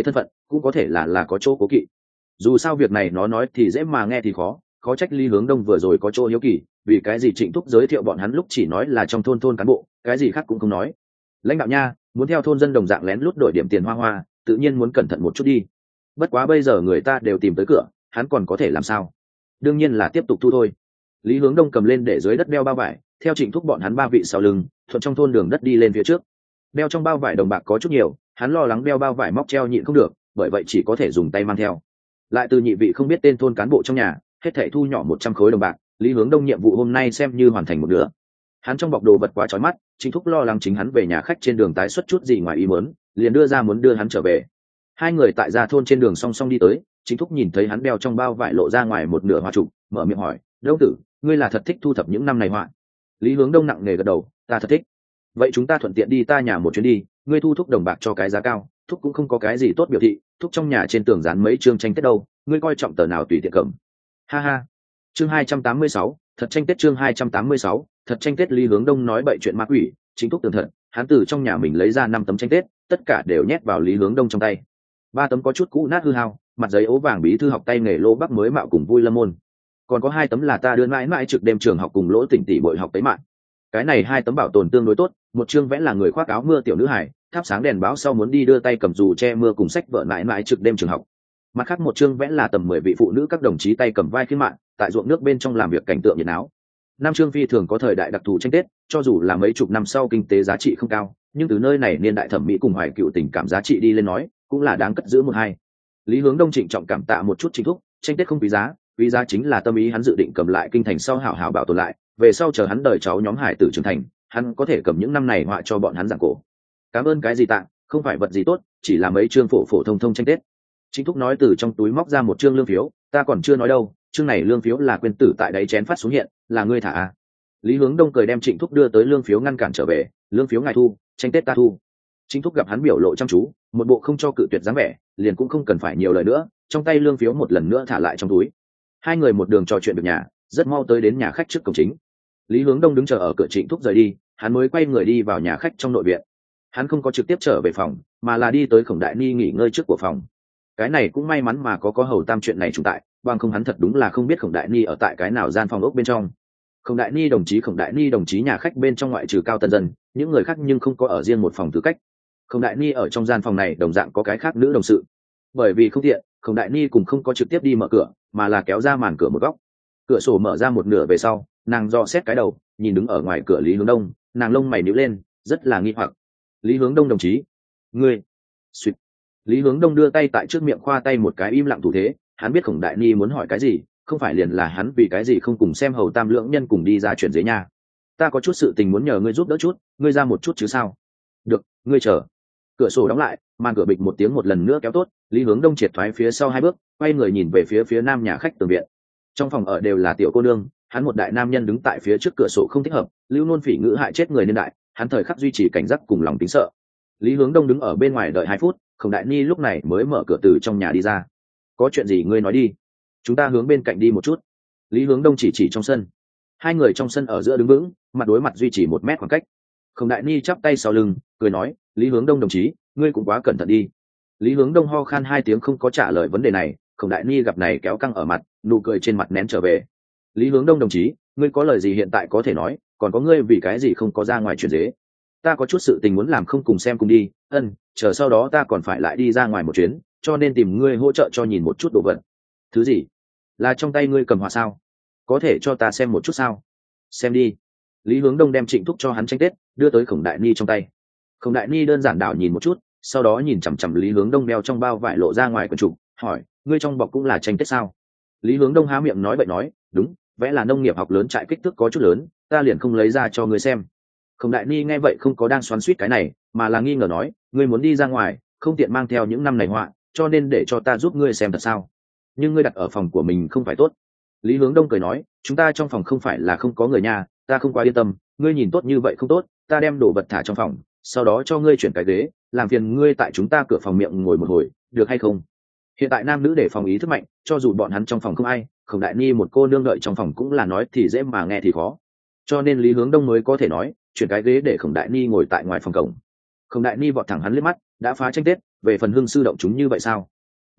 cũng có thể là có chỗ cố kỵ. Dù sao việc này nó nói thì dễ mà nghe thì khó, khó trách Lý Hướng Đông vừa rồi có chỗ hiếu kỳ, vì cái gì Trịnh Thúc giới thiệu bọn hắn lúc chỉ nói là trong thôn cán bộ, cái gì khác cũng không nói. Lãnh đạo nha, muốn theo thôn dân đồng dạng lén lút đổi điểm tiền hoa hoa, tự nhiên muốn cẩn thận một chút đi. Bất quá bây giờ người ta đều tìm tới cửa, hắn còn có thể làm sao? Đương nhiên là tiếp tục thu thôi. Lý Hướng Đông cầm lên để dưới đất đeo bao vải, theo Trịnh Thúc bọn hắn ba vị sau lưng, thuận trong thôn đường đất đi lên phía trước. Đeo trong bao vải đồng bạc có chút nhiều, hắn lo lắng đeo bao vải móc treo nhịn không được, bởi vậy chỉ có thể dùng tay mang theo. Lại từ nhị vị không biết tên thôn cán bộ trong nhà, hết thảy thu nhỏ 100 khối đồng bạc, Lý Hướng Đông nhiệm vụ hôm nay xem như hoàn thành một nửa. Hắn trong bọc đồ vật quá chói mắt, Trịnh Thúc lo lắng chính hắn về nhà khách trên đường tái xuất chút gì ngoài ý muốn, liền muốn đưa hắn trở về. Hai người tại ra thôn trên đường song song đi tới, Trịnh Thúc nhìn thấy hắn đeo trong bao vải lộ ra ngoài một nửa hoa trụ, mở miệng hỏi, "Đông tử, ngươi là thật thích thu thập những năm này họa?" Lý Hướng Đông nặng nề gật đầu, "Ta thật thích." "Vậy chúng ta thuận tiện đi ta nhà một chuyến đi, ngươi thu thúc đồng bạc cho cái giá cao, thúc cũng không có cái gì tốt biểu thị, thúc trong nhà trên tường dán mấy chương tranh Tết đâu, ngươi coi trọng tờ nào tùy tiện cầm." Ha ha. Chương 286, thật tranh Tết. Chương 286, thật tranh Tết. Lý Hướng Đông nói bậy chuyện ma quỷ, Chính Thúc tường thật, hắn từ trong nhà mình lấy ra 5 tấm tranh Tết, tất cả đều nhét vào Lý Hướng Đông trong tay. 3 tấm có chút cũ nát hư hao, mặt giấy ố vàng bí thư học tay nghề Lỗ Bắc mới mạo cùng Vui Lâm môn. Còn có 2 tấm là ta đưa mãi mãi trực đêm trường học cùng Lỗ Tỉnh tỷ bội học tới mạng. Cái này 2 tấm bảo tồn tương đối tốt, một chương vẽ là người khoác áo mưa tiểu nữ hải, thắp sáng đèn báo sau muốn đi đưa tay cầm dù che mưa cùng sách vợ mãi mãi trực đêm trường học. Mặt khác một chương vẽ là tầm 10 vị phụ nữ các đồng chí tay cầm vai khiên mạng, tại ruộng nước bên trong làm việc cảnh tượng nhiệt náo. 5 chương phi thường có thời đại đặc thù tranh Tết, cho dù là mấy chục năm sau kinh tế giá trị không cao, nhưng từ nơi này niên đại thẩm mỹ cùng hoài cựu tình cảm giá trị đi lên nói, cũng là đáng cất giữ một hai. Lý Hướng Đông trịnh trọng cảm tạ một chút Trịnh Thúc, tranh Tết không quý giá chính là tâm ý hắn dự định cầm lại kinh thành sau hảo hảo bảo tồn lại, về sau chờ hắn đời cháu nhóm hải tử trưởng thành, hắn có thể cầm những năm này họa cho bọn hắn giảng cổ. Cảm ơn cái gì tạ, không phải vật gì tốt, chỉ là mấy chương phổ thông tranh Tết. Trịnh Thúc nói từ trong túi móc ra một chương lương phiếu, ta còn chưa nói đâu, chương này lương phiếu là quên tử tại đáy chén phát xuống hiện, là ngươi thả à. Lý Hướng Đông cười đem Trịnh Thúc đưa tới lương phiếu ngăn cản trở về, lương phiếu ngài thu, tranh Tết ta thu. Trịnh Thúc gặp hắn biểu lộ chăm chú, một bộ không cho cự tuyệt dáng vẻ, liền cũng không cần phải nhiều lời nữa, trong tay lương phiếu một lần nữa thả lại trong túi. Hai người một đường trò chuyện việc nhà, rất mau tới đến nhà khách trước cổng chính. Lý Hướng Đông đứng chờ ở cửa Trịnh Thúc rời đi, hắn mới quay người đi vào nhà khách trong nội viện. Hắn không có trực tiếp trở về phòng, mà là đi tới Khổng Đại Ni nghỉ ngơi trước của phòng. Cái này cũng may mắn mà có Hầu Tam chuyện này trùng tại, bằng không hắn thật đúng là không biết Khổng Đại Ni ở tại cái nào gian phòng ốc bên trong. Khổng Đại Ni đồng chí nhà khách bên trong ngoại trừ Cao Tân Dân, những người khác nhưng không có ở riêng một phòng tư cách. Khổng Đại Ni ở trong gian phòng này đồng dạng có cái khác nữ đồng sự. Bởi vì không tiện, Khổng Đại Ni cũng không có trực tiếp đi mở cửa, mà là kéo ra màn cửa một góc. Cửa sổ mở ra một nửa về sau, nàng dò xét cái đầu, nhìn đứng ở ngoài cửa Lý Hướng Đông, nàng lông mày nhíu lên, rất là nghi hoặc. Lý Hướng Đông đồng chí, ngươi. Xuyệt. Lý Hướng Đông đưa tay tại trước miệng khoa tay một cái im lặng thủ thế, hắn biết Khổng Đại Ni muốn hỏi cái gì, không phải liền là hắn vì cái gì không cùng xem Hầu Tam lưỡng nhân cùng đi ra chuyển dưới nhà. Ta có chút sự tình muốn nhờ ngươi giúp đỡ chút, ngươi ra một chút chứ sao? Được, ngươi chờ. Cửa sổ đóng lại, màn cửa bịch một tiếng một lần nữa kéo tốt, Lý Hướng Đông triệt thoái phía sau 2 bước, quay người nhìn về phía nam nhà khách tường viện. Trong phòng ở đều là tiểu cô nương, hắn một đại nam nhân đứng tại phía trước cửa sổ không thích hợp, lưu nôn phỉ ngữ hại chết người niên đại, hắn thời khắc duy trì cảnh giác cùng lòng tính sợ. Lý Hướng Đông đứng ở bên ngoài đợi 2 phút, Khổng Đại Ni lúc này mới mở cửa từ trong nhà đi ra. Có chuyện gì ngươi nói đi, chúng ta hướng bên cạnh đi một chút. Lý Hướng Đông chỉ trong sân. Hai người trong sân ở giữa đứng vững, mặt đối mặt duy trì 1 mét khoảng cách. Khổng Đại Ni chắp tay sau lưng, cười nói, Lý Hướng Đông đồng chí, ngươi cũng quá cẩn thận đi. Lý Hướng Đông ho khan 2 tiếng không có trả lời vấn đề này. Khổng Đại Ni gặp này kéo căng ở mặt, nụ cười trên mặt nén trở về. Lý Hướng Đông đồng chí, ngươi có lời gì hiện tại có thể nói, còn có ngươi vì cái gì không có ra ngoài chuyển dế. Ta có chút sự tình muốn làm không cùng xem cùng đi, chờ sau đó ta còn phải lại đi ra ngoài một chuyến, cho nên tìm ngươi hỗ trợ cho nhìn một chút đồ vật. Thứ gì? Là trong tay ngươi cầm họa sao? Có thể cho ta xem một chút sao? Xem đi. Lý Hướng Đông đem Trịnh Thúc cho hắn tranh Tết, đưa tới Khổng Đại Ni trong tay. Khổng Đại Ni đơn giản đảo nhìn một chút, sau đó nhìn chằm chằm Lý Hướng Đông đeo trong bao vải lộ ra ngoài quần trục, hỏi, ngươi trong bọc cũng là tranh Tết sao? Lý Hướng Đông há miệng nói vậy nói, đúng, vẽ là nông nghiệp học lớn trại kích thước có chút lớn, ta liền không lấy ra cho ngươi xem. Khổng Đại Ni nghe vậy không có đang xoắn xuýt cái này, mà là nghi ngờ nói, ngươi muốn đi ra ngoài, không tiện mang theo những năm này họa, cho nên để cho ta giúp ngươi xem thật sao? Nhưng ngươi đặt ở phòng của mình không phải tốt. Lý Hướng Đông cười nói, chúng ta trong phòng không phải là không có người nhà, ta không quá yên tâm, ngươi nhìn tốt như vậy không tốt, ta đem đồ vật thả trong phòng, sau đó cho ngươi chuyển cái ghế, làm phiền ngươi tại chúng ta cửa phòng miệng ngồi một hồi, được hay không? Hiện tại nam nữ để phòng ý thức mạnh, cho dù bọn hắn trong phòng không ai, Khổng Đại Ni một cô nương đợi trong phòng cũng là nói thì dễ mà nghe thì khó, cho nên Lý Hướng Đông mới có thể nói chuyển cái ghế để Khổng Đại Ni ngồi tại ngoài phòng cổng. Khổng Đại Ni vọt thẳng hắn liếc mắt, đã phá tranh Tết, về phần hưng sư động chúng như vậy sao?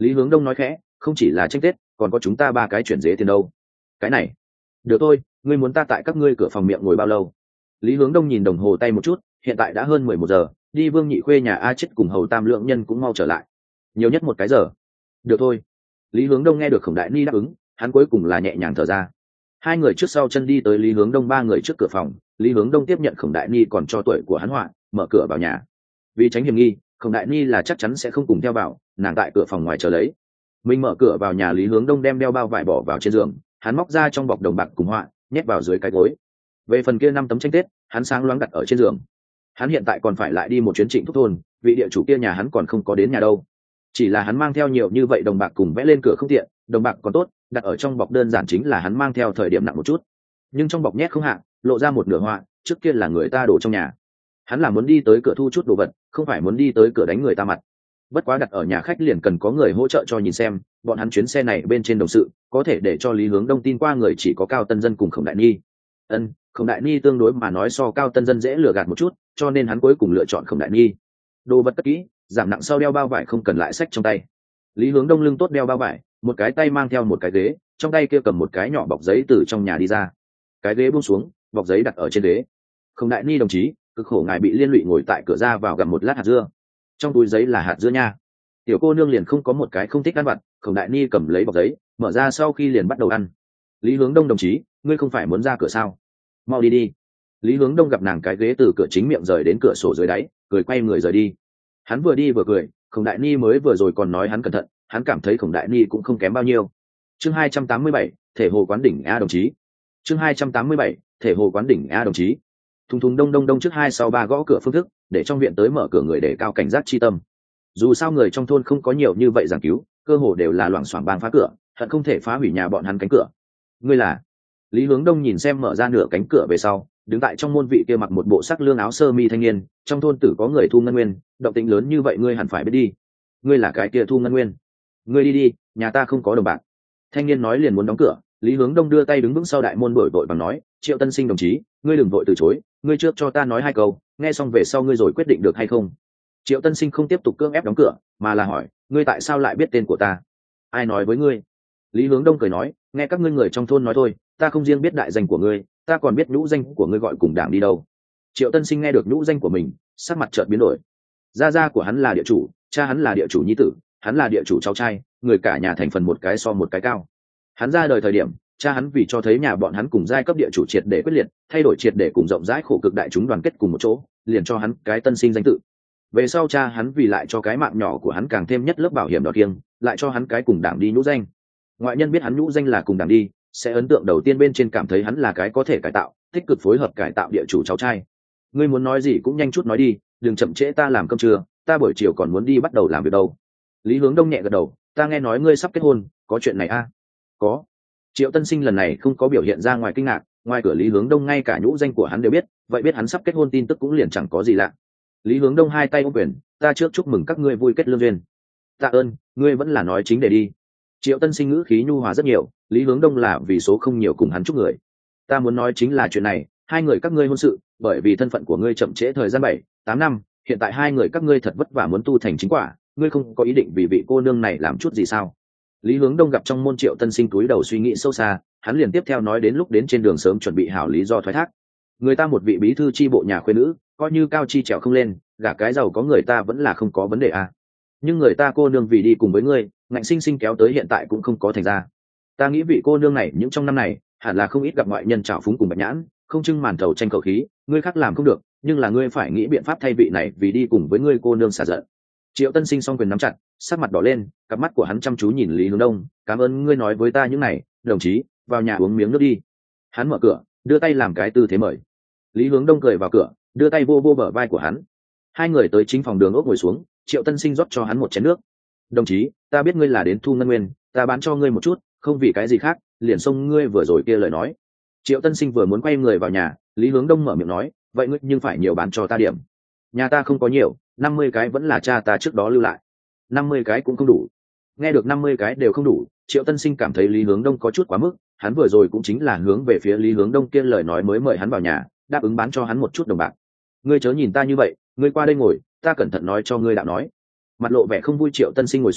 Lý Hướng Đông nói khẽ, không chỉ là tranh tết, còn có chúng ta ba cái chuyển dế tiền đâu. Cái này được thôi, ngươi muốn ta tại các ngươi cửa phòng miệng ngồi bao lâu? Lý Hướng Đông nhìn đồng hồ tay một chút, hiện tại đã hơn 11 giờ, đi Vương Nhị Khuê nhà A Chết cùng Hầu Tam lượng nhân cũng mau trở lại, nhiều nhất một cái giờ. Được thôi. Lý Hướng Đông nghe được Khổng Đại Ni đáp ứng, hắn cuối cùng là nhẹ nhàng thở ra. Hai người trước sau chân đi tới Lý Hướng Đông ba người trước cửa phòng. Lý Hướng Đông tiếp nhận Khổng Đại Ni còn cho tuổi của hắn họa, mở cửa vào nhà. Vì tránh hiểm nghi, Khổng Đại Ni là chắc chắn sẽ không cùng theo vào, nàng tại cửa phòng ngoài chờ lấy. Mình mở cửa vào nhà, Lý Hướng Đông đem đeo bao vải bỏ vào trên giường, hắn móc ra trong bọc đồng bạc cùng họa, nhét vào dưới cái gối. Về phần kia 5 tấm tranh tết, hắn sáng loáng đặt ở trên giường. Hắn hiện tại còn phải lại đi một chuyến Trịnh Thúc thôn, vị địa chủ kia nhà hắn còn không có đến nhà đâu. Chỉ là hắn mang theo nhiều như vậy đồng bạc cùng vẽ lên cửa không tiện, đồng bạc còn tốt, đặt ở trong bọc đơn giản chính là hắn mang theo thời điểm nặng một chút. Nhưng trong bọc nhét không hạ, lộ ra một nửa họa, trước kia là người ta đổ trong nhà. Hắn là muốn đi tới cửa thu chút đồ vật, không phải muốn đi tới cửa đánh người ta mặt. Bất quá đặt ở nhà khách liền cần có người hỗ trợ cho nhìn xem, bọn hắn chuyến xe này bên trên đồng sự, có thể để cho Lý Hướng Đông tin qua người chỉ có Cao Tân Dân cùng Khổng Đại Ni. Khổng Đại Ni tương đối mà nói so Cao Tân Dân dễ lừa gạt một chút, cho nên hắn cuối cùng lựa chọn Khổng Đại Ni. Đồ vật cất kỹ, giảm nặng sau đeo bao vải không cần lại xách trong tay. Lý Hướng Đông lưng tốt đeo bao vải, một cái tay mang theo một cái ghế, trong tay kia cầm một cái nhỏ bọc giấy từ trong nhà đi ra. Cái ghế buông xuống, bọc giấy đặt ở trên ghế. Khổng Đại Ni đồng chí, cực khổ ngài bị liên lụy ngồi tại cửa ra vào gặm một lát hạt dưa. Trong túi giấy là hạt dưa nha. Tiểu cô nương liền không có một cái không thích ăn vặt, Khổng Đại Ni cầm lấy bọc giấy, mở ra sau khi liền bắt đầu ăn. Lý Hướng Đông đồng chí, ngươi không phải muốn ra cửa sao? Mau đi đi. Lý Hướng Đông gặp nàng cái ghế từ cửa chính miệng rời đến cửa sổ dưới đáy, cười quay người rời đi. Hắn vừa đi vừa cười, Khổng Đại Ni mới vừa rồi còn nói hắn cẩn thận, hắn cảm thấy Khổng Đại Ni cũng không kém bao nhiêu. Chương 287, thể hồ quán đỉnh a đồng chí. Chương 287, thể hồ quán đỉnh a đồng chí. Thùng thùng đông đông đông trước 2 sau 3 gõ cửa phương thức, để trong viện tới mở cửa người để cao cảnh giác chi tâm. Dù sao người trong thôn không có nhiều như vậy giảng cứu, cơ hồ đều là loảng xoảng bang phá cửa, thật không thể phá hủy nhà bọn hắn cánh cửa. Ngươi là? Lý Hướng Đông nhìn xem mở ra nửa cánh cửa về sau, đứng tại trong môn vị kia mặc một bộ sắc lương áo sơ mi thanh niên, trong thôn tử có người Thu Ngân Nguyên, động tĩnh lớn như vậy ngươi hẳn phải biết đi. Ngươi là cái kia Thu Ngân Nguyên? Ngươi đi đi, nhà ta không có đồng bạc. Thanh niên nói liền muốn đóng cửa, Lý Hướng Đông đưa tay đứng vững sau đại môn đổi vội và nói, Triệu Tân Sinh đồng chí, ngươi đừng vội từ chối, ngươi trước cho ta nói 2 câu, nghe xong về sau ngươi rồi quyết định được hay không. Triệu Tân Sinh không tiếp tục cưỡng ép đóng cửa, mà là hỏi, ngươi tại sao lại biết tên của ta? Ai nói với ngươi? Lý Hướng Đông cười nói, nghe các ngươi người trong thôn nói thôi, ta không riêng biết đại danh của ngươi, ta còn biết nhũ danh của ngươi gọi cùng đảng đi đâu. Triệu Tân Sinh nghe được nhũ danh của mình, sắc mặt chợt biến đổi. Gia gia của hắn là địa chủ, cha hắn là địa chủ nhi tử, hắn là địa chủ cháu trai, người cả nhà thành phần một cái so một cái cao. Hắn ra đời thời điểm, cha hắn vì cho thấy nhà bọn hắn cùng giai cấp địa chủ triệt để quyết liệt, thay đổi triệt để cùng rộng rãi khổ cực đại chúng đoàn kết cùng một chỗ, liền cho hắn cái Tân Sinh danh tự. Về sau cha hắn vì lại cho cái mạng nhỏ của hắn càng thêm nhất lớp bảo hiểm đỏ kiêng, lại cho hắn cái cùng đảng đi nhũ danh. Ngoại nhân biết hắn nhũ danh là cùng đảng đi, sẽ ấn tượng đầu tiên bên trên cảm thấy hắn là cái có thể cải tạo, tích cực phối hợp cải tạo địa chủ cháu trai. Ngươi muốn nói gì cũng nhanh chút nói đi, đừng chậm trễ ta làm cơm trưa, ta buổi chiều còn muốn đi bắt đầu làm việc đâu. Lý Hướng Đông nhẹ gật đầu, ta nghe nói ngươi sắp kết hôn, có chuyện này a? Có. Triệu Tân Sinh lần này không có biểu hiện ra ngoài kinh ngạc, ngoài cửa Lý Hướng Đông ngay cả nhũ danh của hắn đều biết, vậy biết hắn sắp kết hôn tin tức cũng liền chẳng có gì lạ. Lý Hướng Đông hai tay ôm quyền, ta trước chúc mừng các ngươi vui kết lương duyên. Tạ ơn, ngươi vẫn là nói chính để đi. Triệu Tân Sinh ngữ khí nhu hòa rất nhiều, Lý Hướng Đông là vì số không nhiều cùng hắn chúc người. Ta muốn nói chính là chuyện này, 2 người các ngươi hôn sự, bởi vì thân phận của ngươi chậm trễ thời gian 7-8 năm, hiện tại 2 người các ngươi thật vất vả muốn tu thành chính quả, ngươi không có ý định vì vị cô nương này làm chút gì sao? Lý Hướng Đông gặp trong môn Triệu Tân Sinh túi đầu suy nghĩ sâu xa, hắn liền tiếp theo nói đến lúc đến trên đường sớm chuẩn bị hảo lý do thoái thác. Người ta một vị bí thư chi bộ nhà khuê nữ, coi như cao chi trèo không lên, gả cái giàu có người ta vẫn là không có vấn đề à. Nhưng người ta cô nương vì đi cùng với ngươi, ngạnh sinh sinh kéo tới hiện tại cũng không có thành ra. Ta nghĩ vị cô nương này những trong năm này hẳn là không ít gặp ngoại nhân trào phúng cùng bạch nhãn, không trưng màn thầu tranh khẩu khí, ngươi khác làm không được, nhưng là ngươi phải nghĩ biện pháp thay vị này vì đi cùng với ngươi cô nương xả giận. Triệu Tân Sinh song quyền nắm chặt, sắc mặt đỏ lên, cặp mắt của hắn chăm chú nhìn Lý Hướng Đông, cảm ơn ngươi nói với ta những này, đồng chí, vào nhà uống miếng nước đi. Hắn mở cửa, đưa tay làm cái tư thế mời. Lý Hướng Đông cười vào cửa, đưa tay vô vô bờ vai của hắn. 2 người tới chính phòng đường ốc ngồi xuống, Triệu Tân Sinh rót cho hắn một chén nước. Đồng chí, ta biết ngươi là đến Thu Ngân Nguyên, ta bán cho ngươi một chút, không vì cái gì khác, liền xông ngươi vừa rồi kia lời nói. Triệu Tân Sinh vừa muốn quay người vào nhà, Lý Hướng Đông mở miệng nói, vậy ngươi nhưng phải nhiều bán cho ta điểm. Nhà ta không có nhiều, 50 cái vẫn là cha ta trước đó lưu lại. 50 cái cũng không đủ. Nghe được 50 cái đều không đủ, Triệu Tân Sinh cảm thấy Lý Hướng Đông có chút quá mức, hắn vừa rồi cũng chính là hướng về phía Lý Hướng Đông kia lời nói mới mời hắn vào nhà, đáp ứng bán cho hắn một chút đồng bạc. Ngươi chớ nhìn ta như vậy, ngươi qua đây ngồi, ta cẩn thận nói cho ngươi đạo nói. Mặt lộ vẻ không vui Triệu Tân Sinh ngồi xuống,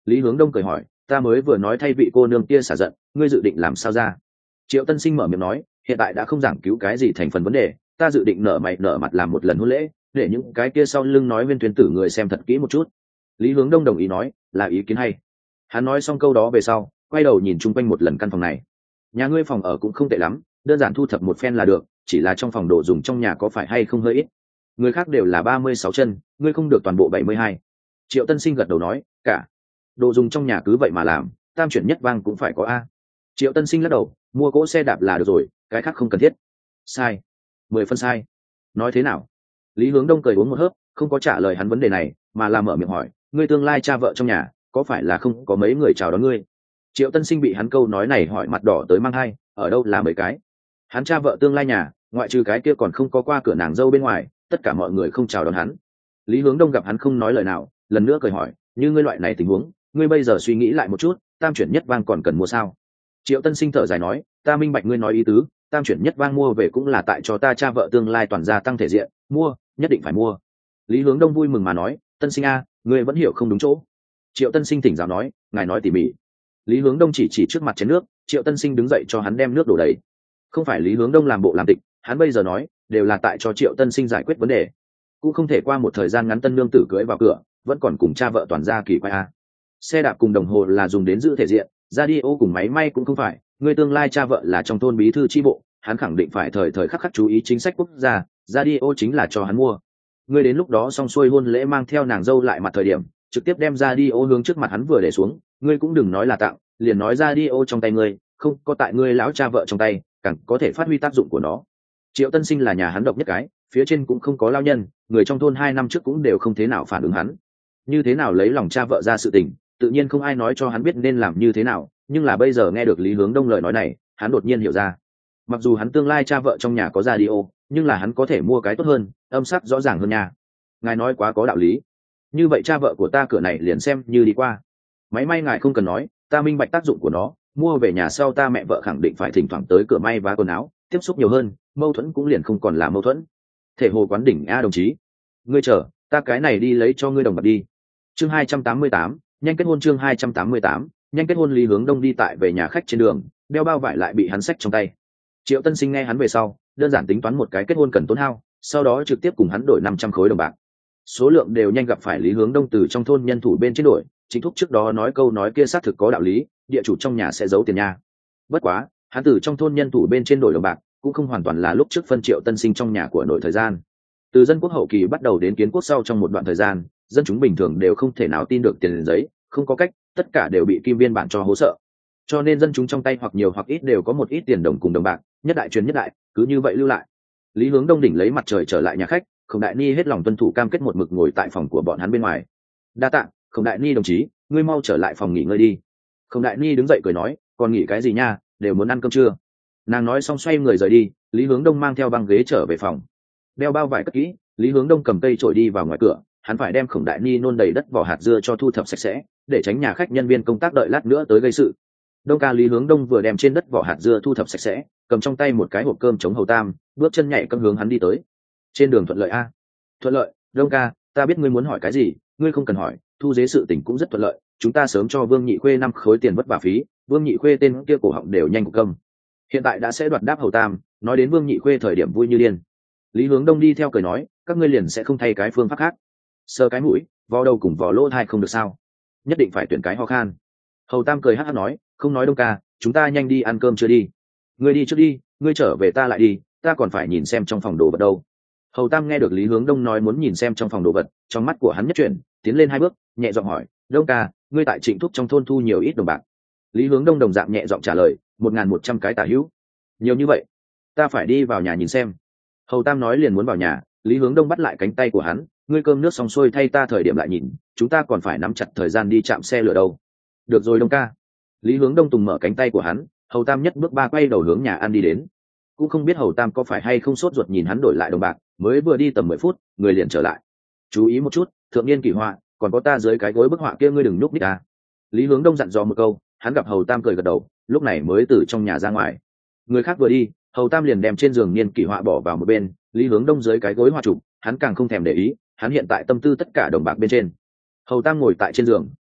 Lý Hướng Đông cười hỏi, ta mới vừa nói thay vị cô nương kia xả giận, ngươi dự định làm sao ra? Triệu Tân Sinh mở miệng nói, hiện tại đã không giảng cứu cái gì thành phần vấn đề, ta dự định nở mày nở mặt làm một lần hôn lễ, để những cái kia sau lưng nói Viên Tuyến Tử người xem thật kỹ một chút. Lý Hướng Đông đồng ý nói, là ý kiến hay. Hắn nói xong câu đó về sau, quay đầu nhìn chung quanh một lần căn phòng này. Nhà ngươi phòng ở cũng không tệ lắm, đơn giản thu thập một phen là được, chỉ là trong phòng đồ dùng trong nhà có phải hay không hơi ít. Người khác đều là 36 chân, ngươi không được toàn bộ 72. Triệu Tân Sinh gật đầu nói, cả đồ dùng trong nhà cứ vậy mà làm, tam chuyển nhất vang cũng phải có a. Triệu Tân Sinh lắc đầu, mua cỗ xe đạp là được rồi, cái khác không cần thiết. Sai, 10 phân sai. Nói thế nào? Lý Hướng Đông cười uống một hớp, không có trả lời hắn vấn đề này, mà là mở miệng hỏi, ngươi tương lai cha vợ trong nhà có phải là không có mấy người chào đón ngươi? Triệu Tân Sinh bị hắn câu nói này hỏi mặt đỏ tới mang hai, ở đâu là mấy cái? Hắn cha vợ tương lai nhà, ngoại trừ cái kia còn không có qua cửa nàng dâu bên ngoài, tất cả mọi người không chào đón hắn. Lý Hướng Đông gặp hắn không nói lời nào, lần nữa cười hỏi, như ngươi loại này tình huống, ngươi bây giờ suy nghĩ lại một chút, tam chuyển nhất vang còn cần mua sao? Triệu Tân Sinh thở dài nói, ta minh bạch ngươi nói ý tứ, tam chuyển nhất vang mua về cũng là tại cho ta cha vợ tương lai toàn gia tăng thể diện, mua, nhất định phải mua. Lý Hướng Đông vui mừng mà nói, Tân Sinh a, ngươi vẫn hiểu không đúng chỗ. Triệu Tân Sinh thỉnh giáo nói, ngài nói tỉ mỉ. Lý Hướng Đông chỉ trước mặt chén nước, Triệu Tân Sinh đứng dậy cho hắn đem nước đổ đầy. Không phải Lý Hướng Đông làm bộ làm tịch, hắn bây giờ nói đều là tại cho Triệu Tân Sinh giải quyết vấn đề. Cũng không thể qua một thời gian ngắn tân nương tử cưới vào cửa, vẫn còn cùng cha vợ toàn gia kỳ quái a. Xe đạp cùng đồng hồ là dùng đến giữ thể diện, radio cùng máy may cũng không phải, người tương lai cha vợ là trong thôn bí thư chi bộ, hắn khẳng định phải thời thời khắc khắc chú ý chính sách quốc gia, radio chính là cho hắn mua. Ngươi đến lúc đó xong xuôi hôn lễ mang theo nàng dâu lại mặt thời điểm, trực tiếp đem radio hướng trước mặt hắn vừa để xuống, ngươi cũng đừng nói là tặng, liền nói radio trong tay ngươi, không có tại ngươi lão cha vợ trong tay, càng có thể phát huy tác dụng của nó. Triệu Tân Sinh là nhà hắn độc nhất cái, phía trên cũng không có lao nhân, người trong thôn 2 năm trước cũng đều không thế nào phản ứng hắn. Như thế nào lấy lòng cha vợ ra sự tình, tự nhiên không ai nói cho hắn biết nên làm như thế nào, nhưng là bây giờ nghe được Lý Hướng Đông lời nói này, hắn đột nhiên hiểu ra. Mặc dù hắn tương lai cha vợ trong nhà có radio, nhưng là hắn có thể mua cái tốt hơn, âm sắc rõ ràng hơn nha. Ngài nói quá có đạo lý. Như vậy cha vợ của ta cửa này liền xem như đi qua. Máy may ngài không cần nói, ta minh bạch tác dụng của nó, mua về nhà sau ta mẹ vợ khẳng định phải thỉnh thoảng tới cửa may vá quần áo, tiếp xúc nhiều hơn, mâu thuẫn cũng liền không còn là mâu thuẫn. Thể hồ quán đỉnh a đồng chí. Ngươi chờ, ta cái này đi lấy cho ngươi đồng bạc đi. Chương 288, nhanh kết hôn. Chương 288, nhanh kết hôn. Lý Hướng Đông đi tại về nhà khách trên đường, đeo bao vải lại bị hắn xách trong tay. Triệu Tân Sinh nghe hắn về sau, đơn giản tính toán một cái kết hôn cần tốn hao, sau đó trực tiếp cùng hắn đổi 500 khối đồng bạc. Số lượng đều nhanh gặp phải Lý Hướng Đông từ trong thôn nhân thủ bên trên đổi, chính thúc trước đó nói câu nói kia xác thực có đạo lý, địa chủ trong nhà sẽ giấu tiền nha. Bất quá, hắn từ trong thôn nhân thủ bên trên đổi đồng bạc, cũng không hoàn toàn là lúc trước phân Triệu Tân Sinh trong nhà của nội thời gian. Từ dân quốc hậu kỳ bắt đầu đến kiến quốc sau trong một đoạn thời gian, dân chúng bình thường đều không thể nào tin được tiền giấy, không có cách, tất cả đều bị kim biên bản cho hố sợ. Cho nên dân chúng trong tay hoặc nhiều hoặc ít đều có một ít tiền đồng cùng đồng bạc, nhất đại truyền nhất đại, cứ như vậy lưu lại. Lý Hướng Đông đỉnh lấy mặt trời trở lại nhà khách, Khổng Đại Ni hết lòng tuân thủ cam kết một mực ngồi tại phòng của bọn hắn bên ngoài. Đa tạ, Khổng Đại Ni đồng chí, ngươi mau trở lại phòng nghỉ ngơi đi. Khổng Đại Ni đứng dậy cười nói, còn nghỉ cái gì nha, đều muốn ăn cơm trưa. Nàng nói xong xoay người rời đi, Lý Hướng Đông mang theo băng ghế trở về phòng. Đeo bao vải cất kỹ, Lý Hướng Đông cầm cây trổi đi vào ngoài cửa, hắn phải đem Khổng Đại Ni nôn đầy đất vỏ hạt dưa cho thu thập sạch sẽ, để tránh nhà khách nhân viên công tác đợi lát nữa tới gây sự. Đông ca Lý Hướng Đông vừa đem trên đất vỏ hạt dưa thu thập sạch sẽ, cầm trong tay một cái hộp cơm chống hầu tam, bước chân nhảy cấm hướng hắn đi tới. Trên đường thuận lợi a? Thuận lợi, Đông ca, ta biết ngươi muốn hỏi cái gì, ngươi không cần hỏi, thu dế sự tình cũng rất thuận lợi, chúng ta sớm cho Vương Nhị Khuê 5 khối tiền vất vả phí, Vương Nhị Khuê tên kia cổ họng đều nhanh cục câm. Hiện tại đã sẽ đoạt đáp hầu tam, nói đến Vương Nhị Khuê thời điểm vui như điên. Lý Hướng Đông đi theo cười nói, các ngươi liền sẽ không thay cái phương pháp khác. Sờ cái mũi, vò đầu cùng vò lỗ tai không được sao? Nhất định phải tuyển cái ho khan. Hầu tam cười hắc hắc nói, không nói Đông ca, chúng ta nhanh đi ăn cơm chưa đi. Ngươi đi trước đi, ngươi trở về ta lại đi, ta còn phải nhìn xem trong phòng đồ vật đâu. Hầu tam nghe được Lý Hướng Đông nói muốn nhìn xem trong phòng đồ vật, trong mắt của hắn nhất chuyển, tiến lên 2 bước, nhẹ giọng hỏi, Đông ca, ngươi tại Trịnh Thúc trong thôn thu nhiều ít đồng bạc? Lý Hướng Đông đồng dạng nhẹ giọng trả lời, 1.100 cái tả hữu. Nhiều như vậy, ta phải đi vào nhà nhìn xem. Hầu tam nói liền muốn vào nhà, Lý Hướng Đông bắt lại cánh tay của hắn, ngươi cơm nước xong xuôi thay ta thời điểm lại nhìn, chúng ta còn phải nắm chặt thời gian đi chạm xe lửa đâu. Được rồi Đông ca. Lý Hướng Đông tùng mở cánh tay của hắn, Hầu tam nhất bước 3 quay đầu hướng nhà ăn đi đến. Cũng không biết Hầu tam có phải hay không sốt ruột nhìn hắn đổi lại đồng bạc, mới vừa đi tầm 10 phút, người liền trở lại. Chú ý một chút, thượng niên kỳ họa, còn có ta dưới cái gối bức họa kia ngươi đừng nhúc nhích ta. Lý Hướng Đông dặn dò một câu, hắn gặp Hầu tam cười gật đầu, lúc này mới từ trong nhà ra ngoài. Người khác vừa đi, Hầu tam liền đem trên giường niên kỳ họa bỏ vào một bên, Lý Hướng Đông dưới cái gối họa chụp, hắn càng không thèm để ý, hắn hiện tại tâm tư tất cả đồng bạc bên trên. Hầu tam ngồi tại trên giường,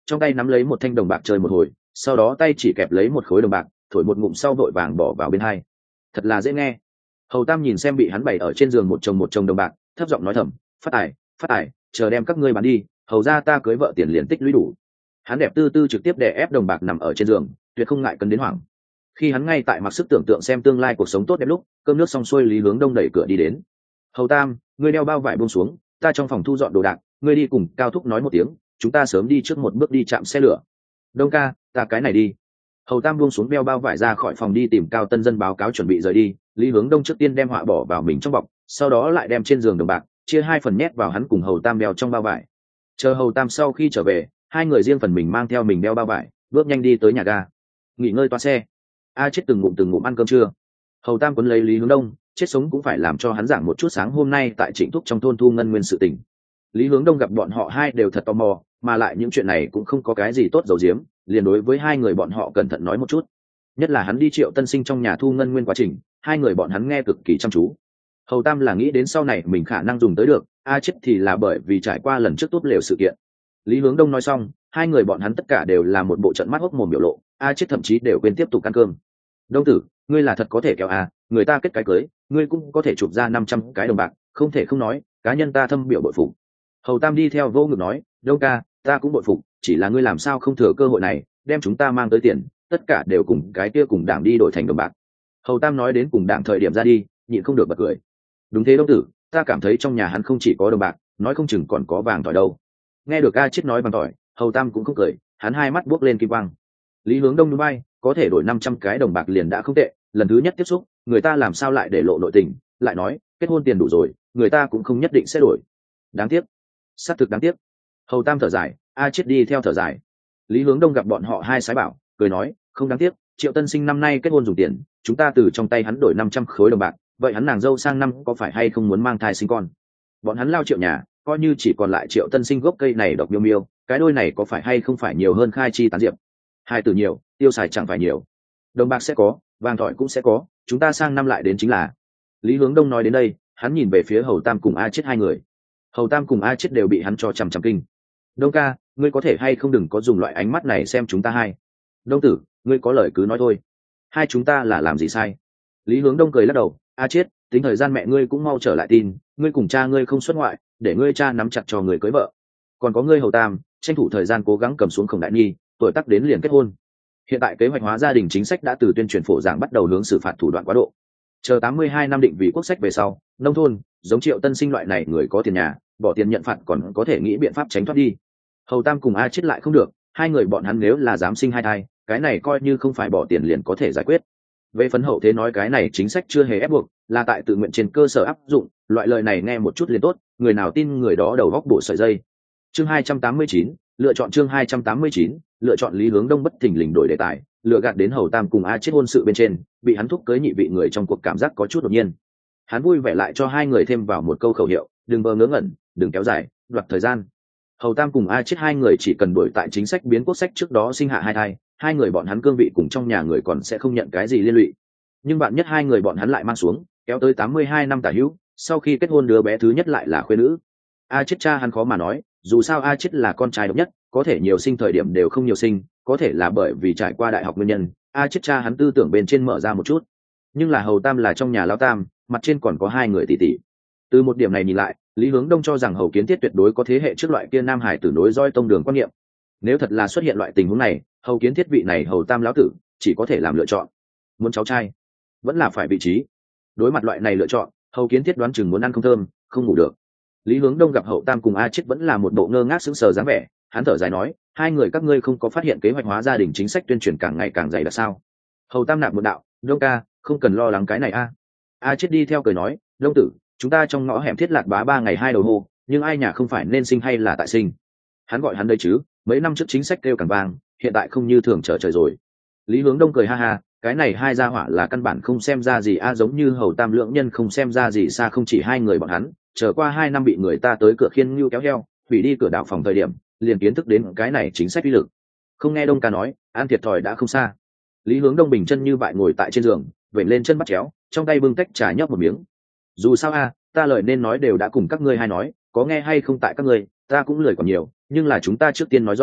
trong tay nắm lấy một thanh đồng bạc chơi một hồi, sau đó tay chỉ kẹp lấy một khối đồng bạc, thổi một ngụm sau vội vàng bỏ vào bên hai. Thật là dễ nghe. Hầu Tam nhìn xem bị hắn bày ở trên giường một chồng đồng bạc, thấp giọng nói thầm, phát tài, chờ đem các ngươi bán đi, hầu ra ta cưới vợ tiền liền tích lũy đủ. Hắn đẹp tư tư trực tiếp đè ép đồng bạc nằm ở trên giường, tuyệt không ngại cân đến hoảng. Khi hắn ngay tại mặc sức tưởng tượng xem tương lai cuộc sống tốt đẹp lúc, cơm nước xong xuôi, Lý Hướng Đông đẩy cửa đi đến. Hầu Tam, ngươi đeo bao vải buông xuống, ta trong phòng thu dọn đồ đạc, ngươi đi cùng Cao Thúc nói một tiếng, chúng ta sớm đi trước một bước đi chạm xe lửa. Đông ca, ta cái này đi. Hầu Tam buông xuống đeo bao vải ra khỏi phòng đi tìm Cao Tân Dân báo cáo chuẩn bị rời đi. Lý Hướng Đông trước tiên đem họa bỏ vào mình trong bọc, sau đó lại đem trên giường đồng bạc chia hai phần nhét vào hắn cùng Hầu Tam đeo trong bao vải. Chờ Hầu Tam sau khi trở về, hai người riêng phần mình mang theo mình đeo bao vải, bước nhanh đi tới nhà ga. Nghỉ ngơi toa xe. A chết từng ngụm ăn cơm trưa. Hầu Tam quấn lấy Lý Hướng Đông, chết sống cũng phải làm cho hắn giảng một chút sáng hôm nay tại Trịnh Thúc trong thôn thu ngân nguyên sự tình. Lý Hướng Đông gặp bọn họ hai đều thật tò mò, mà lại những chuyện này cũng không có cái gì tốt giấu giếm, liền đối với hai người bọn họ cẩn thận nói một chút. Nhất là hắn đi Triệu Tân Sinh trong nhà thu ngân nguyên quá trình, hai người bọn hắn nghe cực kỳ chăm chú. Hầu Tam là nghĩ đến sau này mình khả năng dùng tới được, A chết thì là bởi vì trải qua lần trước tốt lều sự kiện. Lý Hướng Đông nói xong, hai người bọn hắn tất cả đều là một bộ trận mắt hốc mồm biểu lộ, A chết thậm chí đều quên tiếp tục ăn cơm. Đông tử, ngươi là thật có thể kéo à, người ta kết cái cưới, ngươi cũng có thể chụp ra 500 cái đồng bạc, không thể không nói, cá nhân ta thâm biểu bội phục. Hầu Tam đi theo vô ngực nói, Đông ca, ta cũng bội phục, chỉ là ngươi làm sao không thừa cơ hội này, đem chúng ta mang tới tiền, tất cả đều cùng cái kia cùng đảng đi đổi thành đồng bạc. Hầu Tam nói đến cùng đảng thời điểm ra đi, nhịn không được bật cười. Đúng thế Đông tử, ta cảm thấy trong nhà hắn không chỉ có đồng bạc, nói không chừng còn có vàng tỏi đâu. Nghe được A chết nói vàng tỏi, Hầu Tam cũng không cười, hắn hai mắt buốc lên kim quang. Lý Hướng Đông núi bay, có thể đổi 500 cái đồng bạc liền đã không tệ, lần thứ nhất tiếp xúc, người ta làm sao lại để lộ nội tình, lại nói, kết hôn tiền đủ rồi, người ta cũng không nhất định sẽ đổi. Đáng tiếc, xác thực đáng tiếc. Hầu Tam thở dài, A chết đi theo thở dài. Lý Hướng Đông gặp bọn họ hai sái bảo, cười nói, không đáng tiếc, Triệu Tân Sinh năm nay kết hôn dùng tiền, chúng ta từ trong tay hắn đổi 500 khối đồng bạc, vậy hắn nàng dâu sang năm có phải hay không muốn mang thai sinh con? Bọn hắn lao Triệu nhà, coi như chỉ còn lại Triệu Tân Sinh gốc cây này độc miêu miêu, cái đôi này có phải hay không phải nhiều hơn khai chi tán diệp? Hai từ nhiều, tiêu xài chẳng phải nhiều. Đồng bạc sẽ có, vàng thỏi cũng sẽ có, chúng ta sang năm lại đến chính là. Lý Hướng Đông nói đến đây, hắn nhìn về phía Hầu Tam cùng A chết hai người. Hầu Tam cùng A chết đều bị hắn cho chằm chằm kinh. Đông ca, ngươi có thể hay không đừng có dùng loại ánh mắt này xem chúng ta hai. Đông tử, ngươi có lời cứ nói thôi. Hai chúng ta là làm gì sai? Lý Hướng Đông cười lắc đầu, A chết, tính thời gian mẹ ngươi cũng mau trở lại tin, ngươi cùng cha ngươi không xuất ngoại, để ngươi cha nắm chặt cho người cưới vợ. Còn có ngươi Hầu Tam, tranh thủ thời gian cố gắng cầm xuống Khổng Đại Nhi, tuổi tác đến liền kết hôn. Hiện tại kế hoạch hóa gia đình chính sách đã từ tuyên truyền phổ giảng bắt đầu hướng xử phạt thủ đoạn quá độ. Chờ 82 năm định vị quốc sách về sau, nông thôn, giống Triệu Tân Sinh loại này người có tiền nhà, bỏ tiền nhận phạt còn có thể nghĩ biện pháp tránh thoát đi. Hầu Tam cùng A chết lại không được, hai người bọn hắn nếu là dám sinh hai thai, cái này coi như không phải bỏ tiền liền có thể giải quyết. Về phấn hậu thế nói cái này chính sách chưa hề ép buộc, là tại tự nguyện trên cơ sở áp dụng, loại lời này nghe một chút liền tốt, người nào tin người đó đầu góc bổ sợi dây. Chương 289, lựa chọn chương 289, lựa chọn Lý Hướng Đông bất thình lình đổi đề tài, lựa gạt đến Hầu Tam cùng A chết hôn sự bên trên, bị hắn thúc cưới nhị vị người trong cuộc cảm giác có chút đột nhiên. Hắn vui vẻ lại cho hai người thêm vào một câu khẩu hiệu, đừng bơ ngớ ngẩn, đừng kéo dài, đoạt thời gian. Hầu Tam cùng A chết hai người chỉ cần đổi tại chính sách biến quốc sách trước đó sinh hạ hai thai, hai người bọn hắn cương vị cùng trong nhà người còn sẽ không nhận cái gì liên lụy. Nhưng bạn nhất hai người bọn hắn lại mang xuống, kéo tới 82 năm tả hữu, sau khi kết hôn đứa bé thứ nhất lại là khuê nữ. A chết cha hắn khó mà nói, dù sao A chết là con trai độc nhất, có thể nhiều sinh thời điểm đều không nhiều sinh, có thể là bởi vì trải qua đại học nguyên nhân, A chết cha hắn tư tưởng bên trên mở ra một chút. Nhưng là Hầu Tam là trong nhà lão tam, mặt trên còn có hai người tỷ tỷ. Từ một điểm này nhìn lại, Lý Hướng Đông cho rằng Hầu Kiến Thiết tuyệt đối có thế hệ trước loại kia nam hải tử nối roi tông đường quan niệm. Nếu thật là xuất hiện loại tình huống này, Hầu Kiến Thiết vị này Hầu Tam lão tử chỉ có thể làm lựa chọn, muốn cháu trai vẫn là phải vị trí. Đối mặt loại này lựa chọn, Hầu Kiến Thiết đoán chừng muốn ăn không thơm, không ngủ được. Lý Hướng Đông gặp Hậu Tam cùng A chết vẫn là một bộ ngơ ngác sững sờ dáng vẻ, hắn thở dài nói, hai người các ngươi không có phát hiện kế hoạch hóa gia đình chính sách tuyên truyền càng ngày càng dày đặc sao? Hầu Tam nạp một đạo, Đông ca, không cần lo lắng cái này a. A chết đi theo cười nói, Đông tử, chúng ta trong ngõ hẻm thiết lạt bá 3 ngày 2 đầu hô, nhưng ai nhà không phải nên sinh hay là tại sinh? Hắn gọi hắn đây chứ, mấy năm trước chính sách kêu càng vang, hiện tại không như thường trở trời rồi. Lý Hướng Đông cười ha ha, cái này hai gia hỏa là căn bản không xem ra gì a, giống như Hầu Tam lượng nhân không xem ra gì xa, không chỉ hai người bọn hắn, trở qua 2 năm bị người ta tới cửa khiên nhu kéo heo, hủy đi cửa đạo phòng thời điểm, liền kiến thức đến cái này chính sách uy lực. Không nghe Đông ca nói, an thiệt thòi đã không xa. Lý Hướng Đông bình chân như vậy ngồi tại trên giường, vểnh lên chân bắt chéo, trong tay bưng tách trà nhấp một miếng. Dù sao a, ta lời nên nói đều đã cùng các ngươi hai nói, có nghe hay không tại các ngươi, ta cũng lời còn nhiều, nhưng là chúng ta trước tiên nói rõ,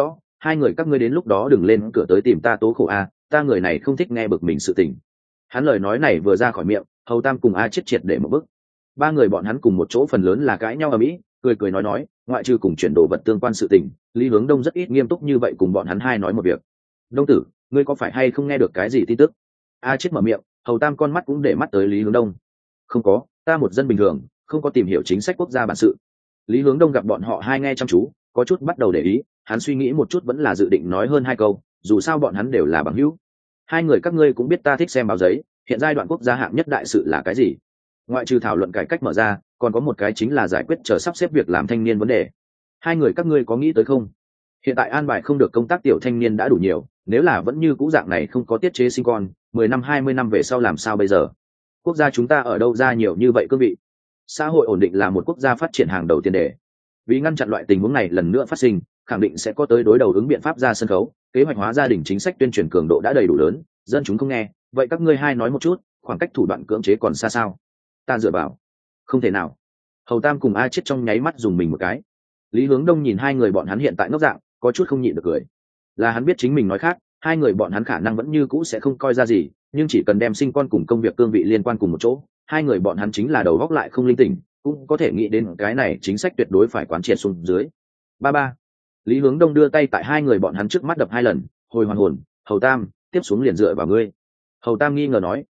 hai người các ngươi đến lúc đó đừng lên cửa tới tìm ta tố khổ a, ta người này không thích nghe bực mình sự tình. Hắn lời nói này vừa ra khỏi miệng, Hầu Tam cùng A Chiết triệt để một bức. Ba người bọn hắn cùng một chỗ phần lớn là cãi nhau ở mỹ, cười cười nói, ngoại trừ cùng chuyển đồ vật tương quan sự tình, Lý Hướng Đông rất ít nghiêm túc như vậy cùng bọn hắn hai nói một việc. Đông tử, ngươi có phải hay không nghe được cái gì tin tức? A Chiết mở miệng, Hầu Tam con mắt cũng để mắt tới Lý Hướng Đông. Không có, ta một dân bình thường, không có tìm hiểu chính sách quốc gia bản sự. Lý Hướng Đông gặp bọn họ hai nghe chăm chú, có chút bắt đầu để ý, hắn suy nghĩ một chút vẫn là dự định nói hơn hai câu, dù sao bọn hắn đều là bằng hữu. Hai người các ngươi cũng biết ta thích xem báo giấy, hiện giai đoạn quốc gia hạng nhất đại sự là cái gì? Ngoại trừ thảo luận cải cách mở ra, còn có một cái chính là giải quyết chờ sắp xếp việc làm thanh niên vấn đề. Hai người các ngươi có nghĩ tới không? Hiện tại an bài không được công tác tiểu thanh niên đã đủ nhiều, nếu là vẫn như cũ dạng này không có tiết chế sinh con, 10 năm 20 năm về sau làm sao bây giờ? Quốc gia chúng ta ở đâu ra nhiều như vậy cương vị? Xã hội ổn định là một quốc gia phát triển hàng đầu tiền đề. Vì ngăn chặn loại tình huống này lần nữa phát sinh, khẳng định sẽ có tới đối đầu ứng biện pháp ra sân khấu, kế hoạch hóa gia đình chính sách tuyên truyền cường độ đã đầy đủ lớn, dân chúng không nghe, vậy các ngươi hai nói một chút, khoảng cách thủ đoạn cưỡng chế còn xa sao? Ta dựa vào. Không thể nào. Hầu Tam cùng A Chiết trong nháy mắt dùng mình một cái. Lý Hướng Đông nhìn hai người bọn hắn hiện tại ngốc dạng, có chút không nhịn được cười. Là hắn biết chính mình nói khác, hai người bọn hắn khả năng vẫn như cũ sẽ không coi ra gì, nhưng chỉ cần đem sinh con cùng công việc cương vị liên quan cùng một chỗ, hai người bọn hắn chính là đầu góc lại không linh tỉnh, cũng có thể nghĩ đến cái này chính sách tuyệt đối phải quán triệt xuống dưới. Ba ba. Lý Hướng Đông đưa tay tại hai người bọn hắn trước mắt đập hai lần, hồi hoàn hồn, Hầu Tam, tiếp xuống liền dựa vào ngươi. Hầu Tam nghi ngờ nói,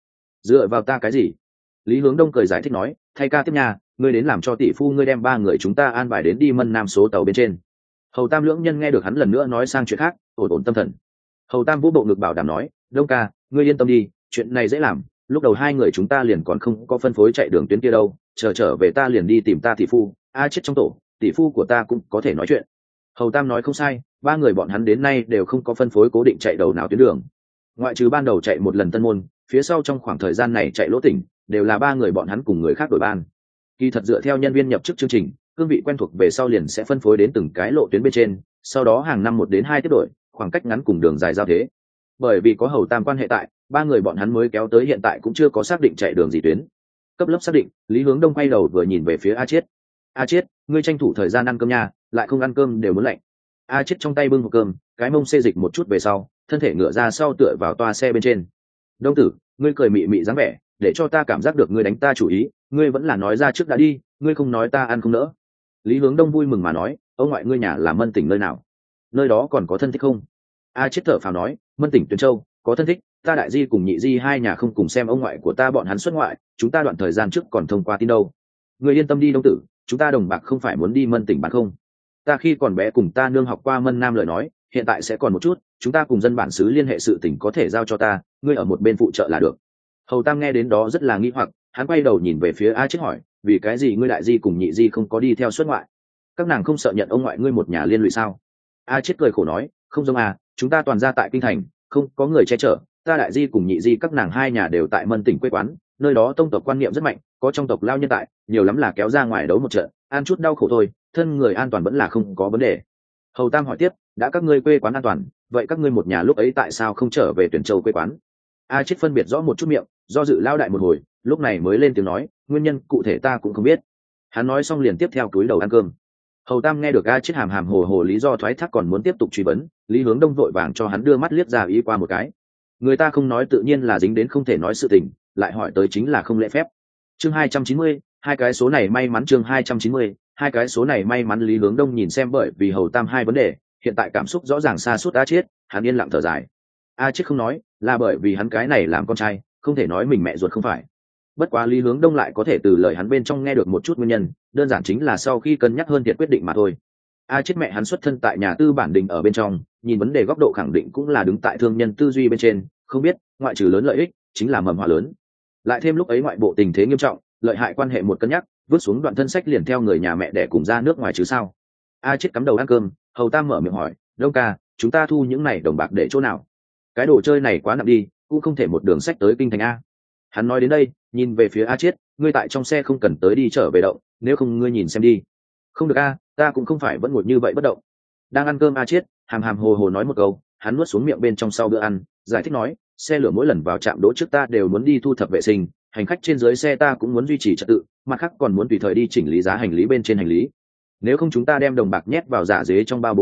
dựa vào ta cái gì? Lý Hướng Đông cười giải thích nói, thay ca tiếp nhà, ngươi đến làm cho tỷ phu ngươi đem ba người chúng ta an bài đến đi Mân Nam số tàu bên trên. Hầu Tam lưỡng nhân nghe được hắn lần nữa nói sang chuyện khác, ổn ổn tâm thần. Hầu Tam vũ bộ ngực bảo đảm nói, Đông ca, ngươi yên tâm đi, chuyện này dễ làm, lúc đầu hai người chúng ta liền còn không có phân phối chạy đường tuyến kia đâu, trở về ta liền đi tìm ta tỷ phu, A Chết trong tổ, tỷ phu của ta cũng có thể nói chuyện. Hầu Tam nói không sai, ba người bọn hắn đến nay đều không có phân phối cố định chạy đầu nào tuyến đường, ngoại trừ ban đầu chạy một lần Tân Môn, phía sau trong khoảng thời gian này chạy lỗ tỉnh, đều là ba người bọn hắn cùng người khác đổi ban. Kỳ thật dựa theo nhân viên nhập chức chương trình, cương vị quen thuộc về sau liền sẽ phân phối đến từng cái lộ tuyến bên trên, sau đó hàng năm 1 đến 2 tiếp đổi, khoảng cách ngắn cùng đường dài giao thế. Bởi vì có Hầu Tam quan hệ tại, ba người bọn hắn mới kéo tới hiện tại cũng chưa có xác định chạy đường gì tuyến. Cấp lớp xác định, Lý Hướng Đông quay đầu vừa nhìn về phía A Chiết. A Chiết, ngươi tranh thủ thời gian ăn cơm nha, lại không ăn cơm đều muốn lạnh. A Chiết trong tay bưng hộp cơm, cái mông xê dịch một chút về sau, thân thể ngửa ra sau tựa vào toa xe bên trên. Đông tử, ngươi cười mị mị dáng vẻ, để cho ta cảm giác được ngươi đánh ta chủ ý, ngươi vẫn là nói ra trước đã đi, ngươi không nói ta ăn không nỡ. Lý Hướng Đông vui mừng mà nói, ông ngoại ngươi nhà là Mân Tỉnh nơi nào? Nơi đó còn có thân thích không? A Chiết thở phào nói, Mân Tỉnh Tuyền Châu, có thân thích, ta đại di cùng nhị di hai nhà không cùng xem ông ngoại của ta bọn hắn xuất ngoại, chúng ta đoạn thời gian trước còn thông qua tin đâu. Ngươi yên tâm đi Đông tử, chúng ta đồng bạc không phải muốn đi Mân Tỉnh bán không? Ta khi còn bé cùng ta nương học qua Mân Nam lời nói, hiện tại sẽ còn một chút, chúng ta cùng dân bản xứ liên hệ sự tình có thể giao cho ta, ngươi ở một bên phụ trợ là được. Hầu Tam nghe đến đó rất là nghi hoặc, hắn quay đầu nhìn về phía A Chiết hỏi, vì cái gì ngươi đại di cùng nhị di không có đi theo xuất ngoại? Các nàng không sợ nhận ông ngoại ngươi một nhà liên lụy sao? A Chiết cười khổ nói, không giống à, chúng ta toàn ra tại kinh thành, không có người che chở, ta đại di cùng nhị di các nàng hai nhà đều tại Mân Tỉnh quê quán, nơi đó tông tộc quan niệm rất mạnh, có trong tộc lao nhân tại, nhiều lắm là kéo ra ngoài đấu một trận, ăn chút đau khổ thôi, thân người an toàn vẫn là không có vấn đề. Hầu Tam hỏi tiếp, đã các ngươi quê quán an toàn, vậy các ngươi một nhà lúc ấy tại sao không trở về Tuyển Châu quê quán? A Chiết phân biệt rõ một chút miệng, do dự lao đại một hồi, lúc này mới lên tiếng nói, nguyên nhân cụ thể ta cũng không biết. Hắn nói xong liền tiếp theo cúi đầu ăn cơm. Hầu Tam nghe được A Chiết hàm hàm hồ hồ lý do thoái thác còn muốn tiếp tục truy vấn, Lý Hướng Đông vội vàng cho hắn đưa mắt liếc ra ý qua một cái. Người ta không nói tự nhiên là dính đến không thể nói sự tình, lại hỏi tới chính là không lễ phép. Chương 290, hai cái số này may mắn. Chương 290, hai cái số này may mắn. Lý Hướng Đông nhìn xem bởi vì Hầu Tam hai vấn đề, hiện tại cảm xúc rõ ràng xa suốt A Chiết, hắn yên lặng thở dài. A Chiết không nói, là bởi vì hắn cái này làm con trai, không thể nói mình mẹ ruột không phải. Bất quá Lý Hướng Đông lại có thể từ lời hắn bên trong nghe được một chút nguyên nhân, đơn giản chính là sau khi cân nhắc hơn thiệt quyết định mà thôi. A Chiết mẹ hắn xuất thân tại nhà tư bản đình ở bên trong, nhìn vấn đề góc độ khẳng định cũng là đứng tại thương nhân tư duy bên trên, không biết, ngoại trừ lớn lợi ích, chính là mầm họa lớn. Lại thêm lúc ấy ngoại bộ tình thế nghiêm trọng, lợi hại quan hệ một cân nhắc, vứt xuống đoạn thân sách liền theo người nhà mẹ đẻ cùng ra nước ngoài chứ sao. A Chiết cắm đầu ăn cơm, Hầu Tam mở miệng hỏi, Đông ca, chúng ta thu những này đồng bạc để chỗ nào? Cái đồ chơi này quá nặng đi, cũng không thể một đường sách tới kinh thành a. Hắn nói đến đây, nhìn về phía A Chiết, ngươi tại trong xe không cần tới đi trở về động, nếu không ngươi nhìn xem đi. Không được a, ta cũng không phải vẫn ngồi như vậy bất động. Đang ăn cơm A Chiết hàm hàm hồ hồ nói một câu, hắn nuốt xuống miệng bên trong sau bữa ăn, giải thích nói, xe lửa mỗi lần vào trạm đỗ trước ta đều muốn đi thu thập vệ sinh, hành khách trên dưới xe ta cũng muốn duy trì trật tự, mặt khác còn muốn tùy thời đi chỉnh lý giá hành lý bên trên hành lý. Nếu không chúng ta đem đồng bạc nhét vào giả dế trong bao bố đi,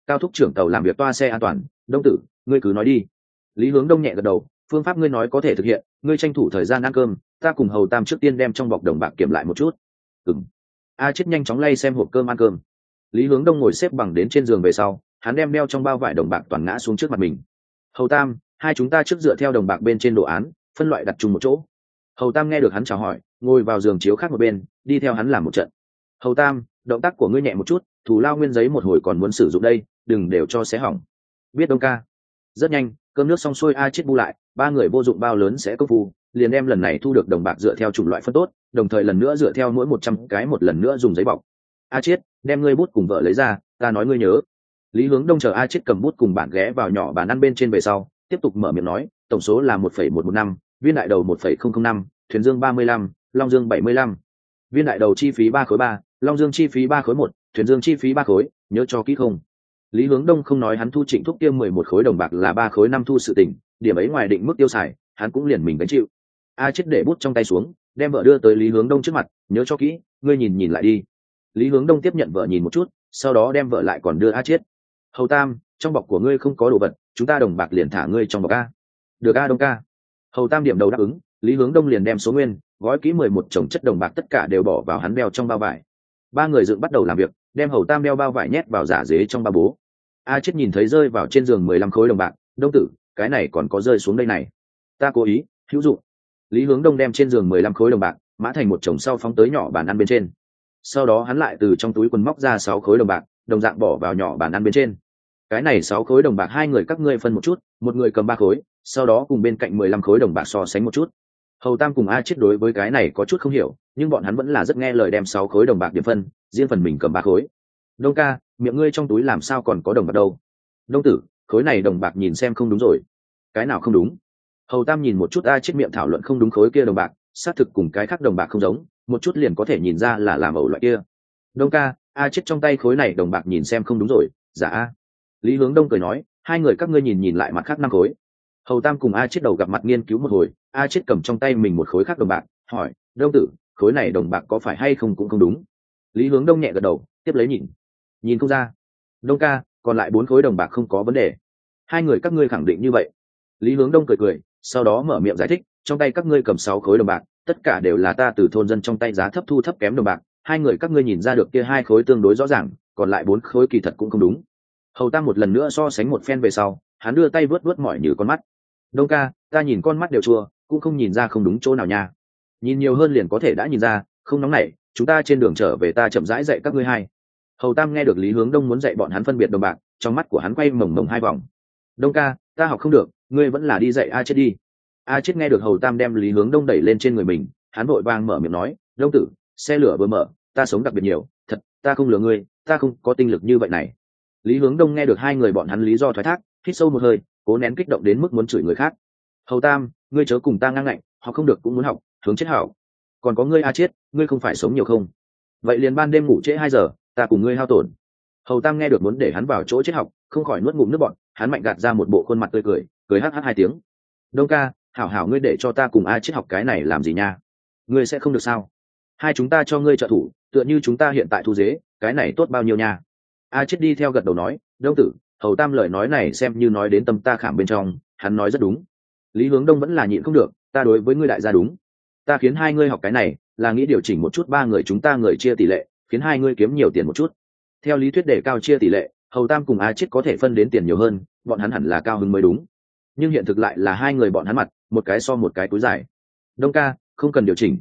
Cao thúc trưởng tàu làm việc toa xe an toàn, Đông tử, ngươi cứ nói đi. Lý Hướng Đông nhẹ gật đầu, phương pháp ngươi nói có thể thực hiện, ngươi tranh thủ thời gian ăn cơm, ta cùng hầu tam trước tiên đem trong bọc đồng bạc kiểm lại một chút. Ừm. A chết nhanh chóng lay xem hộp cơm ăn cơm. Lý Hướng Đông ngồi xếp bằng đến trên giường về sau, hắn đem đeo trong bao vải đồng bạc toàn ngã xuống trước mặt mình. Hầu tam, hai chúng ta trước dựa theo đồng bạc bên trên đồ án phân loại đặt chung một chỗ. Hầu tam nghe được hắn chào hỏi, ngồi vào giường chiếu khác một bên, đi theo hắn làm một trận. Hầu tam, động tác của ngươi nhẹ một chút, thù lao nguyên giấy một hồi còn muốn sử dụng đây, đừng đều cho xé hỏng. Biết Đông ca. Rất nhanh, cơm nước xong xuôi, A chết bu lại, ba người vô dụng bao lớn sẽ công phu, liền đem lần này thu được đồng bạc dựa theo chủng loại phân tốt, đồng thời lần nữa dựa theo mỗi 100 cái một lần nữa dùng giấy bọc. A chết, đem ngươi bút cùng vợ lấy ra, ta nói ngươi nhớ. Lý Hướng Đông chờ A chết cầm bút cùng bản ghé vào nhỏ bàn ăn bên trên về sau, tiếp tục mở miệng nói, tổng số là 1,115, viên đại đầu 1,005, thuyền dương 35, long dương 75. Viên đại đầu chi phí 3 khối 3, long dương chi phí 3 khối 1, thuyền dương chi phí 3 khối, nhớ cho kỹ không? Lý Hướng Đông không nói hắn thu Trịnh Thúc Tiêm 11 khối đồng bạc là 3 khối 5 thu sự tình, điểm ấy ngoài định mức tiêu xài, hắn cũng liền mình gánh chịu. A chết để bút trong tay xuống, đem vợ đưa tới Lý Hướng Đông trước mặt, nhớ cho kỹ, ngươi nhìn nhìn lại đi. Lý Hướng Đông tiếp nhận vợ nhìn một chút, sau đó đem vợ lại còn đưa A chết. Hầu tam, trong bọc của ngươi không có đồ vật, chúng ta đồng bạc liền thả ngươi trong bọc A. Được A Đông ca. Hầu tam điểm đầu đáp ứng, Lý Hướng Đông liền đem số nguyên gói kỹ 11 chồng chất đồng bạc tất cả đều bỏ vào hắn đeo trong bao vải. Ba người dựng bắt đầu làm việc, đem hầu tam đeo bao vải nhét vào giả dế trong ba bố. A chết nhìn thấy rơi vào trên giường 15 khối đồng bạc, Đông tử, cái này còn có rơi xuống đây này. Ta cố ý, hữu dụng. Lý Hướng Đông đem trên giường 15 khối đồng bạc mã thành một chồng sau phóng tới nhỏ bàn ăn bên trên. Sau đó hắn lại từ trong túi quần móc ra 6 khối đồng bạc, đồng dạng bỏ vào nhỏ bàn ăn bên trên. Cái này 6 khối đồng bạc hai người các ngươi phân một chút, một người cầm 3 khối, sau đó cùng bên cạnh 15 khối đồng bạc so sánh một chút. Hầu tam cùng A chết đối với cái này có chút không hiểu, nhưng bọn hắn vẫn là rất nghe lời đem 6 khối đồng bạc điểm phân, riêng phần mình cầm 3 khối. Đông ca, miệng ngươi trong túi làm sao còn có đồng bạc đâu? Đông tử, khối này đồng bạc nhìn xem không đúng rồi. Cái nào không đúng? Hầu tam nhìn một chút A chết miệng thảo luận không đúng khối kia đồng bạc, xác thực cùng cái khác đồng bạc không giống, một chút liền có thể nhìn ra là làm ẩu loại kia. Đông ca, A chết trong tay khối này đồng bạc nhìn xem không đúng rồi. Dạ a. Lý Hướng Đông cười nói, hai người các ngươi nhìn nhìn lại mặt khác 5 khối. Hầu tam cùng A chết đầu gặp mặt nghiên cứu một hồi, A chết cầm trong tay mình một khối khác đồng bạc, hỏi, Đông tử, khối này đồng bạc có phải hay không cũng không đúng. Lý Hướng Đông nhẹ gật đầu, tiếp lấy nhìn không ra. Đông ca, còn lại 4 khối đồng bạc không có vấn đề. Hai người các ngươi khẳng định như vậy. Lý Hướng Đông cười cười, sau đó mở miệng giải thích, trong tay các ngươi cầm 6 khối đồng bạc, tất cả đều là ta từ thôn dân trong tay giá thấp thu thấp kém đồng bạc, hai người các ngươi nhìn ra được kia 2 khối tương đối rõ ràng, còn lại 4 khối kỳ thật cũng không đúng. Hầu tam một lần nữa so sánh một phen về sau, hắn đưa tay vớt vớt mỏi như con mắt. Đông ca, ta nhìn con mắt đều chua, cũng không nhìn ra không đúng chỗ nào nha. Nhìn nhiều hơn liền có thể đã nhìn ra, không nóng nảy, chúng ta trên đường trở về ta chậm rãi dạy các ngươi hai. Hầu tam nghe được Lý Hướng Đông muốn dạy bọn hắn phân biệt đồng bạc, trong mắt của hắn quay mồng mồng 2 vòng. Đông ca, ta học không được, ngươi vẫn là đi dạy A chết đi. A chết nghe được hầu tam đem Lý Hướng Đông đẩy lên trên người mình, hắn vội vàng mở miệng nói, Đông tử, xe lửa vừa mở, ta sống đặc biệt nhiều, thật, ta không lừa ngươi, ta không có tinh lực như vậy này. Lý Hướng Đông nghe được hai người bọn hắn lý do thoái thác, hít sâu một hơi, cố nén kích động đến mức muốn chửi người khác. Hầu tam, ngươi chớ cùng ta ngang ngạnh, học không được cũng muốn học, hướng chết hảo. Còn có ngươi A chết, ngươi không phải sống nhiều không? Vậy liền ban đêm ngủ trễ 2 giờ, ta cùng ngươi hao tổn. Hầu tam nghe được muốn để hắn vào chỗ chết học, không khỏi nuốt ngụm nước bọt, hắn mạnh gạt ra một bộ khuôn mặt tươi cười, cười hắc hắc 2 tiếng. Đông ca, hảo hảo ngươi để cho ta cùng A chết học cái này làm gì nha? Ngươi sẽ không được sao? Hai chúng ta cho ngươi trợ thủ, tựa như chúng ta hiện tại thu dế, cái này tốt bao nhiêu nha? A chết đi theo gật đầu nói, Đông tử, hầu tam lời nói này xem như nói đến tâm ta khảm bên trong, hắn nói rất đúng. Lý Hướng Đông vẫn là nhịn không được, ta đối với ngươi đại gia đúng. Ta khiến hai ngươi học cái này, là nghĩ điều chỉnh một chút 3 người chúng ta người chia tỷ lệ, khiến hai ngươi kiếm nhiều tiền một chút. Theo lý thuyết để cao chia tỷ lệ, hầu tam cùng A chết có thể phân đến tiền nhiều hơn, bọn hắn hẳn là cao hứng mới đúng. Nhưng hiện thực lại là hai người bọn hắn mặt, một cái so một cái túi dài. Đông ca, không cần điều chỉnh,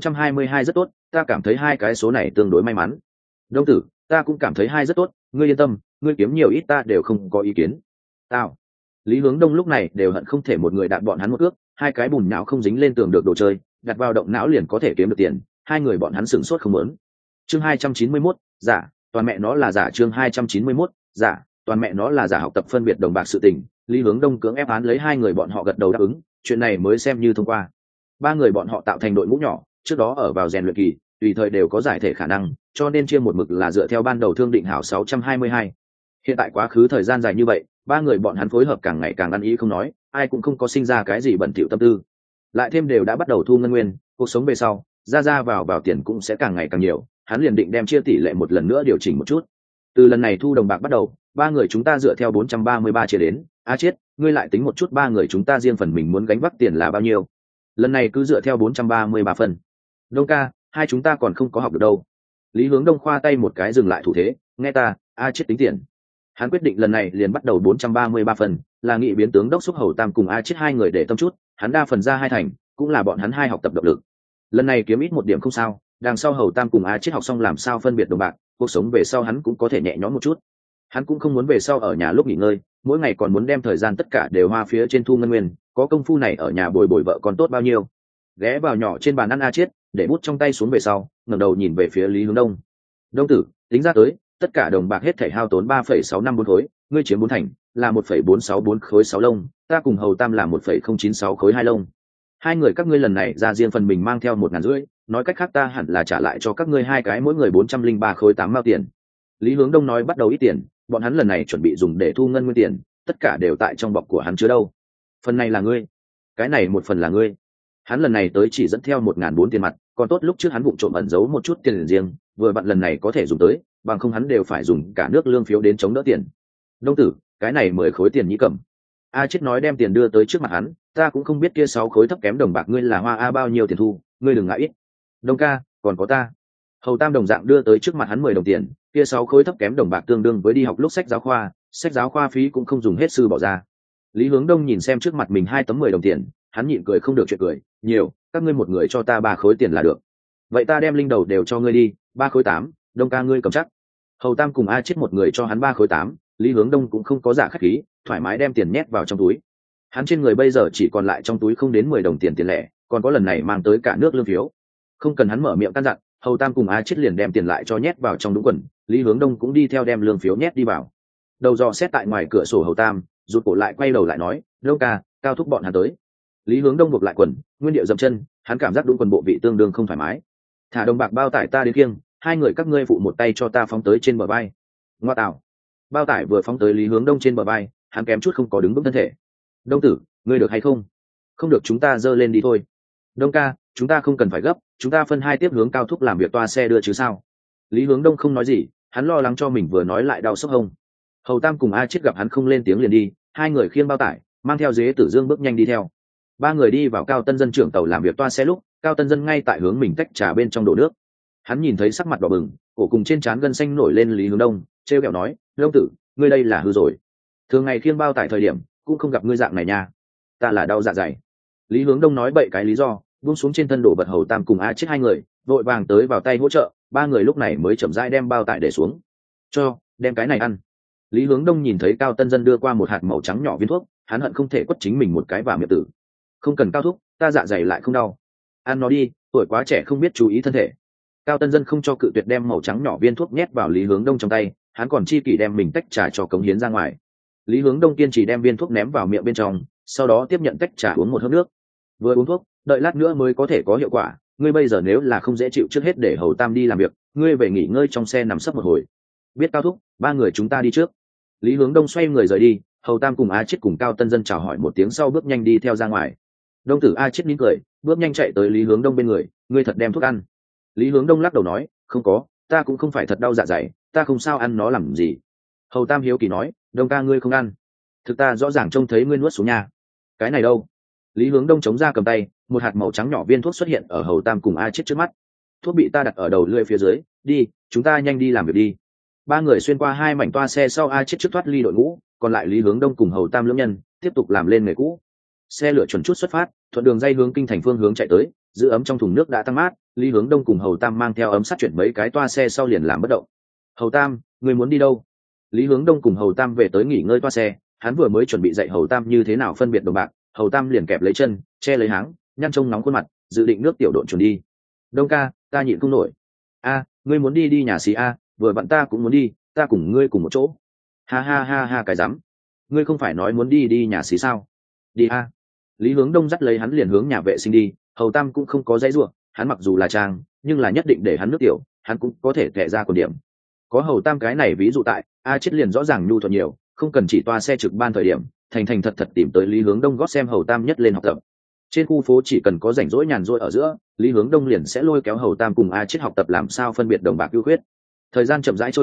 622 rất tốt, ta cảm thấy 2 cái số này tương đối may mắn. Đông tử, ta cũng cảm thấy 2 rất tốt, ngươi yên tâm, ngươi kiếm nhiều ít ta đều không có ý kiến. Tao. Lý Hướng Đông lúc này đều hận không thể một người đạp bọn hắn một ước, 2 cái bùn não không dính lên tường được đồ chơi, đặt vào động não liền có thể kiếm được tiền, hai người bọn hắn sửng sốt không muốn. Chương 291, giả, toàn mẹ nó là giả. Chương 291, giả, toàn mẹ nó là giả. Học tập phân biệt đồng bạc sự tình, Lý Hướng Đông cưỡng ép án lấy hai người bọn họ gật đầu đáp ứng, chuyện này mới xem như thông qua. 3 người bọn họ tạo thành đội ngũ nhỏ, trước đó ở vào rèn luyện kỳ, tùy thời đều có giải thể khả năng, cho nên chia một mực là dựa theo ban đầu thương định hảo 622. Hiện tại quá khứ thời gian dài như vậy, 3 người bọn hắn phối hợp càng ngày càng ăn ý không nói, ai cũng không có sinh ra cái gì bẩn thỉu tâm tư. Lại thêm đều đã bắt đầu thu ngân nguyên, cuộc sống về sau, ra vào tiền cũng sẽ càng ngày càng nhiều, hắn liền định đem chia tỷ lệ một lần nữa điều chỉnh một chút. Từ lần này thu đồng bạc bắt đầu, ba người chúng ta dựa theo 433 chia đến. A Chiết, ngươi lại tính một chút ba người chúng ta riêng phần mình muốn gánh vác tiền là bao nhiêu. Lần này cứ dựa theo 433 phần. Đông ca, hai chúng ta còn không có học được đâu. Lý Hướng Đông khoa tay một cái dừng lại thủ thế, nghe ta, A Chiết tính tiền. Hắn quyết định lần này liền bắt đầu 433 phần, là nghị biến tướng đốc xúc Hầu Tam cùng A Chiết hai người để tâm chút, hắn đa phần ra hai thành, cũng là bọn hắn hai học tập động lực. Lần này kiếm ít một điểm không sao, đằng sau Hầu Tam cùng A Chiết học xong làm sao phân biệt đồng bạc, cuộc sống về sau hắn cũng có thể nhẹ nhõm một chút. Hắn cũng không muốn về sau ở nhà lúc nghỉ ngơi, mỗi ngày còn muốn đem thời gian tất cả đều hoa phía trên thu ngân nguyên, có công phu này ở nhà bồi bồi vợ còn tốt bao nhiêu. Ghé vào nhỏ trên bàn ăn A Chiết, để bút trong tay xuống về sau, ngẩng đầu nhìn về phía Lý Hướng Đông. Đông tử, tính ra tới, tất cả đồng bạc hết thảy hao tốn 3,654 khối, ngươi chiếm 4 thành, là 1,464 khối 6 lông, ta cùng Hầu Tam là 1,096 khối 2 lông. Hai người các ngươi lần này ra riêng phần mình mang theo 1.500, nói cách khác ta hẳn là trả lại cho các ngươi hai cái mỗi người 403 khối 8 mao tiền. Lý Hướng Đông nói bắt đầu ít tiền, bọn hắn lần này chuẩn bị dùng để thu ngân nguyên tiền, tất cả đều tại trong bọc của hắn chứa đâu. Phần này là ngươi, cái này một phần là ngươi. Hắn lần này tới chỉ dẫn theo 1.400 tiền mặt, còn tốt lúc trước hắn vụng trộm ẩn giấu một chút tiền riêng, vừa vặn lần này có thể dùng tới, bằng không hắn đều phải dùng cả nước lương phiếu đến chống đỡ tiền. Đông tử, cái này 10 khối tiền nhĩ cầm. A Chiết nói đem tiền đưa tới trước mặt hắn, ta cũng không biết kia 6 khối thấp kém đồng bạc ngươi là hoa a bao nhiêu tiền thu, ngươi đừng ngại ít. Đông ca, còn có ta. Hầu Tam đồng dạng đưa tới trước mặt hắn 10 đồng tiền, kia 6 khối thấp kém đồng bạc tương đương với đi học lúc sách giáo khoa phí cũng không dùng hết sư bỏ ra. Lý Hướng Đông nhìn xem trước mặt mình 2 tấm 10 đồng tiền, hắn nhịn cười không được chuyện cười, nhiều, các ngươi một người cho ta 3 khối tiền là được. Vậy ta đem linh đầu đều cho ngươi đi, 3 khối 8, Đông ca ngươi cầm chắc. Hầu Tam cùng A Chiết một người cho hắn 3 khối 8, Lý Hướng Đông cũng không có giả khách khí, thoải mái đem tiền nhét vào trong túi. Hắn trên người bây giờ chỉ còn lại trong túi không đến 10 đồng tiền tiền lẻ, còn có lần này mang tới cả nước lương phiếu. Không cần hắn mở miệng căn dặn, Hầu Tam cùng A Chiết liền đem tiền lại cho nhét vào trong đũng quần, Lý Hướng Đông cũng đi theo đem lương phiếu nhét đi vào. Đầu dò xét tại ngoài cửa sổ Hầu Tam, rụt cổ lại quay đầu lại nói, "Đông ca, cao thúc bọn hắn tới." Lý Hướng Đông buộc lại quần, nguyên điệu dậm chân, hắn cảm giác đũng quần bộ vị tương đương không thoải mái. "Thả đồng bạc bao tải ta đến kiêng, hai người các ngươi phụ một tay cho ta phóng tới trên bờ vai." Ngoa tạo. Bao tải vừa phóng tới Lý Hướng Đông trên bờ vai, hắn kém chút không có đứng vững thân thể. "Đông tử, ngươi được hay không?" "Không được chúng ta dơ lên đi thôi." "Đông ca, chúng ta không cần phải gấp, chúng ta phân hai tiếp hướng cao thúc làm việc toa xe đưa chứ sao." Lý Hướng Đông không nói gì, hắn lo lắng cho mình vừa nói lại đau sốc hông. Hầu Tam cùng A Chiết gặp hắn không lên tiếng liền đi, hai người khiêng bao tải, mang theo Dế Tử Dương bước nhanh đi theo. Ba người đi vào Cao Tân Dân trưởng tàu làm việc toa xe lúc, Cao Tân Dân ngay tại hướng mình tách trà bên trong đổ nước. Hắn nhìn thấy sắc mặt đỏ bừng, cổ cùng trên trán gân xanh nổi lên Lý Hướng Đông, trêu ghẹo nói, "Đông tử, ngươi đây là hư rồi. Thường ngày khiêng bao tải thời điểm, cũng không gặp ngươi dạng này nha." "Ta là đau dạ dày." Lý Hướng Đông nói bậy cái lý do, buông xuống trên thân đổ bật Hầu Tam cùng A Chiết hai người, vội vàng tới vào tay hỗ trợ, ba người lúc này mới chậm rãi đem bao tải để xuống. Đem cái này ăn." Lý Hướng Đông nhìn thấy Cao Tân Dân đưa qua một hạt màu trắng nhỏ viên thuốc, hắn hận không thể quất chính mình một cái vào miệng tử. "Không cần cao thúc, ta dạ dày lại không đau." "Ăn nó đi, tuổi quá trẻ không biết chú ý thân thể." Cao Tân Dân không cho cự tuyệt đem màu trắng nhỏ viên thuốc nhét vào Lý Hướng Đông trong tay, hắn còn chi kỷ đem mình tách trà cho cống hiến ra ngoài. Lý Hướng Đông kiên trì đem viên thuốc ném vào miệng bên trong, sau đó tiếp nhận tách trà uống một hớp nước. Vừa uống thuốc, đợi lát nữa mới có thể có hiệu quả, ngươi bây giờ nếu là không dễ chịu trước hết để Hầu Tam đi làm việc, ngươi về nghỉ ngơi trong xe nằm sấp một hồi. "Biết cao thúc, ba người chúng ta đi trước." Lý Hướng Đông xoay người rời đi, Hầu Tam cùng A Chiết cùng Cao Tân Dân chào hỏi một tiếng sau bước nhanh đi theo ra ngoài. Đông tử A Chiết nín cười, bước nhanh chạy tới Lý Hướng Đông bên người, "Ngươi thật đem thuốc ăn?" Lý Hướng Đông lắc đầu nói, "Không có, ta cũng không phải thật đau dạ dày, ta không sao ăn nó làm gì." Hầu Tam hiếu kỳ nói, "Đông ca ngươi không ăn? Thực ta rõ ràng trông thấy ngươi nuốt xuống nhà." "Cái này đâu?" Lý Hướng Đông chống ra cầm tay, một hạt màu trắng nhỏ viên thuốc xuất hiện ở Hầu Tam cùng A Chiết trước mắt. "Thuốc bị ta đặt ở đầu lưỡi phía dưới, đi, chúng ta nhanh đi làm việc đi." Ba người xuyên qua hai mảnh toa xe sau A Chiết trước thoát ly đội ngũ, còn lại Lý Hướng Đông cùng Hầu Tam lưỡng nhân tiếp tục làm lên nghề cũ. Xe lửa chuẩn chút xuất phát, thuận đường dây hướng kinh thành phương hướng chạy tới, giữ ấm trong thùng nước đã tăng mát, Lý Hướng Đông cùng Hầu Tam mang theo ấm sắt chuyển mấy cái toa xe sau liền làm bất động. "Hầu Tam, người muốn đi đâu?" Lý Hướng Đông cùng Hầu Tam về tới nghỉ ngơi toa xe, hắn vừa mới chuẩn bị dạy Hầu Tam như thế nào phân biệt đồng bạc, Hầu Tam liền kẹp lấy chân, che lấy háng, nhăn trông nóng khuôn mặt, dự định nước tiểu độn chuồn đi. "Đông ca, ta nhịn không nổi." "A, ngươi muốn đi nhà xí a, vừa vặn ta cũng muốn đi, ta cùng ngươi cùng một chỗ." "Ha ha ha ha cái rắm, ngươi không phải nói muốn đi nhà xí sao? Đi a." Lý Hướng Đông dắt lấy hắn liền hướng nhà vệ sinh đi, Hầu Tam cũng không có dãy ruộng, hắn mặc dù là trang, nhưng là nhất định để hắn nước tiểu, hắn cũng có thể tệ ra còn điểm. Có Hầu Tam cái này ví dụ tại, A Chiết liền rõ ràng nhu thuận nhiều, không cần chỉ toa xe trực ban thời điểm, thành thật tìm tới Lý Hướng Đông gót xem Hầu Tam nhất lên học tập. Trên khu phố chỉ cần có rảnh rỗi nhàn rỗi ở giữa, Lý Hướng Đông liền sẽ lôi kéo Hầu Tam cùng A Chiết học tập làm sao phân biệt đồng bạc ưu khuyết. Thời gian chậm rãi trôi qua,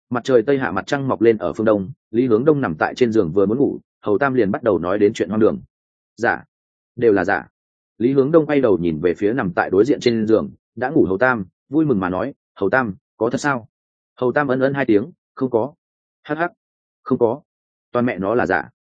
Mặt trời tây hạ, mặt trăng mọc lên ở phương đông, Lý Hướng Đông nằm tại trên giường vừa muốn ngủ, Hầu Tam liền bắt đầu nói đến chuyện hoang đường. Giả, đều là giả. Lý Hướng Đông quay đầu nhìn về phía nằm tại đối diện trên giường đã ngủ Hầu Tam, vui mừng mà nói, Hầu Tam, có thật sao? Hầu Tam ân ân hai tiếng, không có. Hắc hắc, không có, toàn mẹ nó là giả.